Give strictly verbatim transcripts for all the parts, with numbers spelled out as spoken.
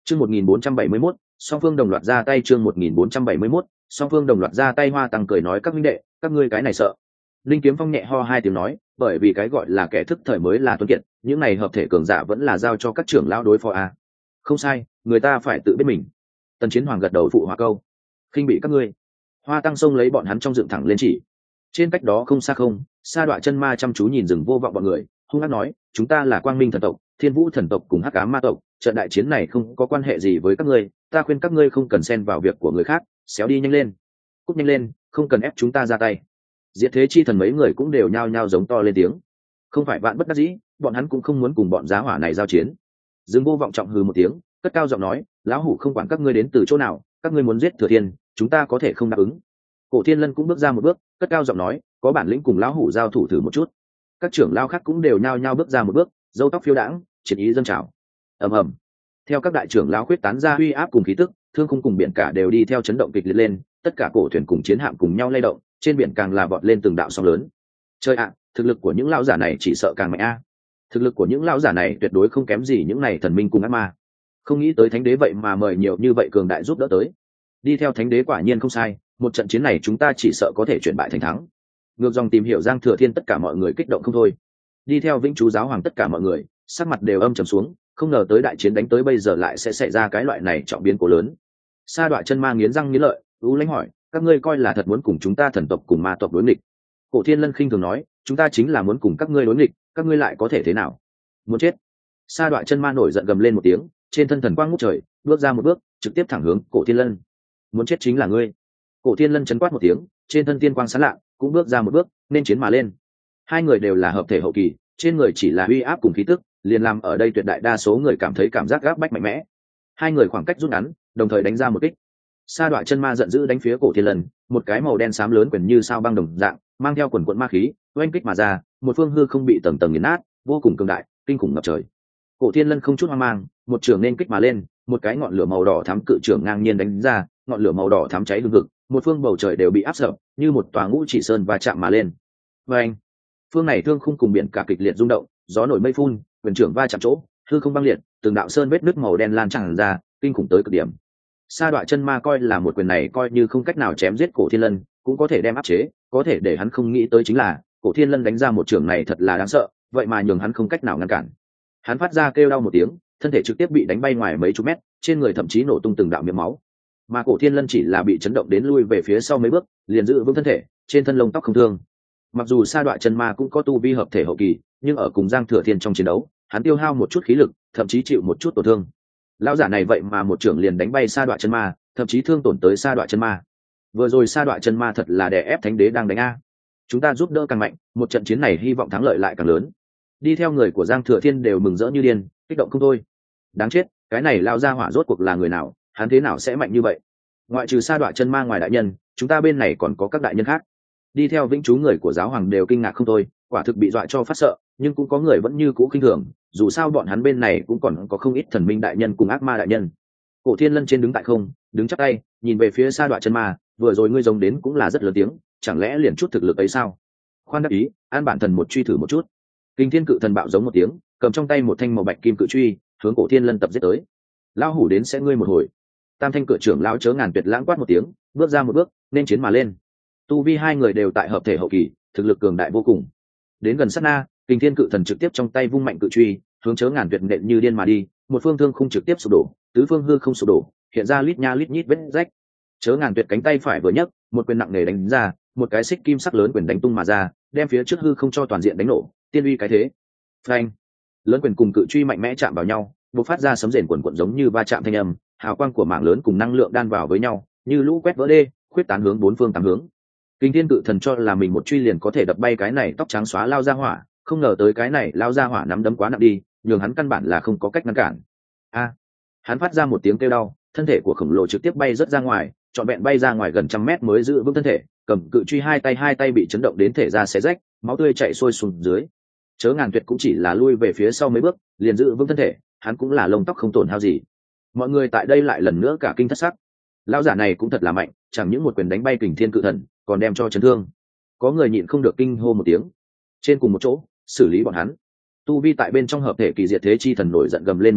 Chương một nghìn bốn trăm bảy mươi mốt, song phương đồng loạt ra tay. Chương một nghìn bốn trăm bảy mươi mốt, song phương đồng loạt ra tay. Hoa Tăng cười nói, các huynh đệ, các ngươi cái này sợ. Linh Kiếm Phong nhẹ ho hai tiếng nói, bởi vì cái gọi là kẻ thức thời mới là tuấn kiệt, những này hợp thể cường giả vẫn là giao cho các trưởng lão đối phó à. Không sai, người ta phải tự biết mình. Tần Chiến Hoàng gật đầu phụ hòa câu. Khinh bị các ngươi. Hoa Tăng xông lấy bọn hắn trong dựng thẳng lên chỉ. Trên cách đó không xa không, Sa Đoạ Chân Ma chăm chú nhìn rừng vô vọng bọn người, hung hăng nói, chúng ta là Quang Minh thần tộc, Thiên Vũ thần tộc cùng Hắc Ám ma tộc, trận đại chiến này không có quan hệ gì với các ngươi, ta khuyên các ngươi không cần xen vào việc của người khác, xéo đi nhanh lên. Cút nhanh lên, không cần ép chúng ta ra tay. Diệt Thế Chi Thần mấy người cũng đều nhao nhao giống to lên tiếng. Không phải vạn bất đắc dĩ, bọn hắn cũng không muốn cùng bọn giá hỏa này giao chiến. Dương Vô Vọng trọng hừ một tiếng, cất cao giọng nói, lão hủ không quản các ngươi đến từ chỗ nào, các ngươi muốn giết Thừa Thiên, chúng ta có thể không đáp ứng. Cổ Thiên Lân cũng bước ra một bước, cất cao giọng nói, có bản lĩnh cùng lão hủ giao thủ thử một chút. Các trưởng lão khác cũng đều nhao nhao bước ra một bước, râu tóc phiêu đãng, chiến ý dâng trào. Ầm ầm. Theo các đại trưởng lão khuyết tán ra uy áp cùng khí tức, thương khung cùng biển cả đều đi theo chấn động kịch liệt lên, tất cả cổ thuyền cùng chiến hạm cùng nhau lay động, trên biển càng là vọt lên từng đạo sóng lớn. Chơi ạ, thực lực của những lão giả này chỉ sợ càng mạnh a. Thực lực của những lão giả này tuyệt đối không kém gì những này thần minh cùng ác ma. Không nghĩ tới thánh đế vậy mà mời nhiều như vậy cường đại giúp đỡ tới. Đi theo thánh đế quả nhiên không sai, một trận chiến này chúng ta chỉ sợ có thể chuyển bại thành thắng. Ngược dòng tìm hiểu Giang Thừa Thiên, tất cả mọi người kích động không thôi. Đi theo Vĩnh Chú giáo hoàng, tất cả mọi người sắc mặt đều âm trầm xuống, không ngờ tới đại chiến đánh tới bây giờ lại sẽ xảy ra cái loại này trọng biến cố lớn. Sa Đoạ Chân Ma nghiến răng nghiến lợi, u lãnh hỏi, các ngươi coi là thật muốn cùng chúng ta thần tộc cùng ma tộc đối nghịch? Cổ Thiên Lân khinh thường nói, chúng ta chính là muốn cùng các ngươi đối nghịch, các ngươi lại có thể thế nào? Muốn chết. Sa Đoạ Chân Ma nổi giận gầm lên một tiếng, trên thân thần quang ngút trời, bước ra một bước, trực tiếp thẳng hướng Cổ Thiên Lân. Muốn chết chính là ngươi. Cổ Thiên Lân chấn quát một tiếng, trên thân tiên quang sáng lạ, cũng bước ra một bước, nên chiến mà lên. Hai người đều là hợp thể hậu kỳ, trên người chỉ là uy áp cùng khí tức, liền làm ở đây tuyệt đại đa số người cảm thấy cảm giác gáp bách mạnh mẽ. Hai người khoảng cách rút ngắn, đồng thời đánh ra một kích. Sa Đoạ Chân Ma giận dữ đánh phía Cổ Thiên Lân, một cái màu đen xám lớn quyền như sao băng đồng dạng, mang theo quần quần ma khí, oanh kích mà ra, một phương hư không bị tầng tầng nghiền nát, vô cùng cường đại, kinh khủng ngập trời. Cổ Thiên Lân không chút hoang mang, một trường nên kích mà lên, một cái ngọn lửa màu đỏ thắm cự trường ngang nhiên đánh ra, ngọn lửa màu đỏ thắm cháy hừng hực, một phương bầu trời đều bị áp sập, như một tòa ngũ chỉ sơn va chạm mà lên. Và anh, phương này thương khung cùng biển cả kịch liệt rung động, gió nổi mây phun, quyền trưởng va chạm chỗ, hư không băng liệt, từng đạo sơn vết nứt màu đen lan tràn ra, kinh khủng tới cực điểm. Sa Đoạ Chân Ma coi là một quyền này coi như không cách nào chém giết Cổ Thiên Lân, cũng có thể đem áp chế, có thể để hắn không nghĩ tới chính là, Cổ Thiên Lân đánh ra một trường này thật là đáng sợ, vậy mà nhường hắn không cách nào ngăn cản. Hắn phát ra kêu đau một tiếng, thân thể trực tiếp bị đánh bay ngoài mấy chục mét, trên người thậm chí nổ tung từng đạo miếng máu. Mà Cổ Thiên Lân chỉ là bị chấn động đến lui về phía sau mấy bước, liền giữ vững thân thể, trên thân lông tóc không thương. Mặc dù Sa Đoạ Chân Ma cũng có tu vi hợp thể hậu kỳ, nhưng ở cùng Giang Thừa Thiên trong chiến đấu, hắn tiêu hao một chút khí lực, thậm chí chịu một chút tổn thương. Lão giả này vậy mà một trưởng liền đánh bay Sa Đoạ Chân Ma, thậm chí thương tổn tới Sa Đoạ Chân Ma. Vừa rồi Sa Đoạ Chân Ma thật là đè ép thánh đế đang đánh a. Chúng ta giúp đỡ càng mạnh, một trận chiến này hy vọng thắng lợi lại càng lớn. Đi theo người của Giang Thừa Thiên đều mừng rỡ như điên, kích động không thôi. Đáng chết, cái này lão gia hỏa rốt cuộc là người nào, hắn thế nào sẽ mạnh như vậy? Ngoại trừ Sa Đoạ Chân Ma ngoài đại nhân, chúng ta bên này còn có các đại nhân khác. Đi theo Vĩnh Chú người của giáo hoàng đều kinh ngạc không thôi, quả thực bị dọa cho phát sợ, nhưng cũng có người vẫn như cũ khinh thường, dù sao bọn hắn bên này cũng còn có không ít thần minh đại nhân cùng ác ma đại nhân. Cổ Thiên Lân trên đứng tại không, đứng chắp tay, nhìn về phía Sa Đoạ Chân Ma, vừa rồi ngươi giống đến cũng là rất lớn tiếng, chẳng lẽ liền chút thực lực ấy sao? Khoan đắc ý, an bản thần một truy thử một chút. Kinh Thiên Cự Thần bạo giống một tiếng, cầm trong tay một thanh màu bạch kim cự truy, hướng Cổ Thiên Lân tập giết tới. Lão hủ đến sẽ ngươi một hồi. Tam Thanh Cửa trưởng lão Chớ Ngàn Tuyệt lãng quát một tiếng, bước ra một bước, nên chiến mà lên. Tu vi hai người đều tại hợp thể hậu kỳ, thực lực cường đại vô cùng. Đến gần sát na, Kình Thiên Cự Thần trực tiếp trong tay vung mạnh cự truy, hướng Chớ Ngàn Tuyệt nện như điên mà đi, một phương thương không trực tiếp sụp đổ, tứ phương hư không sụp đổ, hiện ra lít nha lít nhít vết rách. Chớ Ngàn Tuyệt cánh tay phải vừa nhấc, một quyền nặng nề đánh ra, một cái xích kim sắc lớn quyền đánh tung mà ra, đem phía trước hư không cho toàn diện đánh nổ, tiên uy cái thế. Phanh! Lớn quyền cùng cự truy mạnh mẽ chạm vào nhau, bộc phát ra sấm rền quần quần giống như va chạm thanh âm, hào quang của mảng lớn cùng năng lượng đan vào với nhau, như lũ quét vỡ đê, khuyết tán hướng bốn phương tám hướng. Kinh Thiên Cự Thần cho là mình một truy liền có thể đập bay cái này tóc trắng xóa lao ra hỏa, không ngờ tới cái này lao ra hỏa nắm đấm quá nặng đi, nhường hắn căn bản là không có cách ngăn cản. A! Hắn phát ra một tiếng kêu đau, thân thể của khổng lồ trực tiếp bay rất ra ngoài, trọn vẹn bay ra ngoài gần trăm mét mới giữ vững thân thể, cầm cự truy hai tay hai tay bị chấn động đến thể ra xé rách, máu tươi chảy xuôi xuống dưới. Chớ Ngàn Tuyệt cũng chỉ là lui về phía sau mấy bước, liền giữ vững thân thể, hắn cũng là lông tóc không tổn hao gì. Mọi người tại đây lại lần nữa cả kinh thất sắc. Lão giả này cũng thật là mạnh, chẳng những một quyền đánh bay Kình Thiên Cự Thần, còn đem cho chấn thương. Có người nhịn không được kinh hô một tiếng. Trên cùng một chỗ, xử lý bọn hắn. Tu vi tại bên trong hợp thể kỳ Diệt Thế Chi Thần nổi giận gầm lên một tiếng,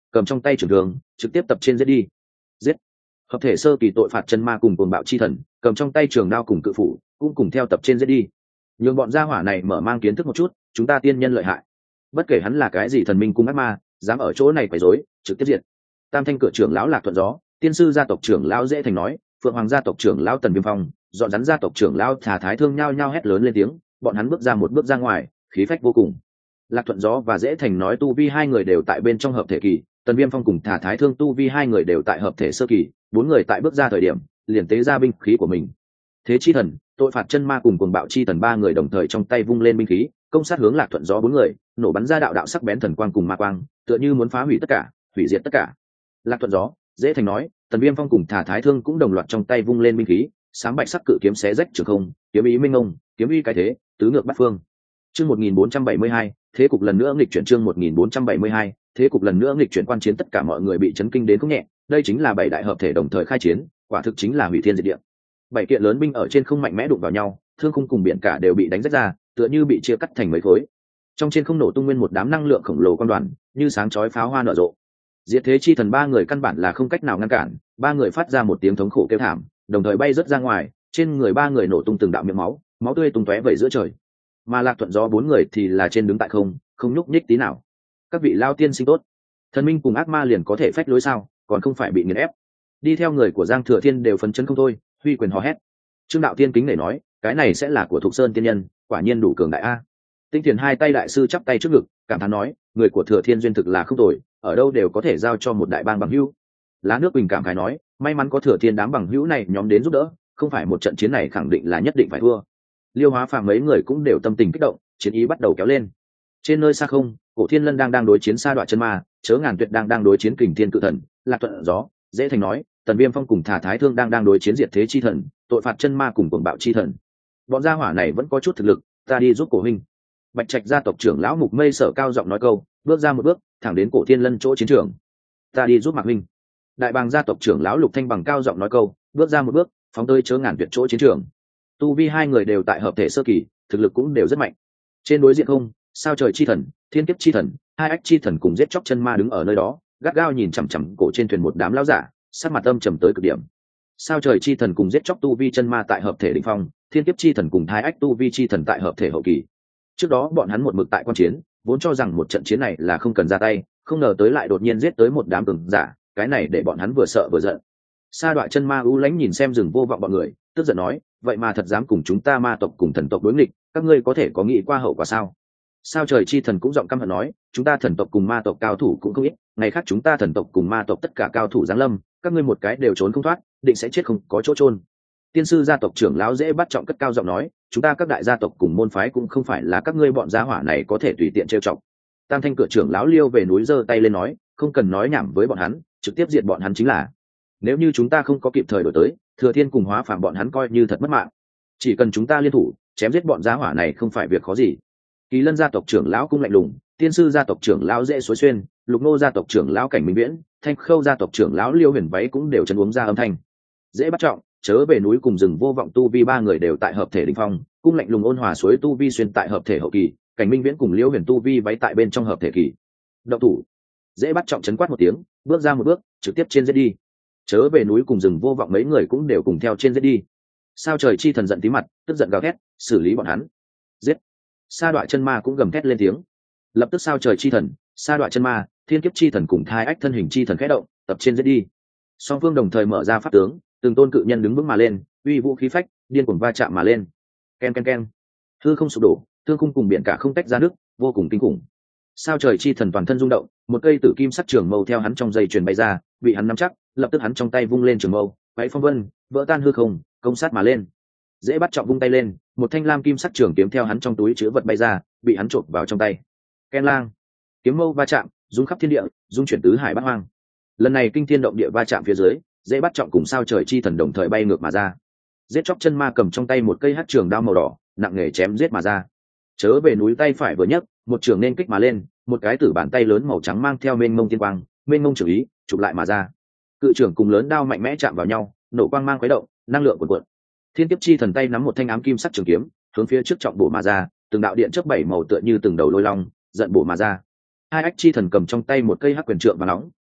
cầm trong tay trường thường trực tiếp tập trên giết đi. Giết. Hợp thể sơ kỳ tội phạt chân ma cùng cuồng bạo chi thần cầm trong tay trường đao cùng cự phủ cũng cùng theo tập trên giết đi. Nhường bọn gia hỏa này mở mang kiến thức một chút chúng ta tiên nhân lợi hại. Bất kể hắn là cái gì thần minh cung ác ma, dám ở chỗ này quấy rối, trực tiếp diệt. Tam thanh cửa trưởng lão Lạc Thuận Gió, tiên sư gia tộc trưởng lão Dễ Thành nói, phượng hoàng gia tộc trưởng lão Tần Viêm Phong, dọn rắn gia tộc trưởng lão Thả Thái Thương nhao nhao hét lớn lên tiếng, bọn hắn bước ra một bước ra ngoài, khí phách vô cùng. Lạc Thuận Gió và Dễ Thành nói tu vi hai người đều tại bên trong hợp thể kỳ, Tần Viêm Phong cùng Thả Thái Thương tu vi hai người đều tại hợp thể sơ kỳ, bốn người tại bước ra thời điểm liền tế ra binh khí của mình. Thế chi thần, tội phạt chân ma cùng cuồng bạo chi thần ba người đồng thời trong tay vung lên binh khí, công sát hướng Lạc Thuận Gió bốn người, nổ bắn ra đạo đạo sắc bén thần quang cùng ma quang, tựa như muốn phá hủy tất cả, hủy diệt tất cả. Lạc Thuận Gió, Dễ Thành nói, Tần Viêm Phong cùng Thả Thái Thương cũng đồng loạt trong tay vung lên binh khí, sáng bạch sắc cự kiếm xé rách trường không, kiếm ý minh ngông, kiếm uy cái thế, tứ ngược bát phương. Chương một nghìn bốn trăm bảy mươi hai, thế cục lần nữa nghịch chuyển. Chương một nghìn bốn trăm bảy mươi hai, thế cục lần nữa nghịch chuyển. Quan chiến tất cả mọi người bị chấn kinh đến không nhẹ, đây chính là bảy đại hợp thể đồng thời khai chiến, quả thực chính là hủy thiên diệt địa. Bảy kiện lớn binh ở trên không mạnh mẽ đụng vào nhau, thương khung cùng biển cả đều bị đánh rách ra, tựa như bị chia cắt thành mấy khối. Trong trên không nổ tung nguyên một đám năng lượng khổng lồ quang đoàn, như sáng chói pháo hoa nở rộ. Diệt thế chi thần ba người căn bản là không cách nào ngăn cản, ba người phát ra một tiếng thống khổ kêu thảm, đồng thời bay rớt ra ngoài, trên người ba người nổ tung từng đạo miệng máu, máu tươi tung tóe vẩy giữa trời. Mà Lạc Thuận Gió bốn người thì là trên đứng tại không, không nhúc nhích tí nào. Các vị lao tiên sinh tốt, thần minh cùng ác ma liền có thể phách lối sao, còn không phải bị nghiền ép. Đi theo người của Giang Thừa Thiên đều phấn chấn không thôi, huy quyền hò hét. Trương Đạo Tiên kính nể nói, cái này sẽ là của Thục Sơn tiên nhân, quả nhiên đủ cường đại a. Tinh Thiền hai tay đại sư chắp tay trước ngực, cảm thán nói, người của Thừa Thiên duyên thực là không tồi, ở đâu đều có thể giao cho một đại bang bằng hữu. Lá Nước Bình cảm khái nói, may mắn có Thừa Thiên đám bằng hữu này nhóm đến giúp đỡ, không phải một trận chiến này khẳng định là nhất định phải thua. Liêu Hóa Phàm mấy người cũng đều tâm tình kích động, chiến ý bắt đầu kéo lên. Trên nơi xa không, Cổ Thiên Lân đang đang đối chiến Sa Đoạ Chân Ma, Chớ Ngàn Tuyệt đang đang đối chiến Kình Thiên Cự Thần, Lạc Thuận Gió, Dễ Thành nói, Tần Viêm Phong cùng Thả Thái Thương đang đang đối chiến Diệt Thế Chi Thần, tội phạt chân ma cùng cuồng bạo chi thần. Bọn gia hỏa này vẫn có chút thực lực, ta đi giúp Cổ huynh. Bạch Trạch gia tộc trưởng lão Mục Mây Sở cao giọng nói câu, bước ra một bước, thẳng đến Cổ Thiên Lân chỗ chiến trường. Ta đi giúp Mạc huynh. Đại Bàng gia tộc trưởng lão Lục Thanh Bằng cao giọng nói câu, bước ra một bước, phóng tới Chớ Ngàn Tuyệt chỗ chiến trường. Tu vi hai người đều tại hợp thể sơ kỳ, thực lực cũng đều rất mạnh. Trên đối diện không, Sao Trời Chi Thần, Thiên Kiếp Chi Thần, Hai Ách Chi Thần cùng giết chóc chân ma đứng ở nơi đó, gắt gao nhìn chằm chằm cổ trên thuyền một đám lão giả, sắc mặt âm trầm tới cực điểm. Sao Trời Chi Thần cùng giết chóc tu vi chân ma tại hợp thể đỉnh phong, Thiên Kiếp Chi Thần cùng Hai Ách tu vi chi thần tại hợp thể hậu kỳ. Trước đó bọn hắn một mực tại quan chiến, vốn cho rằng một trận chiến này là không cần ra tay, không ngờ tới lại đột nhiên giết tới một đám cường giả, cái này để bọn hắn vừa sợ vừa giận. Sa Đoạ Chân Ma u lãnh nhìn xem rừng vô vọng bọn người, tức giận nói, vậy mà thật dám cùng chúng ta ma tộc cùng thần tộc đối nghịch, các ngươi có thể có nghĩ qua hậu quả sao? Sao Trời Chi Thần cũng giọng căm hận nói, chúng ta thần tộc cùng ma tộc cao thủ cũng không ít, ngày khác chúng ta thần tộc cùng ma tộc tất cả cao thủ giáng lâm, các ngươi một cái đều trốn không thoát, định sẽ chết không có chỗ chôn. Tiên sư gia tộc trưởng lão Dễ Bắt Trọng cất cao giọng nói, chúng ta các đại gia tộc cùng môn phái cũng không phải là các ngươi bọn gia hỏa này có thể tùy tiện trêu chọc. Tam Thanh cửa trưởng lão Liêu về núi giơ tay lên nói, không cần nói nhảm với bọn hắn, trực tiếp diệt bọn hắn chính là. Nếu như chúng ta không có kịp thời đổi tới, Thừa Thiên cùng Hóa Phàm bọn hắn coi như thật mất mạng. Chỉ cần chúng ta liên thủ, chém giết bọn gia hỏa này không phải việc khó gì. Kỳ Lân gia tộc trưởng lão cung lạnh lùng, Tiên sư gia tộc trưởng lão Dễ Suối Xuyên, Lục Nô gia tộc trưởng lão Cảnh Minh Viễn, Thanh Khâu gia tộc trưởng lão Liêu Huyền Váy cũng đều chấn uống ra âm thanh. Dễ Bắt Trọng, Chớ Về Núi cùng rừng vô vọng tu vi ba người đều tại hợp thể đỉnh phong, cung lạnh lùng ôn hòa suối tu vi xuyên tại hợp thể hậu kỳ, Cảnh Minh Viễn cùng Liêu Huyền tu vi váy tại bên trong hợp thể kỳ. Động thủ. Dễ Bắt Trọng chấn quát một tiếng, bước ra một bước, trực tiếp trên giết đi. Chớ Về Núi cùng rừng vô vọng mấy người cũng đều cùng theo trên giết đi. Sao Trời Chi Thần giận tí mặt, tức giận gào thét, xử lý bọn hắn. Giết. Sa Đoạ Chân Ma cũng gầm thét lên tiếng. Lập tức Sao Trời Chi Thần, Sa Đoạ Chân Ma, Thiên Kiếp Chi Thần cùng Thai Ách thân hình chi thần khẽ động, tập trên giết đi. Song phương đồng thời mở ra pháp tướng, từng tôn cự nhân đứng vững mà lên, uy vũ khí phách, điên cuồng va chạm mà lên. Ken ken ken. Hư không sụp đổ, thương khung cùng biển cả không tách ra nước, vô cùng kinh khủng. Sao Trời Chi Thần toàn thân rung động, một cây tử kim sắc trường mâu theo hắn trong dây chuyền bay ra, bị hắn nắm chắc, lập tức hắn trong tay vung lên trường mâu, váy phong vân, vỡ tan hư không, công sát mà lên. Dễ Bắt Trọng vung tay lên, một thanh lam kim sắc trường kiếm theo hắn trong túi chứa vật bay ra, bị hắn trộn vào trong tay. Ken lang, kiếm mâu va chạm, rung khắp thiên địa, rung chuyển tứ hải bát hoang. Lần này kinh thiên động địa va chạm phía dưới, Dễ Bắt Trọng cùng Sao Trời Chi Thần đồng thời bay ngược mà ra. Giết chóc chân ma cầm trong tay một cây hắc trường đao màu đỏ, nặng nề chém giết mà ra. Chớ Về Núi tay phải vừa nhấc, một trường nên kích mà lên, một cái tử bàn tay lớn màu trắng mang theo mênh mông tiên quang, mênh mông trường ý, chụp lại mà ra. Cự trưởng cùng lớn đao mạnh mẽ chạm vào nhau, nổ quang mang khuấy động, năng lượng cuộn cuộn. Thiên Kiếp Chi Thần tay nắm một thanh ám kim sắc trường kiếm, hướng phía trước trọng bổ mà ra, từng đạo điện chớp bảy màu tựa như từng đầu lôi long, giận bổ mà ra. Hai Ách Chi Thần cầm trong tay một cây hắc quyền trượng và nóng,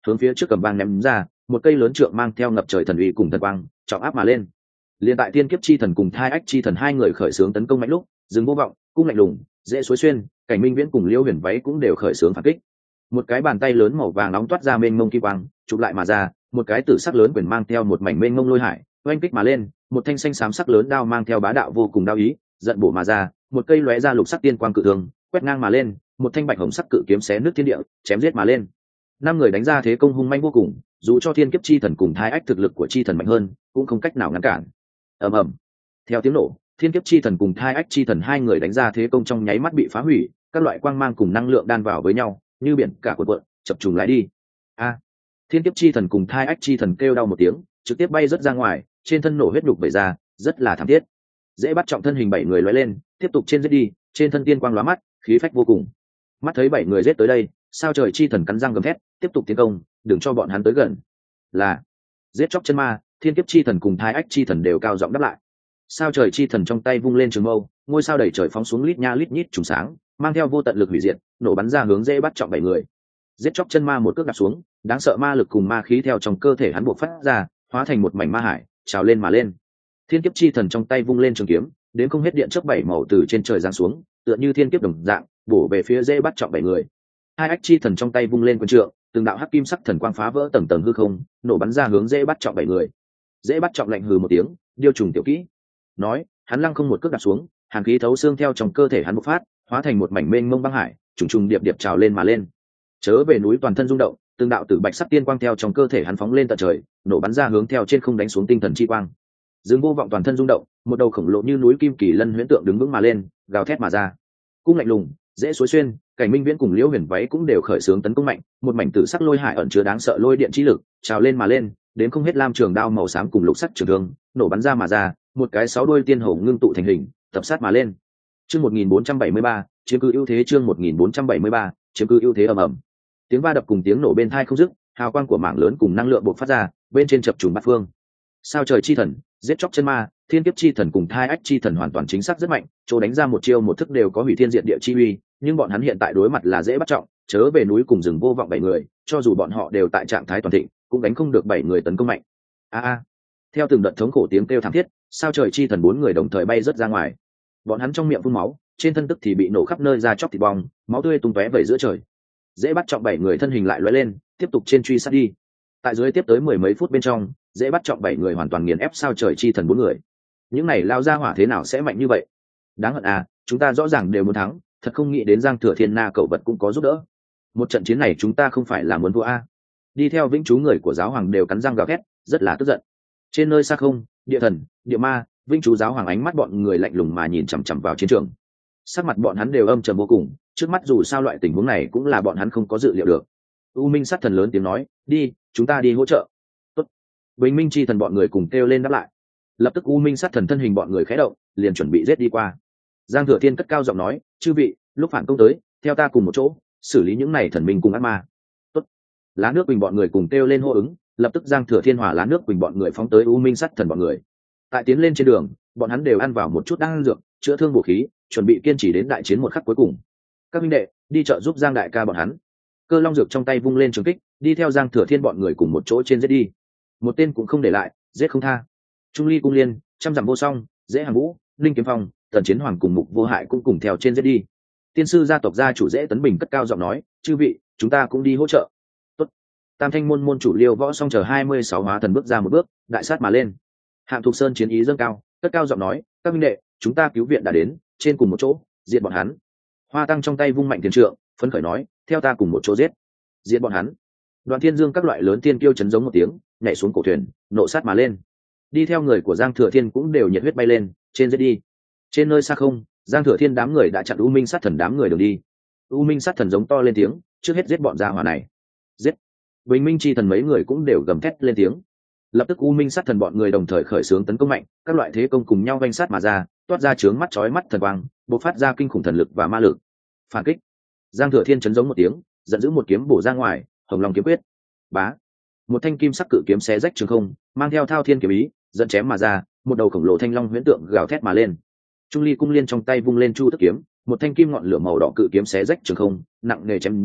hướng phía trước cầm vang ném ra, một cây lớn trượng mang theo ngập trời thần uy cùng thần quang trọng áp mà lên. Liên tại tiên kiếp chi thần cùng thai ách chi thần hai người khởi xướng tấn công mạnh lúc, dừng vô vọng, cung lạnh lùng, dễ suối xuyên, cảnh minh viễn cùng liêu huyền váy cũng đều khởi xướng phản kích. Một cái bàn tay lớn màu vàng nóng toát ra mênh mông kim quang, chụp lại mà ra, một cái tử sắc lớn quyền mang theo một mảnh mênh mông lôi hải, oanh kích mà lên, một thanh xanh xám sắc lớn đao mang theo bá đạo vô cùng đao ý, giận bổ mà ra, một cây lóe ra lục sắc tiên quang cự thường, quét ngang mà lên, một thanh bạch hồng sắc cự kiếm xé nước thiên địa, chém giết mà lên. Năm người đánh ra thế công hung manh vô cùng, dù cho thiên kiếp chi thần cùng thai ách thực lực của chi thần mạnh hơn, cũng không cách nào ngăn cản. Ầm ầm. Theo tiếng nổ, thiên kiếp chi thần cùng thai ách chi thần hai người đánh ra thế công trong nháy mắt bị phá hủy, các loại quang mang cùng năng lượng đan vào với nhau, như biển cả cuộn cuộn, chập trùng lại đi. A! Thiên kiếp chi thần cùng thai ách chi thần kêu đau một tiếng, trực tiếp bay rất ra ngoài, trên thân nổ huyết nhục bể ra, rất là thảm thiết. Dễ bắt trọng thân hình bảy người lóe lên, tiếp tục trên giết đi, trên thân tiên quang lóa mắt, khí phách vô cùng. Mắt thấy bảy người giết tới đây, sao trời chi thần cắn răng gầm thét, tiếp tục tiến công, đừng cho bọn hắn tới gần. Là giết chóc chân ma, thiên kiếp chi thần cùng thai ách chi thần đều cao giọng đáp lại. Sao trời chi thần trong tay vung lên trường mâu, ngôi sao đầy trời phóng xuống lít nha lít nhít trùng sáng, mang theo vô tận lực hủy diệt, nổ bắn ra hướng dễ bắt trọng bảy người. Giết chóc chân ma một cước đạp xuống, đáng sợ ma lực cùng ma khí theo trong cơ thể hắn buộc phát ra, hóa thành một mảnh ma hải, trào lên mà lên. Thiên kiếp chi thần trong tay vung lên trường kiếm, đến không hết điện chớp bảy màu từ trên trời giáng xuống, tựa như thiên kiếp đồng dạng, bổ về phía dễ bắt trọng bảy người. Hai ách chi thần trong tay vung lên quyền trượng, từng đạo hắc kim sắc thần quang phá vỡ tầng tầng hư không, nổ bắn ra hướng dễ bắt trọng bảy người. Dễ bắt trọng lạnh hừ một tiếng, điêu trùng tiểu kỹ. Nói, hắn lăng không một cước đạp xuống, hàn khí thấu xương theo trong cơ thể hắn bộc phát, hóa thành một mảnh mênh mông băng hải, trùng trùng điệp điệp trào lên mà lên. Chớ về núi toàn thân rung động, từng đạo tử bạch sắc tiên quang theo trong cơ thể hắn phóng lên tận trời, nổ bắn ra hướng theo trên không đánh xuống tinh thần chi quang. Dương vô vọng toàn thân rung động, một đầu khổng lồ như núi kim kỳ lân huyễn tượng đứng vững mà lên, gào thét mà ra. Cung lạnh lùng, dễ suối xuyên, cảnh minh viễn cùng liễu huyền váy cũng đều khởi xướng tấn công mạnh, một mảnh tử sắc lôi hải ẩn chứa đáng sợ lôi điện chi lực, trào lên mà lên, đến không hết lam trường đao màu xám cùng lục sắc trường thương, nổ bắn ra mà ra, một cái sáu đuôi tiên hổ ngưng tụ thành hình, tập sát mà lên. Chương một nghìn bốn trăm bảy mươi ba, chiếm cứ ưu thế. Chương một nghìn bốn trăm bảy mươi ba, chiếm cứ ưu thế. Ầm ầm. Tiếng va đập cùng tiếng nổ bên tai không dứt, hào quang của mảng lớn cùng năng lượng bộc phát ra, bên trên chập trùng bát phương. Sao trời chi thần, giết chóc chân ma, thiên kiếp chi thần cùng thai ách chi thần hoàn toàn chính xác rất mạnh, chỗ đánh ra một chiêu một thức đều có hủy thiên diệt địa chi uy, nhưng bọn hắn hiện tại đối mặt là dễ bắt trọng, chớ về núi cùng rừng vô vọng bảy người, cho dù bọn họ đều tại trạng thái toàn thịnh, cũng đánh không được bảy người tấn công mạnh. A a. Theo từng đợt thống khổ tiếng kêu thảm thiết, sao trời chi thần bốn người đồng thời bay rất ra ngoài. Bọn hắn trong miệng phun máu, trên thân tức thì bị nổ khắp nơi ra chóc thịt bong, máu tươi tung tóe vẩy giữa trời. Dễ bắt trọng bảy người thân hình lại lóe lên, tiếp tục trên truy sát đi. Tại dưới tiếp tới mười mấy phút bên trong, dễ bắt trọng bảy người hoàn toàn nghiền ép sao trời chi thần bốn người. Những này lao ra hỏa thế nào sẽ mạnh như vậy? Đáng hận à, chúng ta rõ ràng đều muốn thắng, thật không nghĩ đến Giang Thừa Thiên Na cậu vật cũng có giúp đỡ. Một trận chiến này chúng ta không phải là muốn thua a. Đi theo vĩnh chú người của giáo hoàng đều cắn răng gào thét, rất là tức giận. Trên nơi xa không, địa thần, địa ma, vĩnh chú giáo hoàng ánh mắt bọn người lạnh lùng mà nhìn chằm chằm vào chiến trường. Sắc mặt bọn hắn đều âm trầm vô cùng, trước mắt dù sao loại tình huống này cũng là bọn hắn không có dự liệu được. U Minh sát thần lớn tiếng nói, đi, chúng ta đi hỗ trợ. Tốt. Bình Minh chi thần bọn người cùng kêu lên đáp lại. Lập tức U Minh sát thần thân hình bọn người khẽ động, liền chuẩn bị giết đi qua. Giang Thừa Thiên cất cao giọng nói, chư vị, lúc phản công tới, theo ta cùng một chỗ, xử lý những này thần minh cùng ác ma. Tốt. Lá nước bình bọn người cùng kêu lên hô ứng, lập tức Giang Thừa Thiên hòa lá nước bình bọn người phóng tới U Minh sát thần bọn người. Tại tiến lên trên đường, bọn hắn đều ăn vào một chút đan dược, chữa thương bổ khí, chuẩn bị kiên trì đến đại chiến một khắc cuối cùng. Các minh đệ, đi trợ giúp Giang đại ca bọn hắn. Cơ Long dược trong tay vung lên trường kích, đi theo Giang Thừa Thiên bọn người cùng một chỗ trên giết đi. Một tên cũng không để lại, giết không tha. Trung Ly Cung Liên, trăm dặm vô song, dễ hàng vũ, linh kiếm phong, tần chiến hoàng cùng mục vô hại cũng cùng theo trên giết đi. Tiên sư gia tộc gia chủ dễ tấn bình cất cao giọng nói, chư vị, chúng ta cũng đi hỗ trợ. Tốt. Tam thanh môn môn chủ Liêu Võ Song chờ hai mươi sáu hóa thần bước ra một bước, đại sát mà lên. Hạng Thục Sơn chiến ý dâng cao, cất cao giọng nói, các minh đệ, chúng ta cứu viện đã đến, trên cùng một chỗ, diệt bọn hắn. Hoa Tăng trong tay vung mạnh tiền trượng, phấn khởi nói, theo ta cùng một chỗ giết, diệt bọn hắn. Đoàn Thiên Dương các loại lớn tiên kêu chấn giống một tiếng, nhảy xuống cổ thuyền, nộ sát mà lên. Đi theo người của Giang Thừa Thiên cũng đều nhiệt huyết bay lên, trên giết đi. Trên nơi xa không, Giang Thừa Thiên đám người đã chặn U Minh sát thần đám người đường đi. U Minh sát thần giống to lên tiếng, trước hết giết bọn gia hỏa này. Giết. Bình Minh chi thần mấy người cũng đều gầm thét lên tiếng. Lập tức U Minh sát thần bọn người đồng thời khởi xướng tấn công mạnh, các loại thế công cùng nhau vanh sát mà ra, toát ra chướng mắt chói mắt thần quang, bộc phát ra kinh khủng thần lực và ma lực. Phản kích. Giang Thừa Thiên chấn giống một tiếng, giận dữ một kiếm bổ ra ngoài, Hồng Long kiếm quyết. Bá. Một thanh kim sắc cự kiếm xé rách trường không, mang theo thao thiên kiếm ý, dẫn chém mà ra, một đầu khổng lồ thanh long huyễn tượng gào thét mà lên. Trung Ly Cung Liên trong tay vung lên chu tức kiếm, một thanh kim ngọn lửa màu đỏ cự kiếm xé rách trường không, nặng nề chém ra,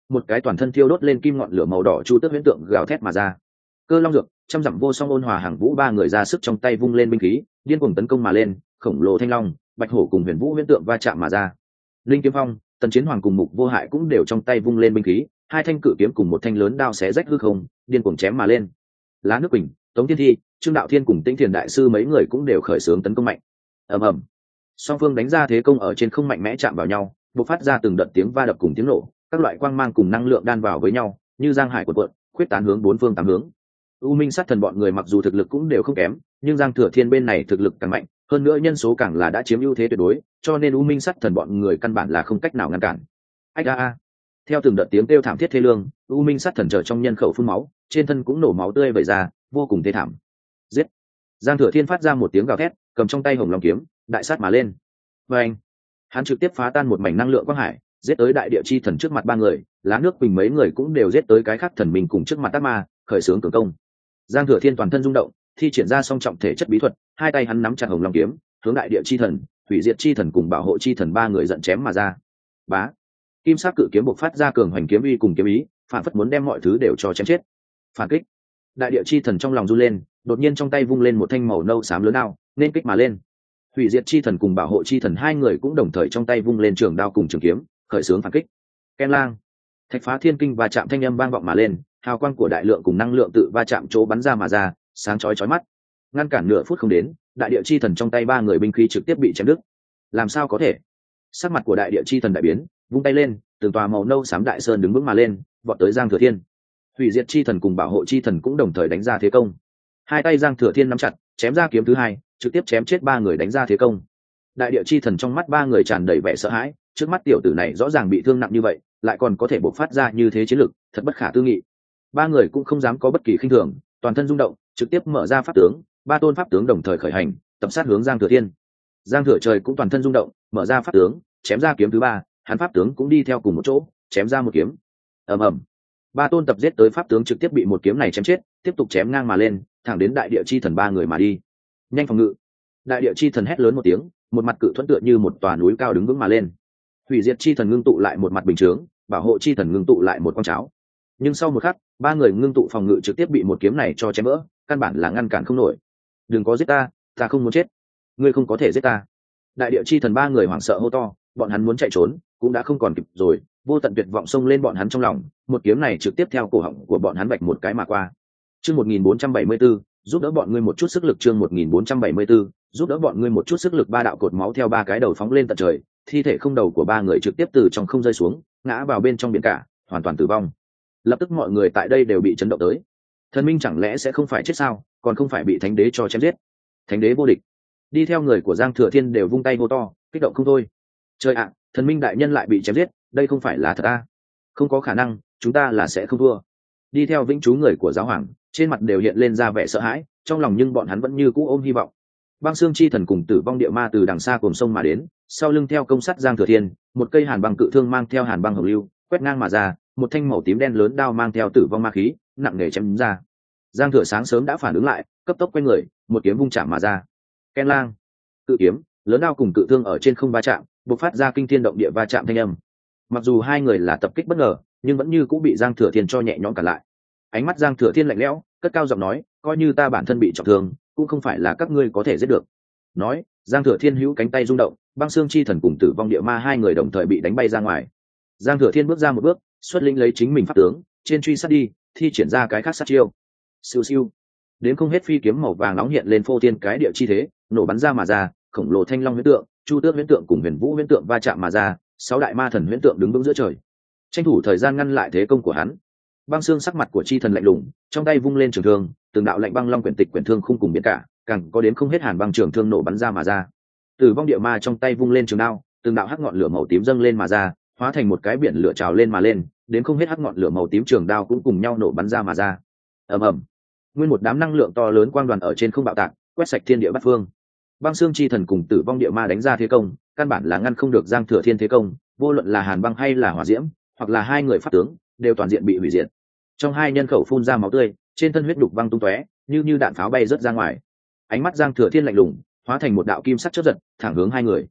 một cái toàn thân thiêu đốt lên kim ngọn lửa màu đỏ chu tước huyễn tượng gào thét mà ra. Cơ long dược, trăm dặm vô song ôn hòa hàng vũ ba người ra sức trong tay vung lên binh khí, điên cuồng tấn công mà lên, khổng lồ thanh long, bạch hổ cùng huyền vũ huyễn tượng va chạm mà ra. Linh kiếm phong, tần chiến hoàng cùng mục vô hại cũng đều trong tay vung lên binh khí, hai thanh cự kiếm cùng một thanh lớn đao xé rách hư không, điên cuồng chém mà lên. Lá nước quỳnh, tống thiên thi, trương đạo thiên cùng tĩnh thiền đại sư mấy người cũng đều khởi xướng tấn công mạnh. ầm ầm, song phương đánh ra thế công ở trên không mạnh mẽ chạm vào nhau, bộc phát ra từng đợt tiếng va đập cùng tiếng nổ, các loại quang mang cùng năng lượng đan vào với nhau, như giang hải cuộn cuộn, khuyết tán hướng bốn phương tám hướng. U Minh sát thần bọn người mặc dù thực lực cũng đều không kém, nhưng Giang Thừa Thiên bên này thực lực càng mạnh, hơn nữa nhân số càng là đã chiếm ưu thế tuyệt đối, cho nên U Minh sát thần bọn người căn bản là không cách nào ngăn cản. Ách a a. Theo từng đợt tiếng kêu thảm thiết thê lương, U Minh sát thần trở trong nhân khẩu phun máu, trên thân cũng nổ máu tươi vẩy ra, vô cùng thê thảm. Giết! Giang Thừa Thiên phát ra một tiếng gào thét, cầm trong tay Hồng Long kiếm, đại sát mà lên. Và anh, hắn trực tiếp phá tan một mảnh năng lượng quang hải, giết tới đại địa chi thần trước mặt ba người, lá nước bình mấy người cũng đều giết tới cái khác thần mình cùng trước mặt Tát Ma, khởi xướng cường công. Giang Thừa Thiên toàn thân rung động, thi triển ra song trọng thể chất bí thuật, hai tay hắn nắm chặt Hồng Long kiếm, hướng đại địa chi thần, hủy diệt chi thần cùng bảo hộ chi thần ba người giận chém mà ra. Bá, kim sắc cự kiếm bộc phát ra cường hoành kiếm uy cùng kiếm ý, phản phất muốn đem mọi thứ đều cho chém chết. Phản kích! Đại địa chi thần trong lòng run lên, đột nhiên trong tay vung lên một thanh màu nâu xám lớn đao, nên kích mà lên. Hủy diệt chi thần cùng bảo hộ chi thần hai người cũng đồng thời trong tay vung lên trường đao cùng trường kiếm, khởi xướng phản kích. Ken lang! Thạch phá thiên kinh và chạm thanh âm vang vọng mà lên, hào quang của đại lượng cùng năng lượng tự va chạm chỗ bắn ra mà ra, sáng chói chói mắt. Ngăn cản nửa phút không đến, đại địa chi thần trong tay ba người binh khí trực tiếp bị chém đứt. Làm sao có thể? Sắc mặt của đại địa chi thần đại biến, vung tay lên, từng tòa màu nâu xám đại sơn đứng vững mà lên, vọt tới Giang Thừa Thiên. Hủy diệt chi thần cùng bảo hộ chi thần cũng đồng thời đánh ra thế công. Hai tay Giang Thừa Thiên nắm chặt, chém ra kiếm thứ hai, trực tiếp chém chết ba người đánh ra thế công. Đại địa chi thần trong mắt ba người tràn đầy vẻ sợ hãi, trước mắt tiểu tử này rõ ràng bị thương nặng như vậy, lại còn có thể bộc phát ra như thế chiến lực, thật bất khả tư nghị. Ba người cũng không dám có bất kỳ khinh thường, toàn thân rung động, trực tiếp mở ra pháp tướng, ba tôn pháp tướng đồng thời khởi hành, tập sát hướng Giang Thừa Thiên. Giang Thừa Trời cũng toàn thân rung động, mở ra pháp tướng, chém ra kiếm thứ ba, hắn pháp tướng cũng đi theo cùng một chỗ, chém ra một kiếm. Ầm ầm. Ba tôn tập giết tới pháp tướng trực tiếp bị một kiếm này chém chết, tiếp tục chém ngang mà lên, thẳng đến đại địa chi thần ba người mà đi. Nhanh phòng ngự! Đại địa chi thần hét lớn một tiếng, một mặt cự thuẫn tựa như một tòa núi cao đứng vững mà lên. Hủy diệt chi thần ngưng tụ lại một mặt bình chướng, bảo hộ chi thần ngưng tụ lại một con cháo. Nhưng sau một khắc, ba người ngưng tụ phòng ngự trực tiếp bị một kiếm này cho chém vỡ, căn bản là ngăn cản không nổi. Đừng có giết ta, ta không muốn chết. Ngươi không có thể giết ta. Đại địa chi thần ba người hoảng sợ hô to, bọn hắn muốn chạy trốn, cũng đã không còn kịp rồi, vô tận tuyệt vọng xông lên bọn hắn trong lòng, một kiếm này trực tiếp theo cổ họng của bọn hắn vạch một cái mà qua. Chương một nghìn bốn trăm bảy mươi bốn, giúp đỡ bọn ngươi một chút sức lực. Chương một nghìn bốn trăm bảy mươi bốn, giúp đỡ bọn ngươi một chút sức lực. Ba đạo cột máu theo ba cái đầu phóng lên tận trời, thi thể không đầu của ba người trực tiếp từ trong không rơi xuống, ngã vào bên trong biển cả, hoàn toàn tử vong. Lập tức mọi người tại đây đều bị chấn động tới. Thần minh chẳng lẽ sẽ không phải chết sao, còn không phải bị thánh đế cho chém giết? Thánh đế vô địch. Đi theo người của Giang Thừa Thiên đều vung tay hô to, kích động không thôi. Trời ạ, thần minh đại nhân lại bị chém giết, đây không phải là thật à? Không có khả năng, chúng ta là sẽ không thua. Đi theo vĩnh chú người của giáo hoàng, trên mặt đều hiện lên ra vẻ sợ hãi, trong lòng nhưng bọn hắn vẫn như cũ ôm hy vọng. Băng xương chi thần cùng tử vong địa ma từ đằng xa cùng sông mà đến, sau lưng theo công sắt Giang Thừa Thiên, một cây hàn băng cự thương mang theo hàn băng hồng lưu, quét ngang mà ra, một thanh màu tím đen lớn đao mang theo tử vong ma khí, nặng nề chém ra. Giang Thừa sáng sớm đã phản ứng lại, cấp tốc quay người, một kiếm vung chạm mà ra. Ken lang, cự kiếm, lớn đao cùng cự thương ở trên không va chạm, bộc phát ra kinh thiên động địa va chạm thanh âm. Mặc dù hai người là tập kích bất ngờ, nhưng vẫn như cũng bị Giang Thừa Thiên cho nhẹ nhõm cả lại. Ánh mắt Giang Thừa Thiên lạnh lẽo, cất cao giọng nói, coi như ta bản thân bị trọng thương, cũng không phải là các ngươi có thể giết được. Nói, Giang Thừa Thiên hữu cánh tay rung động, băng xương chi thần cùng tử vong địa ma hai người đồng thời bị đánh bay ra ngoài. Giang Thừa Thiên bước ra một bước, xuất linh lấy chính mình pháp tướng, trên truy sát đi, thi triển ra cái khác sát chiêu. Siêu siêu. Đến không hết phi kiếm màu vàng nóng hiện lên phô thiên cái địa chi thế, nổ bắn ra mà ra, khổng lồ thanh long huyễn tượng, chu tước huyễn tượng cùng huyền vũ huyễn tượng va chạm mà ra, sáu đại ma thần huyễn tượng đứng vững giữa trời, tranh thủ thời gian ngăn lại thế công của hắn. Băng xương sắc mặt của chi thần lạnh lùng, trong tay vung lên trường thương, từng đạo lạnh băng long quyển tịch quyển thương khung cùng biến cả, càng có đến không hết hàn băng trường thương nổ bắn ra mà ra. Tử vong địa ma trong tay vung lên trường đao, từng đạo hắc ngọn lửa màu tím dâng lên mà ra, hóa thành một cái biển lửa trào lên mà lên, đến không hết hắc ngọn lửa màu tím trường đao cũng cùng nhau nổ bắn ra mà ra. Ầm ầm, nguyên một đám năng lượng to lớn quang đoàn ở trên không bạo tạc, quét sạch thiên địa bát phương. Băng xương chi thần cùng tử vong địa ma đánh ra thế công, căn bản là ngăn không được Giang Thừa Thiên thế công, vô luận là hàn băng hay là hỏa diễm, hoặc là hai người pháp tướng, đều toàn diện bị hủy diệt. Trong hai nhân khẩu phun ra máu tươi, trên thân huyết đục văng tung tóe, như như đạn pháo bay rớt ra ngoài. Ánh mắt Giang Thừa Thiên lạnh lùng, hóa thành một đạo kim sắc chớp giật, thẳng hướng hai người.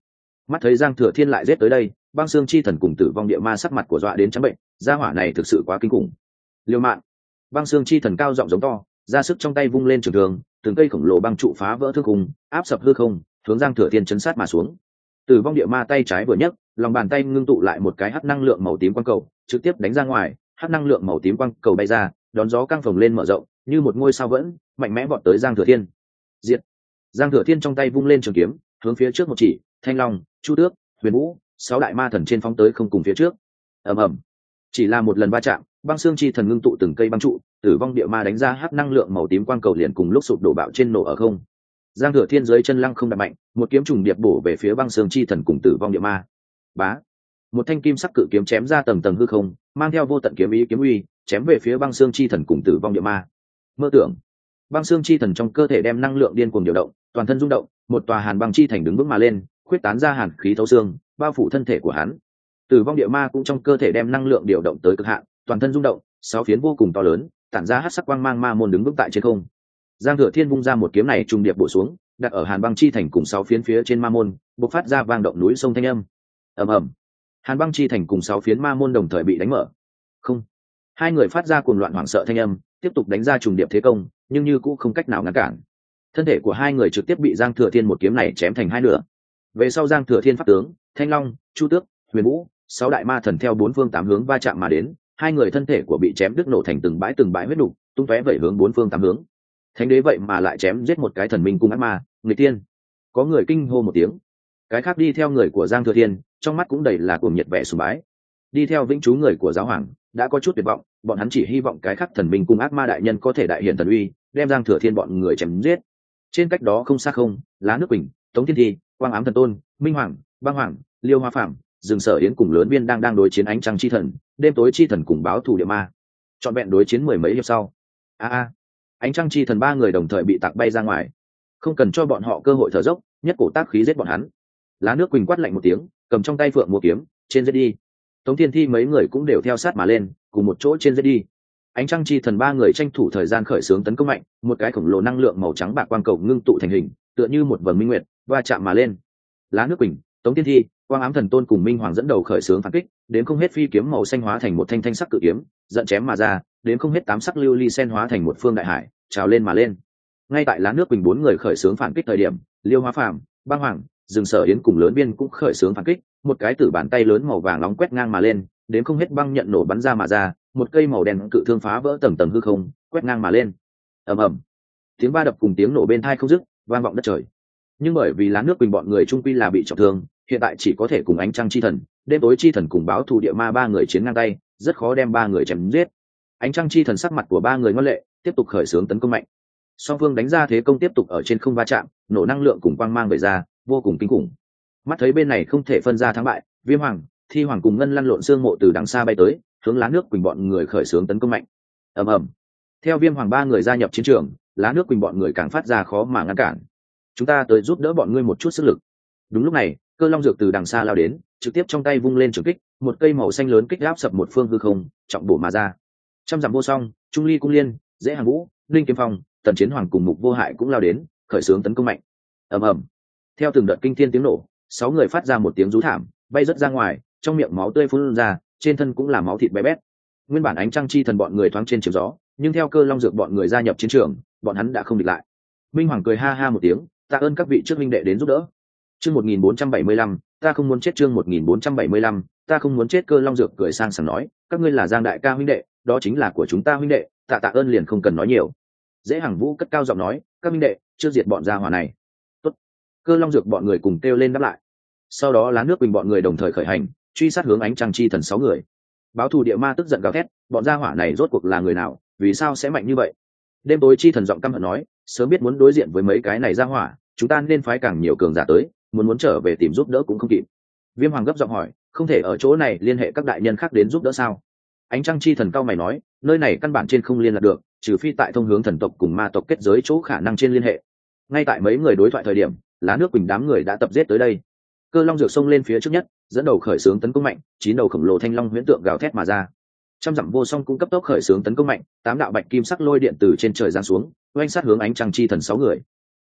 Mắt thấy Giang Thừa Thiên lại giết tới đây, Băng Xương Chi Thần cùng Tử Vong Địa Ma sắc mặt của dọa đến trắng bệnh, gia hỏa này thực sự quá kinh khủng. Liêu mạng! Băng Xương Chi Thần cao giọng giống to, ra sức trong tay vung lên trường thương, từng cây khổng lồ băng trụ phá vỡ thương khung, áp sập hư không, hướng Giang Thừa Thiên chấn sát mà xuống. Tử Vong Địa Ma tay trái vừa nhấc, lòng bàn tay ngưng tụ lại một cái hắc năng lượng màu tím quang cầu, trực tiếp đánh ra ngoài, hắc năng lượng màu tím quang cầu bay ra, đón gió căng phồng lên mở rộng, như một ngôi sao vẫn mạnh mẽ vọt tới Giang Thừa Thiên. Diệt! Giang Thừa Thiên trong tay vung lên trường kiếm, hướng phía trước một chỉ, Thanh Long, Chu Tước, Huyền Vũ, sáu đại ma thần trên phóng tới không cùng phía trước. Ầm ầm! Chỉ là một lần va chạm, Băng Xương Chi Thần ngưng tụ từng cây băng trụ, Tử Vong Địa Ma đánh ra hắc năng lượng màu tím quang cầu liền cùng lúc sụp đổ bạo trên nổ ở không. Giang Thừa Thiên dưới chân lăng không đập mạnh, một kiếm trùng điệp bổ về phía Băng Xương Chi Thần cùng Tử Vong Địa Ma. Bá! Một thanh kim sắc cự kiếm chém ra tầng tầng hư không, mang theo vô tận kiếm ý kiếm uy, chém về phía Băng Xương Chi Thần cùng Tử Vong Địa Ma. Mơ tưởng! Băng Xương Chi Thần trong cơ thể đem năng lượng điên cuồng điều động, toàn thân rung động, một tòa hàn băng chi thành đứng vững mà lên, khuyết tán ra hàn khí thấu xương, bao phủ thân thể của hắn. Tử Vong Địa Ma cũng trong cơ thể đem năng lượng điều động tới cực hạn, toàn thân rung động, sáu phiến vô cùng to lớn, tản ra hắc sắc quang mang ma môn đứng vững tại trên không. Giang Thừa Thiên vung ra một kiếm này trùng điệp bổ xuống, đặt ở hàn băng chi thành cùng sáu phiến phía trên ma môn, bộc phát ra vang động núi sông thanh âm. Ầm ầm! Hàn băng chi thành cùng sáu phiến ma môn đồng thời bị đánh mở. Không! Hai người phát ra cuồng loạn hoảng sợ thanh âm, tiếp tục đánh ra trùng điệp thế công, nhưng như cũng không cách nào ngăn cản. Thân thể của hai người trực tiếp bị Giang Thừa Thiên một kiếm này chém thành hai nửa. Về sau Giang Thừa Thiên pháp tướng, Thanh Long, Chu Tước, Huyền Vũ, sáu đại ma thần theo bốn phương tám hướng va chạm mà đến, hai người thân thể của bị chém đứt nổ thành từng bãi từng bãi huyết nục, tung tóe vẩy hướng bốn phương tám hướng. Thánh đế vậy mà lại chém giết một cái thần minh cung ác ma, người tiên. Có người kinh hô một tiếng. Cái khác đi theo người của Giang Thừa Thiên, trong mắt cũng đầy là cuồng nhiệt vẻ sùng bái. Đi theo vĩnh chú người của giáo hoàng, đã có chút tuyệt vọng, bọn hắn chỉ hy vọng cái khác thần minh cung ác ma đại nhân có thể đại hiện thần uy, đem Giang Thừa Thiên bọn người chém giết. Trên cách đó không xa không, Lá Nước Quỳnh, Tống Thiên Thi, Quang Ám Thần Tôn, Minh Hoàng, Băng Hoàng, Liêu Hoa Phạm, Rừng Sở Yến cùng Lớn Biên đang đang đối chiến Ánh Trăng Chi Thần, Đêm Tối Chi Thần cùng Báo Thù Địa Ma. Chọn vẹn đối chiến mười mấy hiệp sau, a a, Ánh Trăng Chi Thần ba người đồng thời bị tạc bay ra ngoài, không cần cho bọn họ cơ hội thở dốc, nhất cổ tác khí giết bọn hắn. Lá Nước Quỳnh quát lạnh một tiếng, cầm trong tay phượng múa kiếm, trên giết đi. Tống Thiên Thi mấy người cũng đều theo sát mà lên, cùng một chỗ trên giết đi. Ánh Trăng Chi Thần ba người tranh thủ thời gian khởi xướng tấn công mạnh, một cái khổng lồ năng lượng màu trắng bạc quang cầu ngưng tụ thành hình, tựa như một vầng minh nguyệt, va chạm mà lên. Lá Nước Quỳnh, Tống Thiên Thi, Quang Ám Thần Tôn cùng Minh Hoàng dẫn đầu khởi xướng phản kích, đến không hết phi kiếm màu xanh hóa thành một thanh thanh sắc cự kiếm, giận chém mà ra, đến không hết tám sắc lưu ly sen hóa thành một phương đại hải, trào lên mà lên. Ngay tại Lá Nước Quỳnh bốn người khởi xướng phản kích thời điểm, Liêu Hóa Phàm, Băng Hoàng, Rừng Sở Yến cùng Lớn Biên cũng khởi xướng phản kích, một cái tử bàn tay lớn màu vàng nóng quét ngang mà lên, đến không hết băng nhận nổ bắn ra mà ra, một cây màu đen cự thương phá vỡ tầng tầng hư không, quét ngang mà lên. Ầm ầm, tiếng va đập cùng tiếng nổ bên tai không dứt, vang vọng đất trời. Nhưng bởi vì Lá Nước Quỳnh bọn người trung quy là bị trọng thương, hiện tại chỉ có thể cùng Ánh Trăng Chi Thần, Đêm Tối Chi Thần cùng Báo Thù Địa Ma ba người chiến ngang tay, rất khó đem ba người chém giết. Ánh Trăng Chi Thần sắc mặt của ba người ngoan lệ, tiếp tục khởi xướng tấn công mạnh. Song phương đánh ra thế công tiếp tục ở trên không va chạm, nổ năng lượng cùng quang mang về ra, vô cùng kinh khủng. Mắt thấy bên này không thể phân ra thắng bại, Viêm Hoàng, Thi Hoàng cùng Ngân lăn lộn xương mộ từ đằng xa bay tới, hướng Lá Nước Quỳnh bọn người khởi xướng tấn công mạnh. Ầm ầm. Theo Viêm Hoàng ba người gia nhập chiến trường, Lá Nước Quỳnh bọn người càng phát ra khó mà ngăn cản. Chúng ta tới giúp đỡ bọn ngươi một chút sức lực. Đúng lúc này, Cơ Long Dược từ đằng xa lao đến, trực tiếp trong tay vung lên trường kích, một cây màu xanh lớn kích áp sập một phương hư không, trọng bổ mà ra. Trăm dặm vô song, Trung Ly Cung Liên, Dễ Hàng Vũ, Linh Kiếm Phong, Tần Chiến Hoàng cùng Mục Vô Hại cũng lao đến, khởi xướng tấn công mạnh. Ầm ầm. Theo từng đợt kinh thiên tiếng nổ, sáu người phát ra một tiếng rú thảm, bay rất ra ngoài, trong miệng máu tươi phun ra, trên thân cũng là máu thịt bé bét. Nguyên bản Ánh Trăng Chi Thần bọn người thoáng trên chiều gió, nhưng theo Cơ Long Dược bọn người gia nhập chiến trường, bọn hắn đã không địch lại. Minh Hoàng cười ha ha một tiếng, tạ ơn các vị trước minh đệ đến giúp đỡ. Chương một nghìn bốn trăm bảy mươi lăm, ta không muốn chết. Chương một nghìn bốn trăm bảy mươi lăm, ta không muốn chết. Cơ Long Dược cười sang sảng nói, các ngươi là Giang đại ca huynh đệ, đó chính là của chúng ta huynh đệ, tạ tạ ơn liền không cần nói nhiều. Dễ Hàng Vũ cất cao giọng nói, các huynh đệ, chưa diệt bọn gia hỏa này. Tốt. Cơ Long Dược bọn người cùng kêu lên đáp lại. Sau đó Lá Nước Quỳnh bọn người đồng thời khởi hành, truy sát hướng Ánh Trăng Chi Thần sáu người. Báo Thù Địa Ma tức giận gào thét, bọn gia hỏa này rốt cuộc là người nào, vì sao sẽ mạnh như vậy? Đêm Tối Chi Thần giọng căm hận nói, sớm biết muốn đối diện với mấy cái này gia hỏa, chúng ta nên phái càng nhiều cường giả tới, muốn muốn trở về tìm giúp đỡ cũng không kịp. Viêm Hoàng gấp giọng hỏi, không thể ở chỗ này liên hệ các đại nhân khác đến giúp đỡ sao? Ánh Trăng Chi Thần cao mày nói, nơi này căn bản trên không liên lạc được, trừ phi tại thông hướng thần tộc cùng ma tộc kết giới chỗ khả năng trên liên hệ. Ngay tại mấy người đối thoại thời điểm, Lá Nước Quỳnh đám người đã tập giết tới đây. Cơ Long Dược xông lên phía trước nhất, dẫn đầu khởi xướng tấn công mạnh, chín đầu khổng lồ thanh long huyễn tượng gào thét mà ra. Trăm dặm vô song cũng cấp tốc khởi xướng tấn công mạnh, tám đạo bạch kim sắc lôi điện từ trên trời giáng xuống, oanh sát hướng Ánh Trăng Chi Thần sáu người.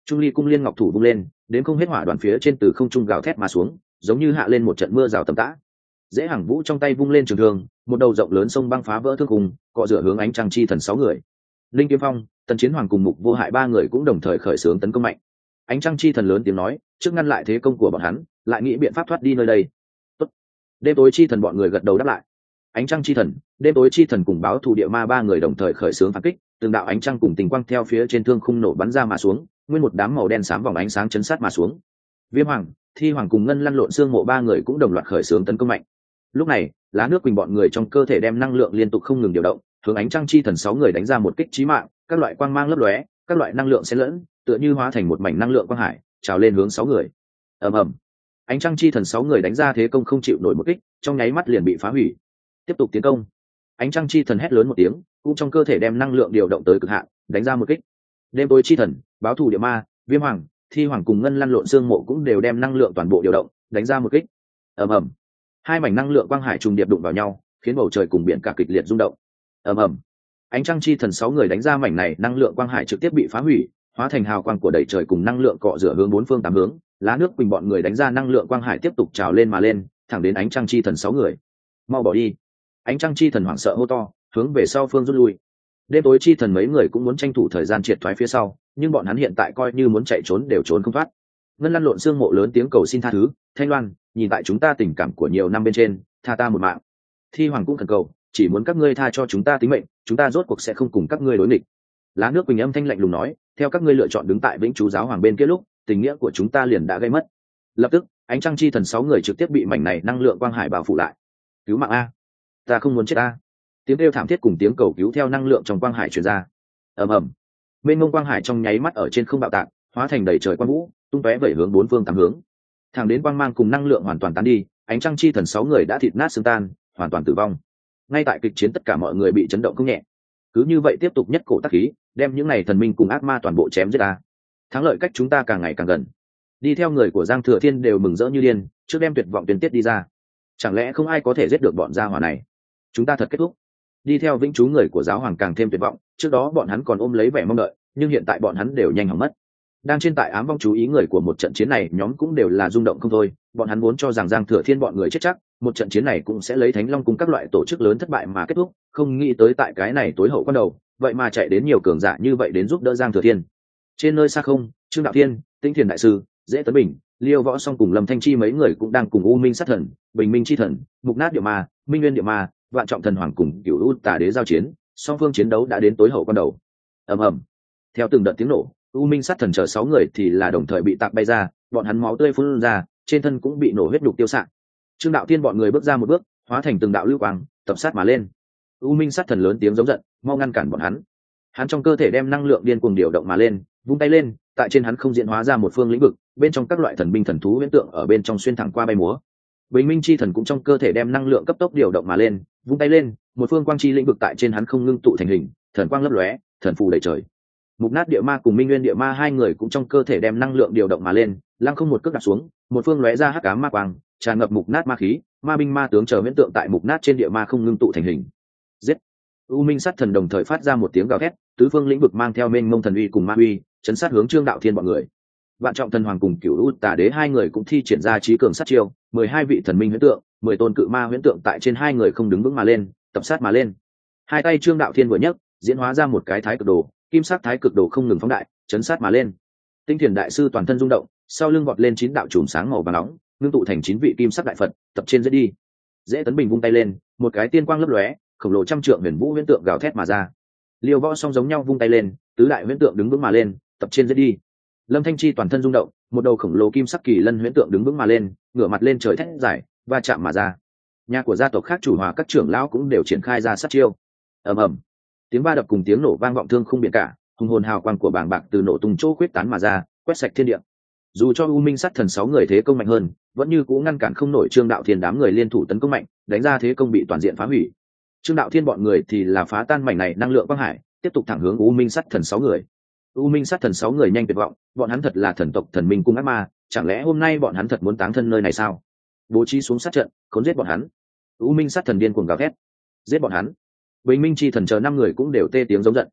Trung ly cung liên ngọc thủ vung lên, đến không hết hỏa đoàn phía trên từ không trung gào thét mà xuống, giống như hạ lên một trận mưa rào tầm tã. Dễ Hằng Vũ trong tay vung lên trường thương, một đầu rộng lớn sông băng phá vỡ thương cùng, cọ rửa hướng ánh trăng chi thần sáu người. Linh Kiếm Phong, Tần Chiến Hoàng cùng Mục Vô Hại ba người cũng đồng thời khởi xướng tấn công mạnh. Ánh trăng chi thần lớn tiếng nói, trước ngăn lại thế công của bọn hắn, lại nghĩ biện pháp thoát đi nơi đây. Tốt. Đêm tối chi thần bọn người gật đầu đáp lại. Ánh trăng chi thần, đêm tối chi thần cùng báo thù địa ma ba người đồng thời khởi xướng phản kích, từng đạo ánh trăng cùng tình quang theo phía trên thương khung nổ bắn ra mà xuống, nguyên một đám màu đen xám vòng ánh sáng chấn sát mà xuống. Viêm Hoàng, Thi Hoàng cùng Ngân lăn lộn xương mộ ba người cũng đồng loạt khởi xướng tấn công mạnh. Lúc này, lá nước quỳnh bọn người trong cơ thể đem năng lượng liên tục không ngừng điều động, hướng ánh trăng chi thần sáu người đánh ra một kích chí mạng, các loại quang mang lấp lóe, các loại năng lượng xen lẫn, tựa như hóa thành một mảnh năng lượng quang hải, trào lên hướng sáu người. Ầm ầm. Ánh trăng chi thần sáu người đánh ra thế công không chịu nổi một kích, trong nháy mắt liền bị phá hủy. Tiếp tục tiến công. Ánh trăng chi thần hét lớn một tiếng, cũng trong cơ thể đem năng lượng điều động tới cực hạn, đánh ra một kích. Đêm tối chi thần, báo thù địa ma, Viêm Hoàng, Thi Hoàng cùng Ngân lăn lộn xương mộ cũng đều đem năng lượng toàn bộ điều động, đánh ra một kích. Ầm ầm. Hai mảnh năng lượng quang hải trùng điệp đụng vào nhau, khiến bầu trời cùng biển cả kịch liệt rung động. Ầm ầm. Ánh trăng chi thần sáu người đánh ra mảnh này năng lượng quang hải trực tiếp bị phá hủy, hóa thành hào quang của đầy trời cùng năng lượng cọ rửa hướng bốn phương tám hướng. Lá nước quỳnh bọn người đánh ra năng lượng quang hải tiếp tục trào lên mà lên, thẳng đến ánh trăng chi thần sáu người. Mau bỏ đi. Ánh trăng chi thần hoảng sợ hô to, hướng về sau phương rút lui. Đêm tối chi thần mấy người cũng muốn tranh thủ thời gian triệt thoái phía sau, nhưng bọn hắn hiện tại coi như muốn chạy trốn đều trốn không thoát. Ngân lăn lộn xương mộ lớn tiếng cầu xin tha thứ, Thanh Loan, nhìn tại chúng ta tình cảm của nhiều năm bên trên, tha ta một mạng. Thi Hoàng cũng thần cầu, chỉ muốn các ngươi tha cho chúng ta tính mệnh, chúng ta rốt cuộc sẽ không cùng các ngươi đối nghịch. Lá nước quỳnh âm thanh lạnh lùng nói, theo các ngươi lựa chọn đứng tại vĩnh chú giáo hoàng bên kia lúc, tình nghĩa của chúng ta liền đã gây mất. Lập tức, ánh trăng chi thần sáu người trực tiếp bị mảnh này năng lượng quang hải bao phủ lại. Cứu mạng a, ta không muốn chết a. Tiếng kêu thảm thiết cùng tiếng cầu cứu theo năng lượng trong quang hải truyền ra. Ầm ầm. Mênh mông quang hải trong nháy mắt ở trên không bạo tạc, hóa thành đầy trời quang vũ, tung tóe vẩy hướng bốn phương tám hướng. Thẳng đến quang mang cùng năng lượng hoàn toàn tán đi, ánh trăng chi thần sáu người đã thịt nát xương tan, hoàn toàn tử vong. Ngay tại kịch chiến tất cả mọi người bị chấn động không nhẹ. Cứ như vậy tiếp tục nhất cổ tác khí, đem những này thần minh cùng ác ma toàn bộ chém giết ta. Thắng lợi cách chúng ta càng ngày càng gần. Đi theo người của Giang Thừa Thiên đều mừng rỡ như điên, trước đem tuyệt vọng tuyên tiết đi ra. Chẳng lẽ không ai có thể giết được bọn gia hỏa này? Chúng ta thật kết thúc. Đi theo vĩnh chú người của giáo hoàng càng thêm tuyệt vọng, trước đó bọn hắn còn ôm lấy vẻ mong đợi, nhưng hiện tại bọn hắn đều nhanh hỏng mất. Đang trên tại ám vong chú ý người của một trận chiến này, nhóm cũng đều là rung động không thôi, bọn hắn vốn cho rằng Giang Thừa Thiên bọn người chết chắc, một trận chiến này cũng sẽ lấy Thánh Long cùng các loại tổ chức lớn thất bại mà kết thúc, không nghĩ tới tại cái này tối hậu quan đầu, vậy mà chạy đến nhiều cường giả như vậy đến giúp đỡ Giang Thừa Thiên. Trên nơi xa không, Trương Đạo Thiên, Tĩnh Thiền đại sư, Dễ Tấn Bình, Liêu Võ Song cùng Lâm Thanh Chi mấy người cũng đang cùng U Minh sát thần, Bình Minh chi thần, Mục Nát địa ma, Minh Nguyên địa ma, Vạn Trọng thần hoàng cùng Cửu U Tà đế giao chiến, song phương chiến đấu đã đến tối hậu quan đầu. Ầm ầm. Theo từng đợt tiếng nổ, U Minh sát thần chờ sáu người thì là đồng thời bị tạc bay ra, bọn hắn máu tươi phun ra, trên thân cũng bị nổ huyết nhục tiêu sạng. Trương Đạo Thiên bọn người bước ra một bước, hóa thành từng đạo lưu quang, tập sát mà lên. U Minh sát thần lớn tiếng giống giận, mau ngăn cản bọn hắn. Hắn trong cơ thể đem năng lượng điên cuồng điều động mà lên, vung tay lên, tại trên hắn không diễn hóa ra một phương lĩnh vực, bên trong các loại thần binh thần thú huyễn tượng ở bên trong xuyên thẳng qua bay múa. Bình Minh chi thần cũng trong cơ thể đem năng lượng cấp tốc điều động mà lên, vung tay lên, một phương quang chi lĩnh vực tại trên hắn không ngưng tụ thành hình, thần quang lấp lóe, thần phù đầy trời. Mục Nát địa ma cùng Minh Nguyên địa ma hai người cũng trong cơ thể đem năng lượng điều động mà lên, lăng không một cước đạp xuống, một phương lóe ra hắc ám ma quang, tràn ngập mục nát ma khí, ma binh ma tướng chờ huyễn tượng tại mục nát trên địa ma không ngưng tụ thành hình. Giết! U Minh sát thần đồng thời phát ra một tiếng gào thét, tứ phương lĩnh vực mang theo mênh mông thần uy cùng ma uy, chấn sát hướng Trương Đạo Thiên bọn người. Vạn Trọng thần hoàng cùng Cửu U Tà đế hai người cũng thi triển ra trí cường sát chiêu, mười hai vị thần minh huyễn tượng, mười tôn cự ma huyễn tượng tại trên hai người không đứng vững mà lên, tập sát mà lên. Hai tay Trương Đạo Thiên vừa nhấc, diễn hóa ra một cái thái cực đồ, kim sắc thái cực đồ không ngừng phóng đại, chấn sát mà lên. Tinh Thiền đại sư toàn thân rung động, sau lưng vọt lên chín đạo chùm sáng màu vàng nóng, ngưng tụ thành chín vị kim sắc đại Phật, tập trên dễ đi. Dễ Tấn Bình vung tay lên, một cái tiên quang lấp lóe, khổng lồ trăm trượng huyền vũ huyễn tượng gào thét mà ra. Liêu Võ Song giống nhau vung tay lên, tứ đại huyễn tượng đứng vững mà lên, tập trên dễ đi. Lâm Thanh Chi toàn thân rung động, một đầu khổng lồ kim sắc kỳ lân huyễn tượng đứng vững mà lên, ngửa mặt lên trời thét giải, va chạm mà ra. Nhà của gia tộc khác chủ hòa các trưởng lão cũng đều triển khai ra sát chiêu. Ầm ầm, tiếng va đập cùng tiếng nổ vang vọng thương không biển cả, hùng hồn hào quang của bàng bạc từ nổ tung chỗ quyết tán mà ra, quét sạch thiên địa. Dù cho U Minh sát thần sáu người thế công mạnh hơn, vẫn như cũ ngăn cản không nổi Trương Đạo Thiên đám người liên thủ tấn công mạnh, đánh ra thế công bị toàn diện phá hủy. Trương Đạo Thiên bọn người thì là phá tan mảnh này năng lượng quang hải, tiếp tục thẳng hướng U Minh sát thần sáu người. U Minh sát thần sáu người nhanh tuyệt vọng, bọn hắn thật là thần tộc thần minh cung ác ma, chẳng lẽ hôm nay bọn hắn thật muốn táng thân nơi này sao? Bố trí xuống sát trận, khốn giết bọn hắn. U Minh sát thần điên cuồng gào thét, giết bọn hắn. Bình Minh chi thần chờ năm người cũng đều tê tiếng giống giận.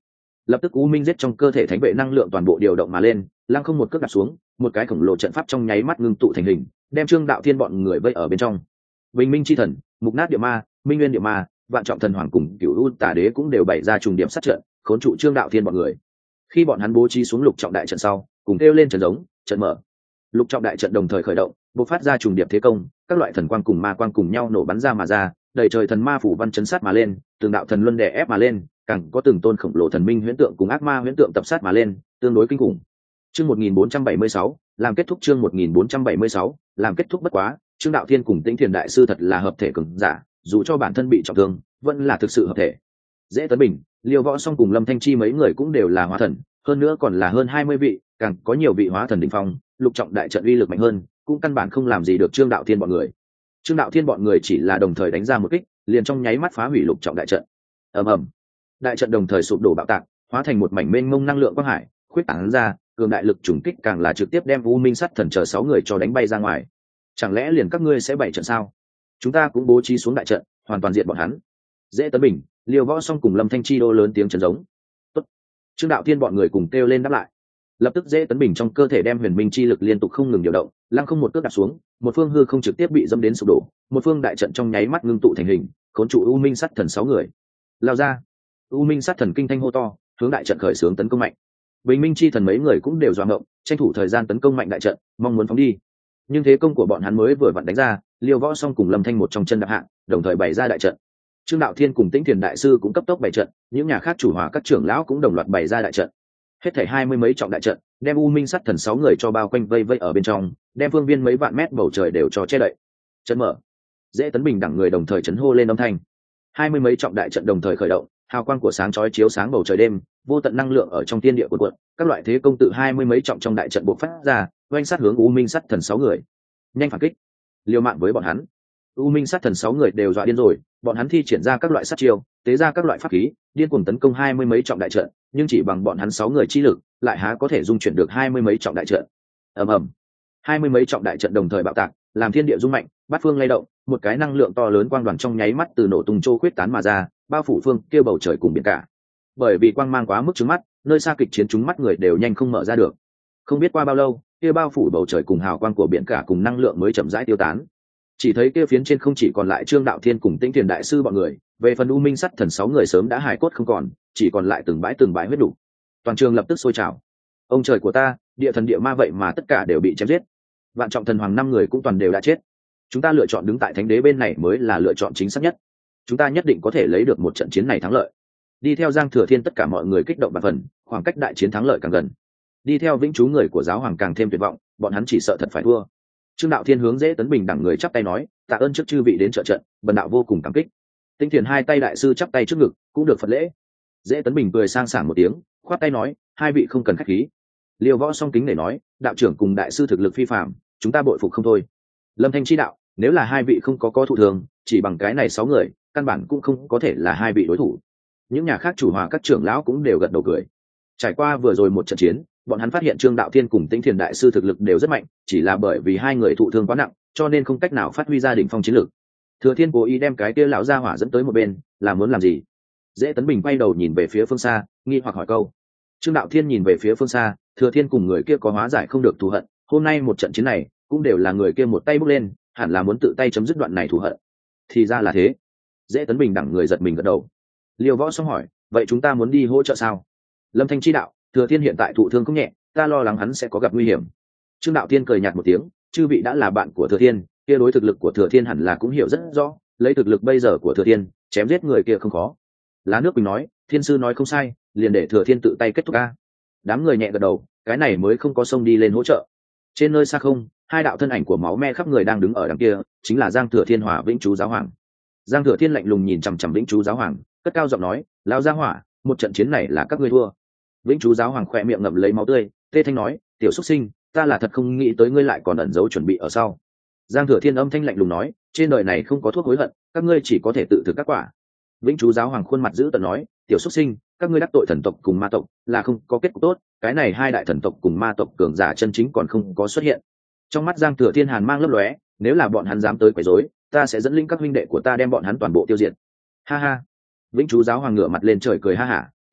Lập tức u minh giết trong cơ thể thánh vệ năng lượng toàn bộ điều động mà lên, lăng không một cước đặt xuống, một cái khổng lồ trận pháp trong nháy mắt ngưng tụ thành hình, đem Trương Đạo Thiên bọn người vây ở bên trong. Bình minh chi thần, mục nát địa ma, minh nguyên địa ma, vạn trọng thần hoàng cùng cửu u tà đế cũng đều bày ra trùng điểm sát trận, khốn trụ Trương Đạo Thiên bọn người. Khi bọn hắn bố trí xuống lục trọng đại trận sau, cùng kêu lên trận giống, trận mở. Lục trọng đại trận đồng thời khởi động, bộc phát ra trùng điệp thế công, các loại thần quang cùng ma quang cùng nhau nổ bắn ra mà ra, đầy trời thần ma phủ văn chấn sát mà lên, từng đạo thần luân đè ép mà lên, càng có từng tôn khổng lồ thần minh huyễn tượng cùng ác ma huyễn tượng tập sát mà lên, tương đối kinh khủng. Chương một nghìn bốn trăm bảy mươi sáu, làm kết thúc chương một nghìn bốn trăm bảy mươi sáu, làm kết thúc bất quá, Trương Đạo Thiên cùng Tĩnh Thiền đại sư thật là hợp thể cường giả, dù cho bản thân bị trọng thương, vẫn là thực sự hợp thể. Dễ Tấn Bình, Liêu Võ Song cùng Lâm Thanh Chi mấy người cũng đều là hóa thần, hơn nữa còn là hơn hai mươi vị, càng có nhiều vị hóa thần đỉnh phong, lục trọng đại trận uy lực mạnh hơn, cũng căn bản không làm gì được Trương Đạo Thiên bọn người. Trương Đạo Thiên bọn người chỉ là đồng thời đánh ra một kích, liền trong nháy mắt phá hủy lục trọng đại trận. Ầm ầm, đại trận đồng thời sụp đổ bạo tạc, hóa thành một mảnh mênh mông năng lượng quang hải, khuyết tán ra, cường đại lực trùng kích càng là trực tiếp đem U Minh Sắt Thần chờ sáu người cho đánh bay ra ngoài. Chẳng lẽ liền các ngươi sẽ bày trận sao? Chúng ta cũng bố trí xuống đại trận, hoàn toàn diệt bọn hắn. Dễ Tấn Bình, Liêu Võ Song cùng Lâm Thanh Chi đô lớn tiếng trấn giống. Tốt. Trương Đạo Thiên bọn người cùng kêu lên đáp lại. Lập tức Dễ Tấn Bình trong cơ thể đem huyền minh chi lực liên tục không ngừng điều động, lăng không một cước đặt xuống, một phương hư không trực tiếp bị dẫm đến sụp đổ, một phương đại trận trong nháy mắt ngưng tụ thành hình, khốn trụ U Minh Sắt Thần sáu người. Lao ra. U Minh Sát Thần kinh thanh hô to, hướng đại trận khởi xướng tấn công mạnh. Bình Minh chi thần mấy người cũng đều doạng ngộng, tranh thủ thời gian tấn công mạnh đại trận, mong muốn phóng đi. Nhưng thế công của bọn hắn mới vừa vặn đánh ra, Liêu Võ Song cùng Lâm Thanh một trong chân đạp hạng, đồng thời bày ra đại trận. Trương Đạo Thiên cùng Tĩnh Thiền đại sư cũng cấp tốc bày trận, những nhà khác chủ hòa các trưởng lão cũng đồng loạt bày ra đại trận. Hết thảy hai mươi mấy trọng đại trận, đem U Minh Sát Thần sáu người cho bao quanh vây vây ở bên trong, đem phương viên mấy vạn mét bầu trời đều cho che đậy. Trận mở. Dễ Tấn Bình đẳng người đồng thời chấn hô lên âm thanh. Hai mươi mấy trọng đại trận đồng thời khởi động, hào quang của sáng chói chiếu sáng bầu trời đêm, vô tận năng lượng ở trong thiên địa cuộn cuộn, các loại thế công tự hai mươi mấy trọng trong đại trận bộc phát ra, oanh sát hướng U Minh Sắt Thần sáu người. Nhanh phản kích, liều mạng với bọn hắn. U Minh Sắt Thần sáu người đều dọa điên rồi, bọn hắn thi triển ra các loại sát chiêu, tế ra các loại pháp khí, điên cuồng tấn công hai mươi mấy trọng đại trận, nhưng chỉ bằng bọn hắn sáu người chi lực, lại há có thể dung chuyển được hai mươi mấy trọng đại trận. Ầm ầm, hai mươi mấy trọng đại trận đồng thời bạo tạc, làm thiên địa rung mạnh, bát phương lay động, một cái năng lượng to lớn quang đoàn trong nháy mắt từ nổ tung trô khuyết tán mà ra, bao phủ phương kia bầu trời cùng biển cả. Bởi vì quang mang quá mức trứng mắt, nơi xa kịch chiến chúng mắt người đều nhanh không mở ra được. Không biết qua bao lâu, kia bao phủ bầu trời cùng hào quang của biển cả cùng năng lượng mới chậm rãi tiêu tán. Chỉ thấy kia phiến trên không chỉ còn lại Trương Đạo Thiên cùng Tĩnh Thiền đại sư bọn người, về phần U Minh Sắt Thần sáu người sớm đã hài cốt không còn, chỉ còn lại từng bãi từng bãi huyết đủ. Toàn trường lập tức sôi trào. Ông trời của ta, địa thần địa ma vậy mà tất cả đều bị chém giết. Vạn trọng thần hoàng năm người cũng toàn đều đã chết. Chúng ta lựa chọn đứng tại thánh đế bên này mới là lựa chọn chính xác nhất. Chúng ta nhất định có thể lấy được một trận chiến này thắng lợi. Đi theo Giang Thừa Thiên tất cả mọi người kích động bạt phần, khoảng cách đại chiến thắng lợi càng gần. Đi theo Vĩnh Chú người của giáo hoàng càng thêm tuyệt vọng, bọn hắn chỉ sợ thật phải thua. Trương Đạo Thiên hướng Dễ Tấn Bình đẳng người chắp tay nói, tạ ơn trước chư vị đến trợ trận, bần đạo vô cùng cảm kích. Tinh Thiền hai tay đại sư chắp tay trước ngực, cũng được Phật lễ. Dễ Tấn Bình cười sang sảng một tiếng, khoát tay nói, hai vị không cần khách khí. Liêu Võ song kính để nói, đạo trưởng cùng đại sư thực lực phi phàm, chúng ta bội phục không thôi. Lâm Thanh chi đạo, nếu là hai vị không có có thụ thường, chỉ bằng cái này sáu người, căn bản cũng không có thể là hai vị đối thủ. Những nhà khác chủ hòa các trưởng lão cũng đều gật đầu cười. Trải qua vừa rồi một trận chiến, bọn hắn phát hiện Trương Đạo Thiên cùng Tĩnh Thiền đại sư thực lực đều rất mạnh, chỉ là bởi vì hai người thụ thương quá nặng, cho nên không cách nào phát huy ra đỉnh phong chiến lực. Thừa Thiên cố ý đem cái kia lão gia hỏa dẫn tới một bên, là muốn làm gì? Dễ Tấn Bình quay đầu nhìn về phía phương xa, nghi hoặc hỏi câu. Trương Đạo Thiên nhìn về phía phương xa, Thừa Thiên cùng người kia có hóa giải không được thù hận, hôm nay một trận chiến này, cũng đều là người kia một tay bước lên, hẳn là muốn tự tay chấm dứt đoạn này thù hận. Thì ra là thế. Dễ Tấn Bình đẳng người giật mình gật đầu. Liêu Võ xong hỏi, vậy chúng ta muốn đi hỗ trợ sao? Lâm Thanh chi đạo, Thừa Thiên hiện tại thụ thương không nhẹ, ta lo lắng hắn sẽ có gặp nguy hiểm. Trương Đạo Thiên cười nhạt một tiếng, chư vị đã là bạn của Thừa Thiên, kia đối thực lực của Thừa Thiên hẳn là cũng hiểu rất rõ, lấy thực lực bây giờ của Thừa Thiên, chém giết người kia không khó. Lá nước Bình nói, Thiên sư nói không sai, liền để Thừa Thiên tự tay kết thúc a. Đám người nhẹ gật đầu, cái này mới không có sông đi lên hỗ trợ. Trên nơi xa không, hai đạo thân ảnh của máu me khắp người đang đứng ở đằng kia, chính là Giang Thừa Thiên hòa Vĩnh Chú giáo hoàng. Giang Thừa Thiên lạnh lùng nhìn chằm chằm Vĩnh Chú giáo hoàng, cất cao giọng nói, lão gia hỏa, một trận chiến này là các ngươi thua. Vĩnh Chú giáo hoàng khỏe miệng ngậm lấy máu tươi, tê thanh nói, tiểu xuất sinh, ta là thật không nghĩ tới ngươi lại còn ẩn giấu chuẩn bị ở sau. Giang Thừa Thiên âm thanh lạnh lùng nói, trên đời này không có thuốc hối hận, các ngươi chỉ có thể tự thực các quả. Vĩnh Chú giáo hoàng khuôn mặt dữ tợn nói, tiểu xuất sinh, các ngươi đắc tội thần tộc cùng ma tộc là không có kết cục tốt, cái này hai đại thần tộc cùng ma tộc cường giả chân chính còn không có xuất hiện. Trong mắt Giang Thừa Thiên hàn mang lấp lóe, nếu là bọn hắn dám tới quấy rối, ta sẽ dẫn linh các huynh đệ của ta đem bọn hắn toàn bộ tiêu diệt. Ha ha. Vĩnh Chú giáo hoàng ngửa mặt lên trời cười ha hả,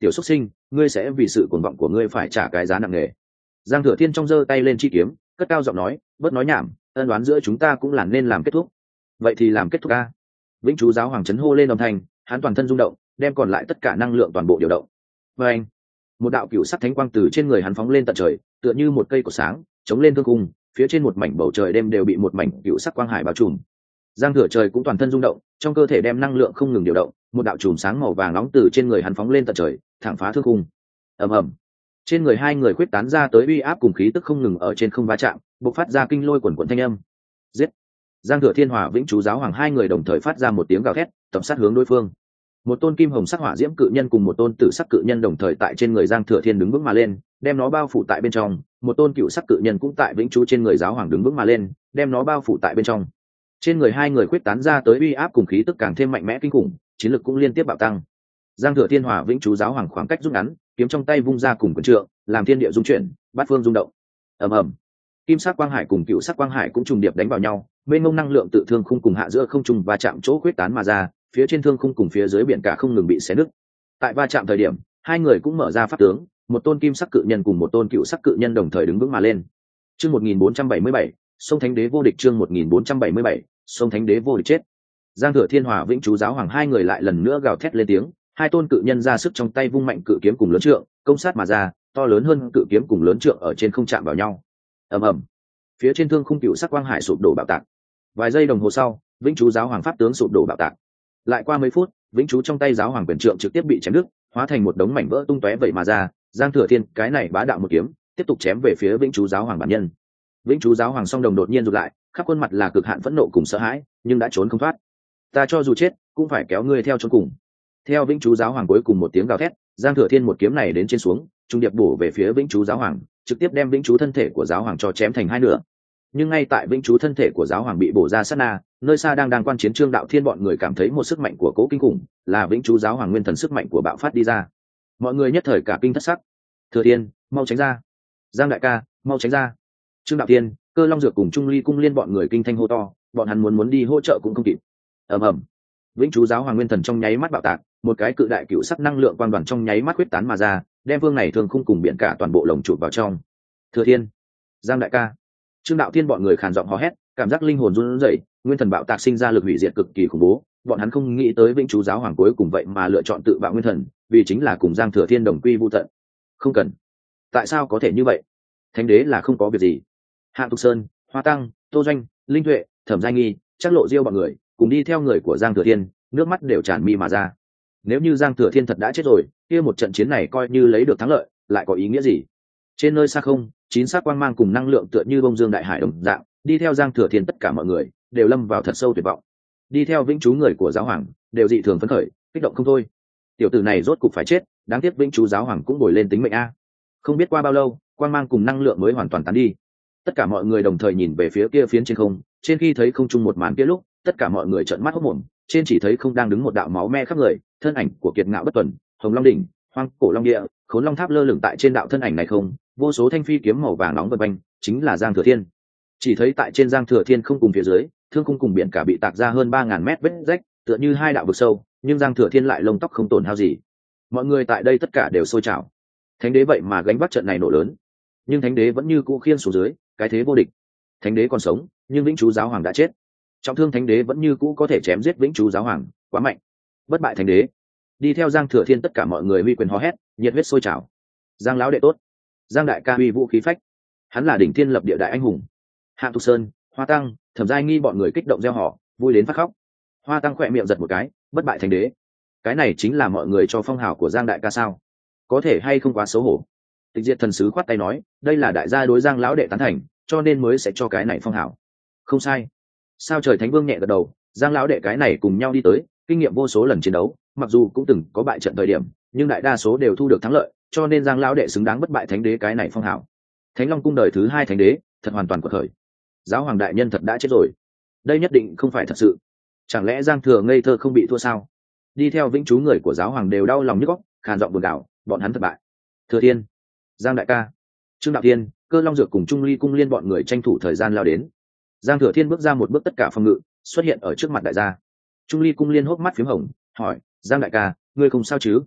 tiểu xuất sinh, ngươi sẽ vì sự cuồng vọng của ngươi phải trả cái giá nặng nề. Giang Thừa Thiên trong giơ tay lên chi kiếm, cất cao giọng nói, bớt nói nhảm, ân đoán giữa chúng ta cũng là nên làm kết thúc. Vậy thì làm kết thúc a. Vĩnh Chú Giáo Hoàng chấn hô lên âm thanh, hắn toàn thân rung động, đem còn lại tất cả năng lượng toàn bộ điều động. Và anh, một đạo cựu sắc thánh quang từ trên người hắn phóng lên tận trời, tựa như một cây cột sáng, chống lên thương cung, phía trên một mảnh bầu trời đêm đều bị một mảnh cựu sắc quang hải bao trùm. Giang Thừa Trời cũng toàn thân rung động, trong cơ thể đem năng lượng không ngừng điều động, một đạo chùm sáng màu vàng nóng từ trên người hắn phóng lên tận trời, thẳng phá thương cung. Ầm ầm. Trên người hai người khuyết tán ra tới uy áp cùng khí tức không ngừng ở trên không va chạm, bộc phát ra kinh lôi quần quần thanh âm. Giết! Giang Thừa Thiên Hòa Vĩnh Chú Giáo Hoàng hai người đồng thời phát ra một tiếng gào thét, tập sát hướng đối phương. Một tôn kim hồng sắc hỏa diễm cự nhân cùng một tôn tử sắc cự nhân đồng thời tại trên người Giang Thừa Thiên đứng vững mà lên, đem nó bao phủ tại bên trong. Một tôn cựu sắc cự nhân cũng tại Vĩnh Chú trên người Giáo Hoàng đứng vững mà lên, đem nó bao phủ tại bên trong. Trên người hai người khuyết tán ra tới uy áp cùng khí tức càng thêm mạnh mẽ kinh khủng, chiến lực cũng liên tiếp bạo tăng. Giang Thừa Thiên Hòa Vĩnh Chú Giáo Hoàng khoảng cách rút ngắn, kiếm trong tay vung ra cùng quyền trượng, làm thiên địa rung chuyển, bát phương rung động. Ầm ầm. Kim sắc quang hải cùng cựu sắc quang hải cũng trùng điệp đánh vào nhau, mênh mông năng lượng tự thương khung cùng hạ giữa không trung va chạm chỗ khuyết tán mà ra, phía trên thương khung cùng phía dưới biển cả không ngừng bị xé nứt. Tại va chạm thời điểm, hai người cũng mở ra pháp tướng, một tôn kim sắc cự nhân cùng một tôn cựu sắc cự nhân đồng thời đứng vững mà lên. Chương một nghìn bốn trăm bảy mươi bảy, sông Thánh Đế vô địch. Chương một nghìn bốn trăm bảy mươi bảy, sông Thánh Đế vô địch chết. Giang Thừa Thiên Hòa Vĩnh Chú Giáo Hoàng hai người lại lần nữa gào thét lên tiếng, hai tôn cự nhân ra sức trong tay vung mạnh cự kiếm cùng lớn trượng, công sát mà ra, to lớn hơn cự kiếm cùng lớn trượng ở trên không chạm vào nhau. Ầm ầm. Phía trên thương khung cựu sắc quang hải sụp đổ bạo tạc. Vài giây đồng hồ sau, Vĩnh Chú Giáo Hoàng pháp tướng sụp đổ bạo tạc. Lại qua mấy phút, Vĩnh Chú trong tay Giáo Hoàng quyền trượng trực tiếp bị chém đứt, hóa thành một đống mảnh vỡ tung tóe vậy mà ra. Giang Thừa Thiên cái này bá đạo một kiếm, tiếp tục chém về phía Vĩnh Chú Giáo Hoàng bản nhân. Vĩnh Chú Giáo Hoàng song đồng đột nhiên rụt lại, khắp khuôn mặt là cực hạn phẫn nộ cùng sợ hãi, nhưng đã trốn không thoát. Ta cho dù chết, cũng phải kéo ngươi theo chôn cùng. Theo Vĩnh Chú Giáo Hoàng cuối cùng một tiếng gào thét, Giang Thừa Thiên một kiếm này đến trên xuống, trung điệp bổ về phía Vĩnh Chú Giáo Hoàng, trực tiếp đem Vĩnh Chú thân thể của Giáo Hoàng cho chém thành hai nửa. Nhưng ngay tại Vĩnh Chú thân thể của Giáo Hoàng bị bổ ra sát na, nơi xa đang đang quan chiến Trương Đạo Thiên bọn người cảm thấy một sức mạnh của Cố kinh khủng, là Vĩnh Chú Giáo Hoàng nguyên thần sức mạnh của bạo phát đi ra. Mọi người nhất thời cả kinh thất sắc. Thừa Thiên, mau tránh ra! Giang đại ca, mau tránh ra! Trương Đạo Thiên, Cơ Long Dược cùng Trung Ly Cung Liên bọn người kinh thanh hô to, bọn hắn muốn muốn đi hỗ trợ cũng không kịp. Ầm ầm. Vĩnh Chú Giáo Hoàng nguyên thần trong nháy mắt bạo tạc, một cái cự đại cựu sắc năng lượng quang đoàn trong nháy mắt quyết tán mà ra, đem vương này thường khung cùng biển cả toàn bộ lồng chụp vào trong. Thừa Thiên, Giang đại ca, Trương Đạo Thiên bọn người khàn giọng hò hét, cảm giác linh hồn run rẩy, nguyên thần bạo tạc sinh ra lực hủy diệt cực kỳ khủng bố, bọn hắn không nghĩ tới Vĩnh Chú Giáo Hoàng cuối cùng vậy mà lựa chọn tự bạo nguyên thần, vì chính là cùng Giang Thừa Thiên đồng quy vu tận. Không cần. Tại sao có thể như vậy? Thánh đế là không có việc gì. Hạ Tục Sơn, Hoa Tăng, Tô Doanh, Linh Tuệ, Thẩm Giai Nghi, Trác Lộ Diêu bọn người cùng đi theo người của Giang Thừa Thiên, nước mắt đều tràn mi mà ra. Nếu như Giang Thừa Thiên thật đã chết rồi, kia một trận chiến này coi như lấy được thắng lợi, lại có ý nghĩa gì? Trên nơi xa không, chín sắc quang mang cùng năng lượng tựa như bông dương đại hải đồng dạng, đi theo Giang Thừa Thiên tất cả mọi người đều lâm vào thật sâu tuyệt vọng. Đi theo Vĩnh Chú người của Giáo Hoàng đều dị thường phấn khởi, kích động không thôi. Tiểu tử này rốt cục phải chết, đáng tiếc Vĩnh Chú Giáo Hoàng cũng bồi lên tính mệnh a. Không biết qua bao lâu, quang mang cùng năng lượng mới hoàn toàn tán đi. Tất cả mọi người đồng thời nhìn về phía kia phiến trên không, trên khi thấy không trung một màn kia lúc, tất cả mọi người trợn mắt hốt mồm, trên chỉ thấy không đang đứng một đạo máu me khắp người, thân ảnh của Kiệt Ngạo Bất Tuần, Hồng Long đỉnh, Hoang Cổ Long địa, Khốn Long tháp lơ lửng tại trên đạo thân ảnh này không, vô số thanh phi kiếm màu vàng nóng vần quanh, chính là Giang Thừa Thiên. Chỉ thấy tại trên Giang Thừa Thiên không cùng phía dưới, thương khung cùng biển cả bị tạc ra hơn ba ngàn mét vết rách, tựa như hai đạo vực sâu, nhưng Giang Thừa Thiên lại lông tóc không tổn hao gì. Mọi người tại đây tất cả đều sôi trào. Thánh đế vậy mà gánh vác trận này nổ lớn, nhưng Thánh đế vẫn như cũ khiên xuống dưới, cái thế vô địch. Thánh đế còn sống, nhưng Vĩnh Chú Giáo Hoàng đã chết. Trọng thương Thánh đế vẫn như cũ có thể chém giết Vĩnh Chú Giáo Hoàng, quá mạnh. Bất bại Thánh đế. Đi theo Giang Thừa Thiên tất cả mọi người huy quyền hò hét, nhiệt huyết sôi trào. Giang lão đệ tốt, Giang đại ca uy vũ khí phách, hắn là đỉnh thiên lập địa đại anh hùng. Hạ Tục Sơn, Hoa Tăng, Thẩm Giai Nghi bọn người kích động reo hò, vui đến phát khóc. Hoa Tăng khỏe miệng giật một cái, bất bại Thánh đế, cái này chính là mọi người cho phong hào của Giang đại ca sao? Có thể hay không quá xấu hổ? Tịch Diệt thần sứ khoát tay nói, đây là đại gia đối Giang lão đệ tán thành, cho nên mới sẽ cho cái này phong hào. Không sai. Sao Trời Thánh Vương nhẹ gật đầu, Giang lão đệ cái này cùng nhau đi tới, kinh nghiệm vô số lần chiến đấu, mặc dù cũng từng có bại trận thời điểm, nhưng đại đa số đều thu được thắng lợi, cho nên Giang lão đệ xứng đáng bất bại Thánh đế cái này phong hào. Thánh Long cung đời thứ hai Thánh đế, thật hoàn toàn quật khởi. Giáo hoàng đại nhân thật đã chết rồi. Đây nhất định không phải thật sự. Chẳng lẽ Giang Thừa ngây thơ không bị thua sao? Đi theo Vĩnh Chú người của Giáo hoàng đều đau lòng nhức óc, khàn giọng buồn gào, bọn hắn thất bại. Thừa Thiên, Giang đại ca, Trương Đạo Thiên, Cơ Long Dược cùng Trung Ly Cung Liên bọn người tranh thủ thời gian lao đến. Giang Thừa Thiên bước ra một bước tất cả phòng ngự, xuất hiện ở trước mặt đại gia. Trung Ly Cung Liên hốc mắt phím hồng, hỏi, Giang đại ca, ngươi không sao chứ?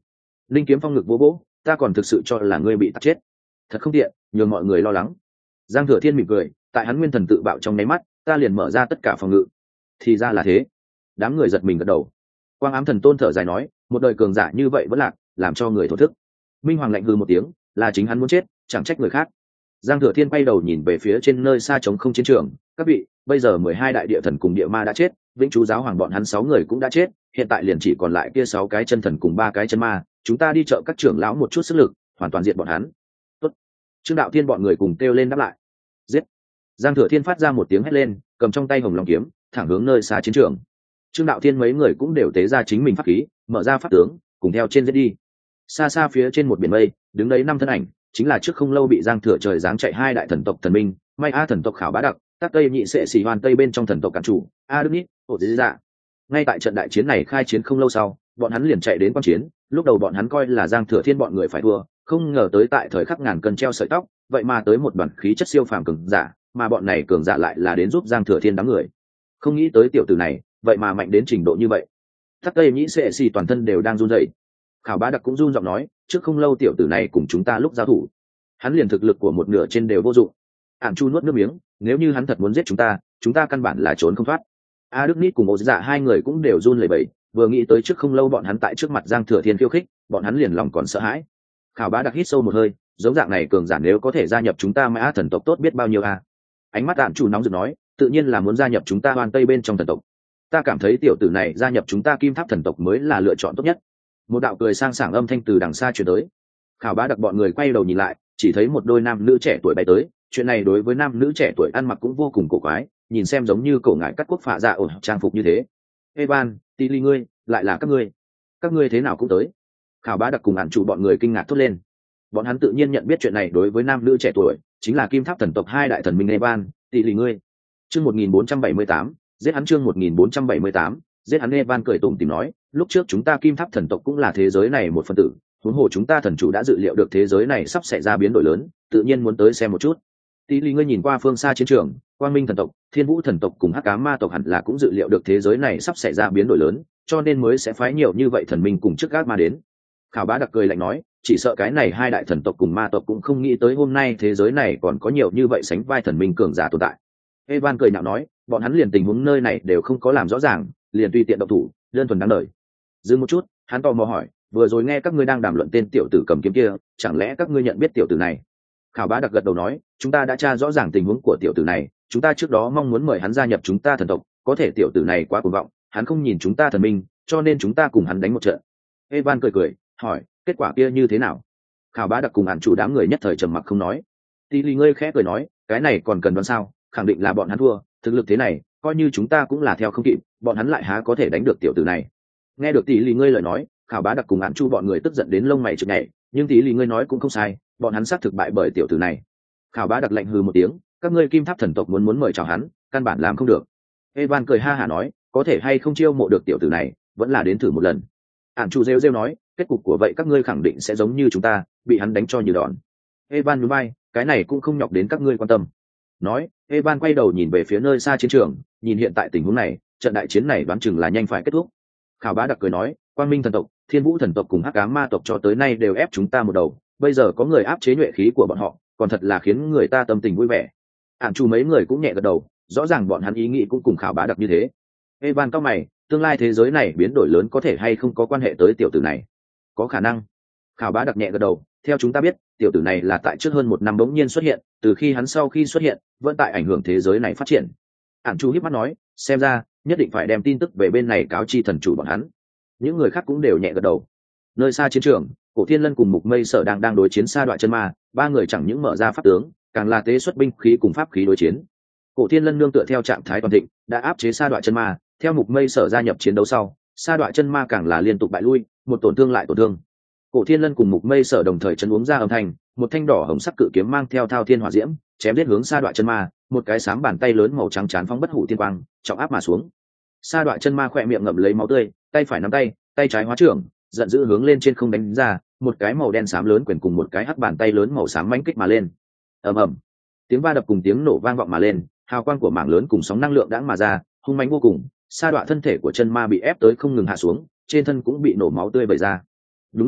Linh Kiếm Phong ngực vỗ vỗ, ta còn thực sự cho là ngươi bị tạt chết, thật không tiện, nhường mọi người lo lắng. Giang Thừa Thiên mỉm cười, tại hắn nguyên thần tự bạo trong nháy mắt, ta liền mở ra tất cả phòng ngự. Thì ra là thế. Đám người giật mình gật đầu. Quang Ám Thần Tôn thở dài nói, một đời cường giả như vậy vẫn lạc, làm cho người thổ thức. Minh Hoàng lạnh hừ một tiếng, là chính hắn muốn chết, chẳng trách người khác. Giang Thừa Thiên quay đầu nhìn về phía trên nơi xa trống không chiến trường, các vị, bây giờ mười hai đại địa thần cùng địa ma đã chết, Vĩnh Chú giáo hoàng bọn hắn sáu người cũng đã chết, hiện tại liền chỉ còn lại kia sáu cái chân thần cùng ba cái chân ma, chúng ta đi chợ các trưởng lão một chút sức lực, hoàn toàn diệt bọn hắn. Tốt. Trương Đạo Thiên bọn người cùng kêu lên đáp lại. Giết. Giang Thừa Thiên phát ra một tiếng hét lên, cầm trong tay Hồng Long kiếm, thẳng hướng nơi xa chiến trường. Trương Đạo Thiên mấy người cũng đều tế ra chính mình pháp khí, mở ra pháp tướng, cùng theo trên giết đi. Xa xa phía trên một biển mây, đứng đấy năm thân ảnh, chính là trước không lâu bị Giang Thừa trời giáng chạy hai đại thần tộc thần minh, May A thần tộc Khảo Bá Đặc, Tắc Tây Nhị Sệ Sĩ Hoàn Tây bên trong thần tộc Cản Chủ, A Đức Nít, Ổ Dĩ Dạ. Ngay tại trận đại chiến này khai chiến không lâu sau, bọn hắn liền chạy đến quan chiến, lúc đầu bọn hắn coi là Giang Thừa Thiên bọn người phải thua, không ngờ tới tại thời khắc ngàn cân treo sợi tóc, vậy mà tới một đoàn khí chất siêu phàm cường giả, mà bọn này cường giả lại là đến giúp Giang Thừa Thiên đám người. Không nghĩ tới tiểu tử này, vậy mà mạnh đến trình độ như vậy. Tắc Tây Nhĩ Sệ Sĩ toàn thân đều đang run rẩy. Khảo Bá Đặc cũng run giọng nói, trước không lâu tiểu tử này cùng chúng ta lúc giao thủ, hắn liền thực lực của một nửa trên đều vô dụng. Ản Chu nuốt nước miếng, nếu như hắn thật muốn giết chúng ta, chúng ta căn bản là trốn không thoát. A Đức Nít cùng Ô Dạ hai người cũng đều run lẩy bẩy, vừa nghĩ tới trước không lâu bọn hắn tại trước mặt Giang Thừa Thiên khiêu khích, bọn hắn liền lòng còn sợ hãi. Khảo Bá Đặc hít sâu một hơi, giống dạng này cường giả nếu có thể gia nhập chúng ta Mã thần tộc tốt biết bao nhiêu a. Ánh mắt Ản Chu nóng rực nói, tự nhiên là muốn gia nhập chúng ta Hoan Tây bên trong thần tộc. Ta cảm thấy tiểu tử này gia nhập chúng ta Kim Tháp thần tộc mới là lựa chọn tốt nhất. Một đạo cười sang sảng âm thanh từ đằng xa truyền tới. Khảo Bá Đặc bọn người quay đầu nhìn lại, chỉ thấy một đôi nam nữ trẻ tuổi bay tới. Chuyện này đối với nam nữ trẻ tuổi ăn mặc cũng vô cùng cổ quái, nhìn xem giống như cổ ngải cắt quốc phạ dạ ổn trang phục như thế. Evan, Tỷ Ly ngươi, lại là các ngươi, các ngươi thế nào cũng tới? Khảo Bá Đặc cùng Ản Chủ bọn người kinh ngạc thốt lên. Bọn hắn tự nhiên nhận biết chuyện này đối với nam nữ trẻ tuổi, chính là Kim Tháp thần tộc hai đại thần minh Evan, Tỷ Ly ngươi. Chương một nghìn bốn trăm bảy mươi tám, giết hắn chương một nghìn bốn trăm bảy mươi tám, giết hắn. Evan cười tủm tỉm nói, lúc trước chúng ta Kim Tháp thần tộc cũng là thế giới này một phần tử, huống hồ chúng ta thần chủ đã dự liệu được thế giới này sắp xảy ra biến đổi lớn, tự nhiên muốn tới xem một chút. Tỷ Ly ngươi nhìn qua phương xa chiến trường, Quang Minh thần tộc, Thiên Vũ thần tộc cùng Hắc Ám ma tộc hẳn là cũng dự liệu được thế giới này sắp xảy ra biến đổi lớn, cho nên mới sẽ phái nhiều như vậy thần minh cùng trước gác ma đến. Khảo Bá Đặc cười lạnh nói, chỉ sợ cái này hai đại thần tộc cùng ma tộc cũng không nghĩ tới hôm nay thế giới này còn có nhiều như vậy sánh vai thần minh cường giả tồn tại. Evan cười nhạo nói, bọn hắn liền tình huống nơi này đều không có làm rõ ràng, liền tùy tiện động thủ, đơn thuần đáng đời. Dừng một chút, hắn tò mò hỏi, vừa rồi nghe các ngươi đang đàm luận tên tiểu tử cầm kiếm kia, chẳng lẽ các ngươi nhận biết tiểu tử này? Khảo Bá Đặc gật đầu nói, chúng ta đã tra rõ ràng tình huống của tiểu tử này, chúng ta trước đó mong muốn mời hắn gia nhập chúng ta thần tộc, có thể tiểu tử này quá cuồng vọng, hắn không nhìn chúng ta thần minh, cho nên chúng ta cùng hắn đánh một trận. Evan cười cười, hỏi, kết quả kia như thế nào? Khảo Bá Đặc cùng Ản Chủ đám người nhất thời trầm mặc không nói. Tỷ Ly ngươi khẽ cười nói, cái này còn cần đoán sao, khẳng định là bọn hắn thua, thực lực thế này, coi như chúng ta cũng là theo không kịp, bọn hắn lại há có thể đánh được tiểu tử này. Nghe được Tỷ Ly ngươi lời nói, Khảo Bá Đặc cùng Ản Chu bọn người tức giận đến lông mày chực nhảy, nhưng Tỷ Ly ngươi nói cũng không sai, bọn hắn xác thực bại bởi tiểu tử này. Khảo Bá Đặc lạnh hừ một tiếng, các ngươi Kim Tháp thần tộc muốn muốn mời chào hắn, căn bản làm không được. Evan cười ha hả nói, có thể hay không chiêu mộ được tiểu tử này, vẫn là đến thử một lần. Ản Chu rêu rêu nói, kết cục của vậy các ngươi khẳng định sẽ giống như chúng ta, bị hắn đánh cho như đòn. Evan nhún vai, cái này cũng không nhọc đến các ngươi quan tâm. Nói, Evan quay đầu nhìn về phía nơi xa chiến trường, nhìn hiện tại tình huống này, trận đại chiến này đoán chừng là nhanh phải kết thúc. Khảo Bá Đặc cười nói, Quang Minh thần tộc, Thiên Vũ thần tộc cùng Hắc Ám ma tộc cho tới nay đều ép chúng ta một đầu, bây giờ có người áp chế nhuệ khí của bọn họ, còn thật là khiến người ta tâm tình vui vẻ. Ản Chu mấy người cũng nhẹ gật đầu, rõ ràng bọn hắn ý nghĩ cũng cùng Khảo Bá Đặc như thế. Evan cao mày, tương lai thế giới này biến đổi lớn có thể hay không có quan hệ tới tiểu tử này? Có khả năng. Khảo Bá Đặc nhẹ gật đầu, theo chúng ta biết, tiểu tử này là tại trước hơn một năm bỗng nhiên xuất hiện, từ khi hắn sau khi xuất hiện, vẫn tại ảnh hưởng thế giới này phát triển. Ản Chu híp mắt nói, xem ra, nhất định phải đem tin tức về bên này cáo chi thần chủ bọn hắn. Những người khác cũng đều nhẹ gật đầu. Nơi xa chiến trường, Cổ Thiên Lân cùng Mục Mây Sở đang đang đối chiến Sa Đoạ Chân Ma, ba người chẳng những mở ra pháp tướng, càng là tế xuất binh khí cùng pháp khí đối chiến. Cổ Thiên Lân nương tựa theo trạng thái toàn thịnh, đã áp chế Sa Đoạ Chân Ma, theo Mục Mây Sở gia nhập chiến đấu sau, Sa Đoạ Chân Ma càng là liên tục bại lui, một tổn thương lại tổn thương. Cổ Thiên Lân cùng Mục Mây Sở đồng thời chấn uống ra âm thanh, một thanh đỏ hồng sắc cự kiếm mang theo thao thiên hỏa diễm, chém giết hướng Sa Đoạ Chân Ma, một cái sám bàn tay lớn màu trắng chán phóng bất hủ tiên quang, trọng áp mà xuống. Sa Đoạ Chân Ma khỏe miệng ngậm lấy máu tươi, tay phải nắm tay, tay trái hóa trưởng, giận dữ hướng lên trên không đánh ra, một cái màu đen xám lớn quyền cùng một cái hắc bàn tay lớn màu xám mãnh kích mà lên. Ầm ầm, tiếng va đập cùng tiếng nổ vang vọng mà lên, hào quang của mảng lớn cùng sóng năng lượng đãng mà ra, hung mãnh vô cùng. Sa Đoạ thân thể của chân ma bị ép tới không ngừng hạ xuống, trên thân cũng bị nổ máu tươi vẩy ra. Đúng lúc này,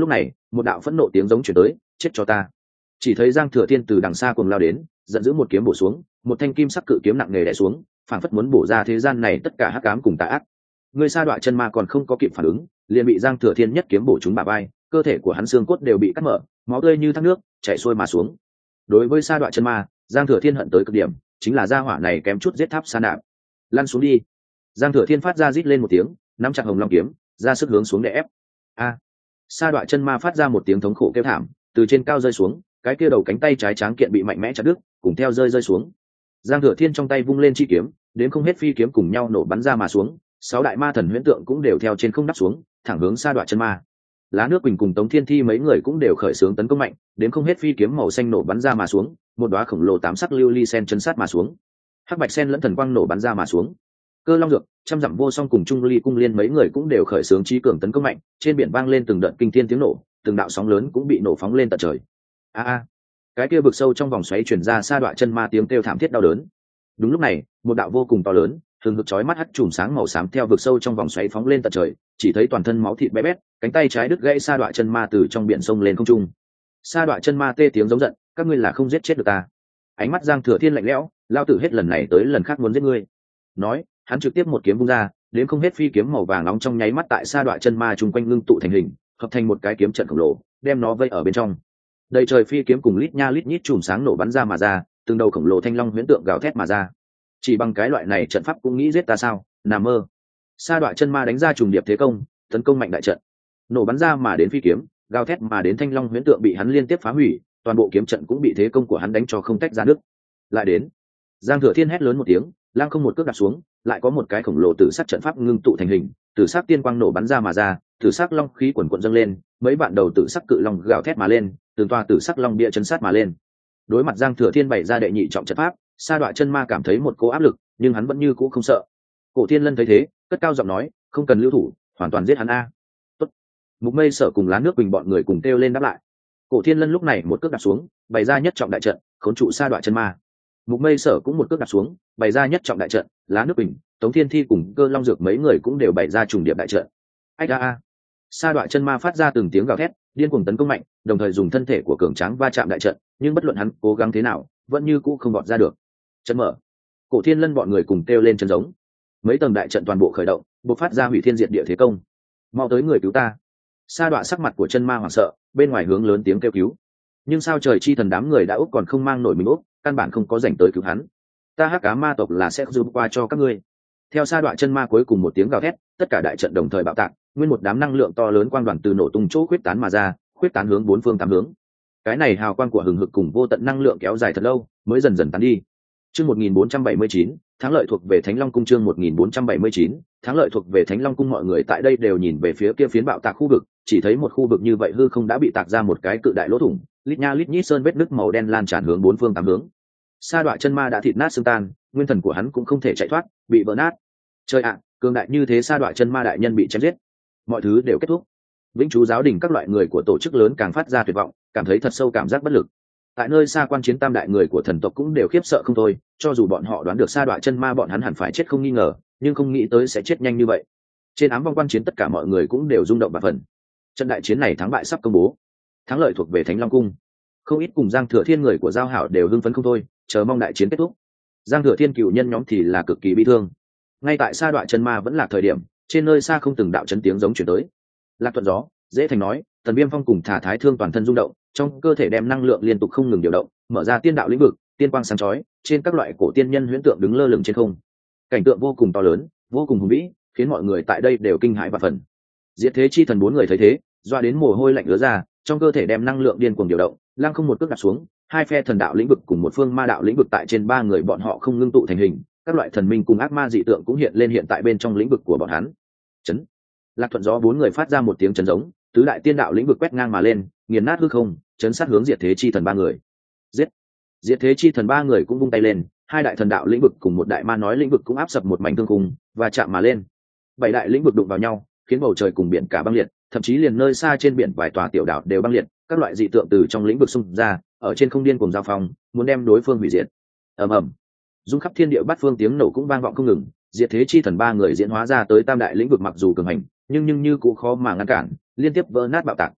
một đạo phẫn nộ tiếng giống chuyển tới, chết cho ta. Chỉ thấy Giang Thừa Thiên từ đằng xa cuồng lao đến, giận dữ một kiếm bổ xuống, một thanh kim sắc cự kiếm nặng nề đè xuống, phảng phất muốn bổ ra thế gian này tất cả hắc ám cùng tà ác. Người Sa Đọa Chân Ma còn không có kịp phản ứng, liền bị Giang Thừa Thiên nhất kiếm bổ trúng bả vai, cơ thể của hắn xương cốt đều bị cắt mở, máu tươi như thác nước chảy xuôi mà xuống. Đối với Sa Đọa Chân Ma, Giang Thừa Thiên hận tới cực điểm, chính là gia hỏa này kém chút giết Tháp Sa Nạp. Lăn xuống đi. Giang Thừa Thiên phát ra rít lên một tiếng, nắm chặt Hồng Long kiếm, ra sức hướng xuống để ép. A! Sa Đọa Chân Ma phát ra một tiếng thống khổ kêu thảm, từ trên cao rơi xuống, cái kia đầu cánh tay trái tráng kiện bị mạnh mẽ chặt đứt, cùng theo rơi rơi xuống. Giang Thừa Thiên trong tay vung lên chi kiếm, đến không hết phi kiếm cùng nhau nổ bắn ra mà xuống, sáu đại ma thần huyễn tượng cũng đều theo trên không đáp xuống, thẳng hướng Sa Đọa Chân Ma. Lá Nước Quỳnh cùng Tống Thiên Thi mấy người cũng đều khởi xướng tấn công mạnh, đến không hết phi kiếm màu xanh nổ bắn ra mà xuống, một đóa khổng lồ tám sắc lưu ly sen chấn sát mà xuống. Hắc bạch sen lẫn thần quang nổ bắn ra mà xuống. Cơ Long Dược, trăm dặm vô song cùng Trung Ly cung liên mấy người cũng đều khởi xướng chí cường tấn công mạnh, trên biển vang lên từng đợt kinh thiên tiếng nổ, từng đạo sóng lớn cũng bị nổ phóng lên tận trời. A a, cái kia vực sâu trong vòng xoáy truyền ra Sa Đọa Chân Ma tiếng kêu thảm thiết đau đớn. Đúng lúc này, một đạo vô cùng to lớn, thường hực chói mắt hắt chùm sáng màu xám theo vực sâu trong vòng xoáy phóng lên tận trời, chỉ thấy toàn thân máu thịt bé bét, cánh tay trái đứt gãy Sa Đọa Chân Ma từ trong biển sông lên không trung. Sa Đọa Chân Ma tê tiếng giống giận, các ngươi là không giết chết được ta. Ánh mắt Giang Thừa Thiên lạnh lẽo, lao tử hết lần này tới lần khác muốn giết ngươi. Nói, hắn trực tiếp một kiếm vung ra, đến không hết phi kiếm màu vàng nóng trong nháy mắt tại Sa Đọa Chân Ma chung quanh ngưng tụ thành hình, hợp thành một cái kiếm trận khổng lồ, đem nó vây ở bên trong. Đầy trời phi kiếm cùng lít nha lít nhít chùm sáng nổ bắn ra mà ra, từng đầu khổng lồ thanh long huyễn tượng gào thét mà ra. Chỉ bằng cái loại này trận pháp cũng nghĩ giết ta sao? Nằm mơ. Sa Đọa Chân Ma đánh ra trùng điệp thế công, tấn công mạnh đại trận. Nổ bắn ra mà đến phi kiếm, gào thét mà đến thanh long huyễn tượng bị hắn liên tiếp phá hủy, toàn bộ kiếm trận cũng bị thế công của hắn đánh cho không tách ra nước. Lại đến. Giang Thừa Thiên hét lớn một tiếng, lang không một cước đặt xuống, lại có một cái khổng lồ tử sắc trận pháp ngưng tụ thành hình, tử sắc tiên quang nổ bắn ra mà ra, tử sắc long khí quần quần dâng lên, mấy vạn đầu tử sắc cự long gào thét mà lên, từng toa tử sắc long bia chấn sát mà lên. Đối mặt Giang Thừa Thiên bày ra đệ nhị trọng trận pháp, Sa Đọa Chân Ma cảm thấy một cỗ áp lực, nhưng hắn vẫn như cũ không sợ. Cổ Thiên Lân thấy thế, cất cao giọng nói, không cần lưu thủ, hoàn toàn giết hắn a. Tốt. Mục Mây Sở cùng Lá Nước Quỳnh bọn người cùng kêu lên đáp lại. Cổ Thiên Lân lúc này một cước đạp xuống, bày ra nhất trọng đại trận, khốn trụ Sa Đọa Chân Ma. Mục Mây Sở cũng một cước đạp xuống, bày ra nhất trọng đại trận, Lá Nước Quỳnh, Tống Thiên Thi cùng Cơ Long Dược mấy người cũng đều bày ra trùng điệp đại trận. Ách a a. Sa Đọa Chân Ma phát ra từng tiếng gào thét, điên cuồng tấn công mạnh, đồng thời dùng thân thể của cường tráng va chạm đại trận, nhưng bất luận hắn cố gắng thế nào, vẫn như cũ không vọt ra được. Trận mở. Cổ Thiên Lân bọn người cùng kêu lên chân giống. Mấy tầng đại trận toàn bộ khởi động, bộc phát ra hủy thiên diệt địa thế công. Mau tới người cứu ta. Sa Đọa sắc mặt của Chân Ma hoảng sợ, bên ngoài hướng lớn tiếng kêu cứu. Nhưng sao trời chi thần đám người đã úp còn không mang nổi mình úp, căn bản không có rảnh tới cứu hắn. Ta Hắc Ám Ma tộc là sẽ giúp qua cho các ngươi. Theo Sa Đọa Chân Ma cuối cùng một tiếng gào thét, tất cả đại trận đồng thời bạo tạc, nguyên một đám năng lượng to lớn quang đoàn từ nổ tung chỗ khuyết tán mà ra, khuyết tán hướng bốn phương tám hướng. Cái này hào quang của hừng hực cùng vô tận năng lượng kéo dài thật lâu, mới dần dần tán đi. Chương một nghìn bốn trăm bảy mươi chín, thắng lợi thuộc về Thánh Long cung. Chương một nghìn bốn trăm bảy mươi chín, thắng lợi thuộc về Thánh Long cung. Mọi người tại đây đều nhìn về phía kia phiến bạo tạc khu vực, chỉ thấy một khu vực như vậy hư không đã bị tạc ra một cái cự đại lỗ thủng, lít nha lít nhít sơn vết nứt màu đen lan tràn hướng bốn phương tám hướng. Sa Đọa Chân Ma đã thịt nát xương tan, nguyên thần của hắn cũng không thể chạy thoát, bị vỡ nát. Trời ạ, cường đại như thế Sa Đọa Chân Ma đại nhân bị chém giết. Mọi thứ đều kết thúc. Vĩnh Chú giáo đình các loại người của tổ chức lớn càng phát ra tuyệt vọng, cảm thấy thật sâu cảm giác bất lực. Tại nơi xa quan chiến tam đại người của thần tộc cũng đều khiếp sợ không thôi, cho dù bọn họ đoán được Sa Đọa Chân Ma bọn hắn hẳn phải chết không nghi ngờ, nhưng không nghĩ tới sẽ chết nhanh như vậy. Trên ám vong quan chiến tất cả mọi người cũng đều rung động và phần. Trận đại chiến này thắng bại sắp công bố, thắng lợi thuộc về Thánh Long cung. Không ít cùng Giang Thừa Thiên người của Giao Hảo đều hưng phấn không thôi, chờ mong đại chiến kết thúc. Giang Thừa Thiên cựu nhân nhóm thì là cực kỳ bi thương. Ngay tại Sa Đọa Chân Ma vẫn là thời điểm, trên nơi xa không từng đạo chấn tiếng giống chuyển tới. Lạc Thuận Gió, Dễ Thành nói, Tần Viêm Phong cùng Thả Thái Thương toàn thân rung động, trong cơ thể đem năng lượng liên tục không ngừng điều động, mở ra tiên đạo lĩnh vực, tiên quang sáng chói, trên các loại cổ tiên nhân huyễn tượng đứng lơ lửng trên không. Cảnh tượng vô cùng to lớn, vô cùng hùng vĩ, khiến mọi người tại đây đều kinh hãi và phần. Diệt Thế Chi Thần bốn người thấy thế, doa đến mồ hôi lạnh ứa ra, trong cơ thể đem năng lượng điên cuồng điều động, lăng không một cước đặt xuống, hai phe thần đạo lĩnh vực cùng một phương ma đạo lĩnh vực tại trên ba người bọn họ không ngưng tụ thành hình, các loại thần minh cùng ác ma dị tượng cũng hiện lên hiện tại bên trong lĩnh vực của bọn hắn. Chấn. Lạc Thuận Gió bốn người phát ra một tiếng chấn giống, tứ đại tiên đạo lĩnh vực quét ngang mà lên, nghiền nát hư không, chấn sát hướng Diệt Thế Chi Thần ba người. Giết. Diệt Thế Chi Thần ba người cũng vung tay lên, hai đại thần đạo lĩnh vực cùng một đại ma nói lĩnh vực cũng áp sập một mảnh thương khung và chạm mà lên. Bảy đại lĩnh vực đụng vào nhau, khiến bầu trời cùng biển cả băng liệt, thậm chí liền nơi xa trên biển vài tòa tiểu đảo đều băng liệt, các loại dị tượng từ trong lĩnh vực xung ra, ở trên không điên cùng giao phong, muốn đem đối phương hủy diệt. Ầm ầm. Dung khắp thiên địa bát phương tiếng nổ cũng vang vọng không ngừng, Diệt Thế Chi Thần ba người diễn hóa ra tới tam đại lĩnh vực mặc dù cường hành, nhưng nhưng như cũng khó mà ngăn cản, liên tiếp vỡ nát bạo tạc.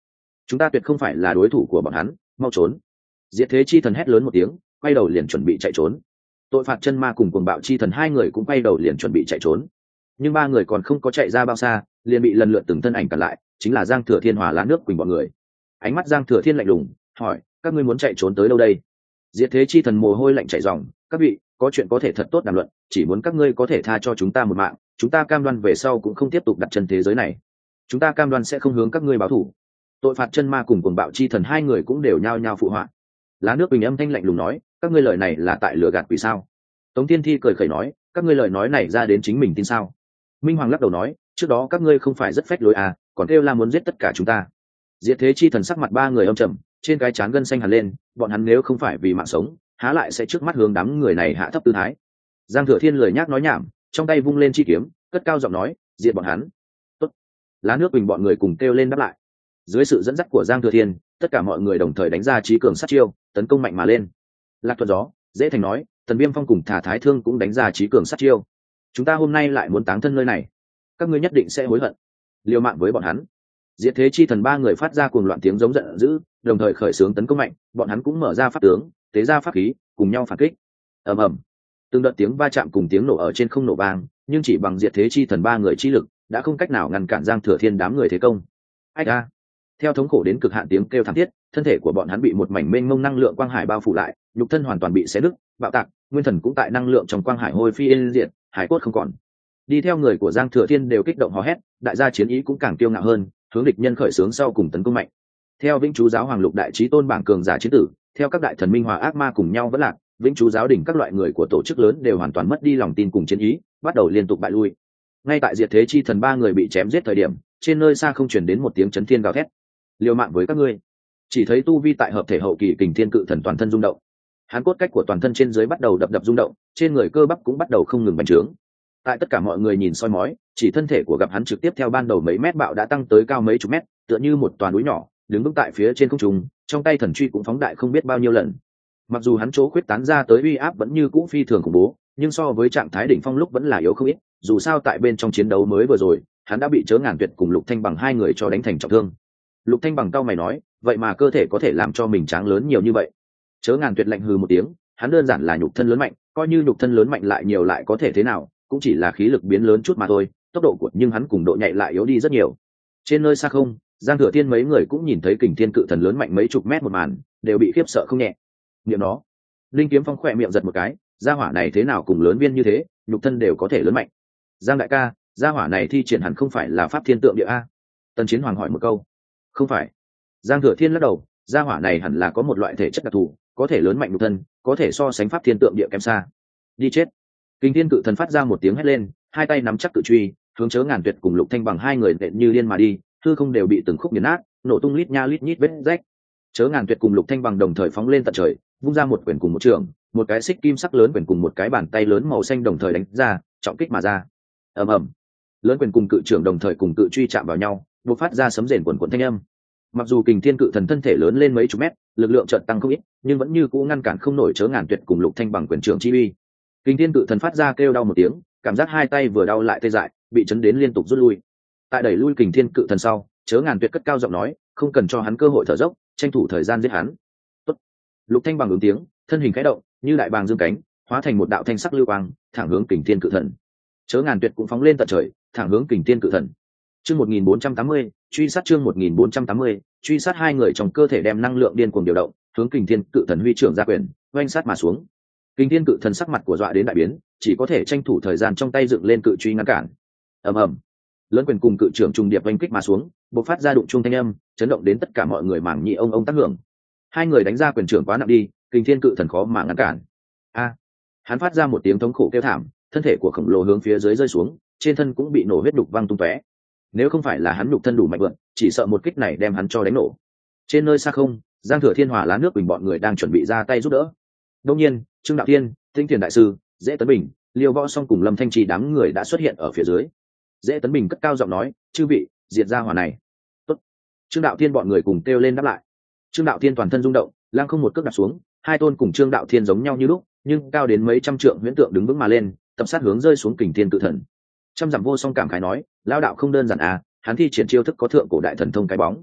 chúng ta tuyệt không phải là đối thủ của bọn hắn, mau trốn. Diệt thế chi thần hét lớn một tiếng, quay đầu liền chuẩn bị chạy trốn. Tội phạt chân ma cùng cuồng bạo chi thần hai người cũng quay đầu liền chuẩn bị chạy trốn, nhưng ba người còn không có chạy ra bao xa liền bị lần lượt từng thân ảnh cản lại, chính là Giang Thừa Thiên hòa Lá Nước Quỳnh bọn người. Ánh mắt Giang Thừa Thiên lạnh lùng hỏi, các ngươi muốn chạy trốn tới đâu đây? Diệt thế chi thần mồ hôi lạnh chảy ròng, các vị có chuyện có thể thật tốt đàm luận, chỉ muốn các ngươi có thể tha cho chúng ta một mạng, chúng ta cam đoan về sau cũng không tiếp tục đặt chân thế giới này, chúng ta cam đoan sẽ không hướng các ngươi báo thù. Tội phạt chân ma cùng cuồng bạo chi thần hai người cũng đều nhao nhao phụ họa. Lá Nước Quỳnh âm thanh lạnh lùng nói, các ngươi lời này là tại lừa gạt quỷ sao? Tống Thiên Thi cười khẩy nói, các ngươi lời nói này ra đến chính mình tin sao? Minh Hoàng lắc đầu nói, trước đó các ngươi không phải rất phách lối à, còn kêu la muốn giết tất cả chúng ta. Diệt thế chi thần sắc mặt ba người âm trầm, trên cái trán gân xanh hẳn lên, bọn hắn nếu không phải vì mạng sống, há lại sẽ trước mắt hướng đám người này hạ thấp tư thái. Giang Thừa Thiên lười nhác nói nhảm, trong tay vung lên chi kiếm, cất cao giọng nói, diệt bọn hắn. Tốt. Lá Nước Quỳnh bọn người cùng kêu lên đáp lại. Dưới sự dẫn dắt của Giang Thừa Thiên, tất cả mọi người đồng thời đánh ra trí cường sát chiêu, tấn công mạnh mà lên. Lạc Thuận Gió, Dễ Thành nói, Tần Viêm Phong cùng Thả Thái Thương cũng đánh ra trí cường sát chiêu. Chúng ta hôm nay lại muốn táng thân nơi này, các ngươi nhất định sẽ hối hận. Liều mạng với bọn hắn. Diệt thế chi thần ba người phát ra cuồng loạn tiếng giống giận dữ, đồng thời khởi xướng tấn công mạnh, bọn hắn cũng mở ra pháp tướng, tế ra pháp khí, cùng nhau phản kích. Ầm ầm. Từng đợt tiếng va chạm cùng tiếng nổ ở trên không nổ vang, nhưng chỉ bằng Diệt thế chi thần ba người chi lực, đã không cách nào ngăn cản Giang Thừa Thiên đám người thế công. Ách a! Theo thống khổ đến cực hạn tiếng kêu thảm thiết, thân thể của bọn hắn bị một mảnh mênh mông năng lượng quang hải bao phủ lại, nhục thân hoàn toàn bị xé nứt, bạo tạc, nguyên thần cũng tại năng lượng trong quang hải hôi phi yên diệt, hải cốt không còn. Đi theo người của Giang Thừa Thiên đều kích động hò hét, đại gia chiến ý cũng càng kiêu ngạo hơn, hướng địch nhân khởi xướng sau cùng tấn công mạnh. Theo Vĩnh Chú giáo Hoàng Lục đại chí tôn bảng cường giả chiến tử, theo các đại thần minh hòa ác ma cùng nhau vẫn lạc, Vĩnh Chú giáo đỉnh các loại người của tổ chức lớn đều hoàn toàn mất đi lòng tin cùng chiến ý, bắt đầu liên tục bại lui. Ngay tại Diệt thế chi thần ba người bị chém giết thời điểm, trên nơi xa không truyền đến một tiếng chấn thiên gào thét. Liều mạng với các ngươi. Chỉ thấy tu vi tại hợp thể hậu kỳ kình thiên cự thần toàn thân rung động. Hắn cốt cách của toàn thân trên dưới bắt đầu đập đập rung động, trên người cơ bắp cũng bắt đầu không ngừng bành trướng. Tại tất cả mọi người nhìn soi mói, chỉ thân thể của gặp hắn trực tiếp theo ban đầu mấy mét bạo đã tăng tới cao mấy chục mét, tựa như một toàn núi nhỏ, đứng vững tại phía trên không trung, trong tay thần truy cũng phóng đại không biết bao nhiêu lần. Mặc dù hắn chỗ khuyết tán ra tới uy áp vẫn như cũ phi thường khủng bố, nhưng so với trạng thái đỉnh phong lúc vẫn là yếu không ít, dù sao tại bên trong chiến đấu mới vừa rồi, hắn đã bị Chớ Ngàn Tuyệt cùng Lục Thanh Bằng hai người cho đánh thành trọng thương. Lục Thanh Bằng cau mày nói, vậy mà cơ thể có thể làm cho mình tráng lớn nhiều như vậy. Chớ Ngàn Tuyệt lạnh hừ một tiếng, hắn đơn giản là nhục thân lớn mạnh, coi như nhục thân lớn mạnh lại nhiều lại có thể thế nào, cũng chỉ là khí lực biến lớn chút mà thôi, tốc độ của nhưng hắn cùng độ nhạy lại yếu đi rất nhiều. Trên nơi xa không, Giang Thừa Thiên mấy người cũng nhìn thấy kình thiên cự thần lớn mạnh mấy chục mét một màn, đều bị khiếp sợ không nhẹ. Niệm nó, Linh Kiếm Phong khỏe miệng giật một cái, gia hỏa này thế nào cùng lớn viên như thế, nhục thân đều có thể lớn mạnh. Giang đại ca, gia hỏa này thi triển hẳn không phải là pháp thiên tượng địa a? Tần Chiến Hoàng hỏi một câu. Không phải. Giang Thừa Thiên lắc đầu, gia hỏa này hẳn là có một loại thể chất đặc thù, có thể lớn mạnh nhục thân, có thể so sánh pháp thiên tượng địa kém xa. Đi chết. Kình thiên cự thần phát ra một tiếng hét lên, hai tay nắm chắc cự truy, hướng Chớ Ngàn Tuyệt cùng Lục Thanh Bằng hai người nện như điên mà đi, hư không đều bị từng khúc nghiền nát, nổ tung lít nha lít nhít vết rách. Chớ Ngàn Tuyệt cùng Lục Thanh Bằng đồng thời phóng lên tận trời, vung ra một quyền cùng một trường, một cái xích kim sắc lớn quyền cùng một cái bàn tay lớn màu xanh đồng thời đánh ra, trọng kích mà ra. Ầm ầm. Lớn quyền cùng cự trưởng đồng thời cùng cự truy chạm vào nhau, bộc phát ra sấm rền quần quần thanh âm. Mặc dù Kình Thiên cự thần thân thể lớn lên mấy chục mét, lực lượng chợt tăng không ít, nhưng vẫn như cũ ngăn cản không nổi Chớ Ngàn Tuyệt cùng Lục Thanh Bằng quyền trưởng chi uy. Kình Thiên cự thần phát ra kêu đau một tiếng, cảm giác hai tay vừa đau lại tê dại, bị chấn đến liên tục rút lui. Tại đẩy lui Kình Thiên cự thần sau, Chớ Ngàn Tuyệt cất cao giọng nói, không cần cho hắn cơ hội thở dốc, tranh thủ thời gian giết hắn. Tốt. Lục Thanh Bằng ứng tiếng, thân hình khẽ động, như đại bàng dương cánh, hóa thành một đạo thanh sắc lưu quang, thẳng hướng Kình Thiên cự thần. Chớ Ngàn Tuyệt cũng phóng lên tận trời, thẳng hướng Kình Thiên cự thần. Chương một nghìn bốn trăm tám mươi, truy sát chương một nghìn bốn trăm tám mươi, truy sát hai người trong cơ thể đem năng lượng điên cuồng điều động, hướng Kình Thiên cự thần huy trưởng ra quyền, oanh sát mà xuống. Kình Thiên cự thần sắc mặt của dọa đến đại biến, chỉ có thể tranh thủ thời gian trong tay dựng lên cự truy ngăn cản. Ầm ầm. Lớn quyền cùng cự trưởng trùng điệp oanh kích mà xuống, bộc phát ra đụng chuông thanh âm, chấn động đến tất cả mọi người mảng nhị ông ông tác hưởng. Hai người đánh ra quyền trưởng quá nặng đi, Kình Thiên cự thần khó mà ngăn cản. A! Hắn phát ra một tiếng thống khổ kêu thảm, thân thể của khổng lồ hướng phía dưới rơi xuống, trên thân cũng bị nổ huyết đục văng tung tóe. Nếu không phải là hắn nhục thân đủ mạnh vượn, chỉ sợ một kích này đem hắn cho đánh nổ. Trên nơi xa không, Giang Thừa Thiên hòa Lá Nước Bình bọn người đang chuẩn bị ra tay giúp đỡ. Đương nhiên, Trương Đạo Thiên, Tinh Thiền đại sư, Dễ Tấn Bình, Liêu Võ Song cùng Lâm Thanh Trì đám người đã xuất hiện ở phía dưới. Dễ Tấn Bình cất cao giọng nói, chư vị, diệt ra hỏa này. Tốt. Trương Đạo Thiên bọn người cùng kêu lên đáp lại. Trương Đạo Thiên toàn thân rung động, lăng không một cước đạp xuống, hai tôn cùng Trương Đạo Thiên giống nhau như lúc, nhưng cao đến mấy trăm trượng huyễn tượng đứng vững mà lên, tập sát hướng rơi xuống Kình Thiên cự thần. Trăm dặm vô song cảm khái nói, lão đạo không đơn giản à, hắn thi triển chiêu thức có thượng cổ đại thần thông cái bóng.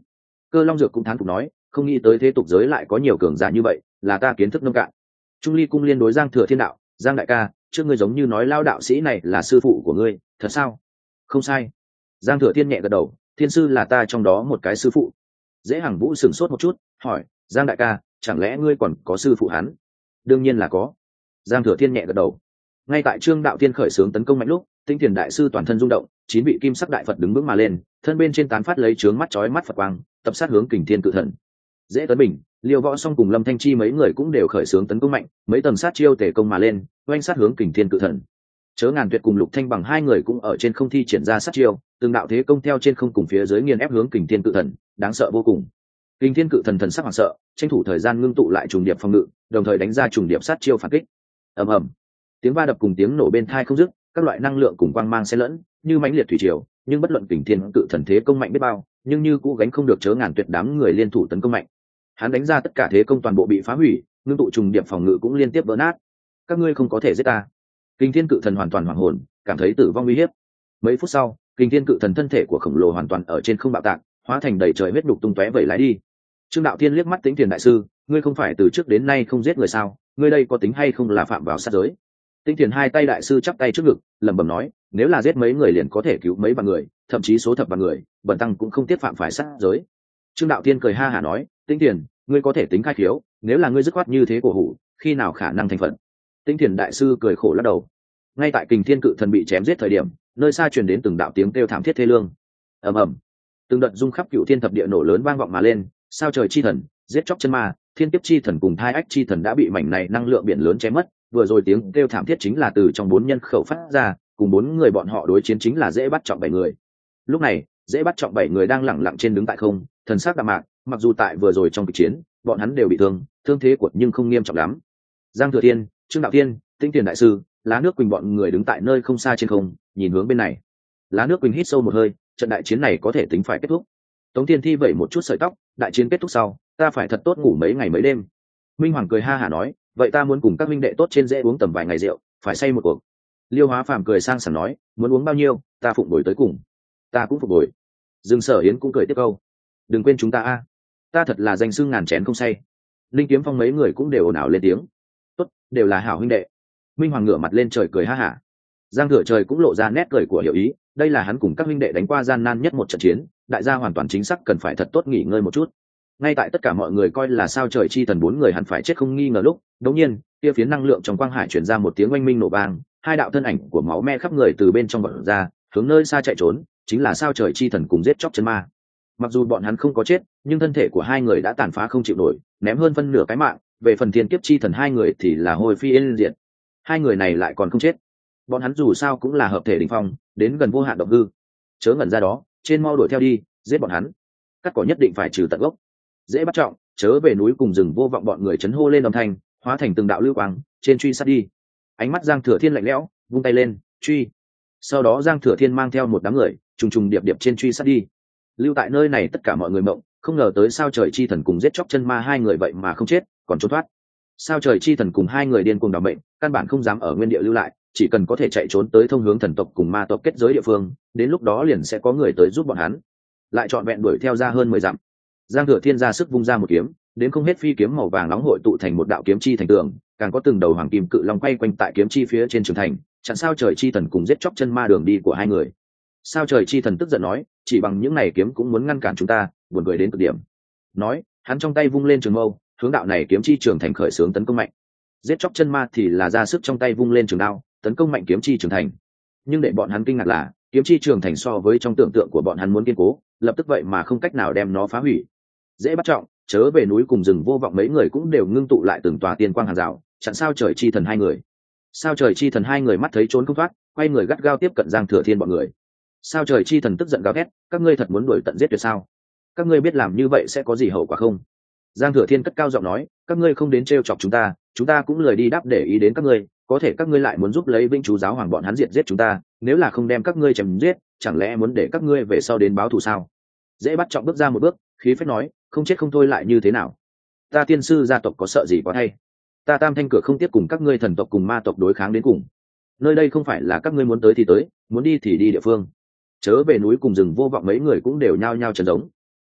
Cơ Long Dược cũng thán phục nói, không nghĩ tới thế tục giới lại có nhiều cường giả như vậy, là ta kiến thức nông cạn. Trung Ly cung liên đối Giang Thừa Thiên đạo, Giang đại ca, trước ngươi giống như nói lao đạo sĩ này là sư phụ của ngươi, thật sao? Không sai. Giang Thừa Thiên nhẹ gật đầu, thiên sư là ta trong đó một cái sư phụ. Dễ Hằng Vũ sửng sốt một chút, hỏi, Giang đại ca, chẳng lẽ ngươi còn có sư phụ hắn? Đương nhiên là có. Giang Thừa Thiên nhẹ gật đầu. Ngay tại Trương Đạo Thiên khởi xướng tấn công mạnh lúc, Tinh Thiền đại sư toàn thân rung động, chín vị kim sắc đại Phật đứng vững mà lên, thân bên trên tán phát lấy chướng mắt chói mắt Phật quang, tập sát hướng Kình Thiên Cự Thần. Dễ Tấn Bình, Liêu Võ Song cùng Lâm Thanh Chi mấy người cũng đều khởi xướng tấn công mạnh, mấy tầng sát chiêu tề công mà lên, oanh sát hướng Kình Thiên Cự Thần. Chớ Ngàn Tuyệt cùng Lục Thanh Bằng hai người cũng ở trên không thi triển ra sát chiêu, từng đạo thế công theo trên không cùng phía dưới nghiền ép hướng Kình Thiên Cự Thần, đáng sợ vô cùng. Kình Thiên Cự Thần thần sắc hoảng sợ, tranh thủ thời gian ngưng tụ lại trùng điệp phòng ngự, đồng thời đánh ra trùng điệp sát chiêu phản kích. Ầm ầm, tiếng va đập cùng tiếng nổ bên tai không dứt, các loại năng lượng cùng quang mang xen lẫn, như mãnh liệt thủy triều, nhưng bất luận Kình Thiên Cự Thần thế công mạnh biết bao, nhưng như cũ gánh không được Chớ Ngàn Tuyệt đám người liên thủ tấn công mạnh. Hắn đánh ra tất cả thế công toàn bộ bị phá hủy, ngưng tụ trùng điệp phòng ngự cũng liên tiếp vỡ nát. Các ngươi không có thể giết ta. Kình Thiên Cự Thần hoàn toàn hoảng hồn, cảm thấy tử vong nguy hiểm. Mấy phút sau, Kình Thiên Cự Thần thân thể của khổng lồ hoàn toàn ở trên không bạo tạc, hóa thành đầy trời huyết đục tung tóe vẩy lái đi. Trương Đạo Thiên liếc mắt Tĩnh Thiền đại sư, ngươi không phải từ trước đến nay không giết người sao? Ngươi đây có tính hay không là phạm vào sát giới? Tĩnh Thiền hai tay đại sư chắp tay trước ngực, lẩm bẩm nói, nếu là giết mấy người liền có thể cứu mấy vạn người, thậm chí số thập vạn người, bần tăng cũng không tiếc phạm phải sát giới. Trương Đạo Thiên cười ha hả nói, Tĩnh Thiền, ngươi có thể tính khai khiếu, nếu là ngươi dứt khoát như thế cổ hủ, khi nào khả năng thành phận? Tĩnh Thiền đại sư cười khổ lắc đầu. Ngay tại Kình Thiên Cự Thần bị chém giết thời điểm, nơi xa truyền đến từng đạo tiếng kêu thảm thiết thê lương. Ầm ầm, từng đợt rung khắp cựu thiên thập địa nổ lớn vang vọng mà lên, sao trời chi thần, giết chóc chân ma, thiên kiếp chi thần cùng thai ách chi thần đã bị mảnh này năng lượng biển lớn chém mất. Vừa rồi tiếng kêu thảm thiết chính là từ trong bốn nhân khẩu phát ra, cùng bốn người bọn họ đối chiến chính là Dễ Bắt Trọng bảy người. Lúc này, Dễ Bắt Trọng bảy người đang lẳng lặng trên đứng tại không, thần sắc đạm mạc, mặc dù tại vừa rồi trong cuộc chiến, bọn hắn đều bị thương, thương thế của nhưng không nghiêm trọng lắm. Giang Thừa Thiên, Trương Đạo Thiên, Tĩnh Thiền đại sư, Lá Nước Quỳnh bọn người đứng tại nơi không xa trên không, nhìn hướng bên này. Lá Nước Quỳnh hít sâu một hơi, trận đại chiến này có thể tính phải kết thúc. Tống Thiên Thi vẩy một chút sợi tóc, đại chiến kết thúc sau, ta phải thật tốt ngủ mấy ngày mấy đêm. Minh Hoàng cười ha hả nói, vậy ta muốn cùng các minh đệ tốt trên dễ uống tầm vài ngày rượu, phải say một cuộc. Liêu Hóa Phàm cười sang sảng nói, muốn uống bao nhiêu, ta phụng bồi tới cùng. Ta cũng phục bồi. Dương Sở Yến cũng cười tiếp câu, đừng quên chúng ta a, ta thật là danh xưng ngàn chén không say. Linh Kiếm Phong mấy người cũng đều ồn ào lên tiếng, tốt, đều là hảo huynh đệ. Minh Hoàng ngửa mặt lên trời cười ha hả. Giang Thừa Trời cũng lộ ra nét cười của hiểu ý, đây là hắn cùng các huynh đệ đánh qua gian nan nhất một trận chiến, đại gia hoàn toàn chính xác cần phải thật tốt nghỉ ngơi một chút. Ngay tại tất cả mọi người coi là sao trời chi thần bốn người hẳn phải chết không nghi ngờ lúc, đột nhiên, kia phiến năng lượng trong quang hải truyền ra một tiếng oanh minh nổ vang, hai đạo thân ảnh của máu me khắp người từ bên trong vọt ra, hướng nơi xa chạy trốn, chính là sao trời chi thần cùng giết chóc chân ma. Mặc dù bọn hắn không có chết, nhưng thân thể của hai người đã tàn phá không chịu nổi, ném hơn phân nửa cái mạng, về phần thiên kiếp chi thần hai người thì là hồi phi yên diệt. Hai người này lại còn không chết. Bọn hắn dù sao cũng là hợp thể đỉnh phong, đến gần vô hạn động hư. Chớ ngẩn ra đó, trên mau đuổi theo đi, giết bọn hắn. Cắt cỏ nhất định phải trừ tận gốc. Dễ Bắt Trọng, chớ về núi cùng rừng vô vọng bọn người chấn hô lên âm thanh, hóa thành từng đạo lưu quang, trên truy sát đi. Ánh mắt Giang Thừa Thiên lạnh lẽo, vung tay lên, truy. Sau đó Giang Thừa Thiên mang theo một đám người, trùng trùng điệp điệp trên truy sát đi. Lưu tại nơi này tất cả mọi người mộng, không ngờ tới sao trời chi thần cùng giết chóc chân ma hai người vậy mà không chết, còn trốn thoát. Sao trời chi thần cùng hai người điên cuồng đảm mệnh, căn bản không dám ở nguyên địa lưu lại, chỉ cần có thể chạy trốn tới thông hướng thần tộc cùng ma tộc kết giới địa phương, đến lúc đó liền sẽ có người tới giúp bọn hắn. Lại trọn vẹn đuổi theo ra hơn mười dặm. Giang Thừa Thiên ra sức vung ra một kiếm, đến không hết phi kiếm màu vàng nóng hội tụ thành một đạo kiếm chi thành tường, càng có từng đầu hoàng kim cự long quay quanh tại kiếm chi phía trên trường thành, chặn sao trời chi thần cùng giết chóc chân ma đường đi của hai người. Sao trời chi thần tức giận nói, chỉ bằng những này kiếm cũng muốn ngăn cản chúng ta, buồn cười đến cực điểm. Nói, hắn trong tay vung lên trường mâu, hướng đạo này kiếm chi trường thành khởi xướng tấn công mạnh. Giết chóc chân ma thì là ra sức trong tay vung lên trường đao, tấn công mạnh kiếm chi trường thành. Nhưng để bọn hắn kinh ngạc là, kiếm chi trường thành so với trong tưởng tượng của bọn hắn muốn kiên cố, lập tức vậy mà không cách nào đem nó phá hủy. Dễ Bắt Trọng, chớ về núi cùng rừng vô vọng mấy người cũng đều ngưng tụ lại từng tòa tiên quang hàng rào, chặn sao trời chi thần hai người. Sao trời chi thần hai người mắt thấy trốn không thoát, quay người gắt gao tiếp cận Giang Thừa Thiên bọn người. Sao trời chi thần tức giận gào thét, các ngươi thật muốn đuổi tận giết tuyệt sao? Các ngươi biết làm như vậy sẽ có gì hậu quả không? Giang Thừa Thiên cất cao giọng nói, các ngươi không đến trêu chọc chúng ta, chúng ta cũng lười đi đáp để ý đến các ngươi, có thể các ngươi lại muốn giúp lấy Vĩnh Chú giáo hoàng bọn hắn diệt giết chúng ta, nếu là không đem các ngươi chém giết, chẳng lẽ muốn để các ngươi về sau đến báo thù sao? Dễ Bắt Trọng bước ra một bước, khí phách nói, không chết không thôi lại như thế nào? Ta tiên sư gia tộc có sợ gì quá thay? Ta Tam Thanh cửa không tiếp cùng các ngươi thần tộc cùng ma tộc đối kháng đến cùng. Nơi đây không phải là các ngươi muốn tới thì tới, muốn đi thì đi địa phương. Chớ về núi cùng rừng vô vọng mấy người cũng đều nhao nhao trấn giống.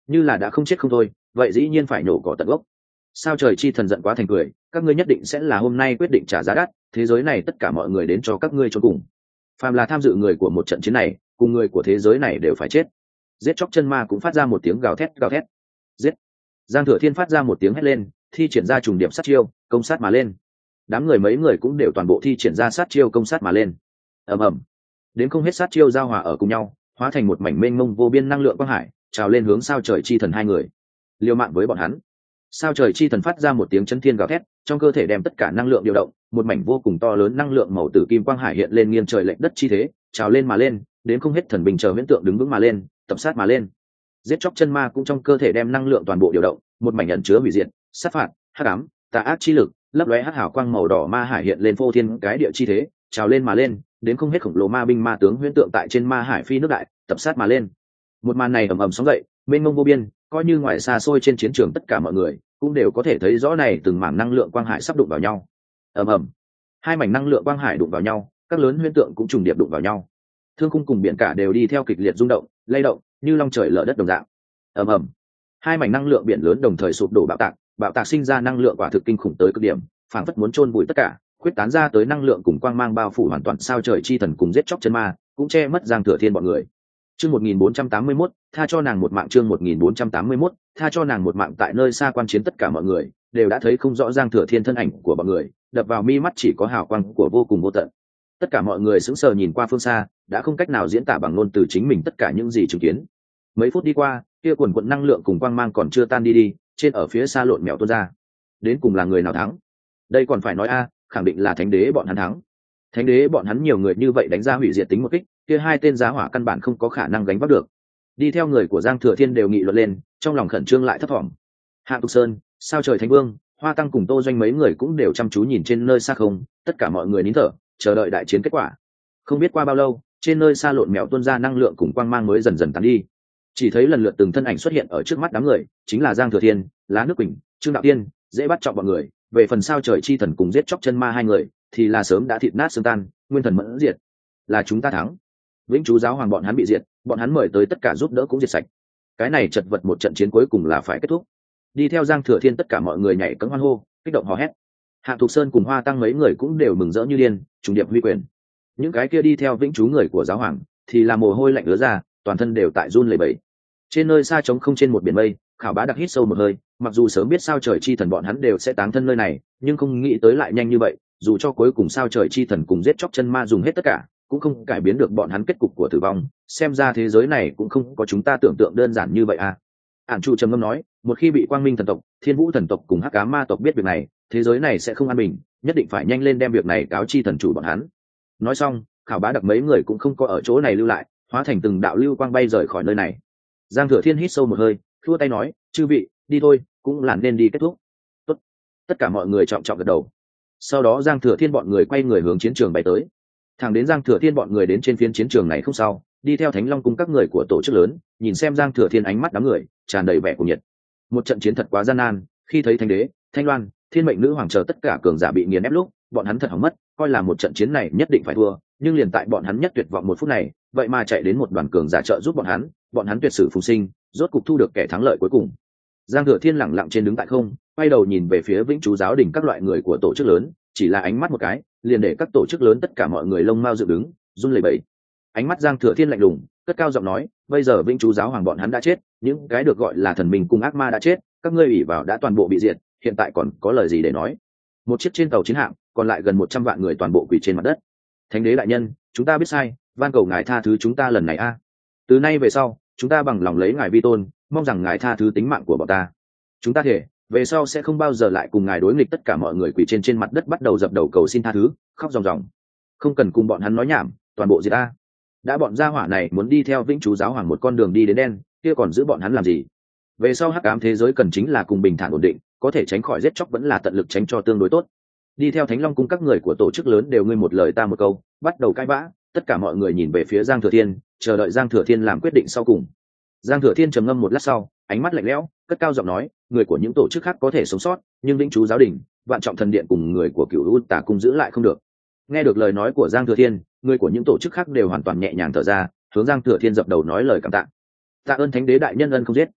như là đã không chết không thôi, vậy dĩ nhiên phải nổ cỏ tận gốc. Sao trời chi thần giận quá thành cười, các ngươi nhất định sẽ là hôm nay quyết định trả giá đắt, thế giới này tất cả mọi người đến cho các ngươi chôn cùng. Phàm là tham dự người của một trận chiến này, cùng người của thế giới này đều phải chết. Giết chóc chân ma cũng phát ra một tiếng gào thét gào thét. Giết. Giang Thừa Thiên phát ra một tiếng hét lên, thi triển ra trùng điểm sát chiêu, công sát mà lên. Đám người mấy người cũng đều toàn bộ thi triển ra sát chiêu công sát mà lên. Ầm ầm. Đến không hết sát chiêu giao hòa ở cùng nhau, hóa thành một mảnh mênh mông vô biên năng lượng quang hải, trào lên hướng sao trời chi thần hai người. Liều mạng với bọn hắn. Sao trời chi thần phát ra một tiếng chấn thiên gào thét, trong cơ thể đem tất cả năng lượng điều động, một mảnh vô cùng to lớn năng lượng màu tử kim quang hải hiện lên nghiêng trời lệch đất chi thế, trào lên mà lên, đến không hết thần bình chờ huyễn tượng đứng vững mà lên, tập sát mà lên. Giết chóc chân ma cũng trong cơ thể đem năng lượng toàn bộ điều động, một mảnh ẩn chứa hủy diệt, sát phạt, hắc ám, tà ác chi lực, lấp lóe hắc hào quang màu đỏ ma hải hiện lên phô thiên cái địa chi thế, trào lên mà lên, đến không hết khổng lồ ma binh ma tướng huyễn tượng tại trên ma hải phi nước đại, tập sát mà lên. Một màn này ầm ầm sóng dậy, mênh mông vô biên, coi như ngoài xa xôi trên chiến trường tất cả mọi người cũng đều có thể thấy rõ này từng mảng năng lượng quang hải sắp đụng vào nhau. Ầm ầm, hai mảnh năng lượng quang hải đụng vào nhau, các lớn huyễn tượng cũng trùng điệp đụng vào nhau. Thương khung cùng biển cả đều đi theo kịch liệt rung động, lay động, như long trời lở đất đồng dạng. Ầm ầm, hai mảnh năng lượng biển lớn đồng thời sụp đổ bạo tạc, bạo tạc sinh ra năng lượng quả thực kinh khủng tới cực điểm, phảng phất muốn chôn vùi tất cả, khuyết tán ra tới năng lượng cùng quang mang bao phủ hoàn toàn sao trời chi thần cùng giết chóc chân ma, cũng che mất Giang Thừa Thiên bọn người. Chương một nghìn bốn trăm tám mươi mốt, tha cho nàng một mạng. Chương một nghìn bốn trăm tám mươi mốt, tha cho nàng một mạng. Tại nơi xa quan chiến tất cả mọi người đều đã thấy không rõ Giang Thừa Thiên thân ảnh của bọn người, đập vào mi mắt chỉ có hào quang của vô cùng vô tận. Tất cả mọi người sững sờ nhìn qua phương xa, đã không cách nào diễn tả bằng ngôn từ chính mình tất cả những gì chứng kiến. Mấy phút đi qua, kia quần quần năng lượng cùng quang mang còn chưa tan đi đi, trên ở phía xa lộn mèo tuôn ra. Đến cùng là người nào thắng? Đây còn phải nói a, khẳng định là Thánh Đế bọn hắn thắng. Thánh Đế bọn hắn nhiều người như vậy đánh ra hủy diệt tính một kích, kia hai tên giá hỏa căn bản không có khả năng gánh vác được. Đi theo người của Giang Thừa Thiên đều nghị luận lên, trong lòng khẩn trương lại thấp thỏm. Hạ Tục Sơn, Sao Trời Thánh Vương, Hoa Tăng cùng Tô Doanh mấy người cũng đều chăm chú nhìn trên nơi xa không, tất cả mọi người nín thở, chờ đợi đại chiến kết quả. Không biết qua bao lâu, trên nơi xa lộn mèo tuôn ra năng lượng cùng quang mang mới dần dần tán đi. Chỉ thấy lần lượt từng thân ảnh xuất hiện ở trước mắt đám người, chính là Giang Thừa Thiên, Lá Nước Quỳnh, Trương Đạo Tiên, dễ bắt trọng bọn người. Về phần Sao Trời Chi Thần cùng giết chóc chân ma hai người, thì là sớm đã thịt nát xương tan, nguyên thần mẫn diệt. Là chúng ta thắng. Vĩnh Chú giáo hoàng bọn hắn bị diệt, bọn hắn mời tới tất cả giúp đỡ cũng diệt sạch. Cái này chật vật một trận chiến cuối cùng là phải kết thúc. Đi theo Giang Thừa Thiên tất cả mọi người nhảy cẫng hoan hô, kích động hò hét. Hạ Thục Sơn cùng Hoa Tăng mấy người cũng đều mừng rỡ như điên, trùng điệp huy quyền. Những cái kia đi theo Vĩnh Chú người của giáo hoàng thì là mồ hôi lạnh ứa ra, toàn thân đều tại run lẩy bẩy. Trên nơi xa trống không trên một biển mây, Khảo Bá Đặc hít sâu một hơi, mặc dù sớm biết Sao Trời Chi Thần bọn hắn đều sẽ táng thân nơi này, nhưng không nghĩ tới lại nhanh như vậy, dù cho cuối cùng Sao Trời Chi Thần cùng giết chóc chân ma dùng hết tất cả, cũng không cải biến được bọn hắn kết cục của tử vong. Xem ra thế giới này cũng không có chúng ta tưởng tượng đơn giản như vậy à. Ản Trụ trầm ngâm nói, một khi bị Quang Minh thần tộc, Thiên Vũ thần tộc cùng Hắc Ám ma tộc biết việc này, thế giới này sẽ không an bình, nhất định phải nhanh lên đem việc này cáo chi thần chủ bọn hắn. Nói xong, Khảo Bá Đặc mấy người cũng không có ở chỗ này lưu lại, hóa thành từng đạo lưu quang bay rời khỏi nơi này. Giang Thừa Thiên hít sâu một hơi, khua tay nói, chư vị, đi thôi, cũng là nên đi kết thúc. Tốt. Tất cả mọi người trọng trọng gật đầu. Sau đó Giang Thừa Thiên bọn người quay người hướng chiến trường bay tới. Thẳng đến Giang Thừa Thiên bọn người đến trên phiến chiến trường này không sau, đi theo Thánh Long cung các người của tổ chức lớn, nhìn xem Giang Thừa Thiên ánh mắt đám người tràn đầy vẻ cuồng nhiệt. Một trận chiến thật quá gian nan, khi thấy Thánh Đế, Thanh Loan, Thiên Mệnh nữ hoàng chờ tất cả cường giả bị nghiền ép lúc, bọn hắn thật hỏng mất, coi là một trận chiến này nhất định phải thua, nhưng liền tại bọn hắn nhất tuyệt vọng một phút này, vậy mà chạy đến một đoàn cường giả trợ giúp bọn hắn, bọn hắn tuyệt sử phùng sinh, rốt cục thu được kẻ thắng lợi cuối cùng. Giang Thừa Thiên lẳng lặng trên đứng tại không, quay đầu nhìn về phía Vĩnh Chú giáo đình các loại người của tổ chức lớn, chỉ là ánh mắt một cái, liền để các tổ chức lớn tất cả mọi người lông mao dựng đứng, run lẩy bẩy. Ánh mắt Giang Thừa Thiên lạnh lùng, cất cao giọng nói, bây giờ Vĩnh Chú giáo hoàng bọn hắn đã chết, những cái được gọi là thần minh cùng ác ma đã chết, các ngươi ủy vào đã toàn bộ bị diệt, hiện tại còn có lời gì để nói? Một chiếc trên tàu chiến hạm, còn lại gần một trăm vạn người toàn bộ quỳ trên mặt đất. Thánh Đế đại nhân, chúng ta biết sai, van cầu ngài tha thứ chúng ta lần này a. Từ nay về sau, chúng ta bằng lòng lấy ngài vi tôn, mong rằng ngài tha thứ tính mạng của bọn ta. Chúng ta thể, về sau sẽ không bao giờ lại cùng ngài đối nghịch. Tất cả mọi người quỳ trên trên mặt đất bắt đầu dập đầu cầu xin tha thứ, khóc ròng ròng. Không cần cùng bọn hắn nói nhảm, toàn bộ diệt a. Đã bọn gia hỏa này muốn đi theo Vĩnh Chú giáo hoàng một con đường đi đến đen, kia còn giữ bọn hắn làm gì? Về sau hắc ám thế giới cần chính là cùng bình thản ổn định, có thể tránh khỏi giết chóc vẫn là tận lực tránh cho tương đối tốt. Đi theo Thánh Long cung các người của tổ chức lớn đều ngươi một lời ta một câu, bắt đầu cãi vã. Tất cả mọi người nhìn về phía Giang Thừa Thiên, chờ đợi Giang Thừa Thiên làm quyết định sau cùng. Giang Thừa Thiên trầm ngâm một lát sau, ánh mắt lạnh lẽo, cất cao giọng nói, người của những tổ chức khác có thể sống sót, nhưng Vĩnh Chú giáo đình, Vạn Trọng thần điện cùng người của Cửu U Tà cung giữ lại không được. Nghe được lời nói của Giang Thừa Thiên, người của những tổ chức khác đều hoàn toàn nhẹ nhàng thở ra, hướng Giang Thừa Thiên dập đầu nói lời cảm tạ. Tạ ơn Thánh Đế đại nhân ân không giết.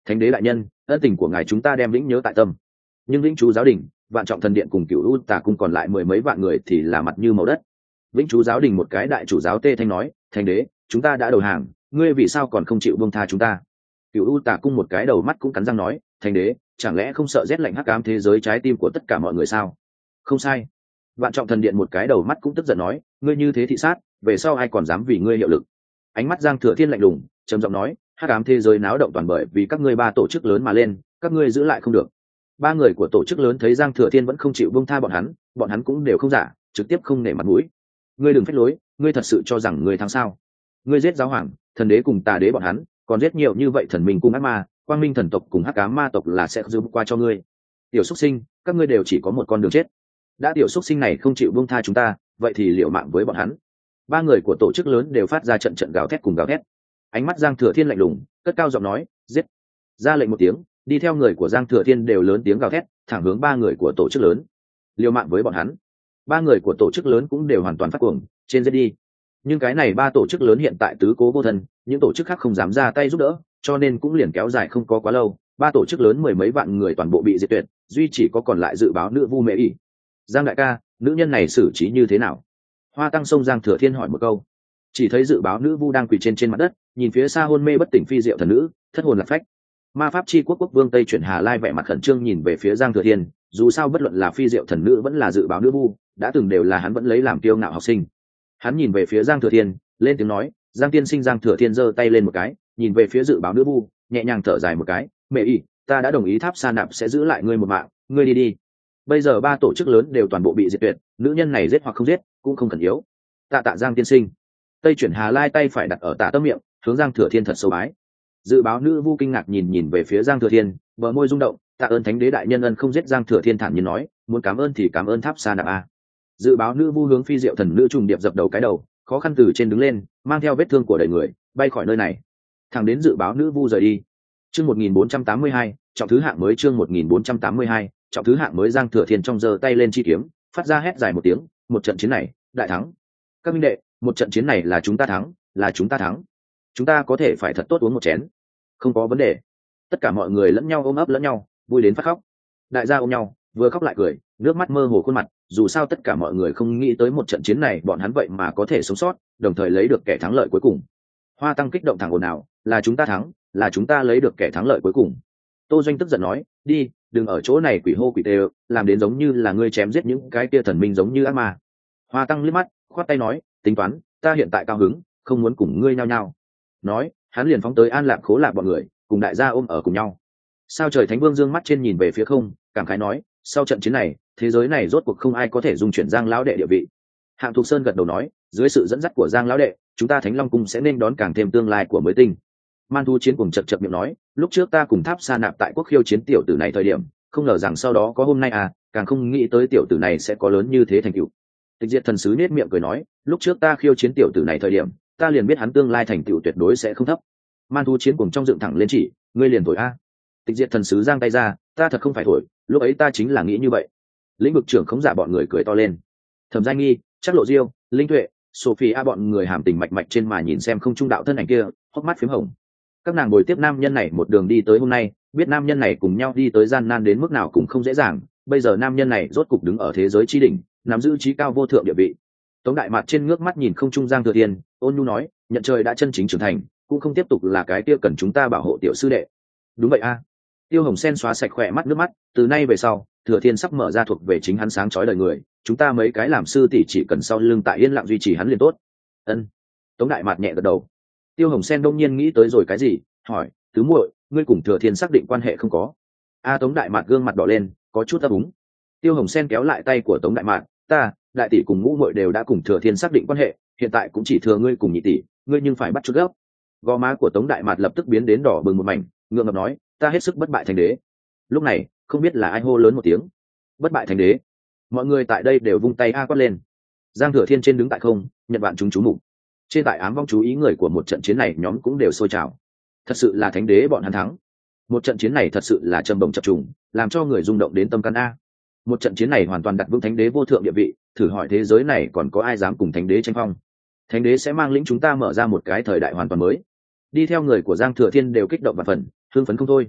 thánh đế đại nhân, ân tình của ngài chúng ta đem vĩnh nhớ tại tâm. Nhưng vĩnh chú giáo đình, vạn trọng thần điện cùng cựu u tà cung còn lại mười mấy vạn người thì là mặt như màu đất. Vĩnh chú giáo đình một cái đại chủ giáo tê thanh nói, thánh đế, chúng ta đã đầu hàng, ngươi vì sao còn không chịu buông tha chúng ta? Cựu u tà cung một cái đầu mắt cũng cắn răng nói, thánh đế, chẳng lẽ không sợ rét lạnh hắc ám thế giới trái tim của tất cả mọi người sao? Không sai. Vạn trọng thần điện một cái đầu mắt cũng tức giận nói, ngươi như thế thị sát, về sau ai còn dám vì ngươi hiệu lực? Ánh mắt Giang Thừa Thiên lạnh lùng, trầm giọng nói, hắc ám thế giới náo động toàn bởi vì các ngươi ba tổ chức lớn mà lên, các ngươi giữ lại không được. Ba người của tổ chức lớn thấy Giang Thừa Thiên vẫn không chịu buông tha bọn hắn, bọn hắn cũng đều không giả, trực tiếp không nể mặt mũi. Ngươi đừng phách lối, ngươi thật sự cho rằng ngươi thắng sao? Ngươi giết giáo hoàng, thần đế cùng tà đế bọn hắn, còn giết nhiều như vậy thần minh cùng ác ma, quang minh thần tộc cùng hắc ám ma tộc là sẽ giữ qua cho ngươi. Tiểu xuất sinh, các ngươi đều chỉ có một con đường chết. Đã tiểu xuất sinh này không chịu buông tha chúng ta, vậy thì liều mạng với bọn hắn. Ba người của tổ chức lớn đều phát ra trận trận gào thét cùng gào thét. Ánh mắt Giang Thừa Thiên lạnh lùng, cất cao giọng nói, giết. Ra lệnh một tiếng, đi theo người của Giang Thừa Thiên đều lớn tiếng gào thét, thẳng hướng ba người của tổ chức lớn. Liều mạng với bọn hắn. Ba người của tổ chức lớn cũng đều hoàn toàn phát cuồng, trên giết đi. Nhưng cái này ba tổ chức lớn hiện tại tứ cố vô thân, những tổ chức khác không dám ra tay giúp đỡ, cho nên cũng liền kéo dài không có quá lâu. Ba tổ chức lớn mười mấy vạn người toàn bộ bị diệt tuyệt, duy chỉ có còn lại dự báo nữ vu mẹ ỉ. Giang đại ca, nữ nhân này xử trí như thế nào? Hoa Tăng sông Giang Thừa Thiên hỏi một câu. Chỉ thấy dự báo nữ vu đang quỳ trên trên mặt đất, nhìn phía xa hôn mê bất tỉnh phi diệu thần nữ, thất hồn lạc phách. Ma pháp chi quốc quốc vương Tây chuyển Hà Lai vẻ mặt khẩn trương nhìn về phía Giang Thừa Thiên, dù sao bất luận là phi diệu thần nữ vẫn là dự báo nữ vu, đã từng đều là hắn vẫn lấy làm kiêu ngạo học sinh. Hắn nhìn về phía Giang Thừa Thiên, lên tiếng nói, Giang tiên sinh. Giang Thừa Thiên giơ tay lên một cái, nhìn về phía dự báo nữ vu, nhẹ nhàng thở dài một cái, mẹ ỉ, ta đã đồng ý Tháp Sa Nạp sẽ giữ lại ngươi một mạng, ngươi đi đi. Bây giờ ba tổ chức lớn đều toàn bộ bị diệt tuyệt, nữ nhân này giết hoặc không giết cũng không cần yếu. Tạ tạ Giang tiên sinh. Tây chuyển Hà Lai tay phải đặt ở tạ tâm miệng, hướng Giang Thừa Thiên thật sâu bái. Dự báo nữ vu kinh ngạc nhìn nhìn về phía Giang Thừa Thiên, bờ môi rung động, tạ ơn thánh đế đại nhân ân không giết. Giang Thừa Thiên thản nhiên nói, muốn cảm ơn thì cảm ơn Tháp Sa Nạp a. Dự báo nữ vu hướng phi diệu thần nữ trùng điệp dập đầu cái đầu, khó khăn từ trên đứng lên, mang theo vết thương của đầy người, bay khỏi nơi này. Thẳng đến dự báo nữ vu rời đi. Chương một nghìn bốn trăm tám mươi hai, trọng thứ hạng mới. Chương một nghìn bốn trăm tám mươi hai, trọng thứ hạng mới. Giang Thừa Thiên trong giơ tay lên chi kiếm, phát ra hét dài một tiếng, một trận chiến này, đại thắng. Các minh đệ, một trận chiến này là chúng ta thắng, là chúng ta thắng. Chúng ta có thể phải thật tốt uống một chén. Không có vấn đề. Tất cả mọi người lẫn nhau ôm ấp lẫn nhau, vui đến phát khóc. Đại gia ôm nhau, vừa khóc lại cười, nước mắt mơ hồ khuôn mặt, dù sao tất cả mọi người không nghĩ tới một trận chiến này bọn hắn vậy mà có thể sống sót, đồng thời lấy được kẻ thắng lợi cuối cùng. Hoa Tăng kích động thẳng ồn ào, là chúng ta thắng, là chúng ta lấy được kẻ thắng lợi cuối cùng. Tô Doanh tức giận nói, đi, đừng ở chỗ này quỷ hô quỷ tê, làm đến giống như là ngươi chém giết những cái kia thần minh giống như ác ma. Hoa Tăng liếc mắt, khoát tay nói, tính toán, ta hiện tại cao hứng, không muốn cùng ngươi nhao nhao. Nói, hắn liền phóng tới An Lạc Khố Lạc bọn người, cùng đại gia ôm ở cùng nhau. Sao Trời Thánh Vương dương mắt trên nhìn về phía không, cảm khái nói, sau trận chiến này, thế giới này rốt cuộc không ai có thể dung chuyển Giang lão đệ địa vị. Hạng Thục Sơn gật đầu nói, dưới sự dẫn dắt của Giang lão đệ, chúng ta Thánh Long cung sẽ nên đón càng thêm tương lai của mới tinh. Man Thu Chiến cùng chật chật miệng nói, lúc trước ta cùng Tháp Sa Nạp tại quốc khiêu chiến tiểu tử này thời điểm, không ngờ rằng sau đó có hôm nay à, càng không nghĩ tới tiểu tử này sẽ có lớn như thế thành tựu. Tịch Diệt thần sứ nết miệng cười nói, lúc trước ta khiêu chiến tiểu tử này thời điểm, ta liền biết hắn tương lai thành tựu tuyệt đối sẽ không thấp. Man Thu Chiến cùng trong dựng thẳng lên chỉ, ngươi liền thổi a. Tịch Diệt thần sứ giang tay ra, ta thật không phải thổi, lúc ấy ta chính là nghĩ như vậy. Lĩnh vực trưởng khống giả bọn người cười to lên. Thẩm Giai Nghi, Chắc Lộ Diêu, Linh Tuệ, Sophie a bọn người hàm tình mạch mạch trên mà nhìn xem không trung đạo thân ảnh kia, hốc mắt phím hồng. Các nàng bồi tiếp nam nhân này một đường đi tới hôm nay, biết nam nhân này cùng nhau đi tới gian nan đến mức nào cũng không dễ dàng, bây giờ nam nhân này rốt cục đứng ở thế giới chi đỉnh, nắm giữ trí cao vô thượng địa vị. Tống Đại Mạt trên ngước mắt nhìn không trung Giang Thừa Thiên, ôn nhu nói, nhận trời đã chân chính trưởng thành, cũng không tiếp tục là cái kia cần chúng ta bảo hộ tiểu sư đệ. Đúng vậy a. Tiêu Hồng Sen xóa sạch khỏe mắt nước mắt, từ nay về sau, Thừa Thiên sắp mở ra thuộc về chính hắn sáng chói đời người, chúng ta mấy cái làm sư tỷ chỉ cần sau lưng tại yên lặng duy trì hắn liền tốt. Ân. Tống Đại Mạt nhẹ gật đầu. Tiêu Hồng Sen đông nhiên nghĩ tới rồi cái gì, hỏi, tứ muội, ngươi cùng Thừa Thiên xác định quan hệ không có? A Tống Đại Mạt gương mặt đỏ lên, có chút ấp úng. Tiêu Hồng Sen kéo lại tay của Tống Đại Mạt, ta, đại tỷ cùng ngũ muội đều đã cùng Thừa Thiên xác định quan hệ, hiện tại cũng chỉ thừa ngươi cùng nhị tỷ, ngươi nhưng phải bắt chút gấp. Gò má của Tống Đại Mạt lập tức biến đến đỏ bừng một mảnh, ngượng ngập nói, ta hết sức bất bại thành đế. Lúc này, không biết là ai hô lớn một tiếng, bất bại thành đế. Mọi người tại đây đều vung tay a quát lên. Giang Thừa Thiên trên đứng tại không, nhận bạn chúng chú mục. Trên tại ám vong chú ý người của một trận chiến này nhóm cũng đều sôi trào. Thật sự là thánh đế bọn hắn thắng. Một trận chiến này thật sự là trầm bổng chập trùng, làm cho người rung động đến tâm can a. Một trận chiến này hoàn toàn đặt vững thánh đế vô thượng địa vị, thử hỏi thế giới này còn có ai dám cùng thánh đế tranh phong? Thánh đế sẽ mang lĩnh chúng ta mở ra một cái thời đại hoàn toàn mới. Đi theo người của Giang Thừa Thiên đều kích động và phần, hưng phấn không thôi,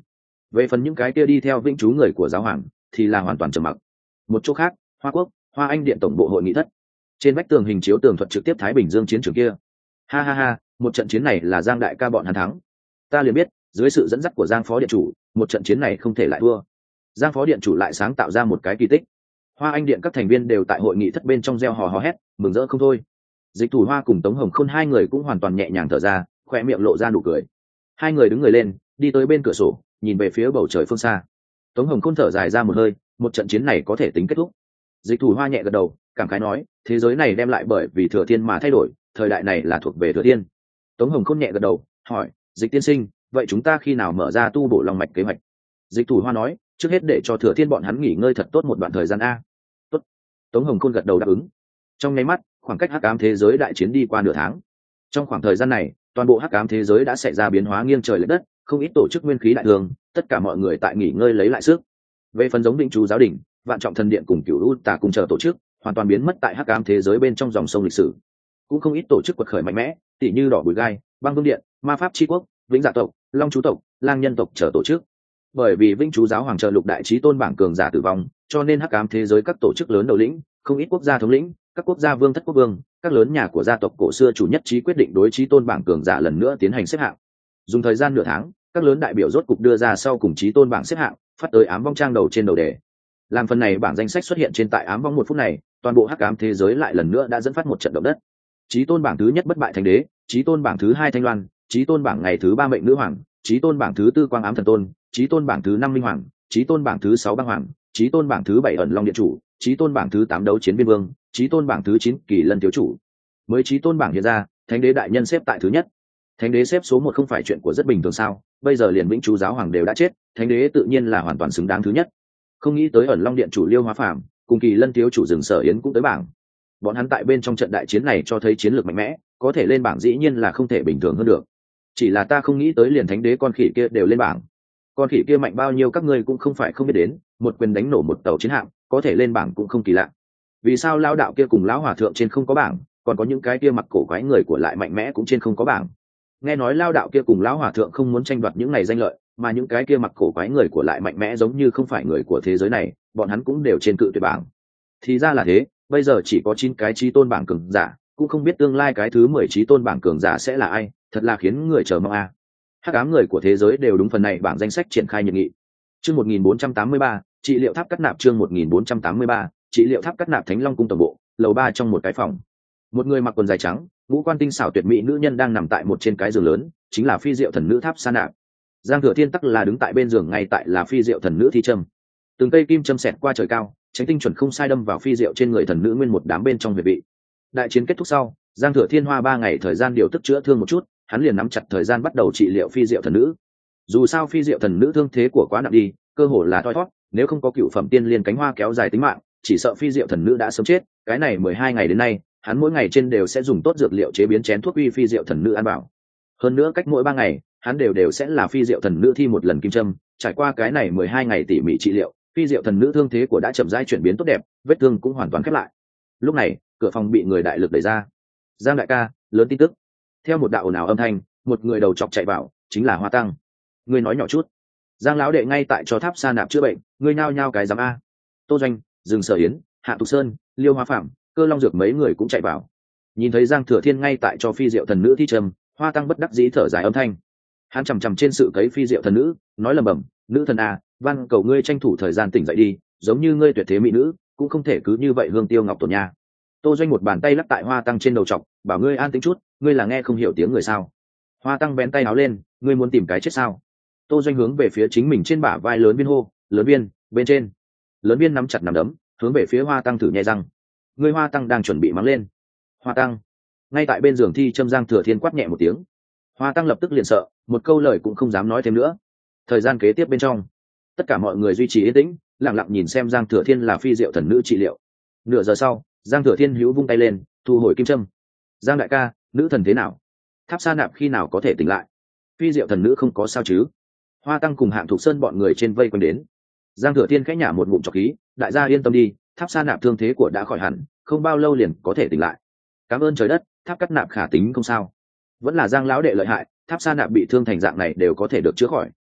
Về phần những cái kia đi theo vĩnh chú người của giáo hoàng thì là hoàn toàn trầm mặc. Một chỗ khác, Hoa Quốc, Hoa Anh điện tổng bộ hội nghị thất, trên vách tường hình chiếu tường thuật trực tiếp Thái Bình Dương chiến trường kia. Ha ha ha, một trận chiến này là Giang đại ca bọn hắn thắng. Ta liền biết, dưới sự dẫn dắt của Giang phó điện chủ, một trận chiến này không thể lại thua. Giang phó điện chủ lại sáng tạo ra một cái kỳ tích. Hoa Anh điện các thành viên đều tại hội nghị thất bên trong reo hò hò hét, mừng rỡ không thôi. Dịch Thủ Hoa cùng Tống Hồng Khôn hai người cũng hoàn toàn nhẹ nhàng thở ra, khóe miệng lộ ra nụ cười. Hai người đứng người lên, đi tới bên cửa sổ, nhìn về phía bầu trời phương xa. Tống Hồng Khôn thở dài ra một hơi, một trận chiến này có thể tính kết thúc. Dịch Thủ Hoa nhẹ gật đầu, cảm khái nói, thế giới này đem lại bởi vì Thừa Thiên mà thay đổi, thời đại này là thuộc về Thừa Thiên. Tống Hồng Khôn nhẹ gật đầu, hỏi, Dịch tiên sinh, vậy chúng ta khi nào mở ra tu bổ long mạch kế hoạch? Dịch Thủ Hoa nói, trước hết để cho Thừa Thiên bọn hắn nghỉ ngơi thật tốt một đoạn thời gian a. Tốt. Tống Hồng Khôn gật đầu đáp ứng. Trong nháy mắt, khoảng cách hắc ám thế giới đại chiến đi qua nửa tháng. Trong khoảng thời gian này, toàn bộ hắc ám thế giới đã xảy ra biến hóa nghiêng trời lệch đất, không ít tổ chức nguyên khí đại thường, tất cả mọi người tại nghỉ ngơi lấy lại sức. Về phần giống Vĩnh Chú giáo đình, Vạn Trọng Thần điện cùng Cửu U Tà cùng chờ tổ chức, hoàn toàn biến mất tại hắc ám thế giới bên trong dòng sông lịch sử. Cũng không ít tổ chức quật khởi mạnh mẽ, tỷ như Đỏ Bùi Gai, Băng Vương điện, Ma Pháp Chi quốc, Vĩnh Dạ tộc, Long Chú tộc, Lang Nhân tộc chờ tổ chức. Bởi vì Vĩnh Chú giáo hoàng chờ lục đại chí tôn bảng cường giả tử vong, cho nên hắc ám thế giới các tổ chức lớn đầu lĩnh, không ít quốc gia thống lĩnh, các quốc gia vương thất quốc vương, các lớn nhà của gia tộc cổ xưa chủ nhất trí quyết định đối chí tôn bảng cường giả lần nữa tiến hành xếp hạng. Dùng thời gian nửa tháng, các lớn đại biểu rốt cục đưa ra sau cùng chí tôn bảng xếp hạng, phát tới ám vong trang đầu trên đầu đề. Làm phần này bảng danh sách xuất hiện trên tại ám vong một phút này, toàn bộ hắc ám thế giới lại lần nữa đã dẫn phát một trận động đất. Chí tôn bảng thứ nhất bất bại thánh đế, chí tôn bảng thứ hai thanh loan, chí tôn bảng ngày thứ ba mệnh nữ hoàng, chí tôn bảng thứ tư quang ám thần tôn, chí tôn bảng thứ năm minh hoàng, chí tôn bảng thứ sáu băng hoàng, chí tôn bảng thứ bảy ẩn long điện chủ, chí tôn bảng thứ tám đấu chiến biên vương, chí tôn bảng thứ chín kỳ lân thiếu chủ. Mới chí tôn bảng hiện ra, thánh đế đại nhân xếp tại thứ nhất. Thánh đế xếp số một không phải chuyện của rất bình thường sao? Bây giờ liền Vĩnh Chú giáo hoàng đều đã chết, thánh đế tự nhiên là hoàn toàn xứng đáng thứ nhất. Không nghĩ tới ẩn long điện chủ Liêu Hóa Phàm cùng kỳ lân thiếu chủ rừng Sở Yến cũng tới bảng. Bọn hắn tại bên trong trận đại chiến này cho thấy chiến lược mạnh mẽ, có thể lên bảng dĩ nhiên là không thể bình thường hơn được. Chỉ là ta không nghĩ tới liền thánh đế con khỉ kia đều lên bảng. Con khỉ kia mạnh bao nhiêu các ngươi cũng không phải không biết đến, một quyền đánh nổ một tàu chiến hạm, có thể lên bảng cũng không kỳ lạ. Vì sao lão đạo kia cùng lão hòa thượng trên không có bảng, còn có những cái kia mặc cổ quái người của lại mạnh mẽ cũng trên không có bảng? Nghe nói lão đạo kia cùng lão hòa thượng không muốn tranh đoạt những này danh lợi, mà những cái kia mặc cổ quái người của lại mạnh mẽ giống như không phải người của thế giới này, bọn hắn cũng đều trên cự tuyệt bảng. Thì ra là thế, bây giờ chỉ có chín cái chí tôn bảng cường giả, cũng không biết tương lai cái thứ mười chí tôn bảng cường giả sẽ là ai, thật là khiến người chờ mong a. À. Hắc ám người của thế giới đều đúng phần này bảng danh sách triển khai nhiệt nghị. Chương một nghìn bốn trăm tám mươi ba, trị liệu tháp cắt nạp chương một nghìn bốn trăm tám mươi ba, trị liệu tháp cắt nạp Thánh Long cung tổng bộ, lầu ba trong một cái phòng. Một người mặc quần dài trắng, ngũ quan tinh xảo tuyệt mỹ nữ nhân đang nằm tại một trên cái giường lớn, chính là phi diệu thần nữ Tháp Sa Nạp. Giang Thừa Thiên tắc là đứng tại bên giường ngay tại là phi diệu thần nữ thi trâm. Từng cây kim châm xẹt qua trời cao, tránh tinh chuẩn không sai đâm vào phi diệu trên người thần nữ nguyên một đám bên trong huyệt vị. Đại chiến kết thúc sau, Giang Thừa Thiên hoa ba ngày thời gian điều tức chữa thương một chút, hắn liền nắm chặt thời gian bắt đầu trị liệu phi diệu thần nữ. Dù sao phi diệu thần nữ thương thế của quá nặng đi, cơ hồ là thoi thoát, nếu không có cựu phẩm tiên liên cánh hoa kéo dài tính mạng, chỉ sợ phi diệu thần nữ đã sớm chết. Cái này mười hai ngày đến nay, hắn mỗi ngày trên đều sẽ dùng tốt dược liệu chế biến chén thuốc uy phi diệu thần nữ ăn bảo. Hơn nữa cách mỗi ba ngày, hắn đều đều sẽ là phi diệu thần nữ thi một lần kim châm. Trải qua cái này mười hai ngày tỉ mỉ trị liệu, phi diệu thần nữ thương thế của đã chậm rãi chuyển biến tốt đẹp, vết thương cũng hoàn toàn khép lại. Lúc này, cửa phòng bị người đại lực đẩy ra. Giang đại ca, lớn tin tức. Theo một đạo ồn ào âm thanh, một người đầu chọc chạy vào, chính là Hoa Tăng. Ngươi nói nhỏ chút. Giang lão đệ ngay tại cho Tháp Sa Nạp chữa bệnh, ngươi nhao nhao cái giám a. Tô Doanh, Dương Sở Yến, Hạ Tục Sơn, Liêu Hóa Phạm, Cơ Long Dược mấy người cũng chạy vào. Nhìn thấy Giang Thừa Thiên ngay tại cho phi diệu thần nữ thi trầm, Hoa Tăng bất đắc dĩ thở dài âm thanh. Hắn chằm chằm trên sự cấy phi diệu thần nữ, nói lầm bầm, nữ thần a, van cầu ngươi tranh thủ thời gian tỉnh dậy đi, giống như ngươi tuyệt thế mỹ nữ, cũng không thể cứ như vậy hương tiêu ngọc tổn nha. Tô Doanh một bàn tay lắc tại Hoa Tăng trên đầu trọc, bảo ngươi an tĩnh chút, ngươi là nghe không hiểu tiếng người sao? Hoa Tăng bén tay áo lên, ngươi muốn tìm cái chết sao? Tô Doanh hướng về phía chính mình trên bả vai lớn viên hô, lớn viên, bên trên. Lớn viên nắm chặt nắm đấm, hướng về phía Hoa Tăng thử nhai răng. Ngươi Hoa Tăng đang chuẩn bị mắng lên. Hoa Tăng. Ngay tại bên giường thi châm Giang Thừa Thiên quát nhẹ một tiếng. Hoa Tăng lập tức liền sợ, một câu lời cũng không dám nói thêm nữa. Thời gian kế tiếp bên trong, tất cả mọi người duy trì yên tĩnh, lặng lặng nhìn xem Giang Thừa Thiên là phi diệu thần nữ trị liệu. Nửa giờ sau, Giang Thừa Thiên hữu vung tay lên, thu hồi kim châm. Giang đại ca, nữ thần thế nào? Tháp Sa Nạp khi nào có thể tỉnh lại? Phi diệu thần nữ không có sao chứ? Hoa Tăng cùng Hạng Thục Sơn bọn người trên vây quanh đến. Giang Thừa Thiên khẽ nhả một ngụm trọc khí, đại gia yên tâm đi, Tháp Sa Nạp thương thế của đã khỏi hẳn, không bao lâu liền có thể tỉnh lại. Cảm ơn trời đất, Tháp Cắt Nạp khả tính không sao. Vẫn là Giang lão đệ lợi hại, Tháp Sa Nạp bị thương thành dạng này đều có thể được chữa khỏi.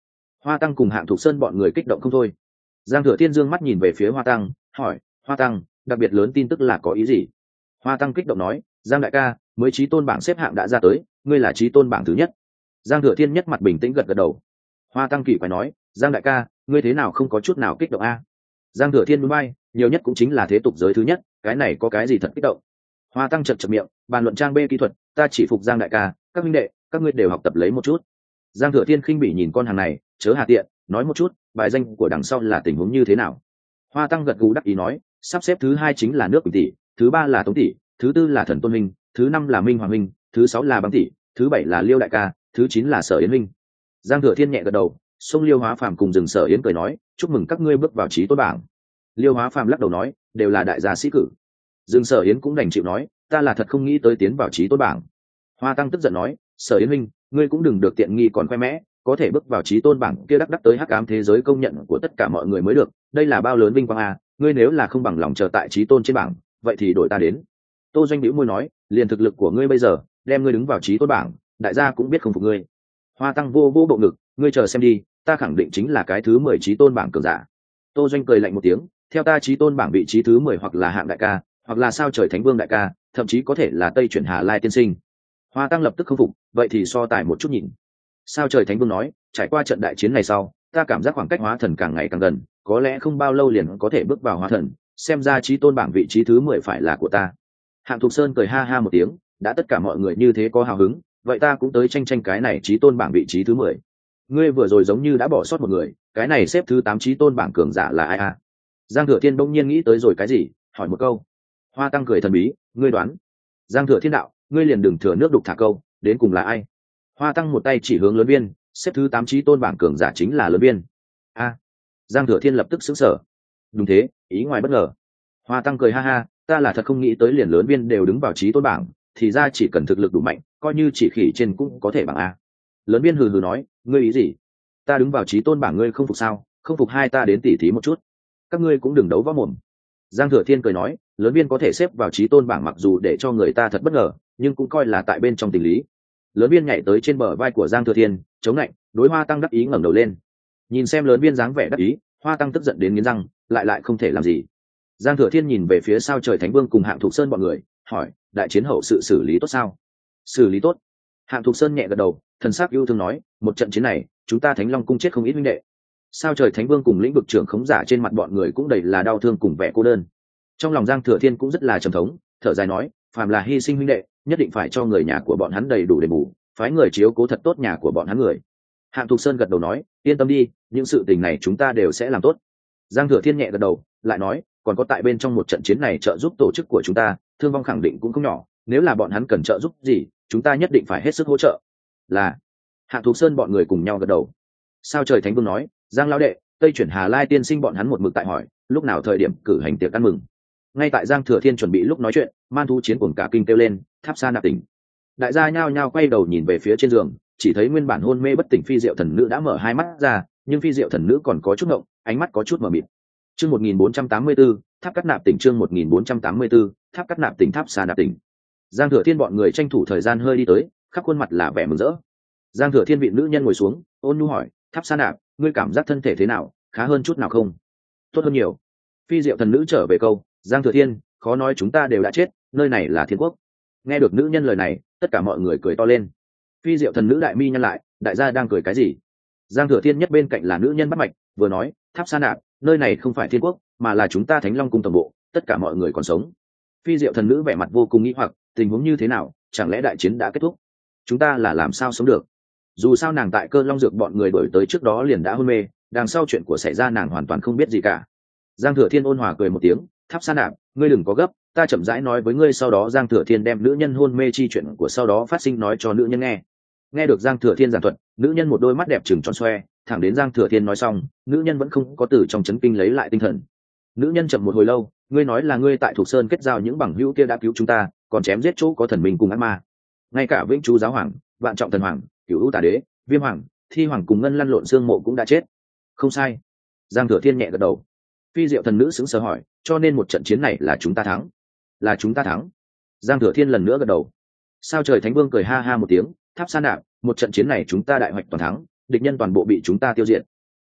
Hoa Tăng cùng Hạng Thục Sơn bọn người kích động không thôi. Giang Thừa Thiên dương mắt nhìn về phía Hoa Tăng, hỏi: Hoa Tăng, đặc biệt lớn tin tức là có ý gì? Hoa Tăng kích động nói: Giang đại ca, mới chí tôn bảng xếp hạng đã ra tới, ngươi là chí tôn bảng thứ nhất. Giang Thừa Thiên nhất mặt bình tĩnh gật gật đầu. Hoa Tăng kỳ quái nói: Giang đại ca, ngươi thế nào không có chút nào kích động a? Giang Thừa Thiên núi bay, nhiều nhất cũng chính là thế tục giới thứ nhất, cái này có cái gì thật kích động? Hoa Tăng chật chật miệng, bàn luận trang B kỹ thuật, ta chỉ phục Giang đại ca, các minh đệ, các ngươi đều học tập lấy một chút. Giang Thừa Thiên khinh bỉ nhìn con hàng này, chớ hà tiện, nói một chút, bài danh của đằng sau là tình huống như thế nào? Hoa Tăng gật gù đắc ý nói: sắp xếp thứ hai chính là nước Quỳnh tỷ, thứ ba là Tống tỷ, thứ tư là Thần Tôn Minh, thứ năm là Minh Hoàng Minh, thứ sáu là Băng tỷ, thứ bảy là Liêu đại ca, thứ chín là Sở Yến Minh. Giang Thừa Thiên nhẹ gật đầu, xông Liêu Hóa Phàm cùng Dừng Sở Yến cười nói: chúc mừng các ngươi bước vào chí tôn bảng. Liêu Hóa Phàm lắc đầu nói: đều là đại gia sĩ cử. Dương Sở Yến cũng đành chịu nói: ta là thật không nghĩ tới tiến vào chí tôn bảng. Hoa Tăng tức giận nói: Sở Yến Minh, ngươi cũng đừng được tiện nghi còn khoe mẽ, có thể bước vào chí tôn bảng kia đắc đắc tới hắc ám thế giới công nhận của tất cả mọi người mới được, đây là bao lớn vinh quang à, ngươi nếu là không bằng lòng chờ tại chí tôn trên bảng, vậy thì đổi ta đến. Tô Doanh bĩu môi nói: liền thực lực của ngươi bây giờ, đem ngươi đứng vào chí tôn bảng, đại gia cũng biết không phục ngươi. Hoa Tăng vô vô bộ ngực: ngươi chờ xem đi, ta khẳng định chính là cái thứ mười chí tôn bảng cường giả. Tô Doanh cười lạnh một tiếng: theo ta chí tôn bảng vị trí thứ mười hoặc là hạng đại ca, hoặc là sao trời thánh vương đại ca, thậm chí có thể là Tây chuyển Hà Lai tiên sinh. Hoa Tăng lập tức không phục: vậy thì so tài một chút nhìn. Sao trời thánh vương nói: trải qua trận đại chiến này sau, ta cảm giác khoảng cách hóa thần càng ngày càng gần, có lẽ không bao lâu liền có thể bước vào hóa thần, xem ra chí tôn bảng vị trí thứ mười phải là của ta. Hạng Thục Sơn cười ha ha một tiếng: đã tất cả mọi người như thế có hào hứng, vậy ta cũng tới tranh tranh cái này chí tôn bảng vị trí thứ mười. Ngươi vừa rồi giống như đã bỏ sót một người, cái này xếp thứ tám chí tôn bảng cường giả là ai à? Giang Thừa Thiên bỗng nhiên nghĩ tới rồi cái gì, hỏi một câu. Hoa Tăng cười thần bí: ngươi đoán. Giang Thừa Thiên đạo: ngươi liền đừng thừa nước đục thả câu, đến cùng là ai? Hoa Tăng một tay chỉ hướng Lớn Viên, xếp thứ tám chí tôn bảng cường giả chính là Lớn Viên. A. À. Giang Thừa Thiên lập tức sững sờ. Đúng thế, ý ngoài bất ngờ. Hoa Tăng cười ha ha: ta là thật không nghĩ tới liền Lớn Viên đều đứng vào chí tôn bảng, thì ra chỉ cần thực lực đủ mạnh, coi như chỉ khỉ trên cũng có thể bằng a. Lớn Viên hừ hừ nói: ngươi ý gì? Ta đứng vào chí tôn bảng ngươi không phục sao? Không phục hai ta đến tỉ thí một chút. Các ngươi cũng đừng đấu võ mồm. Giang Thừa Thiên cười nói: Lớn Viên có thể xếp vào chí tôn bảng mặc dù để cho người ta thật bất ngờ, nhưng cũng coi là tại bên trong tình lý. Lớn Viên nhảy tới trên bờ vai của Giang Thừa Thiên, chống lạnh, đối Hoa Tăng đắc ý ngẩng đầu lên. Nhìn xem Lớn Viên dáng vẻ đắc ý, Hoa Tăng tức giận đến nghiến răng, lại lại không thể làm gì. Giang Thừa Thiên nhìn về phía Sao Trời Thánh Vương cùng Hạng Thục Sơn bọn người, hỏi: đại chiến hậu sự xử lý tốt sao? Xử lý tốt. Hạng Thục Sơn nhẹ gật đầu, thần sắc yêu thương nói: một trận chiến này, chúng ta Thánh Long cung chết không ít huynh đệ. Sao Trời Thánh Vương cùng lĩnh vực trưởng khống giả trên mặt bọn người cũng đầy là đau thương cùng vẻ cô đơn. Trong lòng Giang Thừa Thiên cũng rất là trầm thống, thở dài nói: phàm là hy sinh huynh đệ, nhất định phải cho người nhà của bọn hắn đầy đủ đền bù, phái người chiếu cố thật tốt nhà của bọn hắn người. Hạng Thục Sơn gật đầu nói: yên tâm đi, những sự tình này chúng ta đều sẽ làm tốt. Giang Thừa Thiên nhẹ gật đầu, lại nói: còn có tại bên trong một trận chiến này trợ giúp tổ chức của chúng ta, thương vong khẳng định cũng không nhỏ, nếu là bọn hắn cần trợ giúp gì, chúng ta nhất định phải hết sức hỗ trợ. Là. Hạng Thục Sơn bọn người cùng nhau gật đầu. Sao Trời Thánh Vương nói: Giang lão đệ, Tây chuyển Hà Lai tiên sinh bọn hắn một mực tại hỏi, lúc nào thời điểm cử hành tiệc ăn mừng. Ngay tại Giang Thừa Thiên chuẩn bị lúc nói chuyện, man thú chiến cuồng cả kinh kêu lên: Tháp Sa Nạp tỉnh. Đại gia nhao nhao quay đầu nhìn về phía trên giường, chỉ thấy nguyên bản hôn mê bất tỉnh Phi Diệu thần nữ đã mở hai mắt ra, nhưng Phi Diệu thần nữ còn có chút ngộng, ánh mắt có chút mờ mịt. Chương một nghìn bốn trăm tám mươi tư, Tháp Cắt Nạp tỉnh. Chương một nghìn bốn trăm tám mươi tư, Tháp Cắt Nạp tỉnh. Tháp Sa Nạp tỉnh. Giang Thừa Thiên bọn người tranh thủ thời gian hơi đi tới, khắp khuôn mặt là vẻ mừng rỡ. Giang Thừa Thiên vị nữ nhân ngồi xuống, ôn nhu hỏi: Tháp Sa Nạp, ngươi cảm giác thân thể thế nào, khá hơn chút nào không? Tốt hơn nhiều. Phi Diệu thần nữ trở về câu: Giang Thừa Thiên, khó nói chúng ta đều đã chết, nơi này là thiên quốc. Nghe được nữ nhân lời này, tất cả mọi người cười to lên. Phi Diệu thần nữ đại mi nhăn lại: đại gia đang cười cái gì? Giang Thừa Thiên nhất bên cạnh là nữ nhân bắt mạch, vừa nói: Tháp Sa Nạp, nơi này không phải thiên quốc, mà là chúng ta Thánh Long cung tổng bộ, tất cả mọi người còn sống. Phi Diệu thần nữ vẻ mặt vô cùng nghi hoặc: tình huống như thế nào, chẳng lẽ đại chiến đã kết thúc? Chúng ta là làm sao sống được? Dù sao nàng tại Cơ Long Dược bọn người đổi tới trước đó liền đã hôn mê, đằng sau chuyện của xảy ra nàng hoàn toàn không biết gì cả. Giang Thừa Thiên ôn hòa cười một tiếng: Tháp Sa Nạp, ngươi đừng có gấp, ta chậm rãi nói với ngươi. Sau đó Giang Thừa Thiên đem nữ nhân hôn mê chi chuyện của sau đó phát sinh nói cho nữ nhân nghe. Nghe được Giang Thừa Thiên giảng thuật, nữ nhân một đôi mắt đẹp trừng tròn xoe, thẳng đến Giang Thừa Thiên nói xong, nữ nhân vẫn không có từ trong chấn kinh lấy lại tinh thần. Nữ nhân chậm một hồi lâu: ngươi nói là ngươi tại Thục Sơn kết giao những bằng hữu kia đã cứu chúng ta, còn chém giết chỗ có thần minh cùng ác ma, ngay cả Vĩnh Chú giáo hoàng, Vạn Trọng thần hoàng, Cửu U tà đế, Viêm hoàng, Thi hoàng cùng ngân lăn lộn xương mộ cũng đã chết. Không sai. Giang Thừa Thiên nhẹ gật đầu. Phi Diệu thần nữ sững sờ hỏi: cho nên một trận chiến này là chúng ta thắng? Là chúng ta thắng. Giang Thừa Thiên lần nữa gật đầu. Sao Trời Thánh Vương cười ha ha một tiếng: Tháp Sa Nạp, một trận chiến này chúng ta đại hoạch toàn thắng, địch nhân toàn bộ bị chúng ta tiêu diệt.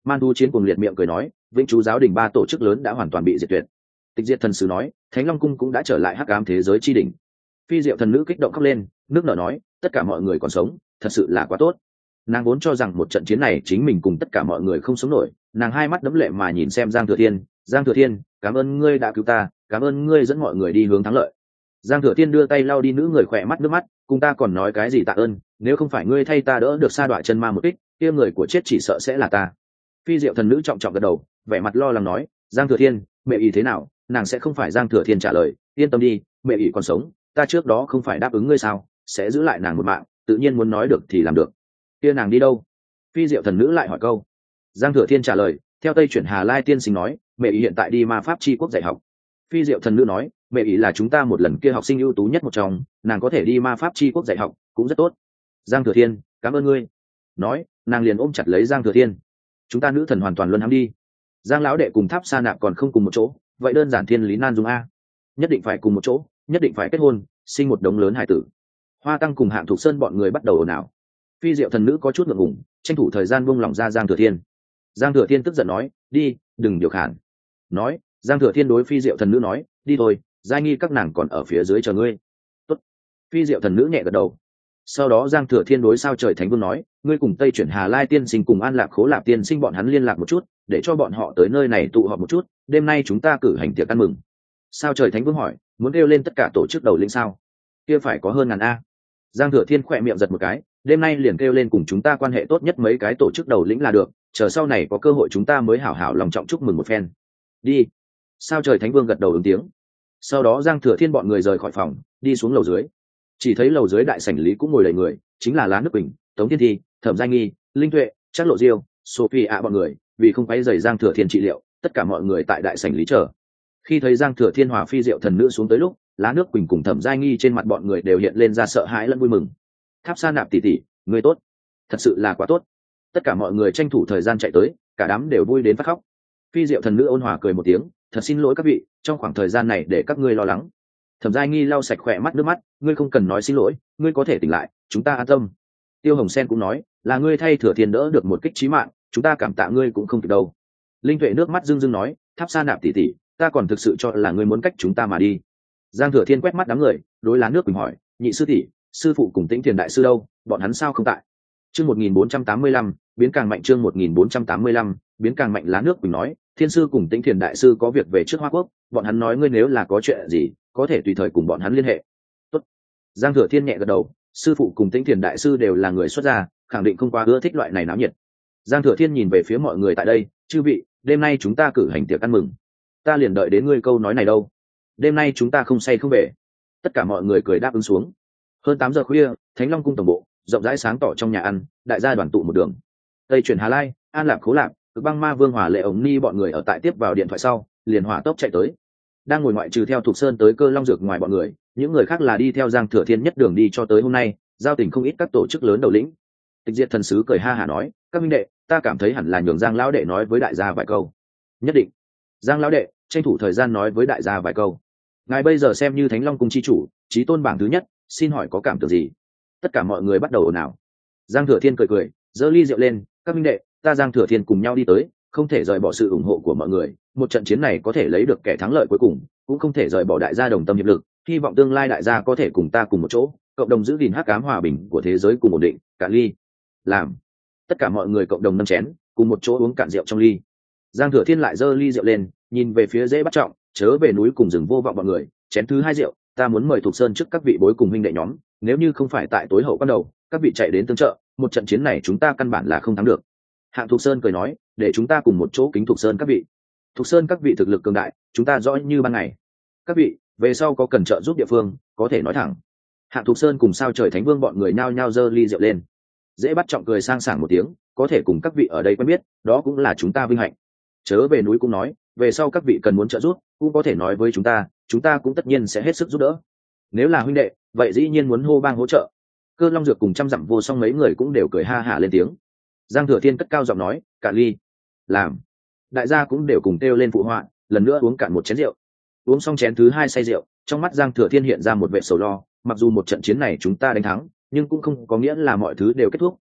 Man Thú Chiến Cuồng Liệt miệng cười nói, vĩnh chú giáo đình ba tổ chức lớn đã hoàn toàn bị diệt tuyệt. Tịch Diệt Thần Sứ nói, Thánh Long Cung cũng đã trở lại hắc ám thế giới chi đỉnh. Phi Diệu Thần Nữ kích động khóc lên, nước nở nói, tất cả mọi người còn sống, thật sự là quá tốt. Nàng vốn cho rằng một trận chiến này chính mình cùng tất cả mọi người không sống nổi, nàng hai mắt đẫm lệ mà nhìn xem Giang Thừa Thiên, Giang Thừa Thiên, cảm ơn ngươi đã cứu ta, cảm ơn ngươi dẫn mọi người đi hướng thắng lợi. Giang Thừa Thiên đưa tay lau đi nữ người khỏe mắt nước mắt, cùng ta còn nói cái gì tạ ơn, nếu không phải ngươi thay ta đỡ được sa đọa chân ma một kích, kia người của chết chỉ sợ sẽ là ta. Phi Diệu Thần Nữ trọng trọng gật đầu, vẻ mặt lo lắng nói, Giang Thừa Thiên, mẹ ý thế nào? Nàng sẽ không phải. Giang Thừa Thiên trả lời, yên tâm đi, mẹ ý còn sống, ta trước đó không phải đáp ứng ngươi sao, sẽ giữ lại nàng một mạng, tự nhiên muốn nói được thì làm được. Kia nàng đi đâu? Phi Diệu Thần Nữ lại hỏi câu. Giang Thừa Thiên trả lời, theo Tây chuyển Hà Lai tiên sinh nói, mẹ ý hiện tại đi ma pháp chi quốc dạy học. Phi Diệu Thần Nữ nói, mẹ ý là chúng ta một lần kia học sinh ưu tú nhất một trong, nàng có thể đi ma pháp chi quốc dạy học cũng rất tốt. Giang Thừa Thiên, cảm ơn ngươi. Nói, nàng liền ôm chặt lấy Giang Thừa Thiên. Chúng ta nữ thần hoàn toàn luân hãm đi. Giang lão đệ cùng Tháp Sa Nạp còn không cùng một chỗ, vậy đơn giản thiên lý nan dung a. Nhất định phải cùng một chỗ, nhất định phải kết hôn, sinh một đống lớn hài tử. Hoa Tăng cùng Hạng Thục Sơn bọn người bắt đầu ồn ào. Phi Diệu Thần Nữ có chút ngượng ngùng, tranh thủ thời gian buông lỏng ra Giang Thừa Thiên. Giang Thừa Thiên tức giận nói, đi, đừng điều khản. Nói, Giang Thừa Thiên đối Phi Diệu Thần Nữ nói, đi thôi, giai nghi các nàng còn ở phía dưới chờ ngươi. Tốt. Phi Diệu Thần Nữ nhẹ gật đầu. Sau đó Giang Thừa Thiên đối Sao Trời Thánh Vương nói, ngươi cùng Tây chuyển Hà Lai tiên sinh cùng An Lạc Khố Lạp tiên sinh bọn hắn liên lạc một chút, để cho bọn họ tới nơi này tụ họp một chút, đêm nay chúng ta cử hành tiệc ăn mừng. Sao Trời Thánh Vương hỏi, muốn kêu lên tất cả tổ chức đầu lĩnh sao? Kia phải có hơn ngàn a. Giang Thừa Thiên khỏe miệng giật một cái, đêm nay liền kêu lên cùng chúng ta quan hệ tốt nhất mấy cái tổ chức đầu lĩnh là được, chờ sau này có cơ hội chúng ta mới hảo hảo lòng trọng chúc mừng một phen. Đi. Sao Trời Thánh Vương gật đầu ứng tiếng. Sau đó Giang Thừa Thiên bọn người rời khỏi phòng, đi xuống lầu dưới. Chỉ thấy lầu dưới đại sảnh lý cũng ngồi đầy người, chính là Lá Nước Bình, Tống Thiên Thi, Thẩm Giai Nghi, Linh Tuệ, Trác Lộ Diêu, Sophie ạ bọn người, vì không quấy rầy Giang Thừa Thiên trị liệu, tất cả mọi người tại đại sảnh lý chờ. Khi thấy Giang Thừa Thiên hòa Phi Diệu Thần Nữ xuống tới lúc, Lá Nước Quỳnh cùng Thẩm Giai Nghi trên mặt bọn người đều hiện lên ra sợ hãi lẫn vui mừng. Tháp Sa Nạp tỷ tỷ, người tốt, thật sự là quá tốt. Tất cả mọi người tranh thủ thời gian chạy tới, cả đám đều vui đến phát khóc. Phi Diệu Thần Nữ ôn hòa cười một tiếng, thật xin lỗi các vị, trong khoảng thời gian này để các ngươi lo lắng. Thẩm Giai Nghi lau sạch khỏe mắt nước mắt, ngươi không cần nói xin lỗi, ngươi có thể tỉnh lại, chúng ta an tâm. Tiêu Hồng Sen cũng nói, là ngươi thay Thừa Thiên đỡ được một kích chí mạng, chúng ta cảm tạ ngươi cũng không kịp đâu. Linh Tuệ nước mắt rưng rưng nói, Tháp Sa Nạp tỷ tỷ, ta còn thực sự cho là ngươi muốn cách chúng ta mà đi. Giang Thừa Thiên quét mắt đám người, đối Lá Nước Quỳnh hỏi, nhị sư tỷ, sư phụ cùng Tĩnh Thiền đại sư đâu, bọn hắn sao không tại? Chương một nghìn bốn trăm tám mươi lăm, biến càng mạnh. Chương một nghìn bốn trăm tám mươi lăm, biến càng mạnh. Lá Nước Quỳnh nói, Thiên sư cùng Tĩnh Thiền đại sư có việc về trước Hoa Quốc, bọn hắn nói ngươi nếu là có chuyện gì, có thể tùy thời cùng bọn hắn liên hệ. Tốt. Giang Thừa Thiên nhẹ gật đầu, sư phụ cùng Tĩnh Thiền đại sư đều là người xuất gia, khẳng định không quá ưa thích loại này náo nhiệt. Giang Thừa Thiên nhìn về phía mọi người tại đây, chư vị, đêm nay chúng ta cử hành tiệc ăn mừng, ta liền đợi đến ngươi câu nói này đâu. Đêm nay chúng ta không say không về. Tất cả mọi người cười đáp ứng xuống. Hơn tám giờ khuya, Thánh Long Cung tổng bộ rộng rãi sáng tỏ trong nhà ăn, đại gia đoàn tụ một đường. Tây chuyển Hà Lai, An Lạc Khố Lạc, Cực Băng Ma Vương Hỏa Lệ ống ni bọn người ở tại tiếp vào điện thoại sau, liền hỏa tốc chạy tới. Đang ngồi ngoại trừ theo Thục Sơn tới Cơ Long Dược ngoài bọn người, những người khác là đi theo Giang Thừa Thiên nhất đường đi cho tới hôm nay, giao tình không ít các tổ chức lớn đầu lĩnh. Tịch Diệt Thần Sứ cười ha hả nói, các minh đệ, ta cảm thấy hẳn là nhường Giang lão đệ nói với đại gia vài câu. Nhất định. Giang lão đệ, tranh thủ thời gian nói với đại gia vài câu. Ngài bây giờ xem như Thánh Long Cung chi chủ, chí tôn bảng thứ nhất, xin hỏi có cảm tưởng gì? Tất cả mọi người bắt đầu ồn ào. Giang Thừa Thiên cười cười, giơ ly rượu lên, các minh đệ, ta Giang Thừa Thiên cùng nhau đi tới, không thể rời bỏ sự ủng hộ của mọi người, một trận chiến này có thể lấy được kẻ thắng lợi cuối cùng, cũng không thể rời bỏ đại gia đồng tâm hiệp lực, hy vọng tương lai đại gia có thể cùng ta cùng một chỗ, cộng đồng giữ gìn hắc ám hòa bình của thế giới cùng ổn định. Cạn ly. Làm. Tất cả mọi người cộng đồng nâng chén, cùng một chỗ uống cạn rượu trong ly. Giang Thừa Thiên lại giơ ly rượu lên, nhìn về phía Dễ Bắt Trọng, chớ về núi cùng rừng vô vọng bọn người, chén thứ hai rượu, ta muốn mời Thục Sơn trước các vị bối cùng huynh đệ nhóm, nếu như không phải tại tối hậu ban đầu, các vị chạy đến tương trợ, một trận chiến này chúng ta căn bản là không thắng được. Hạng Thục Sơn cười nói, để chúng ta cùng một chỗ kính Thục Sơn các vị. Thục Sơn các vị thực lực cường đại, chúng ta rõ như ban ngày. Các vị, về sau có cần trợ giúp địa phương, có thể nói thẳng. Hạng Thục Sơn cùng Sao Trời Thánh Vương bọn người nhao nhao giơ ly rượu lên. Dễ Bắt Trọng cười sang sảng một tiếng, có thể cùng các vị ở đây quen biết, đó cũng là chúng ta vinh hạnh. Chớ về núi cũng nói, về sau các vị cần muốn trợ giúp, cũng có thể nói với chúng ta, chúng ta cũng tất nhiên sẽ hết sức giúp đỡ. Nếu là huynh đệ, vậy dĩ nhiên muốn hô bang hỗ trợ. Cơ Long Dược cùng trăm dặm vô song mấy người cũng đều cười ha hả lên tiếng. Giang Thừa Thiên cất cao giọng nói, cạn ly. Làm. Đại gia cũng đều cùng kêu lên phụ họa, lần nữa uống cạn một chén rượu. Uống xong chén thứ hai say rượu, trong mắt Giang Thừa Thiên hiện ra một vẻ sầu lo, mặc dù một trận chiến này chúng ta đánh thắng, nhưng cũng không có nghĩa là mọi thứ đều kết thúc,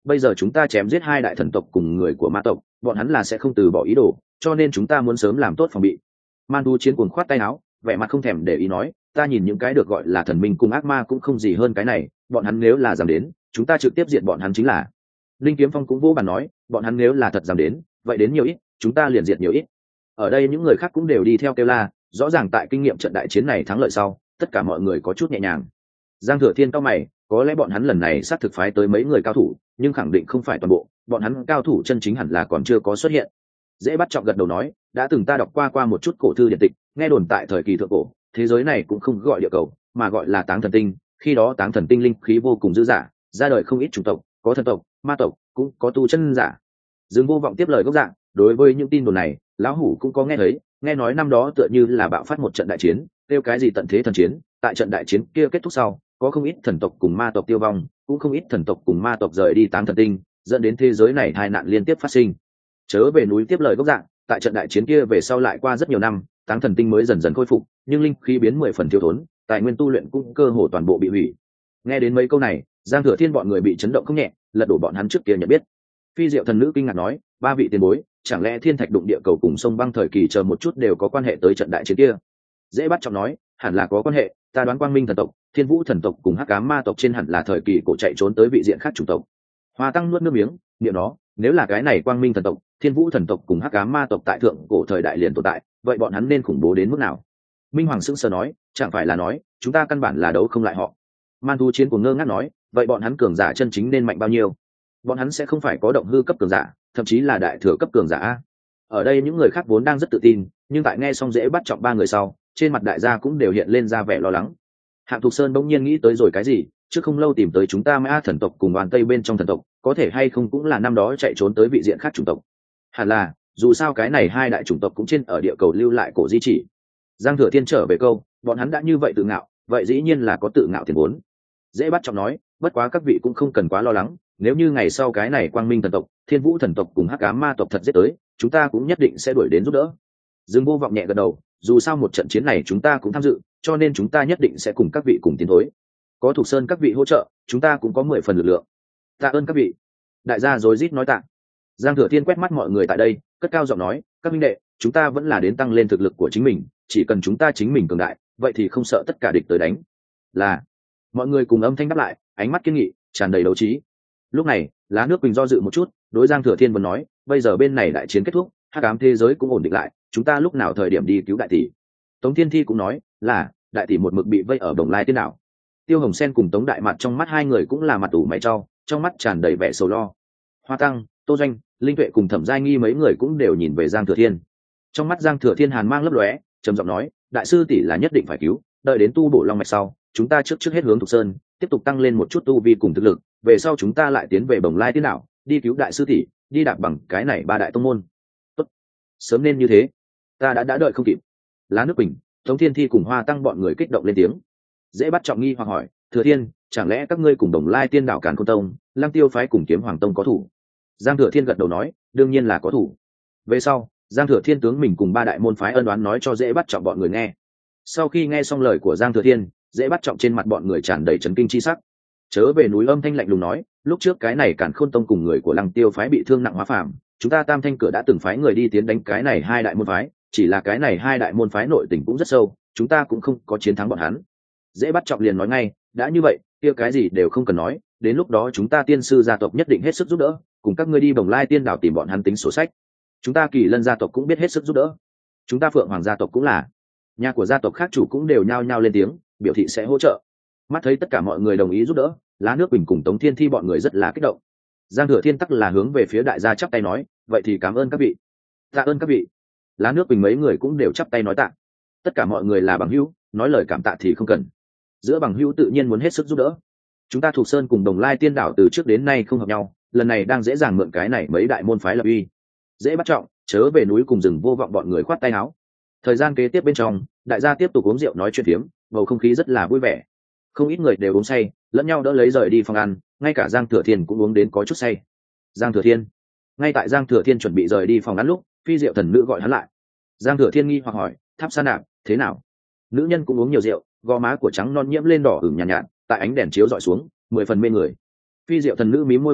bây giờ chúng ta chém giết hai đại thần tộc cùng người của ma tộc, bọn hắn là sẽ không từ bỏ ý đồ, cho nên chúng ta muốn sớm làm tốt phòng bị. Man Thu Chiến cuồng khoát tay áo, vẻ mặt không thèm để ý nói, ta nhìn những cái được gọi là thần minh cùng ác ma cũng không gì hơn cái này, bọn hắn nếu là dám đến, chúng ta trực tiếp diệt bọn hắn chính là. Linh Kiếm Phong cũng vỗ bàn nói, bọn hắn nếu là thật dám đến, vậy đến nhiều ít, chúng ta liền diệt nhiều ít. Ở đây những người khác cũng đều đi theo kêu la, rõ ràng tại kinh nghiệm trận đại chiến này thắng lợi sau, tất cả mọi người có chút nhẹ nhàng. Giang Thừa Thiên cao mày, có lẽ bọn hắn lần này sát thực phái tới mấy người cao thủ, nhưng khẳng định không phải toàn bộ, bọn hắn cao thủ chân chính hẳn là còn chưa có xuất hiện. Dễ Bắt Trọng gật đầu nói, đã từng ta đọc qua qua một chút cổ thư điện tịch, nghe đồn tại thời kỳ thượng cổ, thế giới này cũng không gọi địa cầu, mà gọi là Táng Thần Tinh, khi đó Táng Thần Tinh linh khí vô cùng dư dả, ra đời không ít chủng tộc, có thần tộc, ma tộc, cũng có tu chân giả. Dương Vô Vọng tiếp lời gốc dạng, đối với những tin đồn này, lão hủ cũng có nghe thấy, nghe nói năm đó tựa như là bạo phát một trận đại chiến, tiêu cái gì tận thế thần chiến, tại trận đại chiến kia kết thúc sau, có không ít thần tộc cùng ma tộc tiêu vong, cũng không ít thần tộc cùng ma tộc rời đi Táng Thần Tinh, dẫn đến thế giới này tai nạn liên tiếp phát sinh. Chớ về núi tiếp lời gốc dạng, tại trận đại chiến kia về sau lại qua rất nhiều năm, Táng Thần Tinh mới dần dần khôi phục, nhưng linh khí biến mười phần thiếu thốn, tài nguyên tu luyện cũng cơ hồ toàn bộ bị hủy. Nghe đến mấy câu này, Giang Thừa Thiên bọn người bị chấn động không nhẹ, lật đổ bọn hắn trước kia nhận biết. Phi Diệu thần nữ kinh ngạc nói, ba vị tiền bối, chẳng lẽ thiên thạch đụng địa cầu cùng sông băng thời kỳ chờ một chút đều có quan hệ tới trận đại chiến kia? Dễ Bắt Trọng nói, hẳn là có quan hệ, ta đoán Quang Minh thần tộc, Thiên Vũ thần tộc cùng Hắc Ám ma tộc trên hẳn là thời kỳ cổ chạy trốn tới vị diện khác chủng tộc. Hoa Tăng nuốt nước miếng, niệm nó, nếu là cái này Quang Minh thần tộc, Thiên Vũ thần tộc cùng Hắc Ám ma tộc tại thượng cổ thời đại liền tồn tại, vậy bọn hắn nên khủng bố đến mức nào? Minh Hoàng sững sờ nói, chẳng phải là nói, chúng ta căn bản là đấu không lại họ. Man Thu Chiến của ngơ ngác nói, vậy bọn hắn cường giả chân chính nên mạnh bao nhiêu? Bọn hắn sẽ không phải có động hư cấp cường giả, thậm chí là đại thừa cấp cường giả a. Ở đây những người khác vốn đang rất tự tin, nhưng tại nghe xong Dễ Bắt Trọng ba người sau, trên mặt đại gia cũng đều hiện lên ra vẻ lo lắng. Hạng Thục Sơn bỗng nhiên nghĩ tới rồi cái gì, trước không lâu tìm tới chúng ta Mã thần tộc cùng đoàn Tây bên trong thần tộc, có thể hay không cũng là năm đó chạy trốn tới vị diện khác chủng tộc. Hẳn là, dù sao cái này hai đại chủng tộc cũng trên ở địa cầu lưu lại cổ di chỉ. Giang Thừa Thiên trở về câu, bọn hắn đã như vậy tự ngạo, vậy dĩ nhiên là có tự ngạo tiền vốn. Dễ Bắt Trọng nói, bất quá các vị cũng không cần quá lo lắng, nếu như ngày sau cái này Quang Minh thần tộc, Thiên Vũ thần tộc cùng Hắc Ám ma tộc thật giết tới, chúng ta cũng nhất định sẽ đuổi đến giúp đỡ. Dương Vô Vọng nhẹ gật đầu, dù sao một trận chiến này chúng ta cũng tham dự, cho nên chúng ta nhất định sẽ cùng các vị cùng tiến thối. Có Thục Sơn các vị hỗ trợ, chúng ta cũng có mười phần lực lượng. Tạ ơn các vị. Đại gia rối rít nói tạ. Giang Thừa Thiên quét mắt mọi người tại đây, cất cao giọng nói, các minh đệ, chúng ta vẫn là đến tăng lên thực lực của chính mình, chỉ cần chúng ta chính mình cường đại, vậy thì không sợ tất cả địch tới đánh. Là. Mọi người cùng âm thanh đáp lại, ánh mắt kiên nghị, tràn đầy đấu trí. Lúc này, Lá Nước Quỳnh do dự một chút, đối Giang Thừa Thiên vẫn nói, bây giờ bên này đại chiến kết thúc, hắc ám thế giới cũng ổn định lại, chúng ta lúc nào thời điểm đi cứu đại tỷ? Tống Thiên Thi cũng nói, là, đại tỷ một mực bị vây ở Đồng Lai tiên đảo. Tiêu Hồng Sen cùng Tống Đại Mạt trong mắt hai người cũng là mặt ủ mày trao, trong mắt tràn đầy vẻ sầu lo. Hoa Tăng, Tô Doanh, Linh Tuệ cùng Thẩm Giai Nghi mấy người cũng đều nhìn về Giang Thừa Thiên. Trong mắt Giang Thừa Thiên hàn mang lấp lóe, trầm giọng nói, đại sư tỷ là nhất định phải cứu, đợi đến tu bổ long mạch sau, chúng ta trước trước hết hướng Thục Sơn, tiếp tục tăng lên một chút tu vi cùng thực lực, về sau chúng ta lại tiến về Bồng Lai tiên đảo, đi cứu đại sư tỷ, đi đạp bằng cái này ba đại tông môn. Tốt, sớm nên như thế, ta đã đã đợi không kịp. Lá Nước Quỳnh, Tống Thiên Thi cùng Hoa Tăng bọn người kích động lên tiếng. Dễ Bắt Trọng nghi hoặc hỏi, Thừa Thiên, chẳng lẽ các ngươi cùng Đồng Lai tiên đảo Càn Khôn tông, Lăng Tiêu phái cùng Kiếm Hoàng tông có thủ? Giang Thừa Thiên gật đầu nói, đương nhiên là có thủ. Về sau, Giang Thừa Thiên tướng mình cùng ba đại môn phái ân oán nói cho Dễ Bắt Trọng bọn người nghe. Sau khi nghe xong lời của Giang Thừa Thiên, Dễ Bắt Trọng trên mặt bọn người tràn đầy chấn kinh chi sắc. Chớ về núi âm thanh lạnh lùng nói, lúc trước cái này Càn Khôn tông cùng người của Lăng Tiêu phái bị thương nặng hóa phàm, chúng ta Tam Thanh cửa đã từng phái người đi tiến đánh cái này hai đại môn phái, chỉ là cái này hai đại môn phái nội tình cũng rất sâu, chúng ta cũng không có chiến thắng bọn hắn. Dễ Bắt Trọng liền nói ngay, đã như vậy, kia cái gì đều không cần nói, đến lúc đó chúng ta tiên sư gia tộc nhất định hết sức giúp đỡ, cùng các ngươi đi Bồng Lai tiên đảo tìm bọn hắn tính sổ sách. Chúng ta Kỳ Lân gia tộc cũng biết hết sức giúp đỡ, chúng ta Phượng Hoàng gia tộc cũng là. Nhà của gia tộc khác chủ cũng đều nhao nhao lên tiếng, biểu thị sẽ hỗ trợ. Mắt thấy tất cả mọi người đồng ý giúp đỡ, Lá Nước Quỳnh cùng Tống Thiên Thi bọn người rất là kích động. Giang Thừa Thiên tắc là hướng về phía đại gia chắp tay nói, vậy thì cảm ơn các vị. Tạ ơn các vị. Lá Nước Quỳnh mấy người cũng đều chắp tay nói tạ. Tất cả mọi người là bằng hữu, nói lời cảm tạ thì không cần. Giữa bằng hữu tự nhiên muốn hết sức giúp đỡ. Chúng ta Thục Sơn cùng Đồng Lai tiên đảo từ trước đến nay không hợp nhau, lần này đang dễ dàng mượn cái này mấy đại môn phái lập uy. Dễ Bắt Trọng, chớ về núi cùng rừng vô vọng bọn người khoát tay áo. Thời gian kế tiếp bên trong, đại gia tiếp tục uống rượu nói chuyện phiếm, bầu không khí rất là vui vẻ. Không ít người đều uống say, lẫn nhau đỡ lấy rời đi phòng ăn, ngay cả Giang Thừa Thiên cũng uống đến có chút say. Giang Thừa Thiên. Ngay tại Giang Thừa Thiên chuẩn bị rời đi phòng ăn lúc, Phi Diệu thần nữ gọi hắn lại. Giang Thừa Thiên nghi hoặc hỏi, Tháp Sa Nạp, thế nào? Nữ nhân cũng uống nhiều rượu, gò má của trắng non nhiễm lên đỏ ửng nhàn nhạt, nhạt, tại ánh đèn chiếu dọi xuống, mười phần mê người. Phi Diệu thần nữ mím môi một cái,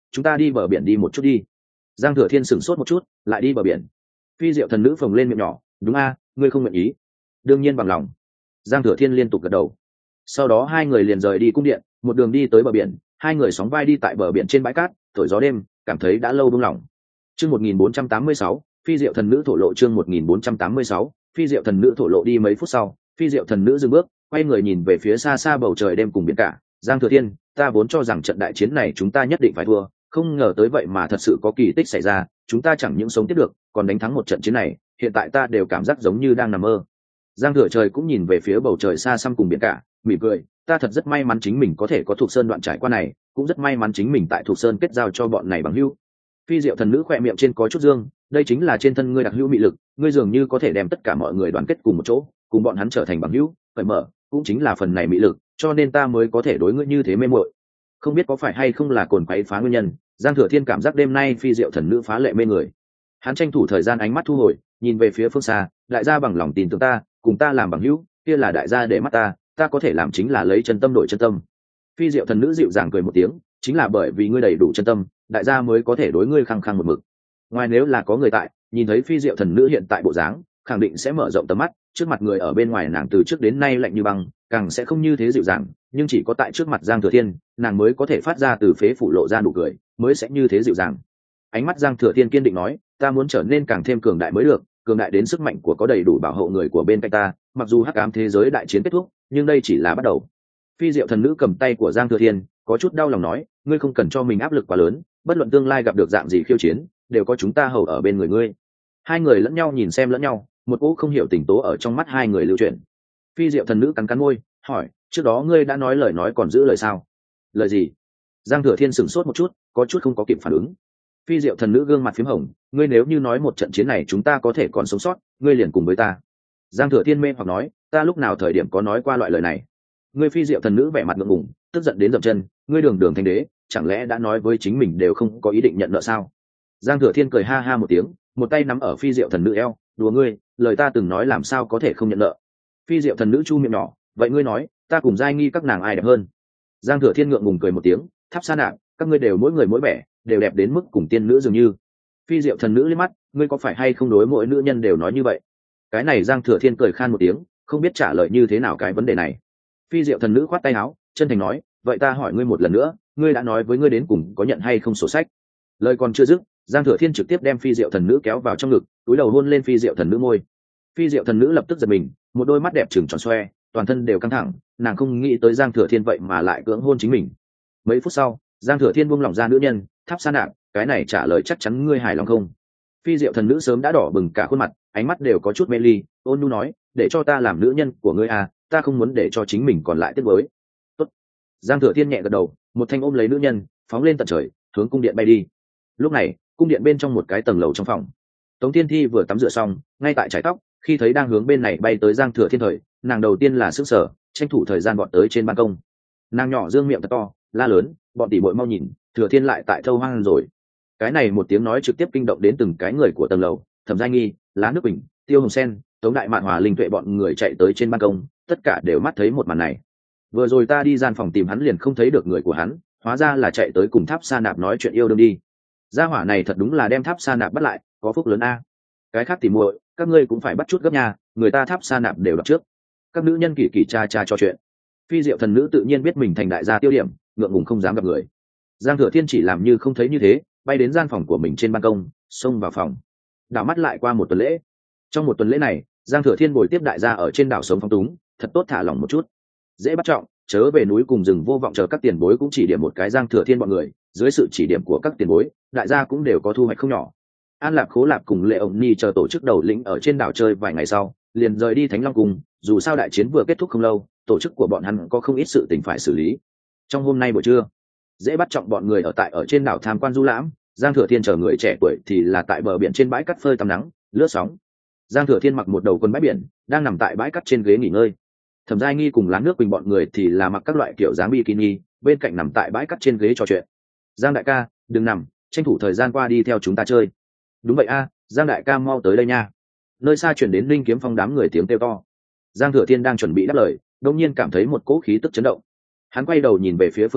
chúng ta đi bờ biển đi một chút đi. Giang Thừa Thiên sửng sốt một chút, lại đi bờ biển. Phi Diệu thần nữ phồng lên miệng nhỏ, đúng a, ngươi không nguyện ý? Đương nhiên bằng lòng. Giang Thừa Thiên liên tục gật đầu. Sau đó hai người liền rời đi cung điện, một đường đi tới bờ biển, hai người sóng vai đi tại bờ biển trên bãi cát, thổi gió đêm, cảm thấy đã lâu buông lỏng. Chương một nghìn bốn trăm tám mươi sáu, Phi Diệu thần nữ thổ lộ. Chương một nghìn bốn trăm tám mươi sáu, Phi Diệu thần nữ thổ lộ. Đi mấy phút sau, Phi Diệu thần nữ dừng bước, quay người nhìn về phía xa xa bầu trời đêm cùng biển cả. Giang Thừa Thiên, ta vốn cho rằng trận đại chiến này chúng ta nhất định phải thua, không ngờ tới vậy mà thật sự có kỳ tích xảy ra, chúng ta chẳng những sống tiếp được, còn đánh thắng một trận chiến này, hiện tại ta đều cảm giác giống như đang nằm mơ. Giang Thừa Trời cũng nhìn về phía bầu trời xa xăm cùng biển cả, mỉm cười, ta thật rất may mắn chính mình có thể có Thục Sơn đoạn trải qua này, cũng rất may mắn chính mình tại Thục Sơn kết giao cho bọn này bằng hữu. Phi Diệu thần nữ khỏe miệng trên có chút dương, đây chính là trên thân ngươi đặc hữu mị lực, ngươi dường như có thể đem tất cả mọi người đoàn kết cùng một chỗ, cùng bọn hắn trở thành bằng hữu, cởi mở, cũng chính là phần này mị lực, cho nên ta mới có thể đối ngươi như thế mê muội. Không biết có phải hay không là cồn quấy phá nguyên nhân, Giang Thừa Thiên cảm giác đêm nay Phi Diệu thần nữ phá lệ mê người. Hắn tranh thủ thời gian ánh mắt thu hồi, nhìn về phía phương xa, đại gia bằng lòng tin tưởng ta, cùng ta làm bằng hữu, kia là đại gia để mắt ta, ta có thể làm chính là lấy chân tâm đổi chân tâm. Phi Diệu thần nữ dịu dàng cười một tiếng, chính là bởi vì ngươi đầy đủ chân tâm, đại gia mới có thể đối ngươi khăng khăng một mực. Ngoài nếu là có người tại, nhìn thấy Phi Diệu thần nữ hiện tại bộ dáng, khẳng định sẽ mở rộng tầm mắt, trước mặt người ở bên ngoài nàng từ trước đến nay lạnh như băng, càng sẽ không như thế dịu dàng, nhưng chỉ có tại trước mặt Giang Thừa Thiên, nàng mới có thể phát ra từ phế phủ lộ ra nụ cười, mới sẽ như thế dịu dàng. Ánh mắt Giang Thừa Thiên kiên định nói, ta muốn trở nên càng thêm cường đại mới được, cường đại đến sức mạnh của có đầy đủ bảo hộ người của bên cạnh ta, mặc dù hắc ám thế giới đại chiến kết thúc, nhưng đây chỉ là bắt đầu. Phi Diệu thần nữ cầm tay của Giang Thừa Thiên, có chút đau lòng nói, ngươi không cần cho mình áp lực quá lớn, bất luận tương lai gặp được dạng gì khiêu chiến, đều có chúng ta hầu ở bên người ngươi. Hai người lẫn nhau nhìn xem lẫn nhau, một cỗ không hiểu tình tố ở trong mắt hai người lưu chuyển. Phi Diệu thần nữ cắn cắn môi, hỏi, trước đó ngươi đã nói lời nói còn giữ lời sao? Lời gì? Giang Thừa Thiên sửng sốt một chút, có chút không có kịp phản ứng. Phi Diệu thần nữ gương mặt phím hồng, ngươi nếu như nói một trận chiến này chúng ta có thể còn sống sót, ngươi liền cùng với ta. Giang Thừa Thiên mê hoặc nói, ta lúc nào thời điểm có nói qua loại lời này? Ngươi Phi Diệu thần nữ vẻ mặt ngượng ngùng, tức giận đến dậm chân, ngươi đường đường thanh đế, chẳng lẽ đã nói với chính mình đều không có ý định nhận nợ sao? Giang Thừa Thiên cười ha ha một tiếng, một tay nắm ở Phi Diệu thần nữ eo, đùa ngươi, lời ta từng nói làm sao có thể không nhận nợ? Phi Diệu thần nữ chu miệng nhỏ, vậy ngươi nói, ta cùng giai nghi các nàng ai đẹp hơn? Giang Thừa Thiên ngượng ngùng cười một tiếng, Tháp Sa Nạp, các ngươi đều mỗi người mỗi vẻ, đều đẹp đến mức cùng tiên nữ dường như. Phi Diệu thần nữ liếc mắt, ngươi có phải hay không đối mỗi nữ nhân đều nói như vậy? Cái này Giang Thừa Thiên cười khan một tiếng, không biết trả lời như thế nào cái vấn đề này. Phi Diệu thần nữ khoát tay áo, chân thành nói, vậy ta hỏi ngươi một lần nữa, ngươi đã nói với ngươi đến cùng có nhận hay không sổ sách? Lời còn chưa dứt, Giang Thừa Thiên trực tiếp đem Phi Diệu thần nữ kéo vào trong ngực, túi đầu hôn lên Phi Diệu thần nữ môi. Phi Diệu thần nữ lập tức giật mình, một đôi mắt đẹp trừng tròn xoe, toàn thân đều căng thẳng, nàng không nghĩ tới Giang Thừa Thiên vậy mà lại cưỡng hôn chính mình. Mấy phút sau, Giang Thừa Thiên buông lỏng ra nữ nhân, Tháp Sa Nạp, cái này trả lời chắc chắn ngươi hài lòng không? Phi Diệu thần nữ sớm đã đỏ bừng cả khuôn mặt, ánh mắt đều có chút mê ly, ôn nhu nói, để cho ta làm nữ nhân của ngươi à, ta không muốn để cho chính mình còn lại tiếc nuối. Tốt. Giang Thừa Thiên nhẹ gật đầu, một thanh ôm lấy nữ nhân, phóng lên tận trời, hướng cung điện bay đi. Lúc này, cung điện bên trong một cái tầng lầu trong phòng, Tống Thiên Thi vừa tắm rửa xong, ngay tại chải tóc, khi thấy đang hướng bên này bay tới Giang Thừa Thiên thời, nàng đầu tiên là sững sờ, tranh thủ thời gian bọn tới trên ban công. Nàng nhỏ dương miệng thật to, la lớn, bọn tỷ muội mau nhìn, Thừa Thiên lại tại thâu hoang rồi. Cái này một tiếng nói trực tiếp kinh động đến từng cái người của tầng lầu, Thẩm Giai Nghi, Lá Nước Bình, Tiêu Hồng Sen, Tống Đại Mạn Hòa Linh Tuệ bọn người chạy tới trên ban công, tất cả đều mắt thấy một màn này. Vừa rồi ta đi gian phòng tìm hắn liền không thấy được người của hắn, hóa ra là chạy tới cùng Tháp Sa Nạp nói chuyện yêu đương đi. Gia hỏa này thật đúng là đem Tháp Sa Nạp bắt lại, có phúc lớn a. Cái khác tỷ muội, các ngươi cũng phải bắt chút gấp nha, người ta Tháp Sa Nạp đều đặt trước. Các nữ nhân kỳ kỳ cha cha cho chuyện. Phi Diệu thần nữ tự nhiên biết mình thành đại gia tiêu điểm, ngượng ngùng không dám gặp người. Giang Thừa Thiên chỉ làm như không thấy như thế, bay đến gian phòng của mình trên ban công, xông vào phòng. Đảo mắt lại qua một tuần lễ. Trong một tuần lễ này, Giang Thừa Thiên bồi tiếp đại gia ở trên đảo sống phong túng, thật tốt thả lỏng một chút. Dễ bắt trọng, chớ về núi cùng rừng vô vọng chờ các tiền bối cũng chỉ điểm một cái Giang Thừa Thiên bọn người, dưới sự chỉ điểm của các tiền bối, đại gia cũng đều có thu hoạch không nhỏ. An Lạp Khố Lạp cùng Lệ Ổng Ni chờ tổ chức đầu lĩnh ở trên đảo chơi vài ngày sau, liền rời đi Thánh Long Cung, dù sao đại chiến vừa kết thúc không lâu, tổ chức của bọn hắn có không ít sự tình phải xử lý. Trong hôm nay buổi trưa, dễ bắt trọng bọn người ở tại ở trên đảo tham quan du lãm, Giang Thừa Thiên chờ người trẻ tuổi thì là tại bờ biển trên bãi cát phơi tắm nắng, lướt sóng. Giang Thừa Thiên mặc một đầu quần bãi biển, đang nằm tại bãi cát trên ghế nghỉ ngơi. Thẩm Giai Nghi cùng Láng Nước Quỳnh bọn người thì là mặc các loại kiểu dáng bikini, bên cạnh nằm tại bãi cát trên ghế trò chuyện. Giang đại ca, đừng nằm, tranh thủ thời gian qua đi theo chúng ta chơi. Đúng vậy a, Giang đại ca mau tới đây nha. Nơi xa chuyển đến Linh Kiếm Phong đám người tiếng kêu to. Giang Thừa Thiên đang chuẩn bị đáp lời, đột nhiên cảm thấy một cỗ khí tức chấn động. Hắn quay đầu nhìn về phía phương xa,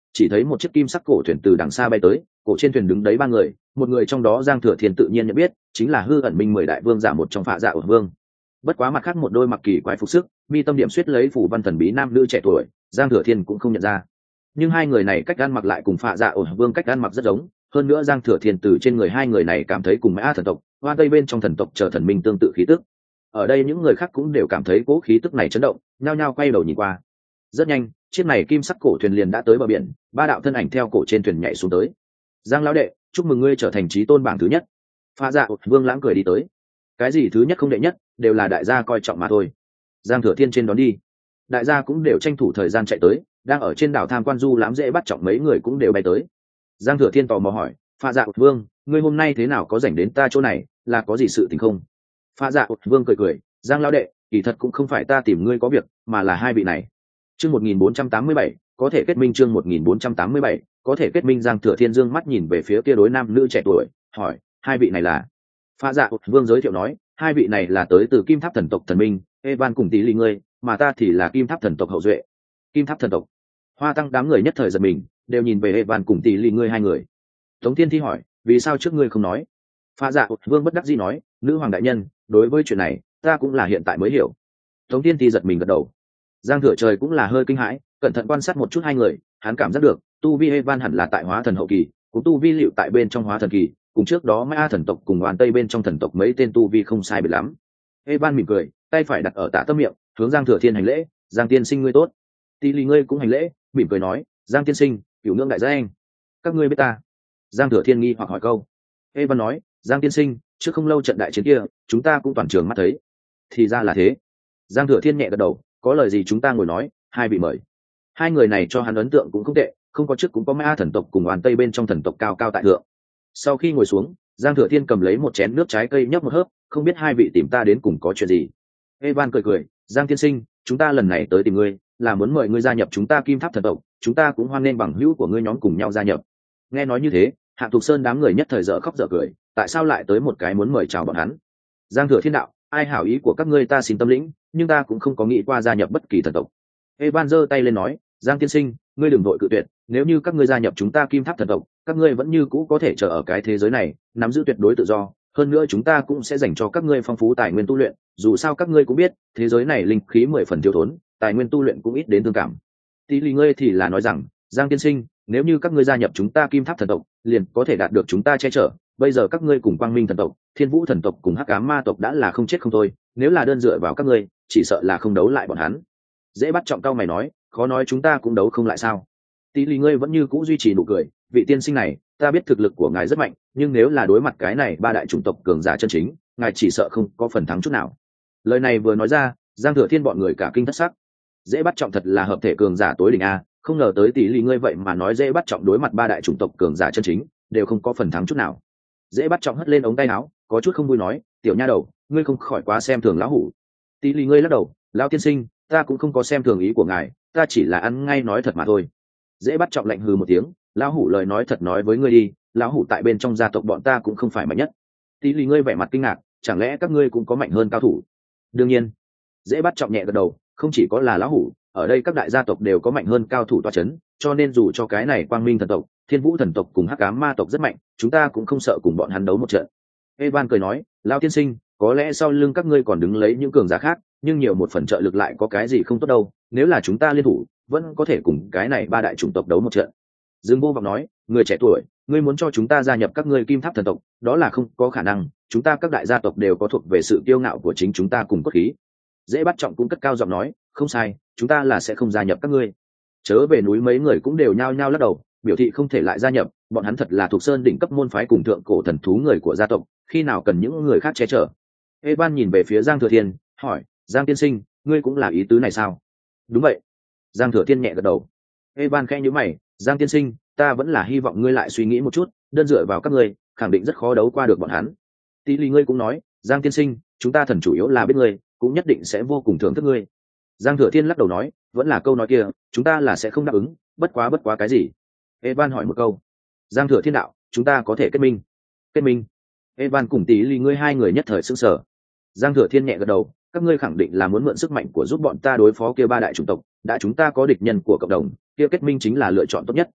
chỉ thấy một chiếc kim sắc cổ thuyền từ đằng xa bay tới, cổ trên thuyền đứng đấy ba người, một người trong đó Giang Thừa Thiên tự nhiên nhận biết, chính là hư ẩn minh mười đại vương giả một trong Phạ Dạ ổn vương. Bất quá mặt khác một đôi mặc kỳ quái phục sức, mi tâm điểm suýt lấy phủ văn thần bí nam nữ trẻ tuổi, Giang Thừa Thiên cũng không nhận ra. Nhưng hai người này cách ăn mặc lại cùng Phạ Dạ ổn vương cách ăn mặc rất giống, hơn nữa Giang Thừa Thiên từ trên người hai người này cảm thấy cùng Mã thần tộc, Hoa Tây bên trong thần tộc chờ thần minh tương tự khí tức. Ở đây những người khác cũng đều cảm thấy cố khí tức này chấn động, nhao nhao quay đầu nhìn qua. Rất nhanh, chiếc này kim sắc cổ thuyền liền đã tới bờ biển, ba đạo thân ảnh theo cổ trên thuyền nhảy xuống tới. Giang lão đệ, chúc mừng ngươi trở thành chí tôn bảng thứ nhất. Phạ Dạ vương lãng cười đi tới. Cái gì thứ nhất không đệ nhất, đều là đại gia coi trọng mà thôi. Giang Thừa Thiên trên đón đi, đại gia cũng đều tranh thủ thời gian chạy tới, đang ở trên đảo tham quan du lãm dễ bắt trọng mấy người cũng đều bay tới. Giang Thừa Thiên tò mò hỏi, Phạ Dạ vương, ngươi hôm nay thế nào có rảnh đến ta chỗ này, là có gì sự tình không? Phạ Dạ vương cười cười, Giang lão đệ, kỳ thật cũng không phải ta tìm ngươi có việc, mà là hai vị này. Chương một nghìn bốn trăm tám mươi bảy, có thể kết minh. Chương một nghìn bốn trăm tám mươi bảy, có thể kết minh. Giang Thừa Thiên dương mắt nhìn về phía kia đối nam nữ trẻ tuổi, hỏi, hai vị này là? Phạ Dạ vương giới thiệu nói, hai vị này là tới từ Kim Tháp thần tộc thần minh, Evan cùng Tỷ Lì ngươi, mà ta thì là Kim Tháp thần tộc hậu duệ. Kim Tháp thần tộc? Hoa Tăng đám người nhất thời giật mình, đều nhìn về Evan cùng Tỷ Lì ngươi hai người. Tống Thiên Thi hỏi, vì sao trước ngươi không nói? Phạ Dạ vương bất đắc dĩ nói, nữ hoàng đại nhân, đối với chuyện này, ta cũng là hiện tại mới hiểu. Tống Thiên Thi giật mình gật đầu. Giang Thừa Trời cũng là hơi kinh hãi, cẩn thận quan sát một chút hai người, hắn cảm giác được tu vi Evan hẳn là tại hóa thần hậu kỳ, cũng tu vi liệu tại bên trong hóa thần kỳ, cùng trước đó Mã thần tộc cùng Hoàn Tây bên trong thần tộc mấy tên tu vi không sai biệt lắm. Evan mỉm cười, tay phải đặt ở tạ tâm miệng, hướng Giang Thừa Thiên hành lễ, Giang tiên sinh ngươi tốt. Tỷ Lì ngươi cũng hành lễ, mỉm cười nói, Giang tiên sinh, cửu ngưỡng đại gia anh, các ngươi biết ta? Giang Thừa Thiên nghi hoặc hỏi câu. Evan nói, Giang tiên sinh, trước không lâu trận đại chiến kia, chúng ta cũng toàn trường mắt thấy. Thì ra là thế. Giang Thừa Thiên nhẹ gật đầu, có lời gì chúng ta ngồi nói, hai vị mời. Hai người này cho hắn ấn tượng cũng không tệ, không có trước cũng có Mã thần tộc cùng Hoàn Tây bên trong thần tộc cao cao tại thượng. Sau khi ngồi xuống, Giang Thừa Thiên cầm lấy một chén nước trái cây nhấp một hớp, không biết hai vị tìm ta đến cùng có chuyện gì. Evan cười cười, Giang tiên sinh, chúng ta lần này tới tìm ngươi, là muốn mời ngươi gia nhập chúng ta Kim Tháp thần tộc, chúng ta cũng hoan nghênh bằng hữu của ngươi nhóm cùng nhau gia nhập. Nghe nói như thế, Hạ Thục Sơn đám người nhất thời dở khóc dở cười, tại sao lại tới một cái muốn mời chào bọn hắn? Giang Thừa Thiên đạo, ai hảo ý của các ngươi ta xin tâm lĩnh, nhưng ta cũng không có nghĩ qua gia nhập bất kỳ thần tộc. Evan giơ tay lên nói, Giang tiên sinh, ngươi đừng vội cự tuyệt, nếu như các ngươi gia nhập chúng ta Kim Tháp thần tộc, các ngươi vẫn như cũ có thể chờ ở cái thế giới này, nắm giữ tuyệt đối tự do, hơn nữa chúng ta cũng sẽ dành cho các ngươi phong phú tài nguyên tu luyện, dù sao các ngươi cũng biết, thế giới này linh khí mười phần thiếu thốn, tài nguyên tu luyện cũng ít đến thương cảm. Tỷ Lì ngươi thì là nói rằng, Giang tiên sinh, nếu như các ngươi gia nhập chúng ta Kim Tháp thần tộc, liền có thể đạt được chúng ta che chở, bây giờ các ngươi cùng Quang Minh thần tộc, Thiên Vũ thần tộc cùng Hắc Ám ma tộc đã là không chết không thôi, nếu là đơn dựa vào các ngươi, chỉ sợ là không đấu lại bọn hắn. Dễ bắt trọng cao mày nói, khó nói chúng ta cũng đấu không lại sao? Tỷ Lì ngươi vẫn như cũ duy trì nụ cười, vị tiên sinh này, ta biết thực lực của ngài rất mạnh, nhưng nếu là đối mặt cái này ba đại chủng tộc cường giả chân chính, ngài chỉ sợ không có phần thắng chút nào. Lời này vừa nói ra, Giang Thừa Thiên bọn người cả kinh thất sắc. Dễ bắt trọng thật là hợp thể cường giả tối đỉnh a, không ngờ tới Tỷ Lì ngươi vậy mà nói dễ bắt trọng đối mặt ba đại chủng tộc cường giả chân chính, đều không có phần thắng chút nào. Dễ bắt trọng hất lên ống tay áo, có chút không vui nói, tiểu nha đầu, ngươi không khỏi quá xem thường lão hủ. Tỷ Lì ngươi lắc đầu, lão tiên sinh, ta cũng không có xem thường ý của ngài, ta chỉ là ăn ngay nói thật mà thôi. Dễ bắt trọng lạnh hừ một tiếng, lão hủ lời nói thật nói với ngươi đi, lão hủ tại bên trong gia tộc bọn ta cũng không phải mạnh nhất. Tỷ Lì ngươi vẻ mặt kinh ngạc, chẳng lẽ các ngươi cũng có mạnh hơn cao thủ? Đương nhiên. Dễ bắt trọng nhẹ gật đầu, không chỉ có là lão hủ, ở đây các đại gia tộc đều có mạnh hơn cao thủ toa chấn, cho nên dù cho cái này Quang Minh thần tộc, Thiên Vũ thần tộc cùng Hắc Ám ma tộc rất mạnh, chúng ta cũng không sợ cùng bọn hắn đấu một trận. Evan cười nói, lão tiên sinh, có lẽ sau lưng các ngươi còn đứng lấy những cường giả khác, nhưng nhiều một phần trợ lực lại có cái gì không tốt đâu, nếu là chúng ta liên thủ, vẫn có thể cùng cái này ba đại chủng tộc đấu một trận. Dương Vô Vọng nói, người trẻ tuổi, ngươi muốn cho chúng ta gia nhập các ngươi Kim Tháp thần tộc, đó là không có khả năng, chúng ta các đại gia tộc đều có thuộc về sự kiêu ngạo của chính chúng ta cùng cốt khí. Dễ bắt trọng cũng cất cao giọng nói, không sai, chúng ta là sẽ không gia nhập các ngươi. Chớ về núi mấy người cũng đều nhao nhao lắc đầu, biểu thị không thể lại gia nhập, bọn hắn thật là thuộc sơn đỉnh cấp môn phái cùng thượng cổ thần thú người của gia tộc, khi nào cần những người khác che chở. Evan nhìn về phía Giang Thừa Thiên, hỏi, Giang tiên sinh, ngươi cũng là ý tứ này sao? Đúng vậy. Giang Thừa Thiên nhẹ gật đầu. Evan khẽ nhíu mày, Giang tiên sinh, ta vẫn là hy vọng ngươi lại suy nghĩ một chút, đơn dựa vào các ngươi, khẳng định rất khó đấu qua được bọn hắn. Tỷ Lì ngươi cũng nói, Giang tiên sinh, chúng ta thần chủ yếu là biết ngươi, cũng nhất định sẽ vô cùng thưởng thức ngươi. Giang Thừa Thiên lắc đầu nói, vẫn là câu nói kia, chúng ta là sẽ không đáp ứng, bất quá bất quá cái gì? Evan hỏi một câu. Giang Thừa Thiên đạo, chúng ta có thể kết minh. Kết minh? Evan cùng Tỷ Lì ngươi hai người nhất thời sững sờ. Giang Thừa Thiên nhẹ gật đầu, các ngươi khẳng định là muốn mượn sức mạnh của giúp bọn ta đối phó kia ba đại chủng tộc, đã chúng ta có địch nhân của cộng đồng, kia kết minh chính là lựa chọn tốt nhất,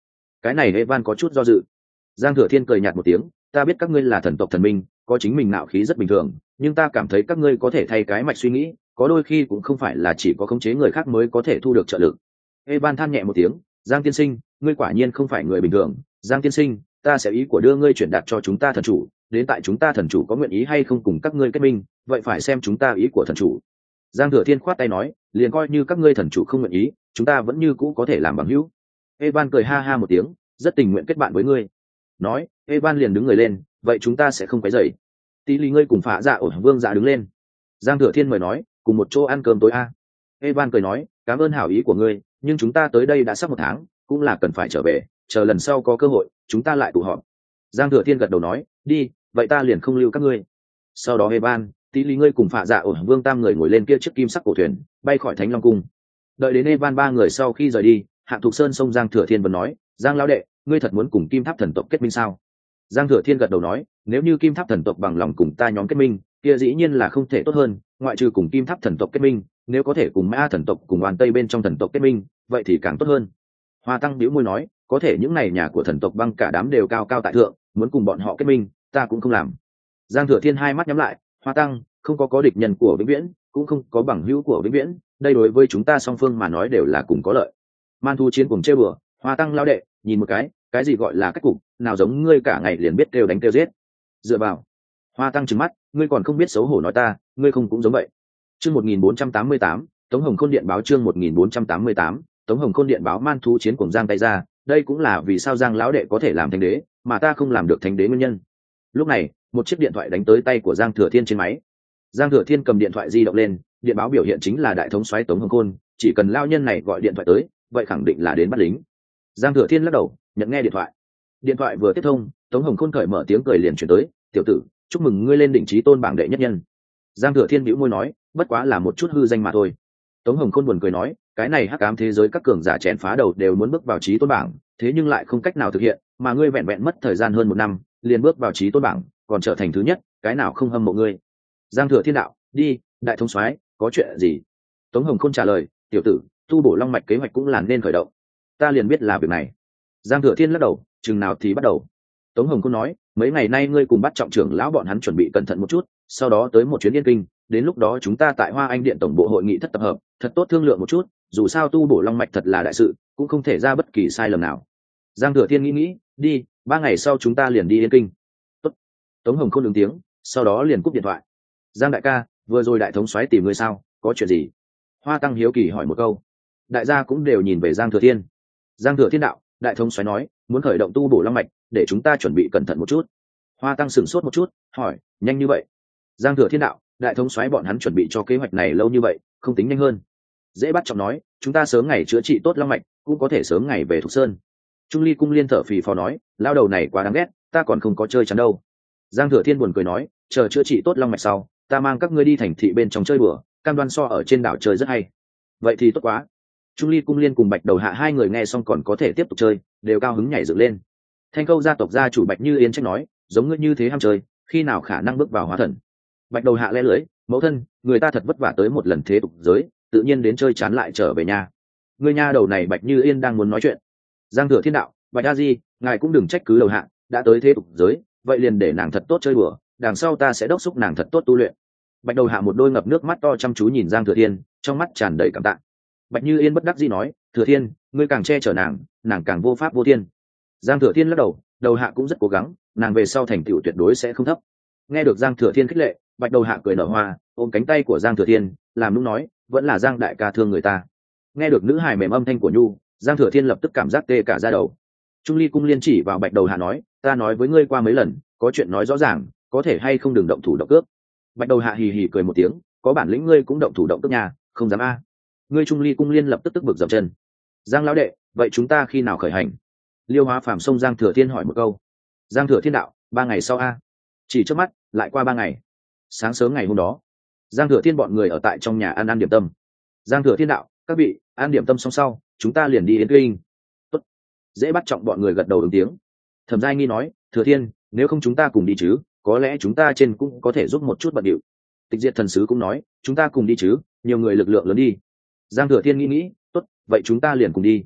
Cái này Evan có chút do dự. Giang Thừa Thiên cười nhạt một tiếng, ta biết các ngươi là thần tộc thần minh, có chính mình nạo khí rất bình thường, nhưng ta cảm thấy các ngươi có thể thay cái mạch suy nghĩ, có đôi khi cũng không phải là chỉ có khống chế người khác mới có thể thu được trợ lực. Evan than nhẹ một tiếng, Giang tiên sinh, ngươi quả nhiên không phải người bình thường. Giang tiên sinh, ta sẽ ý của đưa ngươi chuyển đạt cho chúng ta thần chủ, đến tại chúng ta thần chủ có nguyện ý hay không cùng các ngươi kết minh, vậy phải xem chúng ta ý của thần chủ. Giang Thừa Thiên khoát tay nói, liền coi như các ngươi thần chủ không nguyện ý, chúng ta vẫn như cũ có thể làm bằng hữu. Evan cười ha ha một tiếng, rất tình nguyện kết bạn với ngươi. Nói, Evan liền đứng người lên, vậy chúng ta sẽ không quấy rầy. Tí lý ngươi cùng phá dạ ổn vương dạ đứng lên. Giang Thừa Thiên mời nói, cùng một chỗ ăn cơm tối a. Evan cười nói, cảm ơn hảo ý của ngươi, nhưng chúng ta tới đây đã sắp một tháng, cũng là cần phải trở về, chờ lần sau có cơ hội, chúng ta lại tụ họp. Giang Thừa Thiên gật đầu nói, đi, vậy ta liền không lưu các ngươi. Sau đó Evan, tí lý ngươi cùng phạ dạ ổn vương tam người ngồi lên kia chiếc kim sắc cổ thuyền, bay khỏi Thánh Long cung. Đợi đến Evan ba người sau khi rời đi, Hạng Thục Sơn xông Giang Thừa Thiên vẫn nói, Giang lão đệ, ngươi thật muốn cùng Kim Tháp thần tộc kết minh sao? Giang Thừa Thiên gật đầu nói, nếu như Kim Tháp thần tộc bằng lòng cùng ta nhóm kết minh, kia dĩ nhiên là không thể tốt hơn, ngoại trừ cùng Kim Tháp thần tộc kết minh, nếu có thể cùng Ma thần tộc cùng Oan Tây bên trong thần tộc kết minh, vậy thì càng tốt hơn. Hoa Tăng bĩu môi nói, có thể những này nhà của thần tộc băng cả đám đều cao cao tại thượng, muốn cùng bọn họ kết minh, ta cũng không làm. Giang Thừa Thiên hai mắt nhắm lại, Hoa Tăng, không có có địch nhân của vĩnh viễn, cũng không có bằng hữu của vĩnh viễn, đây đối với chúng ta song phương mà nói đều là cùng có lợi. Man thu chiến cùng chơi bừa, Hoa Tăng lao đệ, nhìn một cái, cái gì gọi là cách cục, nào giống ngươi cả ngày liền biết kêu đánh kêu giết. Dựa vào. Hoa Tăng trừng mắt, ngươi còn không biết xấu hổ nói ta, ngươi không cũng giống vậy. Chương một nghìn bốn trăm tám mươi tám, Tống Hồng Khôn điện báo chương một nghìn bốn trăm tám mươi tám, Tống Hồng Khôn điện báo man thú chiến cùng Giang tay ra, đây cũng là vì sao Giang lão đệ có thể làm thánh đế, mà ta không làm được thánh đế nguyên nhân. Lúc này, một chiếc điện thoại đánh tới tay của Giang Thừa Thiên trên máy. Giang Thừa Thiên cầm điện thoại di động lên, điện báo biểu hiện chính là đại thống soái Tống Hồng Khôn, chỉ cần lao nhân này gọi điện thoại tới, vậy khẳng định là đến bắt lính. Giang Thừa Thiên lắc đầu, nhận nghe điện thoại. Điện thoại vừa tiếp thông, Tống Hồng Khôn cởi mở tiếng cười liền chuyển tới, "Tiểu tử, chúc mừng ngươi lên đỉnh chí tôn bảng đệ nhất nhân." Giang Thừa Thiên bĩu môi nói, "Bất quá là một chút hư danh mà thôi." Tống Hồng Khôn buồn cười nói, "Cái này hắc ám thế giới các cường giả chèn phá đầu đều muốn bước vào chí tôn bảng, thế nhưng lại không cách nào thực hiện, mà ngươi vẹn vẹn mất thời gian hơn một năm, liền bước vào chí tôn bảng, còn trở thành thứ nhất, cái nào không hâm mộ ngươi." Giang Thừa Thiên đạo, "Đi, đại thống soái, có chuyện gì?" Tống Hồng Khôn trả lời, "Tiểu tử, tu bổ long mạch kế hoạch cũng là nên khởi động." "Ta liền biết là việc này." Giang Thừa Thiên lắc đầu, "Chừng nào thì bắt đầu?" Tống Hồng Khôn nói, "Mấy ngày nay ngươi cùng bắt trọng trưởng lão bọn hắn chuẩn bị cẩn thận một chút, sau đó tới một chuyến Yên Kinh, đến lúc đó chúng ta tại Hoa Anh Điện tổng bộ hội nghị thất tập hợp, thật tốt thương lượng một chút, dù sao tu bổ long mạch thật là đại sự, cũng không thể ra bất kỳ sai lầm nào." Giang Thừa Thiên nghĩ nghĩ, "Đi, ba ngày sau chúng ta liền đi Yên Kinh." Tốt. Tống Hồng Khôn ứng tiếng, sau đó liền cúp điện thoại. "Giang đại ca, vừa rồi đại thống soái tìm ngươi sao, có chuyện gì?" Hoa Tăng hiếu kỳ hỏi một câu. Đại gia cũng đều nhìn về Giang Thừa Thiên. Giang Thừa Thiên đạo, đại thống soái nói, muốn khởi động tu bổ long mạch, để chúng ta chuẩn bị cẩn thận một chút. Hoa Tăng sửng sốt một chút, hỏi, nhanh như vậy? Giang Thừa Thiên đạo, đại thống soái bọn hắn chuẩn bị cho kế hoạch này lâu như vậy, không tính nhanh hơn. Dễ bắt trọng nói, chúng ta sớm ngày chữa trị tốt long mạch, cũng có thể sớm ngày về Thục Sơn. Trung Ly Cung Liên thở phì phò nói, lao đầu này quá đáng ghét, ta còn không có chơi chắn đâu. Giang Thừa Thiên buồn cười nói, chờ chữa trị tốt long mạch sau, ta mang các ngươi đi thành thị bên trong chơi bừa, cam đoan so ở trên đảo chơi rất hay. Vậy thì tốt quá. Trung Ly Cung Liên cùng Bạch Đầu Hạ hai người nghe xong còn có thể tiếp tục chơi, đều cao hứng nhảy dựng lên. Thanh Câu gia tộc gia chủ Bạch Như Yên trách nói, giống ngươi như thế ham chơi, khi nào khả năng bước vào hóa thần? Bạch Đầu Hạ lẽ lưỡi, mẫu thân, người ta thật vất vả tới một lần thế tục giới, tự nhiên đến chơi chán lại trở về nhà. Ngươi nha đầu này Bạch Như Yên đang muốn nói chuyện. Giang Thừa Thiên đạo, Bạch A Di, ngài cũng đừng trách cứ Đầu Hạ, đã tới thế tục giới, vậy liền để nàng thật tốt chơi đùa, đằng sau ta sẽ đốc thúc nàng thật tốt tu luyện. Bạch Đầu Hạ một đôi ngập nước mắt to chăm chú nhìn Giang Thừa Thiên, trong mắt tràn đầy cảm tạ. Bạch Như Yên bất đắc dĩ nói, Thừa Thiên, ngươi càng che chở nàng, nàng càng vô pháp vô thiên. Giang Thừa Thiên lắc đầu, Đầu Hạ cũng rất cố gắng, nàng về sau thành tựu tuyệt đối sẽ không thấp. Nghe được Giang Thừa Thiên khích lệ, Bạch Đầu Hạ cười nở hoa, ôm cánh tay của Giang Thừa Thiên, làm nũng nói, vẫn là Giang đại ca thương người ta. Nghe được nữ hài mềm âm thanh của Nhu, Giang Thừa Thiên lập tức cảm giác tê cả da đầu. Trung Ly Cung Liên chỉ vào Bạch Đầu Hạ nói, ta nói với ngươi qua mấy lần, có chuyện nói rõ ràng, có thể hay không đừng động thủ động cướp. Bạch Đầu Hạ hì hì cười một tiếng, có bản lĩnh ngươi cũng động thủ động cướp nhà, không dám a. Ngươi Trung Ly Cung Liên lập tức tức bực dậm chân. Giang lão đệ, vậy chúng ta khi nào khởi hành? Liêu Hóa Phàm xông Giang Thừa Thiên hỏi một câu. Giang Thừa Thiên đạo, ba ngày sau a. Chỉ trước mắt, lại qua ba ngày. Sáng sớm ngày hôm đó, Giang Thừa Thiên bọn người ở tại trong nhà ăn ăn điểm tâm. Giang Thừa Thiên đạo, các vị, ăn điểm tâm xong sau, chúng ta liền đi Yên Kinh. Tốt. Dễ bắt trọng bọn người gật đầu ứng tiếng. Thẩm Giai Nghi nói, Thừa Thiên, nếu không chúng ta cùng đi chứ, có lẽ chúng ta trên cũng có thể giúp một chút bận điệu. Tịch Diệt Thần Sứ cũng nói, chúng ta cùng đi chứ, nhiều người lực lượng lớn đi. Giang Thừa Thiên nghĩ nghĩ, tốt, vậy chúng ta liền cùng đi.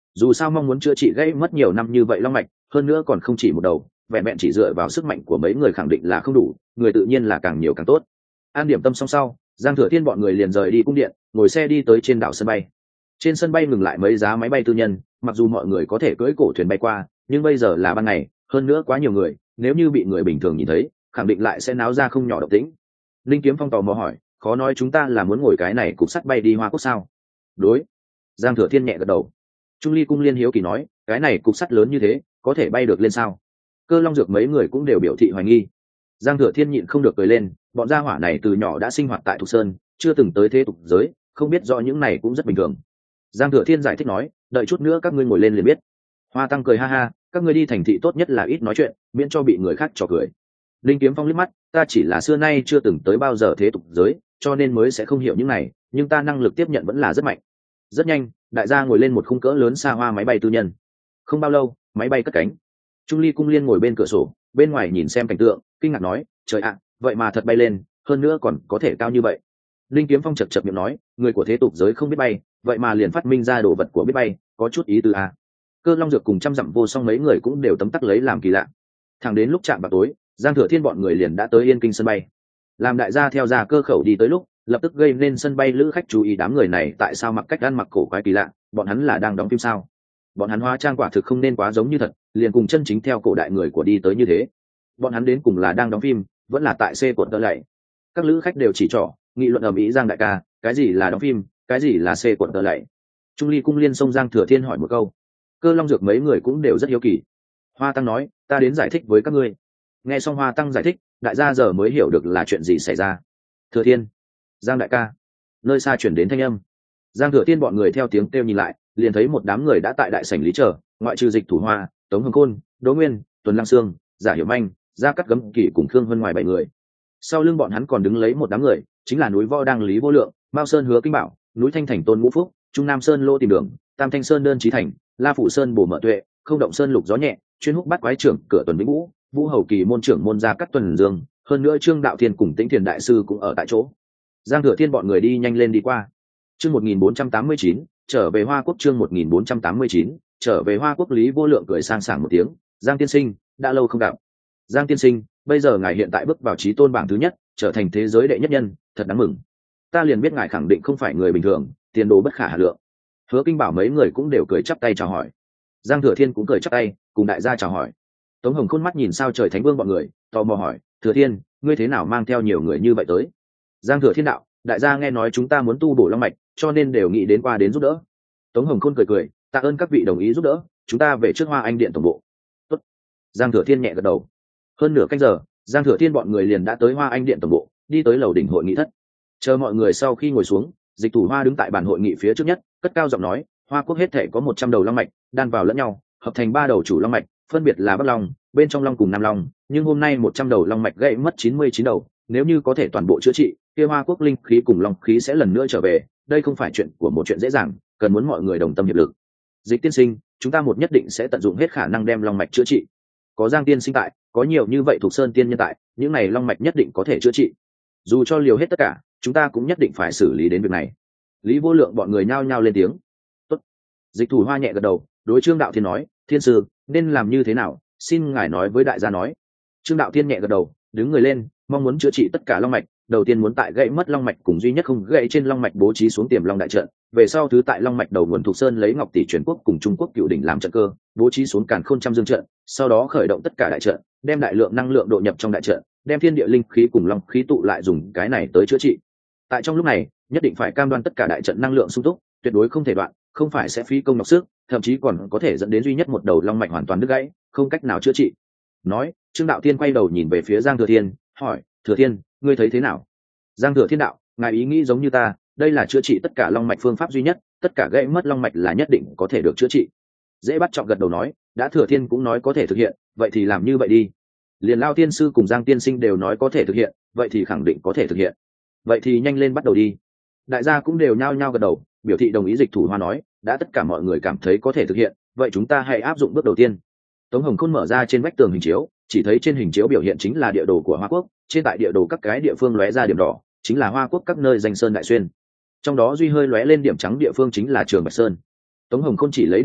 dù sao mong muốn chữa trị gãy mất nhiều năm như vậy long mạch, hơn nữa còn không chỉ một đầu, vẹn vẹn chỉ dựa vào sức mạnh của mấy người khẳng định là không đủ, người tự nhiên là càng nhiều càng tốt. An điểm tâm xong sau, Giang Thừa Thiên bọn người liền rời đi cung điện, ngồi xe đi tới trên đảo sân bay. Trên sân bay ngừng lại mấy giá máy bay tư nhân, mặc dù mọi người có thể cưỡi cổ thuyền bay qua, nhưng bây giờ là ban ngày, hơn nữa quá nhiều người, nếu như bị người bình thường nhìn thấy, khẳng định lại sẽ náo ra không nhỏ động tĩnh. Linh Kiếm Phong tò mò hỏi, khó nói chúng ta là muốn ngồi cái này cục sắt bay đi Hoa Quốc sao? Đối. Giang Thừa Thiên nhẹ gật đầu. Trung Ly Cung Liên hiếu kỳ nói, cái này cục sắt lớn như thế, có thể bay được lên sao? Cơ Long Dược mấy người cũng đều biểu thị hoài nghi. Giang Thừa Thiên nhịn không được cười lên, bọn gia hỏa này từ nhỏ đã sinh hoạt tại Thục Sơn, chưa từng tới thế tục giới, không biết rõ những này cũng rất bình thường. Giang Thừa Thiên giải thích nói, đợi chút nữa các ngươi ngồi lên liền biết. Hoa Tăng cười ha ha, các ngươi đi thành thị tốt nhất là ít nói chuyện, miễn cho bị người khác trò cười. Linh Kiếm Phong liếc mắt, ta chỉ là xưa nay chưa từng tới bao giờ thế tục giới, cho nên mới sẽ không hiểu những này, nhưng ta năng lực tiếp nhận vẫn là rất mạnh. Rất nhanh, đại gia ngồi lên một khung cỡ lớn xa hoa máy bay tư nhân. Không bao lâu, máy bay cất cánh. Trung Ly Cung Liên ngồi bên cửa sổ, bên ngoài nhìn xem cảnh tượng, kinh ngạc nói, trời ạ, vậy mà thật bay lên, hơn nữa còn có thể cao như vậy. Linh Kiếm Phong chật chật miệng nói, người của thế tục giới không biết bay, vậy mà liền phát minh ra đồ vật của biết bay, có chút ý tứ à. Cơ Long Dược cùng trăm dặm vô song mấy người cũng đều tấm tắc lấy làm kỳ lạ. Thẳng đến lúc chạm vào tối, Giang Thừa Thiên bọn người liền đã tới Yên Kinh sân bay. Làm đại gia theo ra cơ khẩu đi tới lúc, lập tức gây nên sân bay lữ khách chú ý đám người này tại sao mặc cách ăn mặc cổ quái kỳ lạ, bọn hắn là đang đóng phim sao? Bọn hắn hóa trang quả thực không nên quá giống như thật, liền cùng chân chính theo cổ đại người của đi tới như thế. Bọn hắn đến cùng là đang đóng phim, vẫn là tại xe cuộn tơ lạy. Các lữ khách đều chỉ trỏ, nghị luận ầm ĩ Giang đại ca, cái gì là đóng phim, cái gì là xe cuộn tơ lạy. Trung Ly Cung Liên xông Giang Thừa Thiên hỏi một câu. Cơ Long Dược mấy người cũng đều rất hiếu kỳ. Hoa Tăng nói, ta đến giải thích với các ngươi. Nghe xong Hoa Tăng giải thích, đại gia giờ mới hiểu được là chuyện gì xảy ra. Thừa Thiên, Giang đại ca. Nơi xa chuyển đến thanh âm. Giang Thừa Thiên bọn người theo tiếng kêu nhìn lại, liền thấy một đám người đã tại đại sảnh lý chờ, ngoại trừ Dịch Thủ Hoa, Tống Hồng Khôn, Đỗ Nguyên, Tuần Lăng Sương, Giả Hiểu Manh, Gia Cát Gấm Kỷ cùng Khương Vân ngoài bảy người. Sau lưng bọn hắn còn đứng lấy một đám người, chính là núi Võ Đang Lý Vô Lượng, Mao Sơn Hứa Kinh Bảo, núi Thanh Thành Tôn Ngũ Phúc, Trung Nam Sơn Lô Tìm Đường, Tam Thanh Sơn Đơn Chí Thành, La Phủ Sơn Bổ Mở Tuệ, Không Động Sơn Lục Gió Nhẹ, Chuyên Húc Bát Quái Trưởng Cửa Tuần Vĩnh Vũ, Vũ Hầu Kỳ môn trưởng môn Gia Cát Tuần Dương, hơn nữa Trương Đạo Thiên cùng Tĩnh Thiền đại sư cũng ở tại chỗ. Giang Thừa Thiên bọn người đi nhanh lên đi qua. Chương một nghìn bốn trăm tám mươi chín, trở về Hoa Quốc. Chương một nghìn bốn trăm tám mươi chín, trở về Hoa Quốc. Lý Vô Lượng cười sang sảng một tiếng, Giang tiên sinh, đã lâu không gặp. Giang tiên sinh, bây giờ ngài hiện tại bước vào chí tôn bảng thứ nhất, trở thành thế giới đệ nhất nhân, thật đáng mừng. Ta liền biết ngài khẳng định không phải người bình thường, tiền đồ bất khả hà lượng. Hứa Kinh Bảo mấy người cũng đều cười chắp tay chào hỏi. Giang Thừa Thiên cũng cười chắp tay, cùng đại gia chào hỏi. Tống Hồng Khôn mắt nhìn sao trời thánh vương bọn người, tò mò hỏi, Thừa Thiên, ngươi thế nào mang theo nhiều người như vậy tới? Giang Thừa Thiên đạo, đại gia nghe nói chúng ta muốn tu bổ long mạch, cho nên đều nghĩ đến qua đến giúp đỡ. Tống Hồng Khôn cười cười, tạ ơn các vị đồng ý giúp đỡ, chúng ta về trước Hoa Anh Điện tổng bộ. Tốt. Giang Thừa Thiên nhẹ gật đầu. Hơn nửa canh giờ, Giang Thừa Thiên bọn người liền đã tới Hoa Anh Điện tổng bộ, đi tới lầu đỉnh hội nghị thất. Chờ mọi người sau khi ngồi xuống, Dịch Thủ Hoa đứng tại bàn hội nghị phía trước nhất, cất cao giọng nói, Hoa Quốc hết thể có một trăm đầu long mạch, đan vào lẫn nhau, hợp thành ba đầu chủ long mạch, phân biệt là Bắc Long, bên trong Long cùng Nam Long, nhưng hôm nay một trăm đầu long mạch gãy mất chín mươi chín đầu, nếu như có thể toàn bộ chữa trị, kia Hoa Quốc linh khí cùng long khí sẽ lần nữa trở về, đây không phải chuyện của một chuyện dễ dàng, cần muốn mọi người đồng tâm hiệp lực. Dịch tiên sinh, chúng ta một nhất định sẽ tận dụng hết khả năng đem long mạch chữa trị. Có Giang tiên sinh tại, có nhiều như vậy thuộc sơn tiên nhân tại, những này long mạch nhất định có thể chữa trị. Dù cho liều hết tất cả, chúng ta cũng nhất định phải xử lý đến việc này. Lý Vô Lượng bọn người nhao nhao lên tiếng. Tốt. Dịch Thủ Hoa nhẹ gật đầu, đối Trương Đạo Thiên nói, Thiên sư, nên làm như thế nào, xin ngài nói với đại gia nói. Trương Đạo Thiên nhẹ gật đầu, đứng người lên, mong muốn chữa trị tất cả long mạch, đầu tiên muốn tại gãy mất long mạch cùng duy nhất không gãy trên long mạch bố trí xuống tiềm long đại trận, về sau thứ tại long mạch đầu nguồn thuộc sơn lấy ngọc tỷ truyền quốc cùng Trung Quốc cựu đỉnh làm trận cơ, bố trí xuống càn khôn trăm dương trận, sau đó khởi động tất cả đại trận, đem đại lượng năng lượng độ nhập trong đại trận, đem thiên địa linh khí cùng long khí tụ lại dùng cái này tới chữa trị. Tại trong lúc này, nhất định phải cam đoan tất cả đại trận năng lượng sung túc, tuyệt đối không thể đoạn, không phải sẽ phí công nhọc sức, thậm chí còn có thể dẫn đến duy nhất một đầu long mạch hoàn toàn đứt gãy, không cách nào chữa trị. Nói, Trương Đạo Thiên quay đầu nhìn về phía Giang Thừa Thiên, hỏi, Thừa Thiên, ngươi thấy thế nào? Giang Thừa Thiên đạo, ngài ý nghĩ giống như ta, đây là chữa trị tất cả long mạch phương pháp duy nhất, tất cả gãy mất long mạch là nhất định có thể được chữa trị. Dễ bắt trọng gật đầu nói, đã Thừa Thiên cũng nói có thể thực hiện, vậy thì làm như vậy đi. Liền Lao Tiên sư cùng Giang tiên sinh đều nói có thể thực hiện, vậy thì khẳng định có thể thực hiện. Vậy thì nhanh lên bắt đầu đi. Đại gia cũng đều nhao nhao gật đầu, biểu thị đồng ý. Dịch Thủ Hoa nói, đã tất cả mọi người cảm thấy có thể thực hiện, vậy chúng ta hãy áp dụng bước đầu tiên. Tống Hồng Khôn mở ra trên vách tường hình chiếu, chỉ thấy trên hình chiếu biểu hiện chính là địa đồ của Hoa Quốc, trên tại địa đồ các cái địa phương lóe ra điểm đỏ, chính là Hoa Quốc các nơi danh sơn đại xuyên. Trong đó duy hơi lóe lên điểm trắng địa phương chính là Trường Bạch Sơn. Tống Hồng Khôn chỉ lấy địa đồ,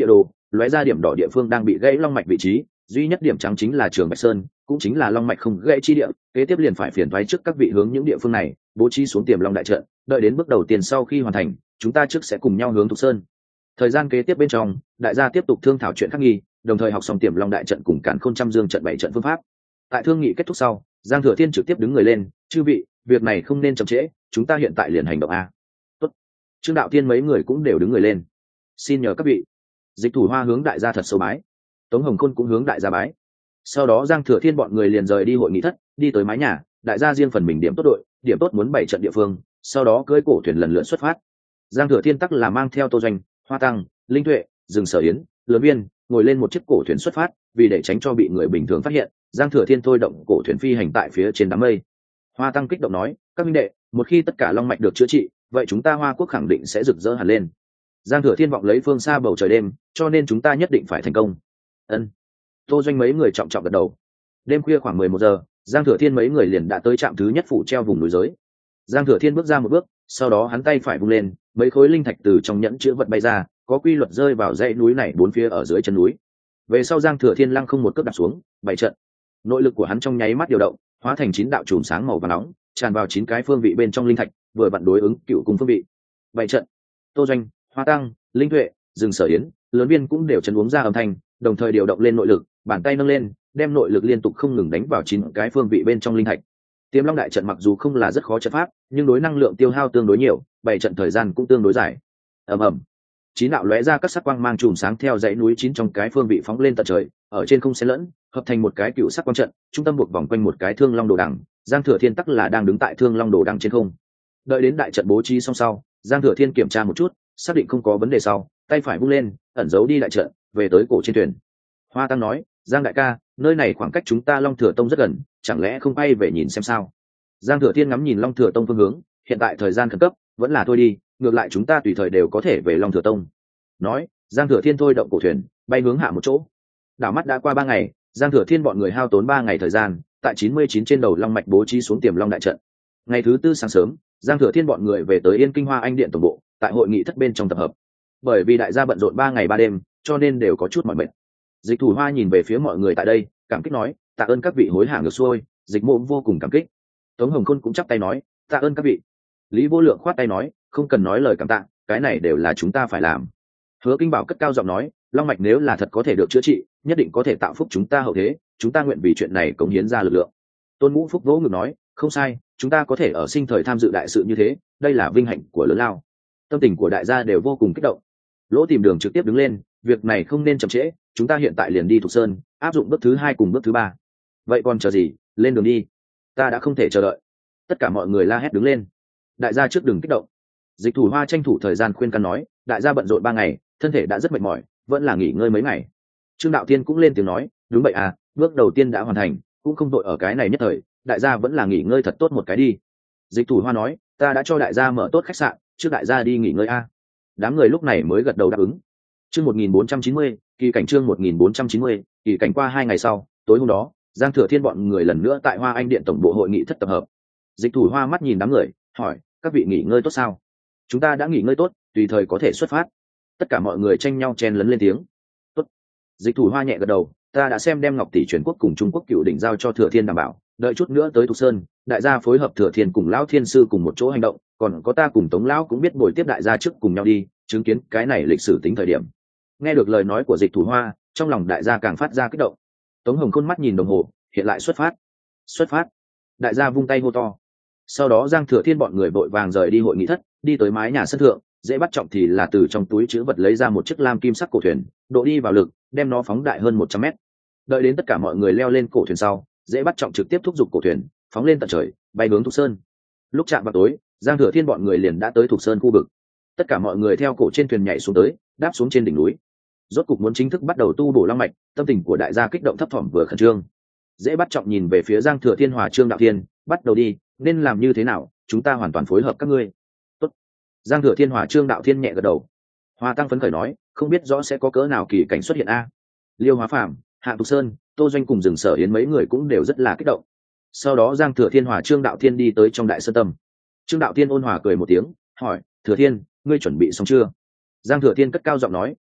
lóe ra điểm đỏ địa phương đang bị gãy long mạch vị trí, duy nhất điểm trắng chính là Trường Bạch Sơn, cũng chính là long mạch không gãy chi địa. Kế tiếp liền phải phiền toái trước các vị hướng những địa phương này bố trí xuống tiềm long đại trận, đợi đến bước đầu tiên sau khi hoàn thành, chúng ta trước sẽ cùng nhau hướng Thục Sơn. Thời gian kế tiếp bên trong, đại gia tiếp tục thương thảo chuyện khắc nghi, đồng thời học xong tiềm long đại trận cùng càn khôn trăm dương trận bảy trận phương pháp. Tại thương nghị kết thúc sau, Giang Thừa Thiên trực tiếp đứng người lên, chư vị, việc này không nên chậm trễ, chúng ta hiện tại liền hành động a. Tốt. Trương Đạo Thiên mấy người cũng đều đứng người lên. Xin nhờ các vị. Dịch Thủ Hoa hướng đại gia thật sâu bái. Tống Hồng Khôn cũng hướng đại gia bái. Sau đó Giang Thừa Thiên bọn người liền rời đi hội nghị thất, đi tới mái nhà, đại gia riêng phần mình điểm tốt đội, điểm tốt muốn bảy trận địa phương, sau đó cưỡi cổ thuyền lần lượt xuất phát. Giang Thừa Thiên tắc là mang theo Tô Doanh, Hoa Tăng, Linh Tuệ, Dừng Sở Yến, Lớn Viên, ngồi lên một chiếc cổ thuyền xuất phát, vì để tránh cho bị người bình thường phát hiện, Giang Thừa Thiên thôi động cổ thuyền phi hành tại phía trên đám mây. Hoa Tăng kích động nói, các minh đệ, một khi tất cả long mạch được chữa trị, vậy chúng ta Hoa Quốc khẳng định sẽ rực rỡ hẳn lên. Giang Thừa Thiên vọng lấy phương xa bầu trời đêm, cho nên chúng ta nhất định phải thành công. Ân. Tô Doanh mấy người trọng trọng gật đầu. Đêm khuya khoảng mười một giờ, Giang Thừa Thiên mấy người liền đã tới trạm thứ nhất phủ treo vùng núi giới. Giang Thừa Thiên bước ra một bước, sau đó hắn tay phải vung lên, mấy khối linh thạch từ trong nhẫn chứa vật bay ra, có quy luật rơi vào dãy núi này bốn phía ở dưới chân núi. Về sau Giang Thừa Thiên lăng không một cước đặt xuống, bảy trận. Nội lực của hắn trong nháy mắt điều động, hóa thành chín đạo chùm sáng màu vàng nóng, tràn vào chín cái phương vị bên trong linh thạch, vừa vặn đối ứng cựu cung phương vị. Bảy trận. Tô Doanh, Hoa Tăng, Linh Tuệ, Dừng Sở Yến, Lớn Viên cũng đều chấn uống ra âm thanh, đồng thời điều động lên nội lực, bàn tay nâng lên, đem nội lực liên tục không ngừng đánh vào chín cái phương vị bên trong linh thạch. Tiềm Long đại trận mặc dù không là rất khó trận pháp, nhưng đối năng lượng tiêu hao tương đối nhiều, bảy trận thời gian cũng tương đối dài. Ầm ầm. Chín đạo lóe ra các sắc quang mang chùm sáng theo dãy núi chín trong cái phương vị phóng lên tận trời, ở trên không xen lẫn, hợp thành một cái cựu sắc quang trận, trung tâm buộc vòng quanh một cái Thương Long đồ đằng, Giang Thừa Thiên tắc là đang đứng tại Thương Long đồ đằng trên không. Đợi đến đại trận bố trí xong sau, Giang Thừa Thiên kiểm tra một chút, xác định không có vấn đề sau, tay phải vung lên, ẩn giấu đi đại trận, về tới cổ trên thuyền. Hoa Tăng nói, Giang đại ca, nơi này khoảng cách chúng ta Long Thừa Tông rất gần, chẳng lẽ không bay về nhìn xem sao? Giang Thừa Thiên ngắm nhìn Long Thừa Tông phương hướng, hiện tại thời gian khẩn cấp, vẫn là thôi đi, ngược lại chúng ta tùy thời đều có thể về Long Thừa Tông. Nói, Giang Thừa Thiên thôi động cổ thuyền, bay hướng hạ một chỗ. Đảo mắt đã qua ba ngày, Giang Thừa Thiên bọn người hao tốn ba ngày thời gian, tại chín mươi chín trên đầu long mạch bố trí xuống tiềm long đại trận. Ngày thứ tư sáng sớm, Giang Thừa Thiên bọn người về tới Yên Kinh Hoa Anh Điện tổng bộ, tại hội nghị thất bên trong tập hợp. Bởi vì đại gia bận rộn ba ngày ba đêm, cho nên đều có chút mỏi mệt. Dịch Thủ Hoa nhìn về phía mọi người tại đây, cảm kích nói, tạ ơn các vị hối hả ngược xuôi, Dịch Mộ vô cùng cảm kích. Tống Hồng Khôn cũng chắp tay nói, tạ ơn các vị. Lý Vô Lượng khoát tay nói, không cần nói lời cảm tạ, cái này đều là chúng ta phải làm. Hứa Kinh Bảo cất cao giọng nói, long mạch nếu là thật có thể được chữa trị, nhất định có thể tạo phúc chúng ta hậu thế, chúng ta nguyện vì chuyện này cống hiến ra lực lượng. Tôn Ngũ Phúc vỗ ngực nói, không sai, chúng ta có thể ở sinh thời tham dự đại sự như thế, đây là vinh hạnh của lớn lao. Tâm tình của đại gia đều vô cùng kích động. Lỗ Tìm Đường trực tiếp đứng lên, việc này không nên chậm trễ, chúng ta hiện tại liền đi Thục Sơn, áp dụng bước thứ hai cùng bước thứ ba. Vậy còn chờ gì, lên đường đi. Ta đã không thể chờ đợi. Tất cả mọi người la hét đứng lên. Đại gia trước đừng kích động. Dịch Thủ Hoa tranh thủ thời gian khuyên can nói, đại gia bận rộn ba ngày, thân thể đã rất mệt mỏi, vẫn là nghỉ ngơi mấy ngày. Trương Đạo Tiên cũng lên tiếng nói, đúng vậy à, bước đầu tiên đã hoàn thành, cũng không đội ở cái này nhất thời, đại gia vẫn là nghỉ ngơi thật tốt một cái đi. Dịch Thủ Hoa nói, ta đã cho đại gia mở tốt khách sạn, trước đại gia đi nghỉ ngơi a. Đám người lúc này mới gật đầu đáp ứng. Chương một nghìn bốn trăm chín mươi, kỳ cảnh chương một nghìn bốn trăm chín mươi, kỳ cảnh qua hai ngày sau, tối hôm đó, Giang Thừa Thiên bọn người lần nữa tại Hoa Anh Điện tổng bộ hội nghị thất tập hợp. Dịch Thủ Hoa mắt nhìn đám người, hỏi, các vị nghỉ ngơi tốt sao? Chúng ta đã nghỉ ngơi tốt, tùy thời có thể xuất phát. Tất cả mọi người tranh nhau chen lấn lên tiếng. Tốt. Dịch Thủ Hoa nhẹ gật đầu, ta đã xem đem Ngọc tỷ truyền quốc cùng Trung Quốc cựu đỉnh giao cho Thừa Thiên đảm bảo, đợi chút nữa tới Thục Sơn, đại gia phối hợp Thừa Thiên cùng lão thiên sư cùng một chỗ hành động, còn có ta cùng Tống lão cũng biết bồi tiếp đại gia trước cùng nhau đi, chứng kiến cái này lịch sử tính thời điểm. Nghe được lời nói của Dịch Thủ Hoa, trong lòng đại gia càng phát ra kích động. Tống Hồng Khôn mắt nhìn đồng hồ, hiện lại xuất phát. Xuất phát. Đại gia vung tay hô to. Sau đó Giang Thừa Thiên bọn người vội vàng rời đi hội nghị thất, đi tới mái nhà sân thượng, dễ bắt trọng thì là từ trong túi chứa vật lấy ra một chiếc lam kim sắc cổ thuyền, độ đi vào lực, đem nó phóng đại hơn một trăm mét. Đợi đến tất cả mọi người leo lên cổ thuyền sau, dễ bắt trọng trực tiếp thúc giục cổ thuyền, phóng lên tận trời, bay hướng Thục Sơn. Lúc chạm vào tối, Giang Thừa Thiên bọn người liền đã tới Thục Sơn khu vực. Tất cả mọi người theo cổ trên thuyền nhảy xuống tới, đáp xuống trên đỉnh núi. Rốt cục muốn chính thức bắt đầu tu bổ long mạch, tâm tình của đại gia kích động thấp thỏm vừa khẩn trương. Dễ bắt trọng nhìn về phía Giang Thừa Thiên hòa Trương Đạo Thiên, bắt đầu đi, nên làm như thế nào, chúng ta hoàn toàn phối hợp các ngươi. Tốt. Giang Thừa Thiên hòa Trương Đạo Thiên nhẹ gật đầu. Hoa Tăng phấn khởi nói, không biết rõ sẽ có cỡ nào kỳ cảnh xuất hiện a. Liêu Hóa Phàm, Hạ Thục Sơn, Tô Doanh cùng Dừng Sở Yến mấy người cũng đều rất là kích động. Sau đó Giang Thừa Thiên hòa Trương Đạo Thiên đi tới trong đại sơn tâm. Trương Đạo Thiên ôn hòa cười một tiếng, hỏi, Thừa Thiên, ngươi chuẩn bị xong chưa? Giang Thừa Thiên cất cao giọng nói,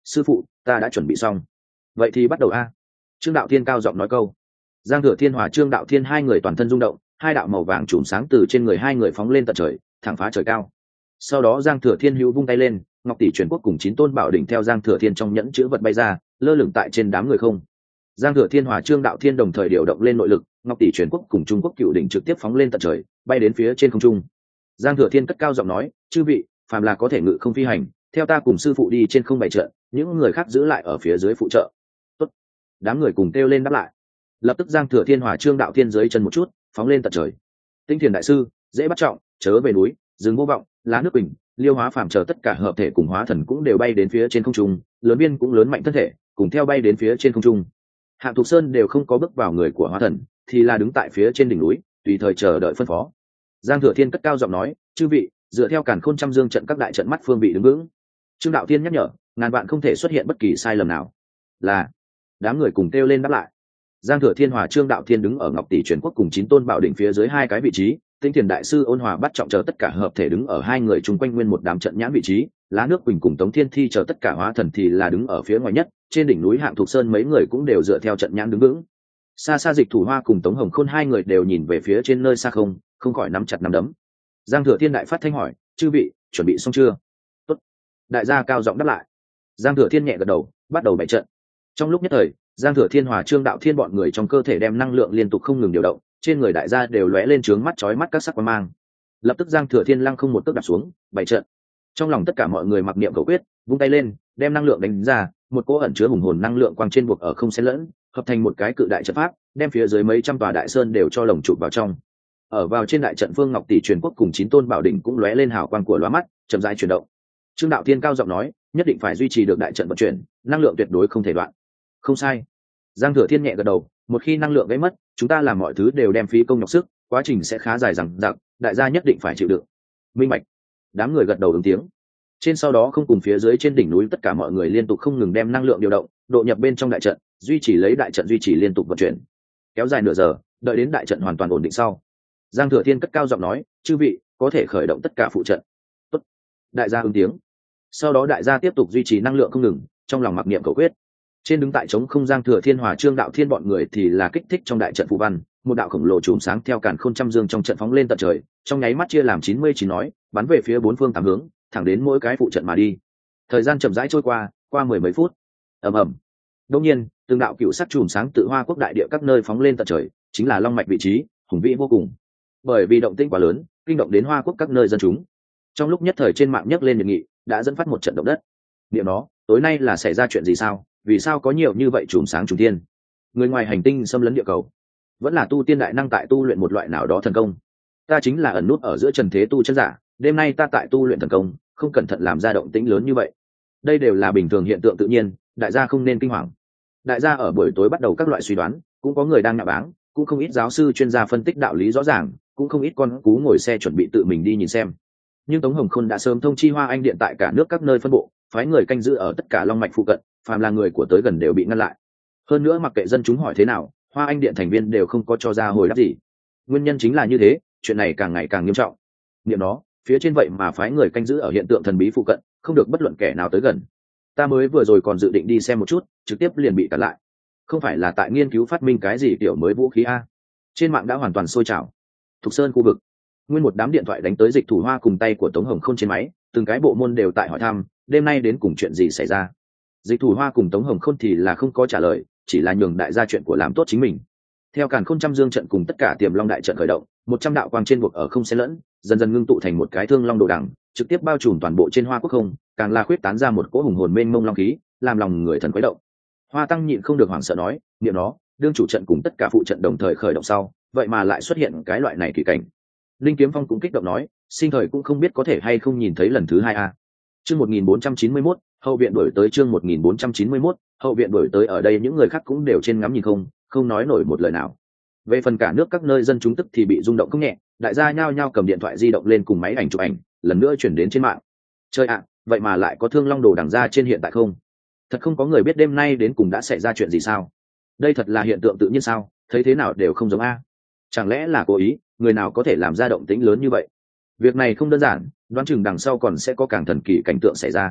sư phụ ta đã chuẩn bị xong. Vậy thì bắt đầu a. Trương Đạo Thiên cao giọng nói câu. Giang Thừa Thiên hòa Trương Đạo Thiên hai người toàn thân rung động, hai đạo màu vàng chùm sáng từ trên người hai người phóng lên tận trời, thẳng phá trời cao. Sau đó Giang Thừa Thiên hữu vung tay lên, ngọc tỷ truyền quốc cùng chín tôn bảo đỉnh theo Giang Thừa Thiên trong nhẫn chứa vật bay ra, lơ lửng tại trên đám người không. Giang Thừa Thiên hòa Trương Đạo Thiên đồng thời điều động lên nội lực, ngọc tỷ truyền quốc cùng Trung Quốc cựu đỉnh trực tiếp phóng lên tận trời, bay đến phía trên không trung. Giang Thừa Thiên cất cao giọng nói, chư vị, phàm là có thể ngự không phi hành, theo ta cùng sư phụ đi trên không bày trận, những người khác giữ lại ở phía dưới phụ trợ. Tốt. Đám người cùng kêu lên đáp lại. Lập tức Giang Thừa Thiên hòa Trương Đạo Thiên dưới chân một chút, phóng lên tận trời. Tinh Thiền đại sư, dễ bắt trọng, chớ về núi, rừng vô vọng, lá nước bình, liêu hóa phàm chờ tất cả hợp thể cùng hóa thần cũng đều bay đến phía trên không trung, lớn biên cũng lớn mạnh thân thể, cùng theo bay đến phía trên không trung. Hạng Thục Sơn đều không có bước vào người của hóa thần, thì là đứng tại phía trên đỉnh núi, tùy thời chờ đợi phân phó. Giang Thừa Thiên cất cao giọng nói, chư vị, dựa theo Càn Khôn trăm dương trận các đại trận mắt phương vị đứng vững. Trương Đạo Thiên nhắc nhở, ngàn vạn không thể xuất hiện bất kỳ sai lầm nào. Là. Đám người cùng kêu lên đáp lại. Giang Thừa Thiên hòa Trương Đạo Thiên đứng ở ngọc tỷ truyền quốc cùng chín tôn bảo đỉnh phía dưới hai cái vị trí, Tinh Thiền đại sư Ôn Hòa bắt trọng chờ tất cả hợp thể đứng ở hai người chung quanh nguyên một đám trận nhãn vị trí, Lá Nước Quỳnh cùng Tống Thiên Thi chờ tất cả hóa thần thì là đứng ở phía ngoài nhất, trên đỉnh núi Hạng Thục Sơn mấy người cũng đều dựa theo trận nhãn đứng vững. Xa xa Dịch Thủ Hoa cùng Tống Hồng Khôn hai người đều nhìn về phía trên nơi xa không, không khỏi nắm chặt nắm đấm. Giang Thừa Thiên đại phát thanh hỏi, chư vị, chuẩn bị xong chưa? Tốt. Đại gia cao giọng đáp lại. Giang Thừa Thiên nhẹ gật đầu, bắt đầu bày trận. Trong lúc nhất thời, Giang Thừa Thiên hòa Trương Đạo Thiên bọn người trong cơ thể đem năng lượng liên tục không ngừng điều động, trên người đại gia đều lóe lên trướng mắt chói mắt các sắc quang mang. Lập tức Giang Thừa Thiên lăng không một cước đạp xuống, bày trận. Trong lòng tất cả mọi người mặc niệm cầu quyết, vung tay lên, đem năng lượng đánh ra, một cỗ ẩn chứa hùng hồn năng lượng quang trên buộc ở không xen lẫn, hợp thành một cái cự đại trận pháp, đem phía dưới mấy trăm tòa đại sơn đều cho lồng chụp vào trong. Ở vào trên đại trận Phương Ngọc Tỷ truyền quốc cùng chín tôn bảo đỉnh cũng lóe lên hào quang của lóa mắt, chậm rãi chuyển động. Trương Đạo Thiên cao giọng nói, nhất định phải duy trì được đại trận vận chuyển, năng lượng tuyệt đối không thể đoạn. Không sai. Giang Thừa Thiên nhẹ gật đầu, một khi năng lượng gãy mất, chúng ta làm mọi thứ đều đem phí công nhọc sức, quá trình sẽ khá dài dằng dặc, đại gia nhất định phải chịu đựng. Minh bạch. Đám người gật đầu ứng tiếng. Trên sau đó không cùng phía dưới trên đỉnh núi tất cả mọi người liên tục không ngừng đem năng lượng điều động, độ nhập bên trong đại trận, duy trì lấy đại trận duy trì liên tục vận chuyển. Kéo dài nửa giờ, đợi đến đại trận hoàn toàn ổn định sau, Giang Thừa Thiên cất cao giọng nói, chư vị, có thể khởi động tất cả phụ trận. Tốt. Đại gia ứng tiếng. Sau đó đại gia tiếp tục duy trì năng lượng không ngừng, trong lòng mặc niệm cầu quyết. Trên đứng tại trống không Giang Thừa Thiên hòa Trương Đạo Thiên bọn người thì là kích thích trong đại trận phù văn, một đạo khổng lồ chùm sáng theo Càn Khôn trăm dương trong trận phóng lên tận trời, trong nháy mắt chia làm chín mươi chín nói, bắn về phía bốn phương tám hướng, thẳng đến mỗi cái phụ trận mà đi. Thời gian chậm rãi trôi qua, qua mười mấy phút. Ầm ầm. Đột nhiên, từng đạo cựu sắc chùm sáng tự Hoa Quốc đại địa các nơi phóng lên tận trời, chính là long mạch vị trí, hùng vĩ vô cùng. Bởi vì động tĩnh quá lớn, kinh động đến Hoa Quốc các nơi dân chúng. Trong lúc nhất thời trên mạng nhấc lên nhiệt nghị, đã dẫn phát một trận động đất. Niệm nó, tối nay là xảy ra chuyện gì sao? Vì sao có nhiều như vậy chùm sáng trùng thiên? Người ngoài hành tinh xâm lấn địa cầu, vẫn là tu tiên đại năng tại tu luyện một loại nào đó thần công? Ta chính là ẩn nút ở giữa trần thế tu chân giả, đêm nay ta tại tu luyện thần công, không cẩn thận làm ra động tĩnh lớn như vậy. Đây đều là bình thường hiện tượng tự nhiên, đại gia không nên kinh hoàng. Đại gia ở buổi tối bắt đầu các loại suy đoán, cũng có người đang nhạ báng, cũng không ít giáo sư chuyên gia phân tích đạo lý rõ ràng, cũng không ít con cú ngồi xe chuẩn bị tự mình đi nhìn xem. Nhưng Tống Hồng Khôn đã sớm thông chi Hoa Anh Điện tại cả nước các nơi phân bộ, phái người canh giữ ở tất cả long mạch phụ cận, phàm là người của tới gần đều bị ngăn lại. Hơn nữa mặc kệ dân chúng hỏi thế nào, Hoa Anh Điện thành viên đều không có cho ra hồi đáp gì. Nguyên nhân chính là như thế, chuyện này càng ngày càng nghiêm trọng. Niệm nó, phía trên vậy mà phái người canh giữ ở hiện tượng thần bí phụ cận, không được bất luận kẻ nào tới gần. Ta mới vừa rồi còn dự định đi xem một chút, trực tiếp liền bị cản lại. Không phải là tại nghiên cứu phát minh cái gì kiểu mới vũ khí a? Trên mạng đã hoàn toàn sôi trào. Thục Sơn khu vực, nguyên một đám điện thoại đánh tới Dịch Thủ Hoa cùng tay của Tống Hồng Khôn trên máy, từng cái bộ môn đều tại hỏi thăm, đêm nay đến cùng chuyện gì xảy ra. Dịch Thủ Hoa cùng Tống Hồng Khôn thì là không có trả lời, chỉ là nhường đại gia chuyện của làm tốt chính mình. Theo Càn Khôn trăm dương trận cùng tất cả tiềm long đại trận khởi động, một trăm đạo quang trên buộc ở không xen lẫn, dần dần ngưng tụ thành một cái thương long đồ đằng, trực tiếp bao trùm toàn bộ trên Hoa Quốc không, càng là khuyết tán ra một cỗ hùng hồn mênh mông long khí, làm lòng người thần quấy động. Hoa Tăng nhịn không được hoảng sợ nói, niệm nó, đương chủ trận cùng tất cả phụ trận đồng thời khởi động sau, vậy mà lại xuất hiện cái loại này kỳ cảnh. Linh Kiếm Phong cũng kích động nói, sinh thời cũng không biết có thể hay không nhìn thấy lần thứ hai a. Chương một nghìn bốn trăm chín mươi mốt, hậu viện đổi tới chương một nghìn bốn trăm chín mươi mốt, hậu viện đổi tới ở đây những người khác cũng đều trên ngắm nhìn không, không nói nổi một lời nào. Về phần cả nước các nơi dân chúng tức thì bị rung động không nhẹ, đại gia nhao nhao cầm điện thoại di động lên cùng máy ảnh chụp ảnh, lần nữa chuyển đến trên mạng. Chơi ạ, vậy mà lại có thương long đồ đằng ra trên hiện tại không? Thật không có người biết đêm nay đến cùng đã xảy ra chuyện gì sao? Đây thật là hiện tượng tự nhiên sao? Thấy thế nào đều không giống a. Chẳng lẽ là cố ý, người nào có thể làm ra động tĩnh lớn như vậy? Việc này không đơn giản, đoán chừng đằng sau còn sẽ có càng thần kỳ cảnh tượng xảy ra.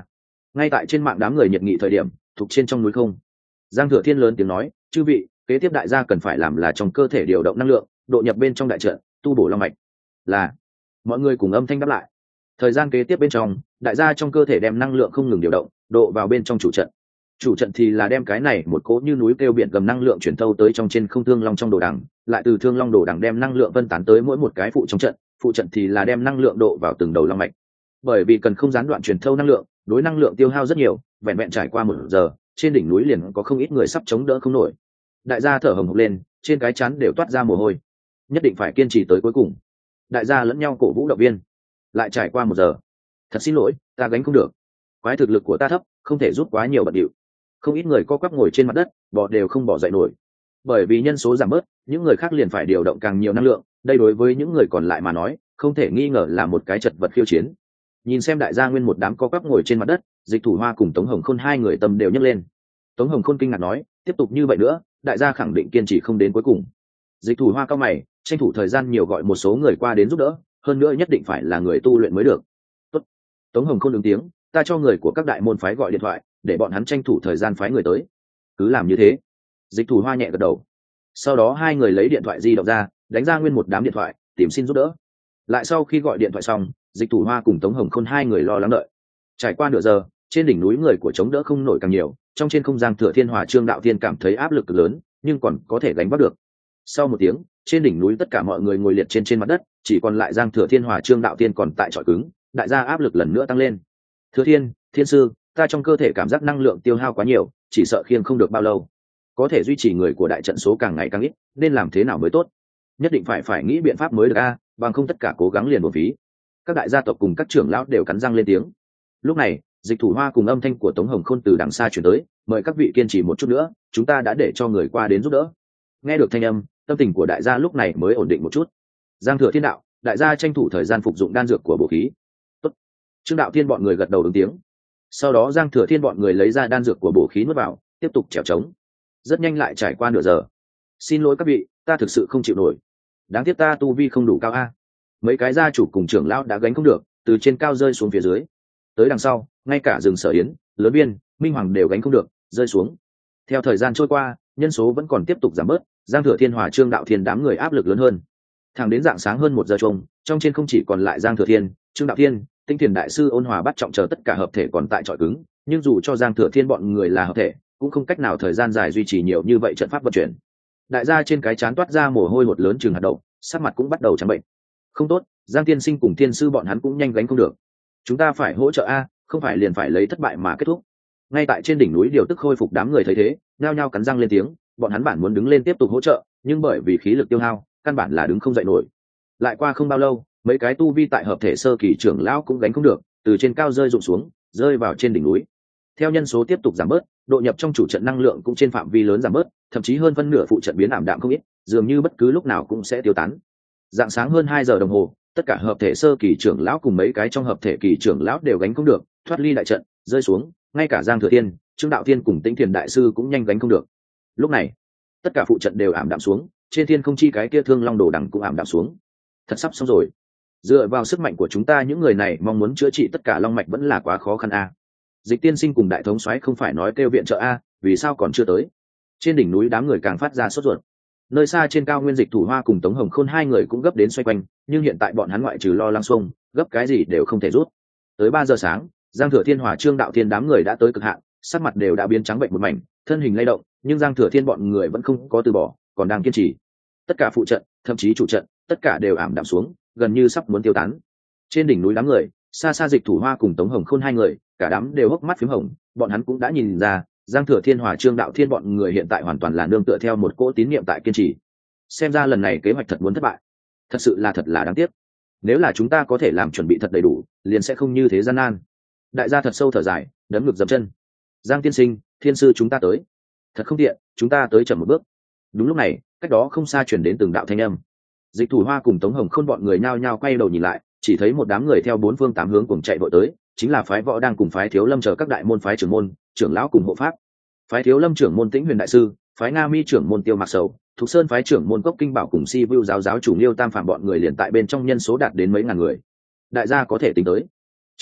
Ngay tại trên mạng đám người nhiệt nghị thời điểm, thuộc trên trong núi không, Giang Thừa Thiên lớn tiếng nói, chư vị, kế tiếp đại gia cần phải làm là trong cơ thể điều động năng lượng, độ nhập bên trong đại trận, tu bổ long mạch. Là. Mọi người cùng âm thanh đáp lại. Thời gian kế tiếp bên trong, đại gia trong cơ thể đem năng lượng không ngừng điều động, độ vào bên trong chủ trận. Chủ trận thì là đem cái này một cỗ như núi kêu biển gầm năng lượng chuyển thâu tới trong trên không thương long trong đồ đằng, lại từ thương long đồ đằng đem năng lượng vân tán tới mỗi một cái phụ trong trận, phụ trận thì là đem năng lượng độ vào từng đầu long mạch. Bởi vì cần không gián đoạn truyền thâu năng lượng, đối năng lượng tiêu hao rất nhiều, vẹn vẹn trải qua một giờ, trên đỉnh núi liền có không ít người sắp chống đỡ không nổi. Đại gia thở hổn hộc lên, trên cái chắn đều toát ra mồ hôi. Nhất định phải kiên trì tới cuối cùng. Đại gia lẫn nhau cổ vũ động viên. Lại trải qua một giờ. Thật xin lỗi, ta gánh không được. Quái thực lực của ta thấp, không thể giúp quá nhiều bận điệu. Không ít người co quắp ngồi trên mặt đất, bò đều không bỏ dậy nổi. Bởi vì nhân số giảm bớt, những người khác liền phải điều động càng nhiều năng lượng, đây đối với những người còn lại mà nói, không thể nghi ngờ là một cái chật vật khiêu chiến. Nhìn xem đại gia nguyên một đám co quắp ngồi trên mặt đất, Dịch Thủ Hoa cùng Tống Hồng Khôn hai người tâm đều nhấc lên. Tống Hồng Khôn kinh ngạc nói, tiếp tục như vậy nữa, đại gia khẳng định kiên trì không đến cuối cùng. Dịch Thủ Hoa cao mày, tranh thủ thời gian nhiều gọi một số người qua đến giúp đỡ, hơn nữa nhất định phải là người tu luyện mới được. Tốt. Tống Hồng Khôn ứng tiếng, ta cho người của các đại môn phái gọi điện thoại, để bọn hắn tranh thủ thời gian phái người tới. Cứ làm như thế. Dịch Thủ Hoa nhẹ gật đầu. Sau đó hai người lấy điện thoại di động ra, đánh ra nguyên một đám điện thoại, tìm xin giúp đỡ. Lại sau khi gọi điện thoại xong, Dịch Thủ Hoa cùng Tống Hồng Khôn hai người lo lắng đợi. Trải qua nửa giờ, trên đỉnh núi người của chống đỡ không nổi càng nhiều, trong trên không gian Thừa Thiên Hòa Trương Đạo Thiên cảm thấy áp lực cực lớn, nhưng còn có thể gánh vác được. Sau một tiếng, trên đỉnh núi tất cả mọi người ngồi liệt trên trên mặt đất, chỉ còn lại Giang Thừa Thiên Hòa Trương Đạo Thiên còn tại trọi cứng, đại gia áp lực lần nữa tăng lên. Thừa Thiên, Thiên sư, ta trong cơ thể cảm giác năng lượng tiêu hao quá nhiều, chỉ sợ khiêng không được bao lâu. Có thể duy trì người của đại trận số càng ngày càng ít, nên làm thế nào mới tốt? Nhất định phải phải nghĩ biện pháp mới được a, bằng không tất cả cố gắng liền uổng phí. Các đại gia tộc cùng các trưởng lão đều cắn răng lên tiếng. Lúc này, Dịch Thủ Hoa cùng âm thanh của Tống Hồng Khôn từ đằng xa truyền tới, mời các vị kiên trì một chút nữa, chúng ta đã để cho người qua đến giúp đỡ. Nghe được thanh âm, tâm tình của đại gia lúc này mới ổn định một chút. Giang Thừa Thiên đạo, đại gia tranh thủ thời gian phục dụng đan dược của bổ khí. Tốt. Trương Đạo Thiên bọn người gật đầu ứng tiếng. Sau đó Giang Thừa Thiên bọn người lấy ra đan dược của bổ khí nuốt vào, tiếp tục trèo trống. Rất nhanh lại trải qua nửa giờ. Xin lỗi các vị, ta thực sự không chịu nổi. Đáng tiếc ta tu vi không đủ cao a. Mấy cái gia chủ cùng trưởng lão đã gánh không được, từ trên cao rơi xuống phía dưới. Tới đằng sau, ngay cả rừng Sở Yến, Lớn Biên, Minh Hoàng đều gánh không được, rơi xuống. Theo thời gian trôi qua, nhân số vẫn còn tiếp tục giảm bớt, Giang Thừa Thiên Hòa Trương Đạo Thiên đám người áp lực lớn hơn. Thẳng đến dạng sáng hơn một giờ chung, trong trên không chỉ còn lại Giang Thừa Thiên, Trương Đạo Thiên, Tinh Thiền đại sư Ôn Hòa bắt trọng chờ tất cả hợp thể còn tại trọi cứng, nhưng dù cho Giang Thừa Thiên bọn người là hợp thể, cũng không cách nào thời gian dài duy trì nhiều như vậy trận pháp vận chuyển. Đại gia trên cái chán toát ra mồ hôi hột lớn chừng hạt đậu, sắc mặt cũng bắt đầu trắng bệnh. Không tốt, Giang Tiên Sinh cùng Thiên sư bọn hắn cũng nhanh gánh không được. Chúng ta phải hỗ trợ a, không phải liền phải lấy thất bại mà kết thúc. Ngay tại trên đỉnh núi điều tức khôi phục đám người thấy thế, nhao nhao cắn răng lên tiếng, bọn hắn bản muốn đứng lên tiếp tục hỗ trợ, nhưng bởi vì khí lực tiêu hao, căn bản là đứng không dậy nổi. Lại qua không bao lâu, mấy cái tu vi tại hợp thể sơ kỳ trưởng lão cũng gánh không được, từ trên cao rơi rụng xuống, rơi vào trên đỉnh núi. Theo nhân số tiếp tục giảm bớt, độ nhập trong chủ trận năng lượng cũng trên phạm vi lớn giảm bớt, thậm chí hơn phân nửa phụ trận biến ảm đạm không ít, dường như bất cứ lúc nào cũng sẽ tiêu tán. Dạng sáng hơn hai giờ đồng hồ, tất cả hợp thể sơ kỳ trưởng lão cùng mấy cái trong hợp thể kỳ trưởng lão đều gánh không được, thoát ly đại trận, rơi xuống, ngay cả Giang Thừa Thiên, Trương Đạo Thiên cùng Tĩnh Thiền đại sư cũng nhanh gánh không được. Lúc này, tất cả phụ trận đều ảm đạm xuống, trên thiên không chi cái kia thương long đồ đằng cũng ảm đạm xuống. Thật sắp xong rồi. Dựa vào sức mạnh của chúng ta những người này mong muốn chữa trị tất cả long mạch vẫn là quá khó khăn a. Dịch Tiên Sinh cùng đại thống soái không phải nói kêu viện trợ a, vì sao còn chưa tới? Trên đỉnh núi đám người càng phát ra sốt ruột. Nơi xa trên cao nguyên Dịch Thủ Hoa cùng Tống Hồng Khôn hai người cũng gấp đến xoay quanh, nhưng hiện tại bọn hắn ngoại trừ lo lắng xung, gấp cái gì đều không thể rút. Tới ba giờ sáng, Giang Thừa Thiên Hòa Trương Đạo Thiên đám người đã tới cực hạn, sắc mặt đều đã biến trắng bệnh một mảnh, thân hình lay động, nhưng Giang Thừa Thiên bọn người vẫn không có từ bỏ, còn đang kiên trì. Tất cả phụ trận, thậm chí chủ trận, tất cả đều ảm đạm xuống, gần như sắp muốn tiêu tán. Trên đỉnh núi đám người, xa xa Dịch Thủ Hoa cùng Tống Hồng Khôn hai người, cả đám đều hốc mắt phím hồng, bọn hắn cũng đã nhìn ra, Giang Thừa Thiên Hòa Trương Đạo Thiên bọn người hiện tại hoàn toàn là nương tựa theo một cỗ tín niệm tại kiên trì. Xem ra lần này kế hoạch thật muốn thất bại. Thật sự là thật là đáng tiếc. Nếu là chúng ta có thể làm chuẩn bị thật đầy đủ, liền sẽ không như thế gian nan. Đại gia thật sâu thở dài, đấm ngực dậm chân. Giang Tiên Sinh, Thiên sư chúng ta tới. Thật không tiện, chúng ta tới chậm một bước. Đúng lúc này, cách đó không xa truyền đến từng đạo thanh âm. Dịch Thủ Hoa cùng Tống Hồng Khôn bọn người nhao nhao quay đầu nhìn lại, chỉ thấy một đám người theo bốn phương tám hướng cùng chạy vội tới, chính là phái Võ đang cùng phái Thiếu Lâm chờ các đại môn phái trưởng môn, trưởng lão cùng hộ pháp. Phái Thiếu Lâm trưởng môn Tĩnh Huyền đại sư, phái Nga Mi trưởng môn Tiêu Mạc Sầu, Thục Sơn phái trưởng môn Cốc Kinh Bảo cùng Si Vu giáo giáo chủ Liêu Tam Phạm bọn người liền tại bên trong nhân số đạt đến mấy ngàn người. Đại gia có thể tính tới. Chư vị,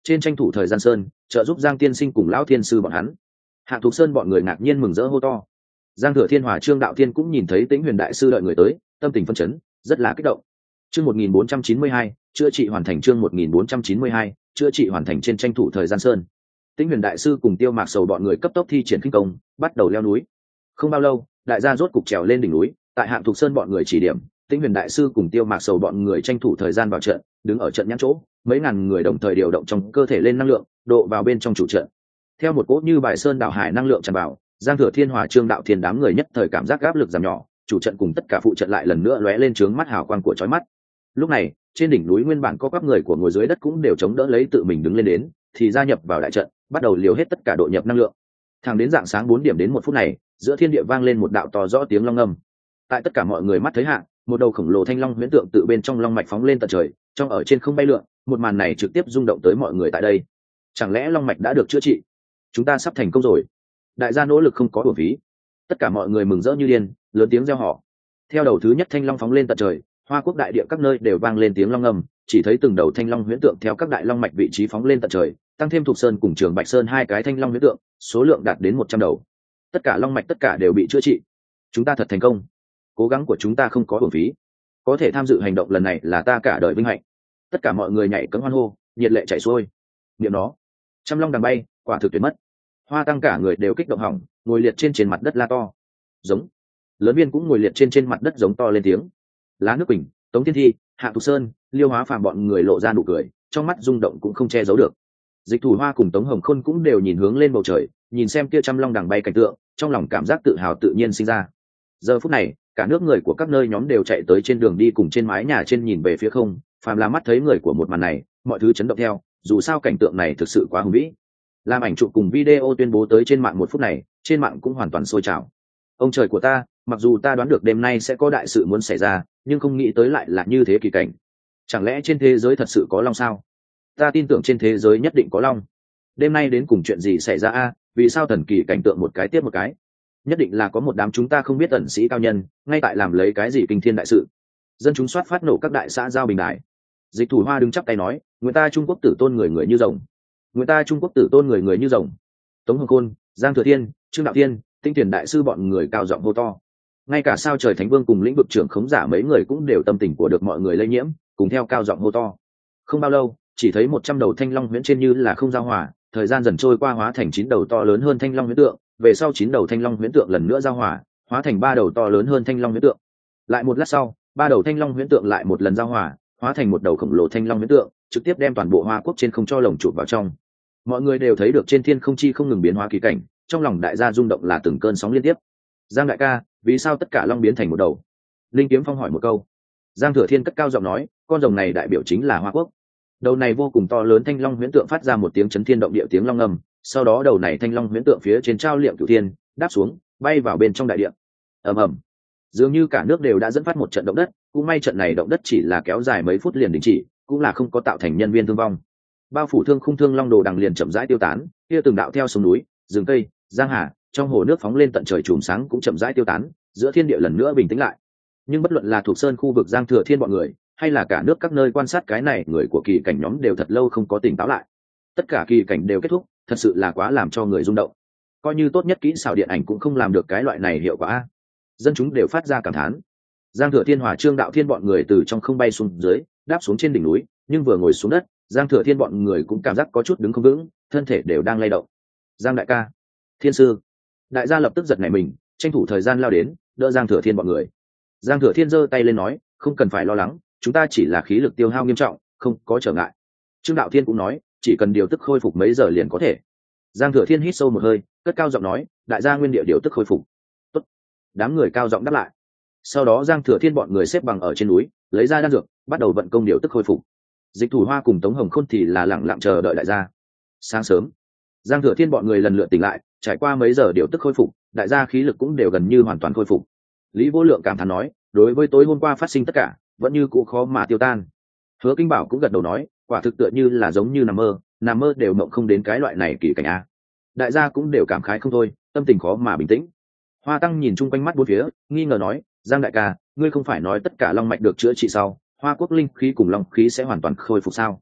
trên tranh thủ thời gian sơn trợ giúp Giang tiên sinh cùng lão thiên sư bọn hắn. Hạng Thục Sơn bọn người ngạc nhiên mừng rỡ hô to. Giang Thừa Thiên Hòa Trương Đạo Thiên cũng nhìn thấy Tĩnh Huyền đại sư đợi người tới, tâm tình phấn chấn, rất là kích động. Chương một nghìn bốn trăm chín mươi hai, chữa trị hoàn thành. Chương một nghìn bốn trăm chín mươi hai, chữa trị hoàn thành. Trên tranh thủ thời gian sơn, Tĩnh Huyền đại sư cùng Tiêu Mạc Sầu bọn người cấp tốc thi triển khinh công, bắt đầu leo núi. Không bao lâu, đại gia rốt cục trèo lên đỉnh núi, tại Hạng Thục Sơn bọn người chỉ điểm, Tĩnh Huyền đại sư cùng Tiêu Mạc Sầu bọn người tranh thủ thời gian vào trận, đứng ở trận nhãn chỗ, mấy ngàn người đồng thời điều động trong cơ thể lên năng lượng, độ vào bên trong chủ trận. Theo một cỗ như bài sơn đảo hải năng lượng tràn vào, Giang Thừa Thiên Hòa Trương Đạo Thiên đám người nhất thời cảm giác áp lực giảm nhỏ, chủ trận cùng tất cả phụ trận lại lần nữa lóe lên trướng mắt hào quang của chói mắt. Lúc này, trên đỉnh núi nguyên bản có các người của ngồi dưới đất cũng đều chống đỡ lấy tự mình đứng lên đến, thì gia nhập vào đại trận, bắt đầu liều hết tất cả độ nhập năng lượng. Thẳng đến dạng sáng bốn điểm đến một phút này, giữa thiên địa vang lên một đạo to rõ tiếng long ngâm. Tại tất cả mọi người mắt thấy hạ, một đầu khổng lồ thanh long huyễn tượng tự bên trong long mạch phóng lên tận trời, trong ở trên không bay lượn, một màn này trực tiếp rung động tới mọi người tại đây. Chẳng lẽ long mạch đã được chữa trị? Chúng ta sắp thành công rồi. Đại gia nỗ lực không có uổng phí. Tất cả mọi người mừng rỡ như điên, lớn tiếng reo hò. Theo đầu thứ nhất thanh long phóng lên tận trời, Hoa Quốc đại địa các nơi đều vang lên tiếng long ngâm, chỉ thấy từng đầu thanh long huyễn tượng theo các đại long mạch vị trí phóng lên tận trời, tăng thêm Thục Sơn cùng Trường Bạch Sơn hai cái thanh long huyễn tượng, số lượng đạt đến một trăm đầu. Tất cả long mạch tất cả đều bị chữa trị. Chúng ta thật thành công. Cố gắng của chúng ta không có uổng phí. Có thể tham dự hành động lần này là ta cả đời vinh hạnh. Tất cả mọi người nhảy cẫng hoan hô, nhiệt lệ chảy xuôi. Niệm nó, trăm long đằng bay, quả thực tuyệt mất. Hoa Tăng cả người đều kích động hỏng, ngồi liệt trên trên mặt đất la to. Giống. Lớn Viên cũng ngồi liệt trên trên mặt đất giống to lên tiếng. Lá Nước Quỳnh, Tống Thiên Thi, Hạ Thục Sơn, Liêu Hóa Phàm bọn người lộ ra nụ cười, trong mắt rung động cũng không che giấu được. Dịch Thủ Hoa cùng Tống Hồng Khôn cũng đều nhìn hướng lên bầu trời, nhìn xem kia trăm long đằng bay cảnh tượng, trong lòng cảm giác tự hào tự nhiên sinh ra. Giờ phút này, cả nước người của các nơi nhóm đều chạy tới trên đường đi cùng trên mái nhà trên nhìn về phía không, phàm là mắt thấy người của một màn này, mọi thứ chấn động theo, dù sao cảnh tượng này thực sự quá hùng vĩ. Làm ảnh chụp cùng video tuyên bố tới trên mạng một phút này, trên mạng cũng hoàn toàn sôi trào. Ông trời của ta, mặc dù ta đoán được đêm nay sẽ có đại sự muốn xảy ra, nhưng không nghĩ tới lại là như thế kỳ cảnh. Chẳng lẽ trên thế giới thật sự có long sao? Ta tin tưởng trên thế giới nhất định có long. Đêm nay đến cùng chuyện gì xảy ra a? Vì sao thần kỳ cảnh tượng một cái tiếp một cái? Nhất định là có một đám chúng ta không biết ẩn sĩ cao nhân, ngay tại làm lấy cái gì kinh thiên đại sự. Dân chúng soát phát nổ các đại xã giao bình đại. Dịch Thủ Hoa đứng chắp tay nói, người ta Trung Quốc tử tôn người người như rồng. Người ta Trung Quốc tử tôn người người như rồng. Tống Hồng Khôn, Giang Thừa Thiên, Trương Đạo Thiên, Tinh Tuyển đại sư bọn người cao giọng hô to. Ngay cả sao trời thánh vương cùng lĩnh vực trưởng khống giả mấy người cũng đều tâm tình của được mọi người lây nhiễm, cùng theo cao giọng hô to. Không bao lâu, chỉ thấy một trăm đầu thanh long huyễn trên như là không giao hòa, thời gian dần trôi qua hóa thành chín đầu to lớn hơn thanh long huyễn tượng, về sau chín đầu thanh long huyễn tượng lần nữa giao hòa, hóa thành ba đầu to lớn hơn thanh long huyễn tượng. Lại một lát sau, ba đầu thanh long huyễn tượng lại một lần giao hòa, hóa thành một đầu khổng lồ thanh long huyễn tượng, trực tiếp đem toàn bộ Hoa Quốc trên không cho lồng chụp vào trong. Mọi người đều thấy được trên thiên không chi không ngừng biến hóa kỳ cảnh, trong lòng đại gia rung động là từng cơn sóng liên tiếp. Giang đại ca, vì sao tất cả long biến thành một đầu? Linh Kiếm Phong hỏi một câu. Giang Thừa Thiên cất cao giọng nói, con rồng này đại biểu chính là Hoa Quốc. Đầu này vô cùng to lớn thanh long huyễn tượng phát ra một tiếng chấn thiên động địa tiếng long ngâm, sau đó đầu này thanh long huyễn tượng phía trên trao liệm cửu thiên, đáp xuống, bay vào bên trong đại địa. Ầm ầm. Dường như cả nước đều đã dẫn phát một trận động đất, cũng may trận này động đất chỉ là kéo dài mấy phút liền đình chỉ, cũng là không có tạo thành nhân viên thương vong. Bao phủ thương khung thương long đồ đằng liền chậm rãi tiêu tán, kia từng đạo theo sông núi, rừng cây, giang hà, trong hồ nước phóng lên tận trời chùm sáng cũng chậm rãi tiêu tán, giữa thiên địa lần nữa bình tĩnh lại. Nhưng bất luận là thuộc sơn khu vực Giang Thừa Thiên bọn người, hay là cả nước các nơi quan sát cái này, người của kỳ cảnh nhóm đều thật lâu không có tỉnh táo lại. Tất cả kỳ cảnh đều kết thúc, thật sự là quá làm cho người rung động. Coi như tốt nhất kỹ xảo điện ảnh cũng không làm được cái loại này hiệu quả. Dân chúng đều phát ra cảm thán. Giang Thừa Thiên Hòa Trương Đạo Thiên bọn người từ trong không bay xuống dưới, đáp xuống trên đỉnh núi, nhưng vừa ngồi xuống đất, Giang Thừa Thiên bọn người cũng cảm giác có chút đứng không vững, thân thể đều đang lay động. Giang đại ca, Thiên sư. Đại gia lập tức giật nảy mình, tranh thủ thời gian lao đến, đỡ Giang Thừa Thiên bọn người. Giang Thừa Thiên giơ tay lên nói, không cần phải lo lắng, chúng ta chỉ là khí lực tiêu hao nghiêm trọng, không có trở ngại. Trương Đạo Thiên cũng nói, chỉ cần điều tức khôi phục mấy giờ liền có thể. Giang Thừa Thiên hít sâu một hơi, cất cao giọng nói, đại gia nguyên địa điều tức khôi phục. Tốt. Đám người cao giọng đáp lại. Sau đó Giang Thừa Thiên bọn người xếp bằng ở trên núi, lấy ra đan dược, bắt đầu vận công điều tức khôi phục. Dịch Thủ Hoa cùng Tống Hồng Khôn thì là lặng lặng chờ đợi đại gia. Sáng sớm, Giang Thừa Thiên bọn người lần lượt tỉnh lại, trải qua mấy giờ điều tức khôi phục, đại gia khí lực cũng đều gần như hoàn toàn khôi phục. Lý Vô Lượng cảm thán nói, đối với tối hôm qua phát sinh tất cả, vẫn như cũ khó mà tiêu tan. Hứa Kinh Bảo cũng gật đầu nói, quả thực tựa như là giống như nằm mơ, nằm mơ đều mộng không đến cái loại này kỳ cảnh a. Đại gia cũng đều cảm khái không thôi, tâm tình khó mà bình tĩnh. Hoa Tăng nhìn chung quanh mắt bốn phía, nghi ngờ nói, Giang đại ca, ngươi không phải nói tất cả long mạch được chữa trị sau, Hoa Quốc linh khí cùng long khí sẽ hoàn toàn khôi phục sao?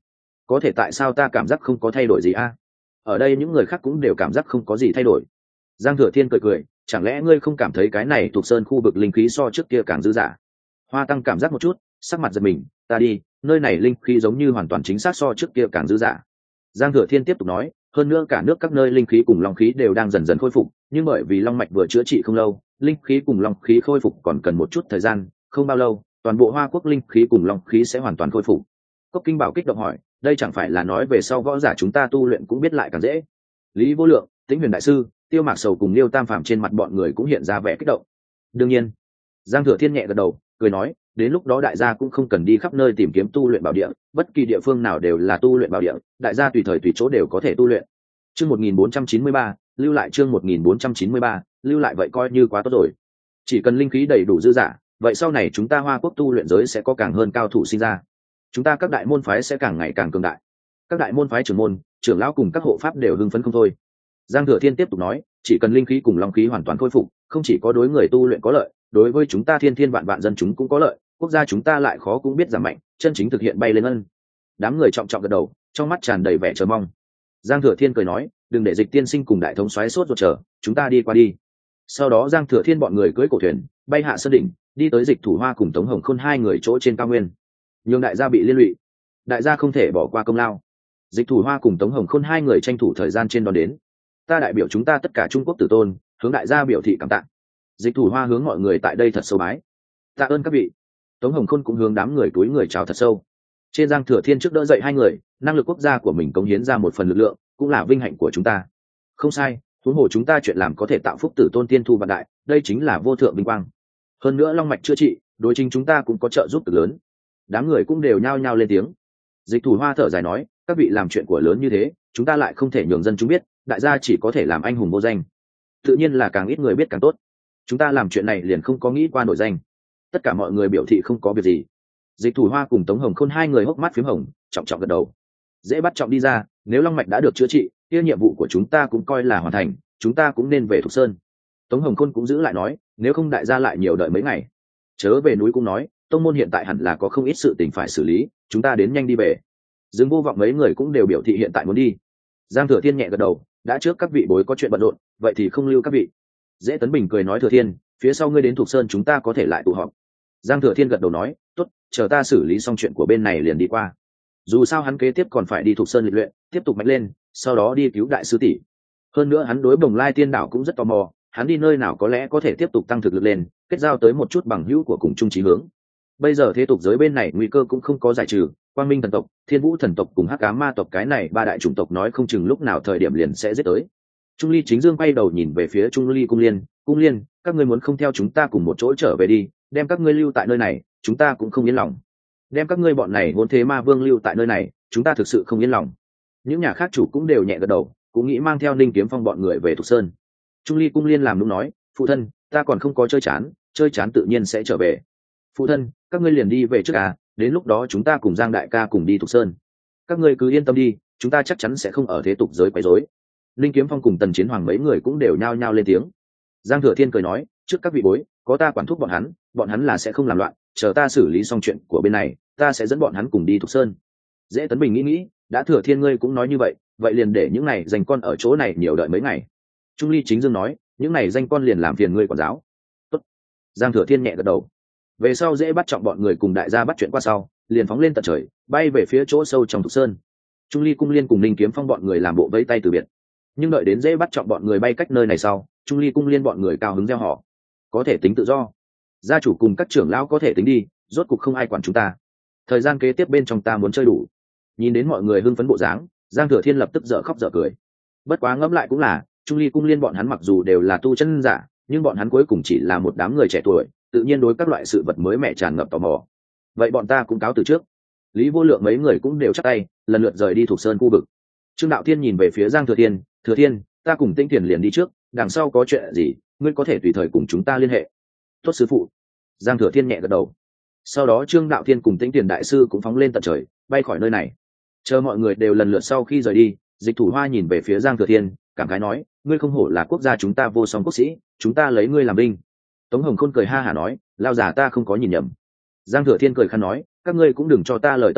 có thể tại sao ta cảm giác không có thay đổi gì a? Ở đây những người khác cũng đều cảm giác không có gì thay đổi. Giang Thừa Thiên cười cười, chẳng lẽ ngươi không cảm thấy cái này thuộc sơn khu vực linh khí so trước kia càng dư dả? Hoa Tăng cảm giác một chút, sắc mặt giật mình, ta đi, nơi này linh khí giống như hoàn toàn chính xác so trước kia càng dư dả. Giang Thừa Thiên tiếp tục nói, hơn nữa cả nước các nơi linh khí cùng long khí đều đang dần dần khôi phục, nhưng bởi vì long mạch vừa chữa trị không lâu, linh khí cùng long khí khôi phục còn cần một chút thời gian, không bao lâu, toàn bộ Hoa Quốc linh khí cùng long khí sẽ hoàn toàn khôi phục. Cốc Kinh Bảo kích động hỏi, đây chẳng phải là nói về sau võ giả chúng ta tu luyện cũng biết lại càng dễ? Lý Vô Lượng, Tĩnh Huyền đại sư, Tiêu Mạc Sầu cùng Liêu Tam Phàm trên mặt bọn người cũng hiện ra vẻ kích động. Đương nhiên, Giang Thừa Thiên nhẹ gật đầu, cười nói, đến lúc đó đại gia cũng không cần đi khắp nơi tìm kiếm tu luyện bảo địa, bất kỳ địa phương nào đều là tu luyện bảo địa, đại gia tùy thời tùy chỗ đều có thể tu luyện. Chương một nghìn bốn trăm chín mươi ba, lưu lại chương một nghìn bốn trăm chín mươi ba, lưu lại vậy coi như quá tốt rồi. Chỉ cần linh khí đầy đủ dư dả, vậy sau này chúng ta Hoa Quốc tu luyện giới sẽ có càng hơn cao thủ sinh ra. Chúng ta các đại môn phái sẽ càng ngày càng cường đại. Các đại môn phái trưởng môn, trưởng lão cùng các hộ pháp đều hưng phấn không thôi. Giang Thừa Thiên tiếp tục nói, chỉ cần linh khí cùng long khí hoàn toàn khôi phục, không chỉ có đối người tu luyện có lợi, đối với chúng ta thiên thiên vạn vạn dân chúng cũng có lợi, quốc gia chúng ta lại khó cũng biết giảm mạnh, chân chính thực hiện bay lên ân. Đám người trọng trọng gật đầu, trong mắt tràn đầy vẻ chờ mong. Giang Thừa Thiên cười nói, đừng để Dịch tiên sinh cùng đại thống soái sốt ruột chờ, chúng ta đi qua đi. Sau đó Giang Thừa Thiên bọn người cưỡi cổ thuyền, bay hạ sơn đỉnh, đi tới Dịch Thủ Hoa cùng Tống Hồng Khôn hai người chỗ trên cao nguyên. Nhưng đại gia bị liên lụy, đại gia không thể bỏ qua công lao. Dịch Thủ Hoa cùng Tống Hồng Khôn hai người tranh thủ thời gian trên đón đến. Ta đại biểu chúng ta tất cả Trung Quốc tử tôn, hướng đại gia biểu thị cảm tạ. Dịch Thủ Hoa hướng mọi người tại đây thật sâu bái. Tạ ơn các vị. Tống Hồng Khôn cũng hướng đám người túi người chào thật sâu. Trên Giang Thừa Thiên trước đỡ dậy hai người, năng lực quốc gia của mình cống hiến ra một phần lực lượng, cũng là vinh hạnh của chúng ta. Không sai, huống hồ chúng ta chuyện làm có thể tạo phúc tử tôn tiên thu vạn đại, đây chính là vô thượng vinh quang. Hơn nữa long mạch chữa trị, đối chính chúng ta cũng có trợ giúp cực lớn. Đám người cũng đều nhao nhao lên tiếng. Dịch Thủ Hoa thở dài nói, các vị làm chuyện của lớn như thế, chúng ta lại không thể nhường dân chúng biết, đại gia chỉ có thể làm anh hùng vô danh. Tự nhiên là càng ít người biết càng tốt. Chúng ta làm chuyện này liền không có nghĩ qua nổi danh. Tất cả mọi người biểu thị không có việc gì. Dịch Thủ Hoa cùng Tống Hồng Khôn hai người hốc mắt phím hồng, trọng trọng gật đầu. Dễ bắt trọng đi ra, nếu long mạch đã được chữa trị, kia nhiệm vụ của chúng ta cũng coi là hoàn thành, chúng ta cũng nên về Thục Sơn. Tống Hồng Khôn cũng giữ lại nói, nếu không đại gia lại nhiều đợi mấy ngày. Chớ về núi cũng nói, tông môn hiện tại hẳn là có không ít sự tình phải xử lý, chúng ta đến nhanh đi về. Dương Vô Vọng mấy người cũng đều biểu thị hiện tại muốn đi. Giang Thừa Thiên nhẹ gật đầu, đã trước các vị bối có chuyện bận rộn, vậy thì không lưu các vị. Dễ Tấn Bình cười nói, Thừa Thiên, phía sau ngươi đến Thục Sơn chúng ta có thể lại tụ họp. Giang Thừa Thiên gật đầu nói, tốt, chờ ta xử lý xong chuyện của bên này liền đi qua. Dù sao hắn kế tiếp còn phải đi Thục Sơn lịch luyện, tiếp tục mạnh lên, sau đó đi cứu đại sư tỷ. Hơn nữa hắn đối Bồng Lai Tiên Đảo cũng rất tò mò, hắn đi nơi nào có lẽ có thể tiếp tục tăng thực lực lên, kết giao tới một chút bằng hữu của cùng chung chí hướng. Bây giờ thế tục giới bên này nguy cơ cũng không có giải trừ, Quang Minh thần tộc, Thiên Vũ thần tộc cùng Hắc Ám ma tộc cái này ba đại chủng tộc nói không chừng lúc nào thời điểm liền sẽ giết tới. Trung Ly Chính Dương quay đầu nhìn về phía Trung Ly Cung Liên, Cung Liên, các ngươi muốn không theo chúng ta cùng một chỗ trở về đi, đem các ngươi lưu tại nơi này, chúng ta cũng không yên lòng. Đem các ngươi bọn này hôn thế ma vương lưu tại nơi này, chúng ta thực sự không yên lòng. Những nhà khác chủ cũng đều nhẹ gật đầu, cũng nghĩ mang theo Ninh Kiếm Phong bọn người về Thục Sơn. Trung Ly Cung Liên làm đúng nói, phụ thân, ta còn không có chơi chán, chơi chán tự nhiên sẽ trở về. Phụ thân, các ngươi liền đi về trước à, đến lúc đó chúng ta cùng Giang đại ca cùng đi Thục Sơn. Các ngươi cứ yên tâm đi, chúng ta chắc chắn sẽ không ở thế tục giới quấy rối. Ninh Kiếm Phong cùng Tần Chiến Hoàng mấy người cũng đều nhao nhao lên tiếng. Giang Thừa Thiên cười nói, trước các vị bối, có ta quản thúc bọn hắn, bọn hắn là sẽ không làm loạn, chờ ta xử lý xong chuyện của bên này, ta sẽ dẫn bọn hắn cùng đi Thục Sơn. Dễ Tấn Bình nghĩ nghĩ, đã Thừa Thiên ngươi cũng nói như vậy, vậy liền để những này dành con ở chỗ này nhiều đợi mấy ngày. Trung Ly Chính Dương nói, những này danh con liền làm phiền ngươi quản giáo. Tốt. Giang Thừa Thiên nhẹ gật đầu. Về sau dễ bắt trọng bọn người cùng đại gia bắt chuyện qua sau, liền phóng lên tận trời, bay về phía chỗ sâu trong Thục Sơn. Trung Ly Cung Liên cùng Ninh Kiếm Phong bọn người làm bộ vẫy tay từ biệt. Nhưng đợi đến dễ bắt trọng bọn người bay cách nơi này sau, Trung Ly Cung Liên bọn người cao hứng reo hò, có thể tính tự do, gia chủ cùng các trưởng lão có thể tính đi, rốt cục không ai quản chúng ta. Thời gian kế tiếp bên trong ta muốn chơi đủ. Nhìn đến mọi người hưng phấn bộ dáng, Giang Thừa Thiên lập tức dở khóc dở cười. Bất quá ngẫm lại cũng là, Trung Ly Cung Liên bọn hắn mặc dù đều là tu chân giả, nhưng bọn hắn cuối cùng chỉ là một đám người trẻ tuổi, tự nhiên đối các loại sự vật mới mẻ tràn ngập tò mò. Vậy bọn ta cũng cáo từ trước. Lý Vô Lượng mấy người cũng đều chắp tay, lần lượt rời đi Thục Sơn khu vực. Trương Đạo Thiên nhìn về phía Giang Thừa Thiên, Thừa Thiên, ta cùng Tinh Thiền liền đi trước, đằng sau có chuyện gì, ngươi có thể tùy thời cùng chúng ta liên hệ. Tốt sư phụ. Giang Thừa Thiên nhẹ gật đầu. Sau đó Trương Đạo Thiên cùng Tinh Thiền đại sư cũng phóng lên tận trời, bay khỏi nơi này. Chờ mọi người đều lần lượt sau khi rời đi, Dịch Thủ Hoa nhìn về phía Giang Thừa Thiên, cảm khái nói, ngươi không hổ là quốc gia chúng ta vô song quốc sĩ, chúng ta lấy ngươi làm binh. Tống Hồng Khôn cười ha hả nói, lao già ta không có nhìn nhầm. Giang Thừa Thiên cười khăn nói, các ngươi cũng đừng cho ta lời tân búc,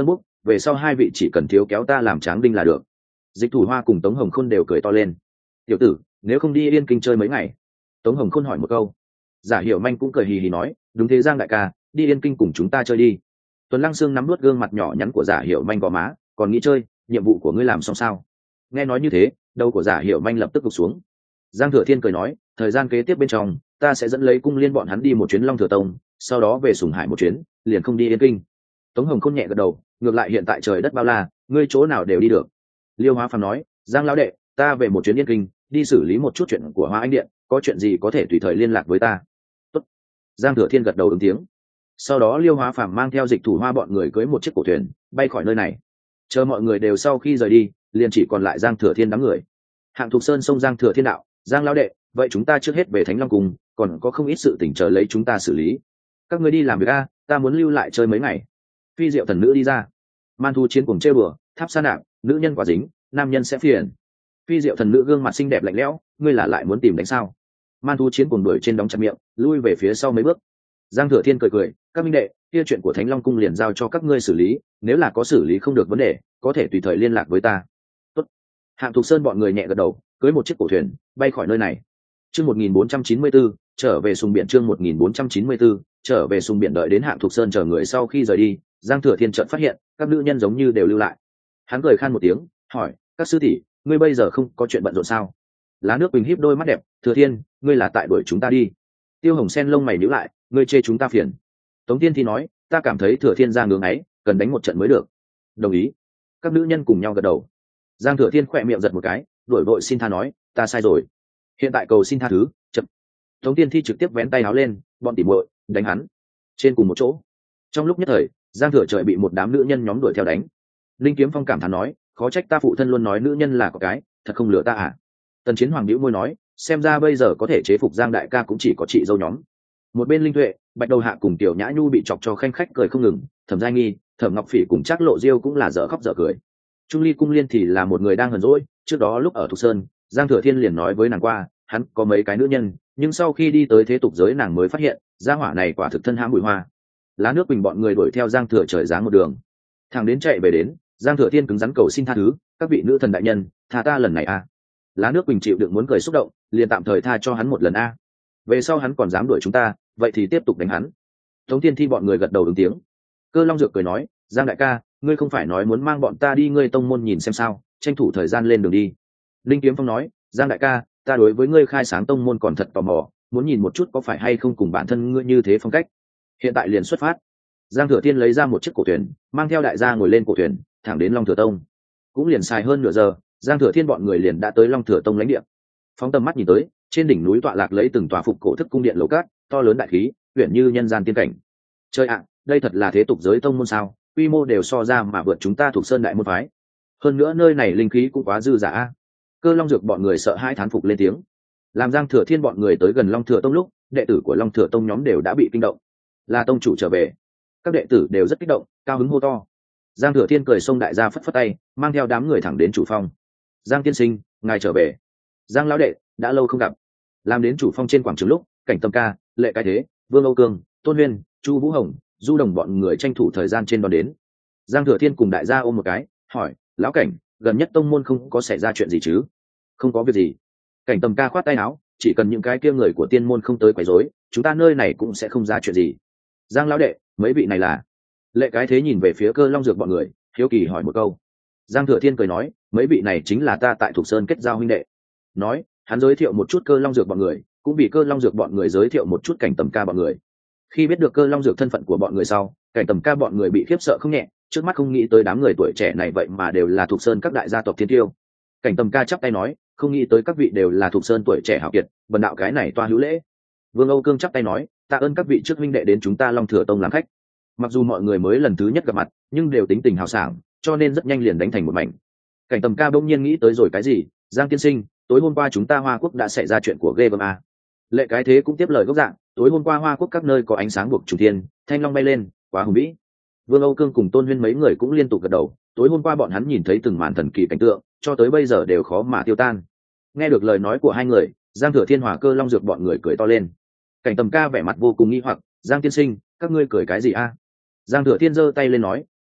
về sau hai vị chỉ cần thiếu kéo ta làm tráng đinh là được. Dịch Thủ Hoa cùng Tống Hồng Khôn đều cười to lên. Tiểu tử, nếu không đi Yên Kinh chơi mấy ngày? Tống Hồng Khôn hỏi một câu. Giả Hiểu Manh cũng cười hì hì nói, đúng thế Giang đại ca, đi Yên Kinh cùng chúng ta chơi đi. Tuần Lăng Sương nắm nuốt gương mặt nhỏ nhắn của Giả Hiểu Manh gò má, còn nghĩ chơi, nhiệm vụ của ngươi làm xong sao? Nghe nói như thế, đầu của Giả Hiểu Manh lập tức gục xuống. Giang Thừa Thiên cười nói, thời gian kế tiếp bên trong, ta sẽ dẫn lấy cung liên bọn hắn đi một chuyến Long Thừa Tông, sau đó về Sùng Hải một chuyến, liền không đi Yên Kinh. Tống Hồng Khôn nhẹ gật đầu, ngược lại hiện tại trời đất bao la, ngươi chỗ nào đều đi được. Liêu Hóa Phàm nói, Giang lão đệ, ta về một chuyến Yên Kinh, đi xử lý một chút chuyện của Hoa Anh Điện, có chuyện gì có thể tùy thời liên lạc với ta. Tốt. Giang Thừa Thiên gật đầu ứng tiếng. Sau đó Liêu Hóa Phàm mang theo Dịch Thủ Hoa bọn người cưỡi một chiếc cổ thuyền, bay khỏi nơi này. Chờ mọi người đều sau khi rời đi, liền chỉ còn lại Giang Thừa Thiên đám người. Hạng Thục Sơn xông Giang Thừa Thiên đạo, Giang lão đệ, vậy chúng ta trước hết về Thánh Long Cung, còn có không ít sự tình chờ lấy chúng ta xử lý. Các ngươi đi làm việc a, ta muốn lưu lại chơi mấy ngày. Phi Diệu thần nữ đi ra. Man Thu Chiến cùng trêu bừa, Tháp Sa Nạp, nữ nhân quá dính, nam nhân sẽ phiền. Phi Diệu thần nữ gương mặt xinh đẹp lạnh lẽo, ngươi là lại muốn tìm đánh sao? Man Thu Chiến cùng đuổi trên đóng chặt miệng, lui về phía sau mấy bước. Giang Thừa Thiên cười cười, các minh đệ, kia chuyện của Thánh Long Cung liền giao cho các ngươi xử lý, nếu là có xử lý không được vấn đề, có thể tùy thời liên lạc với ta. Tốt. Hạng Thục Sơn bọn người nhẹ gật đầu, cưỡi một chiếc cổ thuyền, bay khỏi nơi này. Chương một nghìn bốn trăm chín mươi tư, trở về Sùng Biển chương một nghìn bốn trăm chín mươi tư, trở về Sùng Biển đợi đến Hạng Thục Sơn chờ người sau khi rời đi, Giang Thừa Thiên chợt phát hiện, các nữ nhân giống như đều lưu lại. Hắn cười khan một tiếng, hỏi, các sư tỷ, ngươi bây giờ không có chuyện bận rộn sao? Lá Nước Quỳnh híp đôi mắt đẹp, Thừa Thiên, ngươi là tại đuổi chúng ta đi. Tiêu Hồng Sen lông mày nhíu lại, ngươi chê chúng ta phiền. Tống Tiên Thi nói, ta cảm thấy Thừa Thiên ra ngưỡng ấy, cần đánh một trận mới được. Đồng ý. Các nữ nhân cùng nhau gật đầu. Giang Thừa Thiên khỏe miệng giật một cái, đuổi vội xin tha nói, ta sai rồi. Hiện tại cầu xin tha thứ, chậm. Tống Tiên Thi trực tiếp vén tay áo lên, bọn tỉ muội, đánh hắn. Trên cùng một chỗ. Trong lúc nhất thời, Giang Thừa Trời bị một đám nữ nhân nhóm đuổi theo đánh. Linh Kiếm Phong cảm thán nói, khó trách ta phụ thân luôn nói nữ nhân là có cái, thật không lừa ta à. Tần Chiến Hoàng bĩu môi nói, xem ra bây giờ có thể chế phục Giang đại ca cũng chỉ có chị dâu nhóm. Một bên Linh Tuệ, Bạch Đầu Hạ cùng Tiểu Nhã Nhu bị chọc cho khanh khách cười không ngừng, Thẩm Giai Nghi, Thẩm Ngọc Phỉ cùng Trác Lộ Diêu cũng là dở khóc dở cười. Trung Ly Cung Liên thì là một người đang hờn dỗi, trước đó lúc ở Thục Sơn, Giang Thừa Thiên liền nói với nàng qua, hắn có mấy cái nữ nhân, nhưng sau khi đi tới thế tục giới nàng mới phát hiện, gia hỏa này quả thực thân hãm bụi hoa. Lá Nước Quỳnh bọn người đuổi theo Giang Thừa Trời dáng một đường, thằng đến chạy về đến, Giang Thừa Thiên cứng rắn cầu xin tha thứ, các vị nữ thần đại nhân, tha ta lần này a. Lá Nước Quỳnh chịu đựng muốn cười xúc động, liền tạm thời tha cho hắn một lần a. Về sau hắn còn dám đuổi chúng ta, vậy thì tiếp tục đánh hắn. Tống Thiên Thi bọn người gật đầu ứng tiếng. Cơ Long Dược cười nói, Giang đại ca, ngươi không phải nói muốn mang bọn ta đi ngươi tông môn nhìn xem sao, tranh thủ thời gian lên đường đi. Linh Kiếm Phong nói, Giang đại ca, ta đối với ngươi khai sáng tông môn còn thật tò mò, muốn nhìn một chút có phải hay không cùng bản thân ngươi như thế phong cách. Hiện tại liền xuất phát. Giang Thừa Thiên lấy ra một chiếc cổ thuyền, mang theo đại gia ngồi lên cổ thuyền, thẳng đến Long Thừa Tông. Cũng liền xài hơn nửa giờ, Giang Thừa Thiên bọn người liền đã tới Long Thừa Tông lãnh địa. Phóng tầm mắt nhìn tới, trên đỉnh núi tọa lạc lấy từng tòa phục cổ thức cung điện lầu cát, to lớn đại khí, uyển như nhân gian tiên cảnh. Chơi ạ, đây thật là thế tục giới tông môn sao? Quy mô đều so ra mà vượt chúng ta thuộc Sơn đại môn phái. Hơn nữa nơi này linh khí cũng quá dư dả a. Cơ Long Dược bọn người sợ hai thán phục lên tiếng. Làm Giang Thừa Thiên bọn người tới gần Long Thừa Tông lúc, đệ tử của Long Thừa Tông nhóm đều đã bị kinh động. Là tông chủ trở về. Các đệ tử đều rất kích động, cao hứng hô to. Giang Thừa Thiên cười xông đại gia phất phất tay, mang theo đám người thẳng đến chủ phong. Giang tiên sinh, ngài trở về. Giang lão đệ, đã lâu không gặp. Làm đến chủ phong trên quảng trường lúc, Cảnh Tâm Ca, Lệ Cái Thế, Vương Âu Cương, Tôn Huyên, Chu Vũ Hồng, Du Đồng bọn người tranh thủ thời gian trên đón đến. Giang Thừa Thiên cùng đại gia ôm một cái, hỏi, lão Cảnh, gần nhất tông môn không có xảy ra chuyện gì chứ? Không có việc gì. Cảnh Tâm Ca khoát tay áo, chỉ cần những cái kia người của tiên môn không tới quấy rối, chúng ta nơi này cũng sẽ không ra chuyện gì. Giang lão đệ, mấy vị này là? Lệ Cái Thế nhìn về phía Cơ Long Dược bọn người, hiếu kỳ hỏi một câu. Giang Thừa Thiên cười nói, mấy vị này chính là ta tại Thục Sơn kết giao huynh đệ. Nói, hắn giới thiệu một chút Cơ Long Dược bọn người, cũng bị Cơ Long Dược bọn người giới thiệu một chút Cảnh Tầm Ca bọn người. Khi biết được Cơ Long Dược thân phận của bọn người sau, Cảnh Tầm Ca bọn người bị khiếp sợ không nhẹ, trước mắt không nghĩ tới đám người tuổi trẻ này vậy mà đều là Thục Sơn các đại gia tộc thiên tiêu. Cảnh Tầm Ca chắp tay nói, không nghĩ tới các vị đều là Thục Sơn tuổi trẻ hảo kiệt, bần đạo cái này toa hữu lễ. Vương Âu Cương chắp tay nói, tạ ơn các vị trước huynh đệ đến chúng ta Long Thừa Tông làm khách. Mặc dù mọi người mới lần thứ nhất gặp mặt, nhưng đều tính tình hào sảng, cho nên rất nhanh liền đánh thành một mảnh. Cảnh Tầm Ca bỗng nhiên nghĩ tới rồi cái gì, Giang tiên sinh, tối hôm qua chúng ta Hoa Quốc đã xảy ra chuyện của ghê gớm a. Lệ Cái Thế cũng tiếp lời gốc dạng, tối hôm qua Hoa Quốc các nơi có ánh sáng buộc trùng thiên, thanh long bay lên, quá hùng vĩ. Vương Âu Cương cùng Tôn Huyên mấy người cũng liên tục gật đầu, tối hôm qua bọn hắn nhìn thấy từng màn thần kỳ cảnh tượng, cho tới bây giờ đều khó mà tiêu tan. Nghe được lời nói của hai người, Giang Thừa Thiên Hòa Cơ Long Dược bọn người cười to lên. Cảnh Tầm Ca vẻ mặt vô cùng nghi hoặc, Giang tiên sinh, các ngươi cười cái gì a? Giang Thừa Thiên giơ tay lên nói, đi,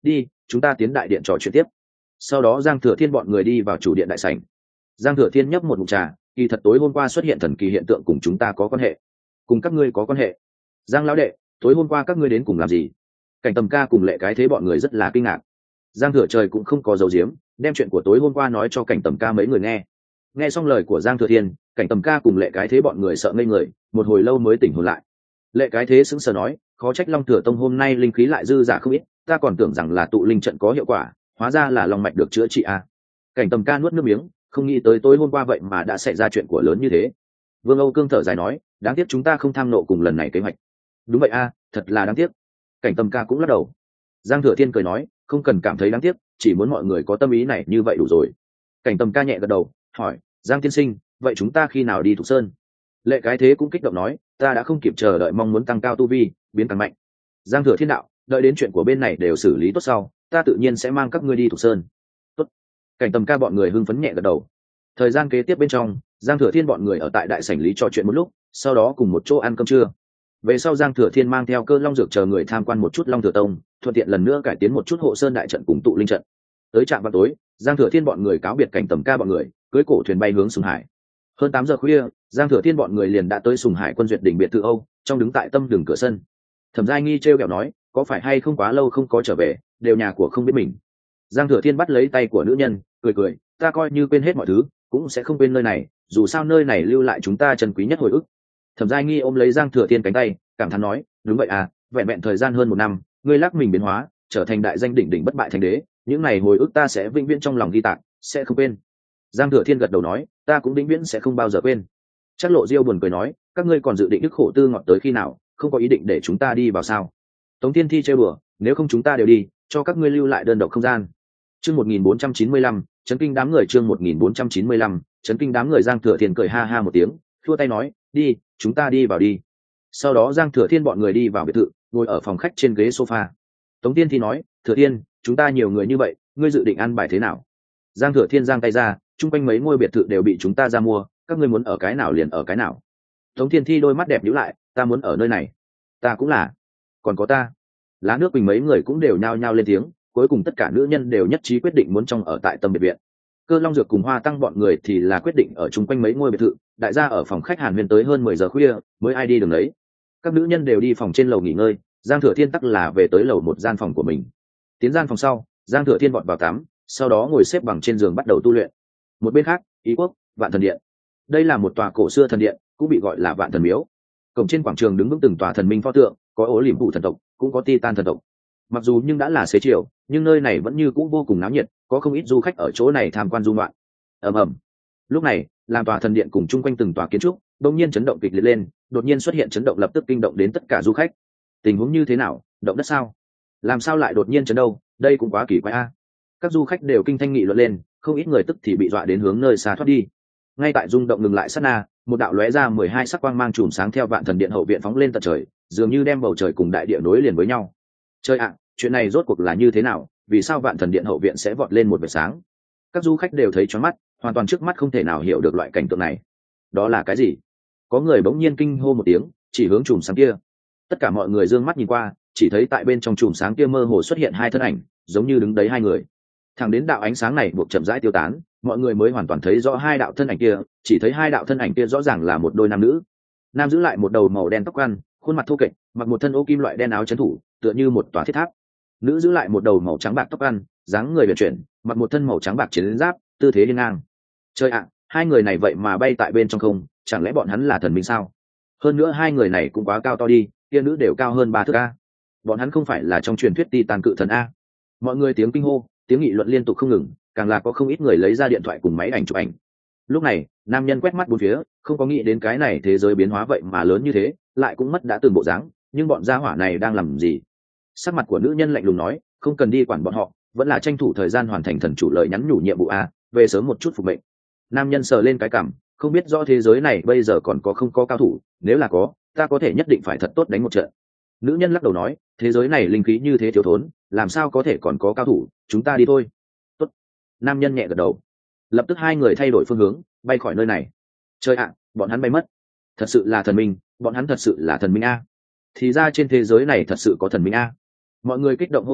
chúng ta tiến đại điện trò chuyện tiếp. Sau đó Giang Thừa Thiên bọn người đi vào chủ điện đại sảnh. Giang Thừa Thiên nhấp một ngụm trà, kỳ thật tối hôm qua xuất hiện thần kỳ hiện tượng cùng chúng ta có quan hệ. Cùng các ngươi có quan hệ? Giang lão đệ, tối hôm qua các ngươi đến cùng làm gì? Cảnh Tầm Ca cùng Lệ Cái Thế bọn người rất là kinh ngạc. Giang Thừa Trời cũng không có giấu giếm, đem chuyện của tối hôm qua nói cho Cảnh Tầm Ca mấy người nghe. Nghe xong lời của Giang Thừa Thiên, Cảnh Tầm Ca cùng Lệ Cái Thế bọn người sợ ngây người, một hồi lâu mới tỉnh hồn lại. Lệ Cái Thế sững sờ nói, khó trách Long Thừa Tông hôm nay linh khí lại dư dả không ít, ta còn tưởng rằng là tụ linh trận có hiệu quả, hóa ra là long mạch được chữa trị à. Cảnh Tầm Ca nuốt nước miếng, không nghĩ tới tối hôm qua vậy mà đã xảy ra chuyện của lớn như thế. Vương Âu Cương thở dài nói, đáng tiếc chúng ta không tham nộ cùng lần này kế hoạch. Đúng vậy a à, thật là đáng tiếc. Cảnh Tầm Ca cũng lắc đầu. Giang Thừa Thiên cười nói, không cần cảm thấy đáng tiếc, chỉ muốn mọi người có tâm ý này như vậy đủ rồi. Cảnh Tầm Ca nhẹ gật đầu, hỏi, Giang tiên sinh, vậy chúng ta khi nào đi Thục Sơn? Lệ Cái Thế cũng kích động nói, ta đã không kịp chờ đợi, mong muốn tăng cao tu vi, biến càng mạnh. Giang Thừa Thiên đạo, đợi đến chuyện của bên này đều xử lý tốt sau, ta tự nhiên sẽ mang các ngươi đi Thục Sơn. Tốt. Cảnh Tầm Ca bọn người hưng phấn nhẹ gật đầu. Thời gian kế tiếp bên trong, Giang Thừa Thiên bọn người ở tại đại sảnh lý trò chuyện một lúc, sau đó cùng một chỗ ăn cơm trưa. Về sau Giang Thừa Thiên mang theo Cơ Long Dược chờ người tham quan một chút Long Thừa Tông, thuận tiện lần nữa cải tiến một chút hộ sơn đại trận cùng tụ linh trận. Tới trạm vào tối, Giang Thừa Thiên bọn người cáo biệt Cảnh Tầm Ca bọn người, cưỡi cổ thuyền bay hướng Sùng Hải. Hơn tám giờ khuya, Giang Thừa Thiên bọn người liền đã tới Sùng Hải Quân Duyệt đỉnh biệt thự Âu, trong đứng tại tâm đường cửa sân. Thẩm Giai Nghi trêu ghẹo nói, có phải hay không quá lâu không có trở về, đều nhà của không biết mình. Giang Thừa Thiên bắt lấy tay của nữ nhân, cười cười, ta coi như quên hết mọi thứ, cũng sẽ không quên nơi này, dù sao nơi này lưu lại chúng ta trân quý nhất hồi ức. Thẩm Giai Nghi ôm lấy Giang Thừa Thiên cánh tay, cảm thán nói, đúng vậy à, vẹn vẹn thời gian hơn một năm, ngươi lắc mình biến hóa, trở thành đại danh đỉnh đỉnh bất bại thành đế, những này hồi ức ta sẽ vĩnh viễn trong lòng ghi tạc, sẽ không quên. Giang Thừa Thiên gật đầu nói, ta cũng vĩnh viễn sẽ không bao giờ quên. Trác Lộ Diêu buồn cười nói, các ngươi còn dự định đức khổ tư ngọt tới khi nào, không có ý định để chúng ta đi vào sao? Tống Thiên Thi trêu đùa, nếu không chúng ta đều đi, cho các ngươi lưu lại đơn độc không gian. Chương một nghìn bốn trăm chín mươi lăm, chấn kinh đám người. Chương một nghìn bốn trăm chín mươi lăm, chấn kinh đám người. Giang Thừa Thiên cười ha ha một tiếng, thua tay nói, đi, chúng ta đi vào đi. Sau đó Giang Thừa Thiên bọn người đi vào biệt thự, ngồi ở phòng khách trên ghế sofa. Tống Thiên Thi nói, Thừa Thiên, chúng ta nhiều người như vậy, ngươi dự định ăn bài thế nào? Giang Thừa Thiên giang tay ra, chung quanh mấy ngôi biệt thự đều bị chúng ta ra mua, các ngươi muốn ở cái nào liền ở cái nào. Tống Thiên Thi đôi mắt đẹp nhíu lại, ta muốn ở nơi này. Ta cũng là. Còn có ta. Lá Nước Bình mấy người cũng đều nhao nhao lên tiếng, cuối cùng tất cả nữ nhân đều nhất trí quyết định muốn trong ở tại Tâm Biệt Viện. Cơ Long Dược cùng Hoa Tăng bọn người thì là quyết định ở chung quanh mấy ngôi biệt thự, đại gia ở phòng khách Hàn Huyền tới hơn mười giờ khuya mới ai đi đường đấy. Các nữ nhân đều đi phòng trên lầu nghỉ ngơi, Giang Thừa Thiên tắc là về tới lầu một gian phòng của mình. Tiến gian phòng sau, Giang Thừa Thiên vọt vào tắm, sau đó ngồi xếp bằng trên giường bắt đầu tu luyện. Một bên khác, Ý Quốc, Vạn Thần Điện. Đây là một tòa cổ xưa thần điện, cũng bị gọi là Vạn Thần Miếu. Cổng trên quảng trường đứng vững từng tòa thần minh pho tượng, có Ố Liềm Phụ thần tộc, cũng có Titan thần tộc. Mặc dù nhưng đã là xế chiều, nhưng nơi này vẫn như cũ vô cùng náo nhiệt, có không ít du khách ở chỗ này tham quan du ngoạn. Ầm ầm. Lúc này, làm tòa thần điện cùng chung quanh từng tòa kiến trúc, đột nhiên chấn động kịch liệt lên, đột nhiên xuất hiện chấn động lập tức kinh động đến tất cả du khách. Tình huống như thế nào? Động đất sao? Làm sao lại đột nhiên chấn đâu? Đây cũng quá kỳ quái a. Các du khách đều kinh thanh nghị luận lên, không ít người tức thì bị dọa đến hướng nơi xa thoát đi. Ngay tại rung động ngừng lại sát na, một đạo lóe ra mười hai sắc quang mang chùm sáng theo Vạn Thần Điện hậu viện phóng lên tận trời, dường như đem bầu trời cùng đại địa nối liền với nhau. Trời ạ, chuyện này rốt cuộc là như thế nào? Vì sao Vạn Thần Điện hậu viện sẽ vọt lên một vệt sáng? Các du khách đều thấy choáng mắt, hoàn toàn trước mắt không thể nào hiểu được loại cảnh tượng này. Đó là cái gì? Có người bỗng nhiên kinh hô một tiếng, chỉ hướng chùm sáng kia. Tất cả mọi người dương mắt nhìn qua, chỉ thấy tại bên trong chùm sáng kia mơ hồ xuất hiện hai thân ảnh, giống như đứng đấy hai người. Thẳng đến đạo ánh sáng này buộc chậm rãi tiêu tán, mọi người mới hoàn toàn thấy rõ hai đạo thân ảnh kia, chỉ thấy hai đạo thân ảnh kia rõ ràng là một đôi nam nữ. Nam giữ lại một đầu màu đen tóc ăn, khuôn mặt thô kệch, mặc một thân ô kim loại đen áo trấn thủ, tựa như một tòa thiết tháp. Nữ giữ lại một đầu màu trắng bạc tóc ăn, dáng người uyển chuyển, mặc một thân màu trắng bạc chiến giáp, tư thế hiên ngang. Trời ạ, hai người này vậy mà bay tại bên trong không, chẳng lẽ bọn hắn là thần minh sao? Hơn nữa hai người này cũng quá cao to đi, kia nữ đều cao hơn ba thước a. Bọn hắn không phải là trong truyền thuyết Titan cự thần a? Mọi người tiếng kinh hô, tiếng nghị luận liên tục không ngừng, càng là có không ít người lấy ra điện thoại cùng máy ảnh chụp ảnh. Lúc này, nam nhân quét mắt bốn phía, không có nghĩ đến cái này thế giới biến hóa vậy mà lớn như thế, lại cũng mất đã từng bộ dáng, nhưng bọn gia hỏa này đang làm gì? Sắc mặt của nữ nhân lạnh lùng nói, không cần đi quản bọn họ, vẫn là tranh thủ thời gian hoàn thành thần chủ lời nhắn nhủ nhiệm vụ a, về sớm một chút phục mệnh. Nam nhân sờ lên cái cằm, không biết rõ thế giới này bây giờ còn có không có cao thủ, nếu là có, ta có thể nhất định phải thật tốt đánh một trận. Nữ nhân lắc đầu nói, thế giới này linh khí như thế thiếu thốn, làm sao có thể còn có cao thủ, chúng ta đi thôi. Tốt. Nam nhân nhẹ gật đầu. Lập tức hai người thay đổi phương hướng, bay khỏi nơi này. Trời ạ, bọn hắn bay mất. Thật sự là thần minh, bọn hắn thật sự là thần minh a. Thì ra trên thế giới này thật sự có thần minh a. Mọi người kích động hô to,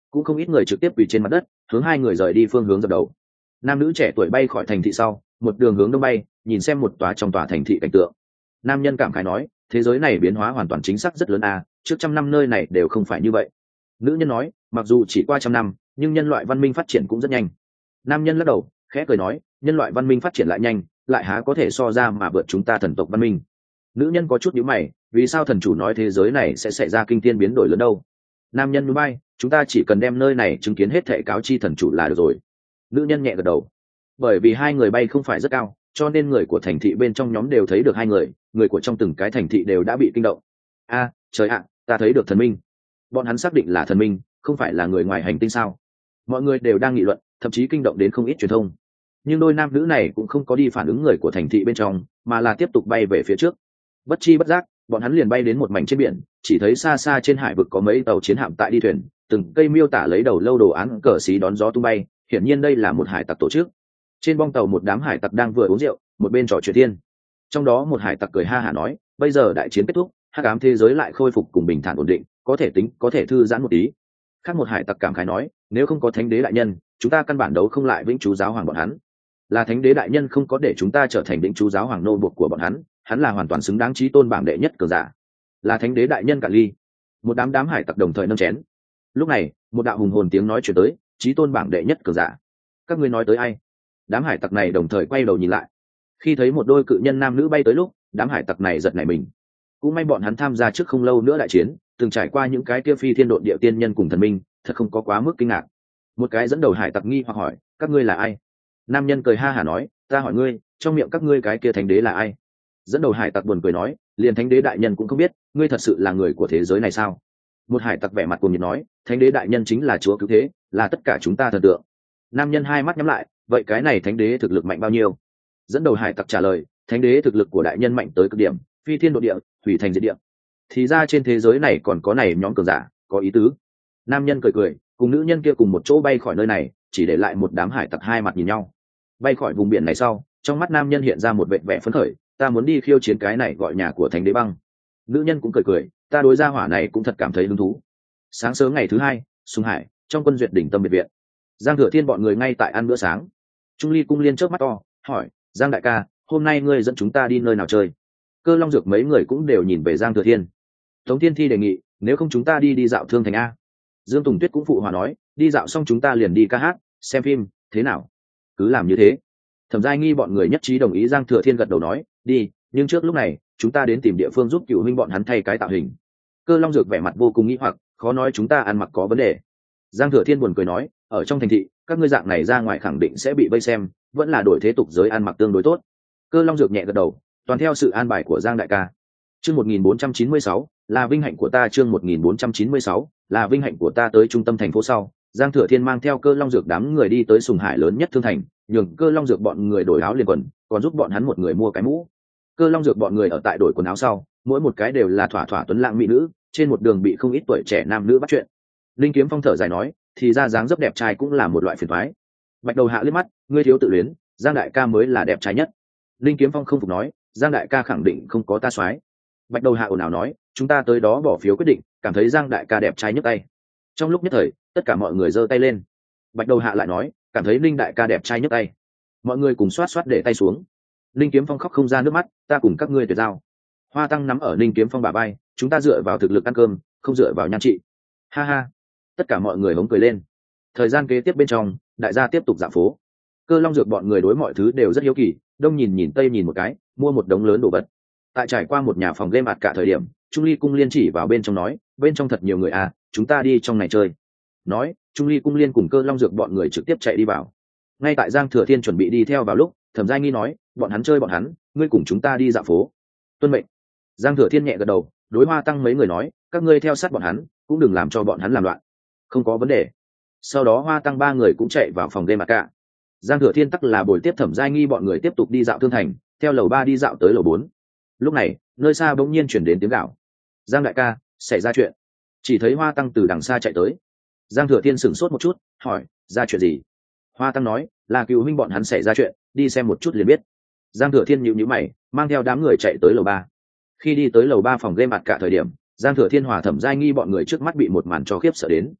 cũng không ít người trực tiếp quỳ trên mặt đất hướng hai người rời đi phương hướng dập đầu. Nam nữ trẻ tuổi bay khỏi thành thị sau, một đường hướng đông bay, nhìn xem một tòa trong tòa thành thị cảnh tượng. Nam nhân cảm khái nói, thế giới này biến hóa hoàn toàn chính xác rất lớn à, trước trăm năm nơi này đều không phải như vậy. Nữ nhân nói, mặc dù chỉ qua trăm năm, nhưng nhân loại văn minh phát triển cũng rất nhanh. Nam nhân lắc đầu, khẽ cười nói, nhân loại văn minh phát triển lại nhanh, lại há có thể so ra mà vượt chúng ta thần tộc văn minh. Nữ nhân có chút nhíu mày, vì sao thần chủ nói thế giới này sẽ xảy ra kinh thiên biến đổi lớn đâu? Nam nhân núi bay, chúng ta chỉ cần đem nơi này chứng kiến hết thệ cáo chi thần chủ là được rồi. Nữ nhân nhẹ gật đầu. Bởi vì hai người bay không phải rất cao, cho nên người của thành thị bên trong nhóm đều thấy được hai người, người của trong từng cái thành thị đều đã bị kinh động. A, trời ạ, ta thấy được thần minh. Bọn hắn xác định là thần minh, không phải là người ngoài hành tinh sao? Mọi người đều đang nghị luận, thậm chí kinh động đến không ít truyền thông. Nhưng đôi nam nữ này cũng không có đi phản ứng người của thành thị bên trong, mà là tiếp tục bay về phía trước. Bất chi bất giác, bọn hắn liền bay đến một mảnh trên biển, chỉ thấy xa xa trên hải vực có mấy tàu chiến hạm tại đi thuyền, từng cây miêu tả lấy đầu lâu đồ án cờ xí đón gió tung bay, hiển nhiên đây là một hải tặc tổ chức. Trên bong tàu một đám hải tặc đang vừa uống rượu, một bên trò chuyện thiên. Trong đó một hải tặc cười ha hả nói, bây giờ đại chiến kết thúc, hắc ám thế giới lại khôi phục cùng bình thản ổn định, có thể tính có thể thư giãn một tí. Khác một hải tặc cảm khái nói, nếu không có thánh đế đại nhân, chúng ta căn bản đấu không lại vĩnh chú giáo hoàng bọn hắn. Là thánh đế đại nhân không có để chúng ta trở thành vĩnh chú giáo hoàng nô buộc của bọn hắn, hắn là hoàn toàn xứng đáng chí tôn bảng đệ nhất cường giả. Là thánh đế đại nhân cả ly. Một đám đám hải tặc đồng thời nâng chén. Lúc này, một đạo hùng hồn tiếng nói chuyển tới, chí tôn bảng đệ nhất cường giả. Các ngươi nói tới ai? Đám hải tặc này đồng thời quay đầu nhìn lại. Khi thấy một đôi cự nhân nam nữ bay tới lúc, đám hải tặc này giật nảy mình. Cũng may bọn hắn tham gia trước không lâu nữa đại chiến, từng trải qua những cái kia phi thiên độn địa tiên nhân cùng thần minh, thật không có quá mức kinh ngạc. Một cái dẫn đầu hải tặc nghi hoặc hỏi, các ngươi là ai? Nam nhân cười ha hả nói, ta hỏi ngươi, trong miệng các ngươi cái kia thánh đế là ai? Dẫn đầu hải tặc buồn cười nói, liền thánh đế đại nhân cũng không biết, ngươi thật sự là người của thế giới này sao? Một hải tặc vẻ mặt cuồng nhiệt nói, thánh đế đại nhân chính là chúa cứu thế, là tất cả chúng ta thần tượng. Nam nhân hai mắt nhắm lại, vậy cái này thánh đế thực lực mạnh bao nhiêu? Dẫn đầu hải tặc trả lời, thánh đế thực lực của đại nhân mạnh tới cực điểm, phi thiên độ địa, hủy thành diệt địa. Thì ra trên thế giới này còn có này nhóm cường giả, có ý tứ. Nam nhân cười cười, cùng nữ nhân kia cùng một chỗ bay khỏi nơi này, chỉ để lại một đám hải tặc hai mặt nhìn nhau. Bay khỏi vùng biển này sau, trong mắt nam nhân hiện ra một vẻ vẻ phấn khởi, ta muốn đi khiêu chiến cái này gọi nhà của thánh đế băng. Nữ nhân cũng cười cười, ta đối gia hỏa này cũng thật cảm thấy hứng thú. Sáng sớm ngày thứ hai, Sùng Hải, trong quân duyệt đỉnh tâm biệt viện, Giang Thừa Thiên bọn người ngay tại ăn bữa sáng. Trung Ly Cung Liên chớp mắt to, hỏi, Giang đại ca, hôm nay ngươi dẫn chúng ta đi nơi nào chơi? Cơ Long Dược mấy người cũng đều nhìn về Giang Thừa Thiên. Tống Thiên Thi đề nghị, nếu không chúng ta đi đi dạo Thương Thành a. Dương Tùng Tuyết cũng phụ hòa nói, đi dạo xong chúng ta liền đi ca hát, xem phim, thế nào? Cứ làm như thế. Thẩm Giai Nghi bọn người nhất trí đồng ý. Giang Thừa Thiên gật đầu nói, đi, nhưng trước lúc này chúng ta đến tìm địa phương giúp cựu huynh bọn hắn thay cái tạo hình. Cơ Long Dược vẻ mặt vô cùng nghĩ hoặc, khó nói chúng ta ăn mặc có vấn đề. Giang Thừa Thiên buồn cười nói, ở trong thành thị các ngươi dạng này ra ngoài khẳng định sẽ bị vây xem, vẫn là đổi thế tục giới ăn mặc tương đối tốt. Cơ Long Dược nhẹ gật đầu, toàn theo sự an bài của Giang đại ca. Chương một nghìn bốn trăm chín mươi sáu, là vinh hạnh của ta. Chương một nghìn bốn trăm chín mươi sáu, là vinh hạnh của ta. Tới trung tâm thành phố sau, Giang Thừa Thiên mang theo Cơ Long Dược đám người đi tới Sùng Hải lớn nhất Thương Thành, nhường Cơ Long Dược bọn người đổi áo liền quần, còn giúp bọn hắn một người mua cái mũ. Cơ Long Dược bọn người ở tại đổi quần áo sau, mỗi một cái đều là thỏa thỏa tuấn lãng mỹ nữ, trên một đường bị không ít tuổi trẻ nam nữ bắt chuyện. Linh Kiếm Phong thở dài nói, thì ra dáng dấp đẹp trai cũng là một loại phiền toái. Bạch Đầu Hạ liếc mắt, ngươi thiếu tự luyến, Giang đại ca mới là đẹp trai nhất. Linh Kiếm Phong không phục nói, Giang đại ca khẳng định không có ta soái. Bạch Đầu Hạ ồn ào nói, chúng ta tới đó bỏ phiếu quyết định, cảm thấy Giang đại ca đẹp trai nhất tay. Trong lúc nhất thời, tất cả mọi người giơ tay lên. Bạch Đầu Hạ lại nói, cảm thấy Linh đại ca đẹp trai nhất tay. Mọi người cùng xoát xoát để tay xuống. Linh Kiếm Phong khóc không ra nước mắt, ta cùng các ngươi tuyệt giao. Hoa Tăng nắm ở Linh Kiếm Phong bả vai, chúng ta dựa vào thực lực ăn cơm, không dựa vào nhan trị. Ha ha. Tất cả mọi người hống cười lên. Thời gian kế tiếp bên trong, đại gia tiếp tục dạo phố. Cơ Long Dược bọn người đối mọi thứ đều rất hiếu kỳ, đông nhìn nhìn tây nhìn một cái, mua một đống lớn đồ vật. Tại trải qua một nhà phòng game ạt cả thời điểm, Trung Ly Cung Liên chỉ vào bên trong nói, bên trong thật nhiều người à, chúng ta đi trong này chơi. Nói, Trung Ly Cung Liên cùng Cơ Long Dược bọn người trực tiếp chạy đi vào. Ngay tại Giang Thừa Thiên chuẩn bị đi theo vào lúc, Thẩm Giai Nghi nói, bọn hắn chơi bọn hắn, ngươi cùng chúng ta đi dạo phố. Tuân mệnh. Giang Thừa Thiên nhẹ gật đầu, đối Hoa Tăng mấy người nói, các ngươi theo sát bọn hắn, cũng đừng làm cho bọn hắn làm loạn. Không có vấn đề. Sau đó Hoa Tăng ba người cũng chạy vào phòng game ạt cả. Giang Thừa Thiên tắc là bồi tiếp Thẩm Giai Nghi bọn người tiếp tục đi dạo Thương Thành, theo lầu ba đi dạo tới lầu bốn. Lúc này, nơi xa bỗng nhiên chuyển đến tiếng gào. Giang đại ca, xảy ra chuyện. Chỉ thấy Hoa Tăng từ đằng xa chạy tới. Giang Thừa Thiên sửng sốt một chút, hỏi, ra chuyện gì? Hoa Tăng nói, là cựu huynh bọn hắn xảy ra chuyện, đi xem một chút liền biết. Giang Thừa Thiên nhíu nhíu mày, mang theo đám người chạy tới lầu ba. Khi đi tới lầu ba phòng game ạt cả thời điểm, Giang Thừa Thiên hòa Thẩm Giai Nghi bọn người trước mắt bị một màn cho khiếp sợ đến.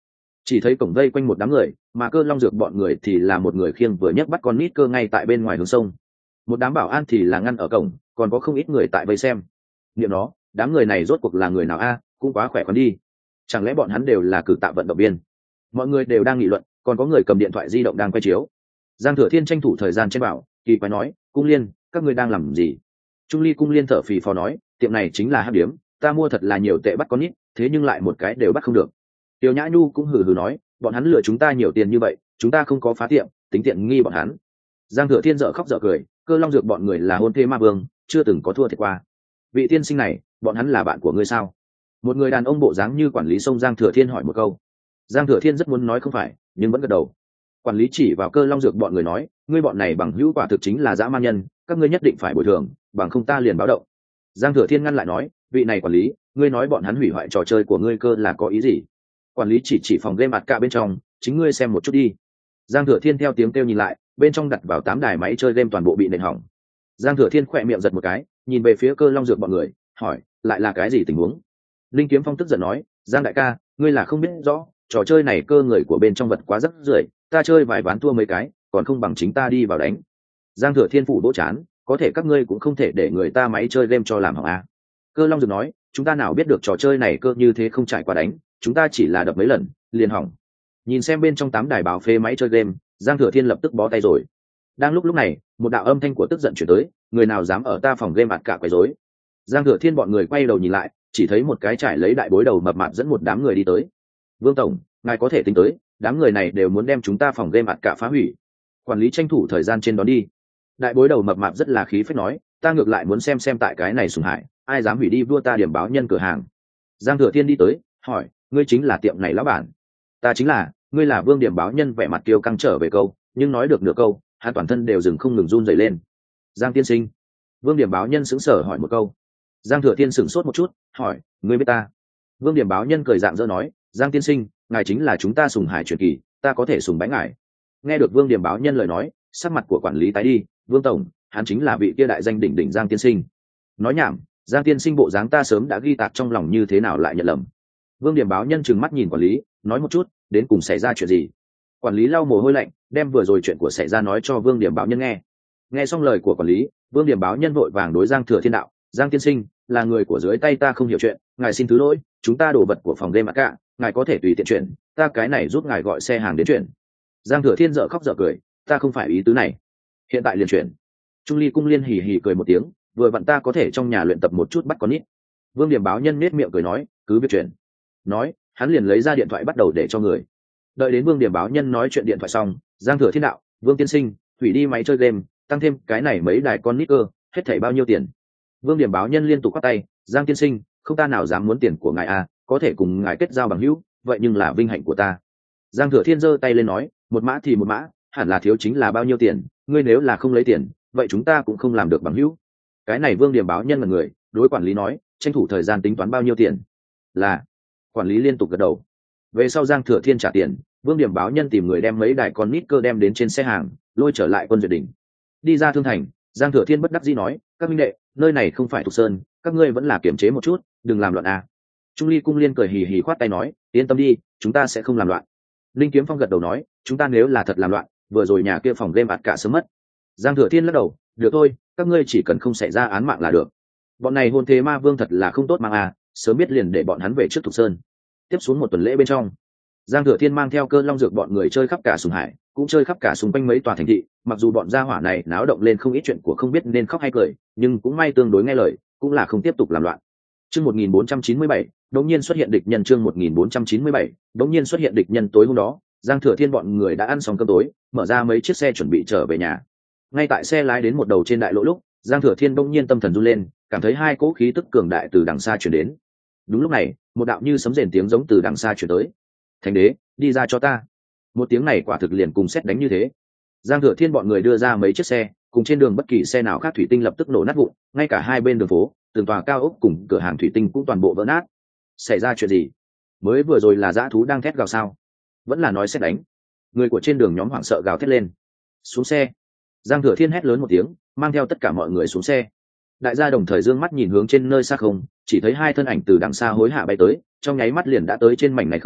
chỉ thấy cổng vây quanh một đám người, mà Cơ Long Dược bọn người thì là một người khiêng vừa nhấc bắt con nít cơ ngay tại bên ngoài hướng sông. Một đám bảo an thì là ngăn ở cổng, còn có không ít người tại vây xem. Niệm nó, đám người này rốt cuộc là người nào a, cũng quá khỏe khoắn đi. Chẳng lẽ bọn hắn đều là cử tạ vận động viên? Mọi người đều đang nghị luận, còn có người cầm điện thoại di động đang quay chiếu. Giang Thừa Thiên tranh thủ thời gian chen bảo, kỳ quái nói, Cung Liên, các ngươi đang làm gì? Trung Ly Cung Liên thở phì phò nói, tiệm này chính là hắc điếm, ta mua thật là nhiều tệ bắt con nít, thế nhưng lại một cái đều bắt không được. Tiêu Nhã Nhu cũng hừ hừ nói, bọn hắn lừa chúng ta nhiều tiền như vậy, chúng ta không có phá tiệm, tính tiện nghi bọn hắn. Giang Thừa Thiên dở khóc dở cười, Cơ Long Dược bọn người là hôn thê ma vương, chưa từng có thua thiệt qua. Vị tiên sinh này, bọn hắn là bạn của ngươi sao? Một người đàn ông bộ dáng như quản lý sông Giang Thừa Thiên hỏi một câu. Giang Thừa Thiên rất muốn nói không phải, nhưng vẫn gật đầu. Quản lý chỉ vào Cơ Long Dược bọn người nói, ngươi bọn này bằng hữu quả thực chính là dã man nhân, các ngươi nhất định phải bồi thường, bằng không ta liền báo động. Giang Thừa Thiên ngăn lại nói, vị này quản lý, ngươi nói bọn hắn hủy hoại trò chơi của ngươi cơ là có ý gì? Quản lý chỉ chỉ phòng game mặt cả bên trong, chính ngươi xem một chút đi. Giang Thừa Thiên theo tiếng kêu nhìn lại, bên trong đặt vào tám đài máy chơi game toàn bộ bị nện hỏng. Giang Thừa Thiên khỏe miệng giật một cái, nhìn về phía Cơ Long Dược bọn người, hỏi, lại là cái gì tình huống? Linh Kiếm Phong tức giận nói, Giang đại ca, ngươi là không biết rõ, trò chơi này cơ người của bên trong vật quá rất rưởi, ta chơi vài ván thua mấy cái, còn không bằng chính ta đi vào đánh. Giang Thừa Thiên phủ đỗ chán, có thể các ngươi cũng không thể để người ta máy chơi game cho làm hỏng à? Cơ Long Dược nói, chúng ta nào biết được trò chơi này cơ như thế không trải qua đánh, chúng ta chỉ là đập mấy lần, liền hỏng. Nhìn xem bên trong tám đài báo phê máy chơi game, Giang Thừa Thiên lập tức bó tay rồi. Đang lúc lúc này, một đạo âm thanh của tức giận chuyển tới, người nào dám ở ta phòng game mặt cả quấy rối? Giang Thừa Thiên bọn người quay đầu nhìn lại, chỉ thấy một cái trải lấy đại bối đầu mập mạp dẫn một đám người đi tới. Vương tổng, ngài có thể tính tới, đám người này đều muốn đem chúng ta phòng game mặt cả phá hủy. Quản lý tranh thủ thời gian trên đón đi. Đại bối đầu mập mạp rất là khí phách nói, ta ngược lại muốn xem xem tại cái này sùng hại, ai dám hủy đi vua ta điểm báo nhân cửa hàng. Giang Thừa Thiên đi tới, hỏi, ngươi chính là tiệm này lão bản? Ta chính là, ngươi là Vương điểm báo nhân vẻ mặt kiêu căng trở về câu, nhưng nói được nửa câu, hắn toàn thân đều dừng không ngừng run rẩy lên. Giang tiên sinh. Vương điểm báo nhân sững sờ hỏi một câu. Giang Thừa Thiên sửng sốt một chút, hỏi, ngươi biết ta? Vương điểm báo nhân cười dạng dỡ nói, Giang tiên sinh, ngài chính là chúng ta sùng hải truyền kỳ, ta có thể sùng bái ngài. Nghe được Vương điểm báo nhân lời nói, sắc mặt của quản lý tái đi, Vương tổng, hắn chính là vị kia đại danh đỉnh đỉnh Giang tiên sinh. Nói nhảm, Giang tiên sinh bộ dáng ta sớm đã ghi tạc trong lòng, như thế nào lại nhận lầm? Vương điểm báo nhân trừng mắt nhìn quản lý, nói một chút, đến cùng xảy ra chuyện gì? Quản lý lau mồ hôi lạnh, đem vừa rồi chuyện của xảy ra nói cho Vương điểm báo nhân nghe. Nghe xong lời của quản lý, Vương điểm báo nhân vội vàng đối Giang Thừa Thiên đạo, Giang tiên sinh, là người của dưới tay ta không hiểu chuyện, ngài xin thứ lỗi, chúng ta đổ vật của phòng game mặt cả, ngài có thể tùy tiện chuyển, ta cái này giúp ngài gọi xe hàng đến chuyển. Giang Thừa Thiên dở khóc dở cười, ta không phải ý tứ này, hiện tại liền chuyển. Trung Ly Cung Liên hì hì cười một tiếng, vừa vặn ta có thể trong nhà luyện tập một chút bắt con nít. Vương điểm báo nhân nết miệng cười nói, cứ việc chuyển. Nói, hắn liền lấy ra điện thoại bắt đầu để cho người. Đợi đến Vương điểm báo nhân nói chuyện điện thoại xong, Giang Thừa Thiên đạo, Vương tiên sinh, hủy đi máy chơi game, tăng thêm cái này mấy đài con nít cơ, hết thảy bao nhiêu tiền? Vương điểm báo nhân liên tục quát tay, Giang tiên sinh, không ta nào dám muốn tiền của ngài à, có thể cùng ngài kết giao bằng hữu, vậy nhưng là vinh hạnh của ta. Giang Thừa Thiên giơ tay lên nói, một mã thì một mã, hẳn là thiếu chính là bao nhiêu tiền, ngươi nếu là không lấy tiền, vậy chúng ta cũng không làm được bằng hữu. Cái này Vương điểm báo nhân là người, đối quản lý nói, tranh thủ thời gian tính toán bao nhiêu tiền. Là. Quản lý liên tục gật đầu. Về sau Giang Thừa Thiên trả tiền, Vương điểm báo nhân tìm người đem mấy đài con nít cơ đem đến trên xe hàng, lôi trở lại Quân Duyệt đỉnh. Đi ra thương thành, Giang Thừa Thiên bất đắc dĩ nói, các minh đệ, nơi này không phải Thục Sơn, các ngươi vẫn là kiểm chế một chút, đừng làm loạn à. Trung Ly Cung Liên cười hì hì khoát tay nói, yên tâm đi, chúng ta sẽ không làm loạn. Linh Kiếm Phong gật đầu nói, chúng ta nếu là thật làm loạn, vừa rồi nhà kia phòng game ạt cả sớm mất. Giang Thừa Thiên lắc đầu, được thôi, các ngươi chỉ cần không xảy ra án mạng là được. Bọn này hôn thế ma vương thật là không tốt mang à, sớm biết liền để bọn hắn về trước Thục Sơn. Tiếp xuống một tuần lễ bên trong, Giang Thừa Thiên mang theo Cơ Long Dược bọn người chơi khắp cả Sùng Hải, cũng chơi khắp cả xung quanh mấy tòa thành thị, mặc dù bọn gia hỏa này náo động lên không ít chuyện của không biết nên khóc hay cười, nhưng cũng may tương đối nghe lời, cũng là không tiếp tục làm loạn. Chương một nghìn bốn trăm chín mươi bảy, đột nhiên xuất hiện địch nhân. Chương một nghìn bốn trăm chín mươi bảy, đột nhiên xuất hiện địch nhân. Tối hôm đó, Giang Thừa Thiên bọn người đã ăn xong cơm tối, mở ra mấy chiếc xe chuẩn bị trở về nhà. Ngay tại xe lái đến một đầu trên đại lộ lúc, Giang Thừa Thiên bỗng nhiên tâm thần run lên, cảm thấy hai cỗ khí tức cường đại từ đằng xa truyền đến. Đúng lúc này, một đạo như sấm rền tiếng giống từ đằng xa truyền tới. Thánh đế, đi ra cho ta. Một tiếng này quả thực liền cùng sét đánh như thế. Giang Thừa Thiên bọn người đưa ra mấy chiếc xe, cùng trên đường bất kỳ xe nào khác thủy tinh lập tức nổ nát vụn, ngay cả hai bên đường phố, từng tòa cao ốc cùng cửa hàng thủy tinh cũng toàn bộ vỡ nát. Xảy ra chuyện gì? Mới vừa rồi là dã thú đang thét gào sao? Vẫn là nói sét đánh? Người của trên đường nhóm hoảng sợ gào thét lên. Xuống xe. Giang Thừa Thiên hét lớn một tiếng, mang theo tất cả mọi người xuống xe. Đại gia đồng thời dương mắt nhìn hướng trên nơi xa không, chỉ thấy hai thân ảnh từ đằng xa hối hạ bay tới, trong nháy mắt liền đã tới trên mảnh này không,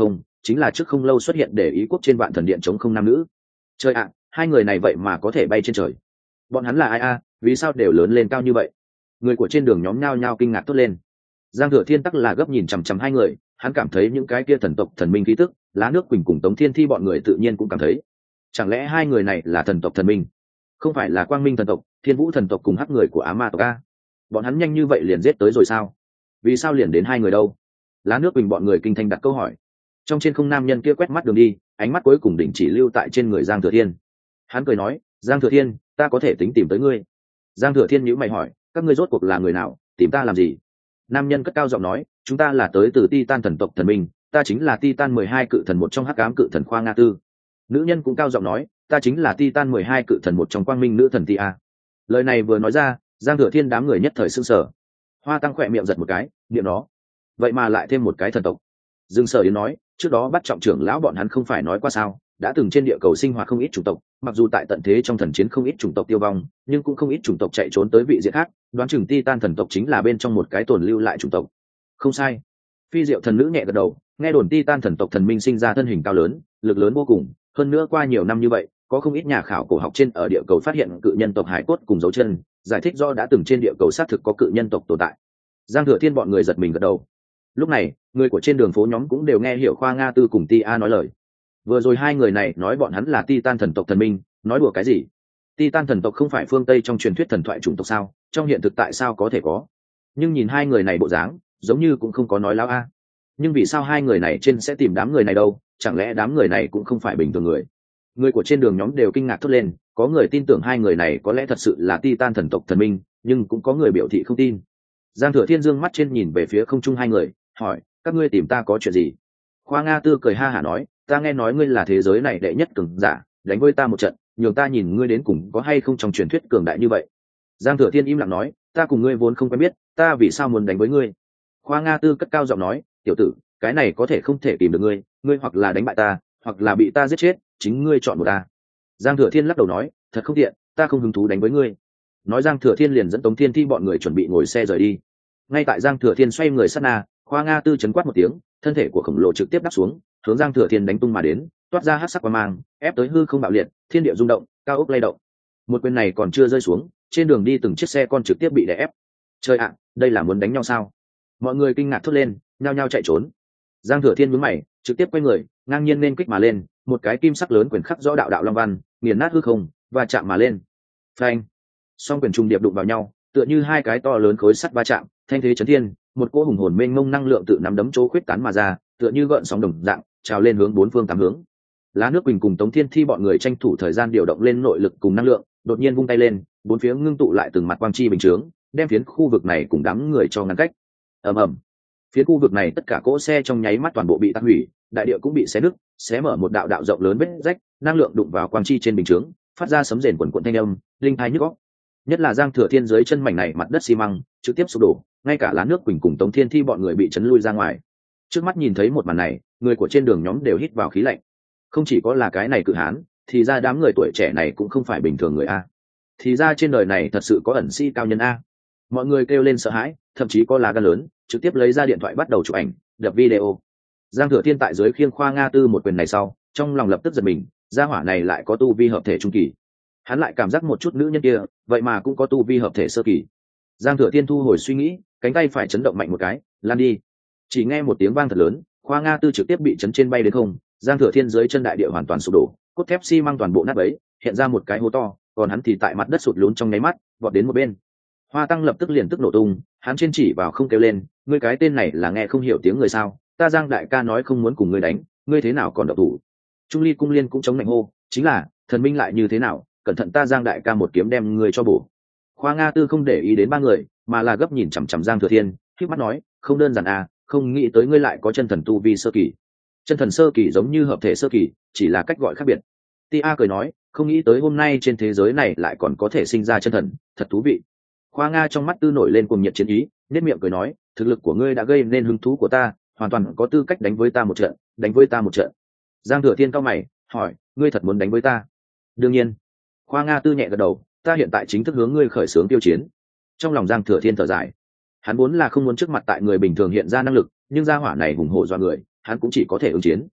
chính là trước không lâu xuất hiện để ý quốc trên vạn thần điện chống không nam nữ. Trời ạ, hai người này vậy mà có thể bay trên trời. Bọn hắn là ai a? Vì sao đều lớn lên cao như vậy? Người của trên đường nhóm nhao nhao kinh ngạc thốt lên. Giang Thừa Thiên tắc là gấp nhìn chằm chằm hai người, hắn cảm thấy những cái kia thần tộc thần minh khí tức, Lá Nước Quỳnh cùng Tống Thiên Thi bọn người tự nhiên cũng cảm thấy. Chẳng lẽ hai người này là thần tộc thần minh? Không phải là Quang Minh thần tộc, Thiên Vũ thần tộc cùng hắc người của Á Ma tộc a? Bọn hắn nhanh như vậy liền giết tới rồi sao? Vì sao liền đến hai người đâu? Lá Nước Quỳnh bọn người kinh thanh đặt câu hỏi. Trong trên không nam nhân kia quét mắt đường đi, ánh mắt cuối cùng đỉnh chỉ lưu tại trên người Giang Thừa Thiên. Hắn cười nói, Giang Thừa Thiên, ta có thể tính tìm tới ngươi. Giang Thừa Thiên nhíu mày hỏi, các ngươi rốt cuộc là người nào, tìm ta làm gì? Nam nhân cất cao giọng nói, chúng ta là tới từ Titan thần tộc thần minh, ta chính là Titan mười hai cự thần một trong hắc ám cự thần Khoa Nga Tư. Nữ nhân cũng cao giọng nói, ta chính là Titan mười hai cự thần một trong quang minh nữ thần Tia. Lời này vừa nói ra, Giang Thừa Thiên đám người nhất thời sửng sở. Hoa Tăng khỏe miệng giật một cái, niệm nó, vậy mà lại thêm một cái thần tộc. Dương Sở Yến nói, trước đó bắt trọng trưởng lão bọn hắn không phải nói qua sao, đã từng trên địa cầu sinh hoạt không ít chủng tộc, mặc dù tại tận thế trong thần chiến không ít chủng tộc tiêu vong, nhưng cũng không ít chủng tộc chạy trốn tới vị diện khác, đoán chừng Titan thần tộc chính là bên trong một cái tồn lưu lại chủng tộc. Không sai. Phi Diệu thần nữ nhẹ gật đầu, nghe đồn Titan thần tộc thần minh sinh ra thân hình cao lớn, lực lớn vô cùng, hơn nữa qua nhiều năm như vậy, có không ít nhà khảo cổ học trên ở địa cầu phát hiện cự nhân tộc hải cốt cùng dấu chân, giải thích do đã từng trên địa cầu xác thực có cự nhân tộc tồn tại. Giang Thừa Thiên bọn người giật mình gật đầu. Lúc này, người của trên đường phố nhóm cũng đều nghe hiểu Khoa Nga Tư cùng Tia nói lời. Vừa rồi hai người này nói bọn hắn là Titan thần tộc thần minh, nói đùa cái gì? Titan thần tộc không phải phương Tây trong truyền thuyết thần thoại chủng tộc sao? Trong hiện thực tại sao có thể có? Nhưng nhìn hai người này bộ dáng, giống như cũng không có nói láo a. Nhưng vì sao hai người này trên sẽ tìm đám người này đâu? Chẳng lẽ đám người này cũng không phải bình thường người? Người của trên đường nhóm đều kinh ngạc thốt lên, có người tin tưởng hai người này có lẽ thật sự là Titan thần tộc thần minh, nhưng cũng có người biểu thị không tin. Giang Thừa Thiên dương mắt trên nhìn về phía không trung hai người, hỏi, các ngươi tìm ta có chuyện gì? Khoa Nga Tư cười ha hả nói, ta nghe nói ngươi là thế giới này đệ nhất cường giả, đánh với ta một trận, nhường ta nhìn ngươi đến cùng có hay không trong truyền thuyết cường đại như vậy. Giang Thừa Thiên im lặng nói, ta cùng ngươi vốn không quen biết, ta vì sao muốn đánh với ngươi? Khoa Nga Tư cất cao giọng nói, tiểu tử, cái này có thể không thể tìm được ngươi, ngươi hoặc là đánh bại ta, hoặc là bị ta giết chết, chính ngươi chọn một ta. Giang Thừa Thiên lắc đầu nói, thật không tiện, ta không hứng thú đánh với ngươi. Nói Giang Thừa Thiên liền dẫn Tống Thiên Thi bọn người chuẩn bị ngồi xe rời đi. Ngay tại Giang Thừa Thiên xoay người sát na, Khoa Nga Tư chấn quát một tiếng, thân thể của khổng lồ trực tiếp đáp xuống, hướng Giang Thừa Thiên đánh tung mà đến, toát ra hắc sắc quang mang, ép tới hư không bạo liệt, thiên địa rung động, cao ốc lay động. Một quyền này còn chưa rơi xuống, trên đường đi từng chiếc xe con trực tiếp bị đè ép. Trời ạ, đây là muốn đánh nhau sao? Mọi người kinh ngạc thốt lên, nhao nhao chạy trốn. Giang Thừa Thiên nhướng mày, trực tiếp quay người, ngang nhiên nên kích mà lên, một cái kim sắc lớn quyền khắc rõ đạo đạo long văn, nghiền nát hư không, và chạm mà lên. Phanh! Song quyền trùng điệp đụng vào nhau, tựa như hai cái to lớn khối sắt va chạm, thanh thế chấn thiên, một cỗ hùng hồn mênh mông năng lượng tự nắm đấm chỗ khuyết tán mà ra, tựa như gợn sóng đồng dạng, trào lên hướng bốn phương tám hướng. Lá Nước Quỳnh cùng Tống Thiên Thi bọn người tranh thủ thời gian điều động lên nội lực cùng năng lượng, đột nhiên vung tay lên, bốn phía ngưng tụ lại từng mặt quang chi bình chướng, đem phiến khu vực này cùng đám người cho ngăn cách. Ầm ầm. Phía khu vực này tất cả cỗ xe trong nháy mắt toàn bộ bị tan hủy, đại địa cũng bị xé nứt, xé mở một đạo đạo rộng lớn vết rách, năng lượng đụng vào quang chi trên bình chướng, phát ra sấm rền quần quần thanh âm, linh tai nhức óc. Nhất là Giang Thừa Thiên dưới chân mảnh này mặt đất xi măng trực tiếp sụp đổ, ngay cả Lá Nước Quỳnh cùng Tống Thiên Thi bọn người bị chấn lui ra ngoài. Trước mắt nhìn thấy một màn này, người của trên đường nhóm đều hít vào khí lạnh. Không chỉ có là cái này cự hán, thì ra đám người tuổi trẻ này cũng không phải bình thường người a. Thì ra trên đời này thật sự có ẩn sĩ cao nhân a. Mọi người kêu lên sợ hãi, thậm chí có lá gan lớn, trực tiếp lấy ra điện thoại bắt đầu chụp ảnh, đập video. Giang Thừa Thiên tại dưới khiêng Khoa Nga Tư một quyền này sau, trong lòng lập tức giật mình, gia hỏa này lại có tu vi hợp thể trung kỳ. Hắn lại cảm giác một chút nữ nhân kia, vậy mà cũng có tu vi hợp thể sơ kỳ. Giang Thừa Thiên thu hồi suy nghĩ, cánh tay phải chấn động mạnh một cái, lan đi. Chỉ nghe một tiếng vang thật lớn, Khoa Nga Tư trực tiếp bị chấn trên bay đến không, Giang Thừa Thiên dưới chân đại địa hoàn toàn sụp đổ, cốt thép xi măng toàn bộ nát bấy, hiện ra một cái hố to, còn hắn thì tại mặt đất sụt lún trong nháy mắt, vọt đến một bên. Hoa Tăng lập tức liền tức nổ tung, hắn trên chỉ vào không kêu lên, ngươi cái tên này là nghe không hiểu tiếng người sao? Ta Giang đại ca nói không muốn cùng ngươi đánh, ngươi thế nào còn động thủ? Trung Ly Cung Liên cũng chống mạnh hô, chính là, thần minh lại như thế nào, cẩn thận ta Giang đại ca một kiếm đem ngươi cho bổ. Khoa Nga Tư không để ý đến ba người, mà là gấp nhìn chằm chằm Giang Thừa Thiên, khép mắt nói, không đơn giản à, không nghĩ tới ngươi lại có chân thần tu vi sơ kỳ. Chân thần sơ kỳ giống như hợp thể sơ kỳ, chỉ là cách gọi khác biệt. Tia cười nói, không nghĩ tới hôm nay trên thế giới này lại còn có thể sinh ra chân thần, thật thú vị. Khoa Nga trong mắt Tư nổi lên cuồng nhiệt chiến ý, nét miệng cười nói, thực lực của ngươi đã gây nên hứng thú của ta, hoàn toàn có tư cách đánh với ta một trận, đánh với ta một trận. Giang Thừa Thiên cao mày, hỏi, ngươi thật muốn đánh với ta? Đương nhiên. Khoa Nga Tư nhẹ gật đầu, ta hiện tại chính thức hướng ngươi khởi xướng tiêu chiến. Trong lòng Giang Thừa Thiên thở dài, hắn vốn là không muốn trước mặt tại người bình thường hiện ra năng lực, nhưng gia hỏa này hùng hổ do người, hắn cũng chỉ có thể ứng chiến.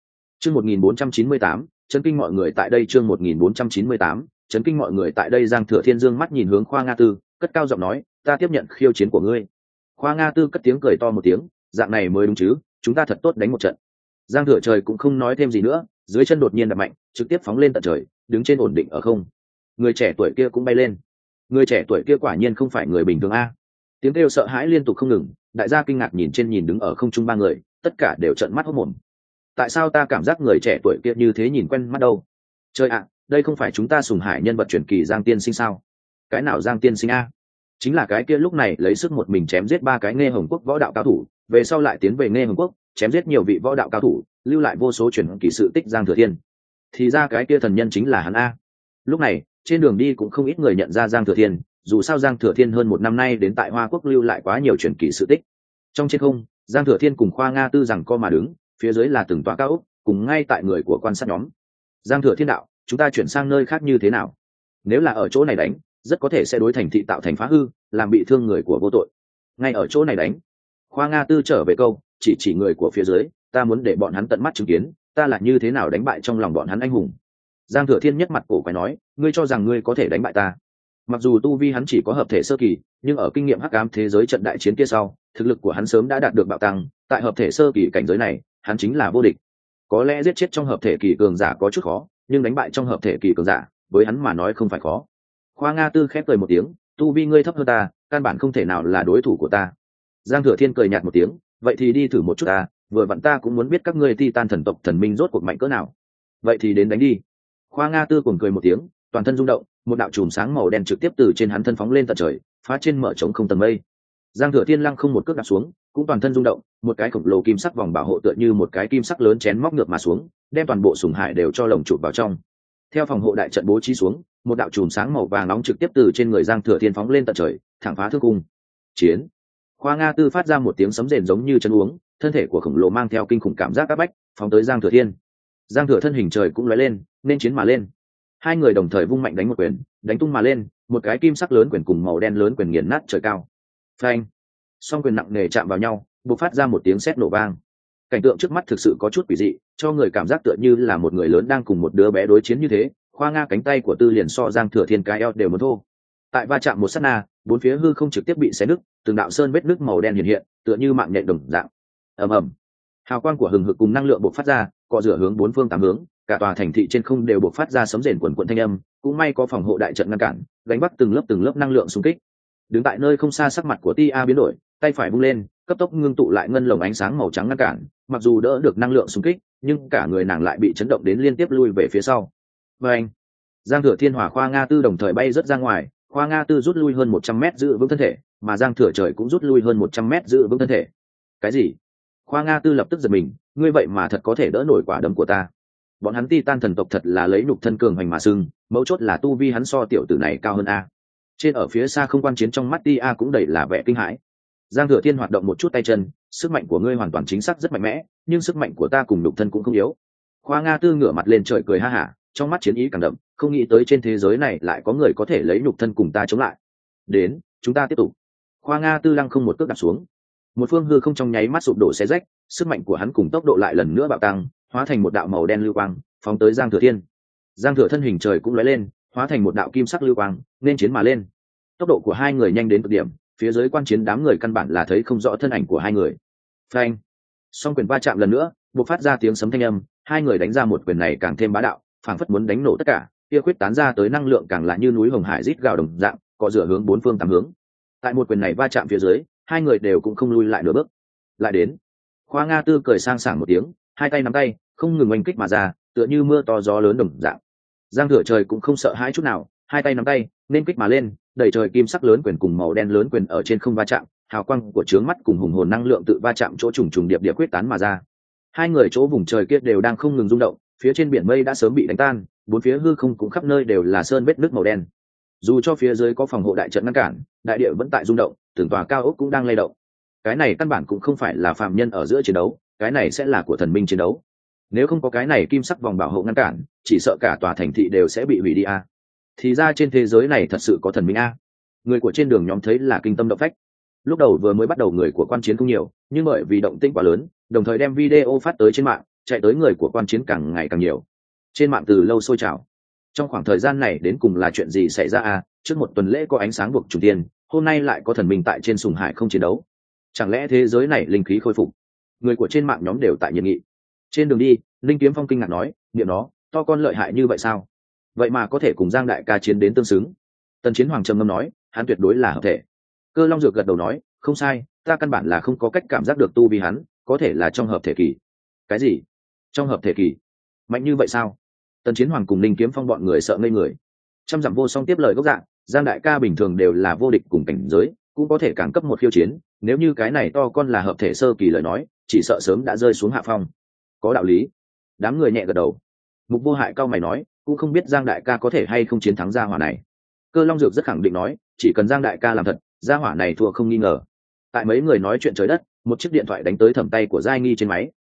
Chương một nghìn bốn trăm chín mươi tám, chấn kinh mọi người tại đây. Chương một nghìn bốn trăm chín mươi tám, chấn kinh mọi người tại đây. Giang Thừa Thiên dương mắt nhìn hướng Khoa Nga Tư, cất cao giọng nói, ta tiếp nhận khiêu chiến của ngươi. Khoa Nga Tư cất tiếng cười to một tiếng, dạng này mới đúng chứ, chúng ta thật tốt đánh một trận. Giang Thừa Trời cũng không nói thêm gì nữa, dưới chân đột nhiên đập mạnh, trực tiếp phóng lên tận trời, đứng trên ổn định ở không. Người trẻ tuổi kia cũng bay lên. Người trẻ tuổi kia quả nhiên không phải người bình thường a. Tiếng kêu sợ hãi liên tục không ngừng, đại gia kinh ngạc nhìn trên nhìn đứng ở không trung ba người, tất cả đều trợn mắt hốt mồm. Tại sao ta cảm giác người trẻ tuổi kia như thế nhìn quen mắt đâu? Trời ạ, đây không phải chúng ta sùng hải nhân vật truyền kỳ Giang Tiên Sinh sao? Cái nào Giang Tiên Sinh a? Chính là cái kia lúc này lấy sức một mình chém giết ba cái Nghe Hồng Quốc võ đạo cao thủ, về sau lại tiến về Nghe Hồng Quốc, chém giết nhiều vị võ đạo cao thủ, lưu lại vô số truyền kỳ sự tích Giang Thừa Thiên. Thì ra cái kia thần nhân chính là hắn a. Lúc này, trên đường đi cũng không ít người nhận ra Giang Thừa Thiên, dù sao Giang Thừa Thiên hơn một năm nay đến tại Hoa Quốc lưu lại quá nhiều truyền kỳ sự tích. Trong trên không, Giang Thừa Thiên cùng Khoa Nga Tư rằng co mà đứng, phía dưới là từng tòa cao ốc, cùng ngay tại người của quan sát nhóm. Giang Thừa Thiên đạo, chúng ta chuyển sang nơi khác như thế nào? Nếu là ở chỗ này đánh, rất có thể sẽ đối thành thị tạo thành phá hư, làm bị thương người của vô tội. Ngay ở chỗ này đánh. Khoa Nga Tư trở về câu, chỉ chỉ người của phía dưới, ta muốn để bọn hắn tận mắt chứng kiến, ta là như thế nào đánh bại trong lòng bọn hắn anh hùng. Giang Thừa Thiên nhất mặt cổ quái nói, ngươi cho rằng ngươi có thể đánh bại ta? Mặc dù tu vi hắn chỉ có hợp thể sơ kỳ, nhưng ở kinh nghiệm hắc ám thế giới trận đại chiến kia sau, thực lực của hắn sớm đã đạt được bạo tăng, tại hợp thể sơ kỳ cảnh giới này, hắn chính là vô địch. Có lẽ giết chết trong hợp thể kỳ cường giả có chút khó, nhưng đánh bại trong hợp thể kỳ cường giả, với hắn mà nói không phải khó. Khoa Nga Tư khép cười một tiếng, tu vi ngươi thấp hơn ta, căn bản không thể nào là đối thủ của ta. Giang Thừa Thiên cười nhạt một tiếng, vậy thì đi thử một chút ta, vừa vặn ta cũng muốn biết các ngươi Titan thần tộc thần minh rốt cuộc mạnh cỡ nào. Vậy thì đến đánh đi. Khoa Nga Tư cuồng cười một tiếng, toàn thân rung động, một đạo chùm sáng màu đen trực tiếp từ trên hắn thân phóng lên tận trời, phá trên mở trống không tầng mây. Giang Thừa Thiên lăng không một cước đạp xuống, cũng toàn thân rung động, một cái khổng lồ kim sắc vòng bảo hộ tựa như một cái kim sắc lớn chén móc ngược mà xuống, đem toàn bộ sùng hải đều cho lồng chụp vào trong. Theo phòng hộ đại trận bố trí xuống, một đạo chùm sáng màu vàng nóng trực tiếp từ trên người Giang Thừa Thiên phóng lên tận trời, thẳng phá thương cung. Chiến. Khoa Nga Tư phát ra một tiếng sấm rền giống như chân uống, thân thể của khổng lồ mang theo kinh khủng cảm giác áp bách, phóng tới Giang Thừa Thiên. Giang Thừa thân hình trời cũng lóe lên, nên chiến mà lên. Hai người đồng thời vung mạnh đánh một quyền, đánh tung mà lên, một cái kim sắc lớn quyền cùng màu đen lớn quyền nghiền nát trời cao. Phanh! Song quyền nặng nề chạm vào nhau, bộc phát ra một tiếng sét nổ vang. Cảnh tượng trước mắt thực sự có chút quỷ dị, cho người cảm giác tựa như là một người lớn đang cùng một đứa bé đối chiến như thế. Khoa Nga cánh tay của Tư liền so Giang Thừa Thiên cái eo đều muốn thô. Tại va chạm một sát na, bốn phía hư không trực tiếp bị xé nứt, từng đạo sơn vết nứt màu đen hiện hiện, tựa như mạng nhện đồng dạng. Ầm ầm. Hào quang của hừng hực cùng năng lượng bộc phát ra, cọ rửa hướng bốn phương tám hướng, cả tòa thành thị trên không đều bộc phát ra sấm rền quần quần thanh âm, cũng may có phòng hộ đại trận ngăn cản, gánh vác từng lớp từng lớp năng lượng xung kích. Đứng tại nơi không xa, sắc mặt của Tia biến đổi, tay phải vung lên, cấp tốc ngưng tụ lại ngân lồng ánh sáng màu trắng ngăn cản, mặc dù đỡ được năng lượng xung kích, nhưng cả người nàng lại bị chấn động đến liên tiếp lui về phía sau. Oeng! Giang Thừa Thiên Hỏa Khoa Nga Tư đồng thời bay rất ra ngoài, Khoa Nga Tư rút lui hơn một trăm mét giữ vững thân thể, mà Giang Thừa Trời cũng rút lui hơn một trăm mét giữ vững thân thể. Cái gì? Khoa Nga Tư lập tức giật mình, ngươi vậy mà thật có thể đỡ nổi quả đấm của ta. Bọn hắn Titan thần tộc thật là lấy nhục thân cường hành mà sưng, mấu chốt là tu vi hắn so tiểu tử này cao hơn a. Trên ở phía xa không quan chiến trong mắt Tia cũng đầy là vẻ kinh hãi. Giang Thừa Thiên hoạt động một chút tay chân, sức mạnh của ngươi hoàn toàn chính xác rất mạnh mẽ, nhưng sức mạnh của ta cùng nhục thân cũng không yếu. Khoa Nga Tư ngửa mặt lên trời cười ha hả, trong mắt chiến ý càng đậm, không nghĩ tới trên thế giới này lại có người có thể lấy nhục thân cùng ta chống lại. Đến, chúng ta tiếp tục. Khoa Nga Tư lăng không một cước đạp xuống, một phương hư không trong nháy mắt sụp đổ xé rách, sức mạnh của hắn cùng tốc độ lại lần nữa bạo tăng, hóa thành một đạo màu đen lưu quang, phóng tới Giang Thừa Thiên. Giang Thừa thân hình trời cũng lóe lên, hóa thành một đạo kim sắc lưu quang, nên chiến mà lên. Tốc độ của hai người nhanh đến cực điểm, phía dưới quan chiến đám người căn bản là thấy không rõ thân ảnh của hai người. Phanh! Song quyền va chạm lần nữa, bộc phát ra tiếng sấm thanh âm, hai người đánh ra một quyền này càng thêm bá đạo, phảng phất muốn đánh nổ tất cả, kia khuyết tán ra tới năng lượng càng là như núi hồng hải rít gào đồng dạng, cọ rửa hướng bốn phương tám hướng. Tại một quyền này va chạm phía dưới, hai người đều cũng không lui lại nửa bước. Lại đến. Khoa Nga Tư cười sang sảng một tiếng, hai tay nắm tay, không ngừng oanh kích mà ra, tựa như mưa to gió lớn đồng dạng. Giang Thừa Trời cũng không sợ hãi chút nào, hai tay nắm tay, nên kích mà lên, đẩy trời kim sắc lớn quyền cùng màu đen lớn quyền ở trên không va chạm, hào quang của trướng mắt cùng hùng hồn năng lượng tự va chạm chỗ trùng trùng điệp điệp quyết tán mà ra. Hai người chỗ vùng trời kia đều đang không ngừng rung động, phía trên biển mây đã sớm bị đánh tan, bốn phía hư không cũng khắp nơi đều là sơn vết nước màu đen. Dù cho phía dưới có phòng hộ đại trận ngăn cản, đại địa vẫn tại rung động, từng tòa cao ốc cũng đang lay động. Cái này căn bản cũng không phải là phàm nhân ở giữa chiến đấu, cái này sẽ là của thần minh chiến đấu. Nếu không có cái này kim sắc vòng bảo hộ ngăn cản, chỉ sợ cả tòa thành thị đều sẽ bị hủy đi a. Thì ra trên thế giới này thật sự có thần minh a. Người của trên đường nhóm thấy là kinh tâm động phách. Lúc đầu vừa mới bắt đầu người của quan chiến không nhiều, nhưng bởi vì động tĩnh quá lớn, đồng thời đem video phát tới trên mạng, chạy tới người của quan chiến càng ngày càng nhiều, trên mạng từ lâu sôi trào. Trong khoảng thời gian này đến cùng là chuyện gì xảy ra à? Trước một tuần lễ có ánh sáng buộc trùng tiên, hôm nay lại có thần minh tại trên sùng hải không chiến đấu, chẳng lẽ thế giới này linh khí khôi phục? Người của trên mạng nhóm đều tại nhiệt nghị. Trên đường đi, Linh Kiếm Phong kinh ngạc nói, niệm nó to con lợi hại như vậy sao? Vậy mà có thể cùng Giang đại ca chiến đến tương xứng. Tần Chiến Hoàng trầm ngâm nói, hắn tuyệt đối là hợp thể. Cơ Long Dược gật đầu nói, không sai, ta căn bản là không có cách cảm giác được tu vi hắn, có thể là trong hợp thể kỳ. Cái gì? Trong hợp thể kỳ? Mạnh như vậy sao? Tần Chiến Hoàng cùng Linh Kiếm Phong bọn người sợ ngây người. Trăm dặm vô song tiếp lời gốc dạng, Giang đại ca bình thường đều là vô địch cùng cảnh giới, cũng có thể càng cấp một khiêu chiến, nếu như cái này to con là hợp thể sơ kỳ lời nói, chỉ sợ sớm đã rơi xuống hạ phong. Có đạo lý. Đám người nhẹ gật đầu. Mục Vô Hại cao mày nói, cũng không biết Giang đại ca có thể hay không chiến thắng gia hỏa này. Cơ Long Dược rất khẳng định nói, chỉ cần Giang đại ca làm thật, gia hỏa này thua không nghi ngờ. Tại mấy người nói chuyện trời đất, một chiếc điện thoại đánh tới thẩm tay của Giai Nghi trên máy.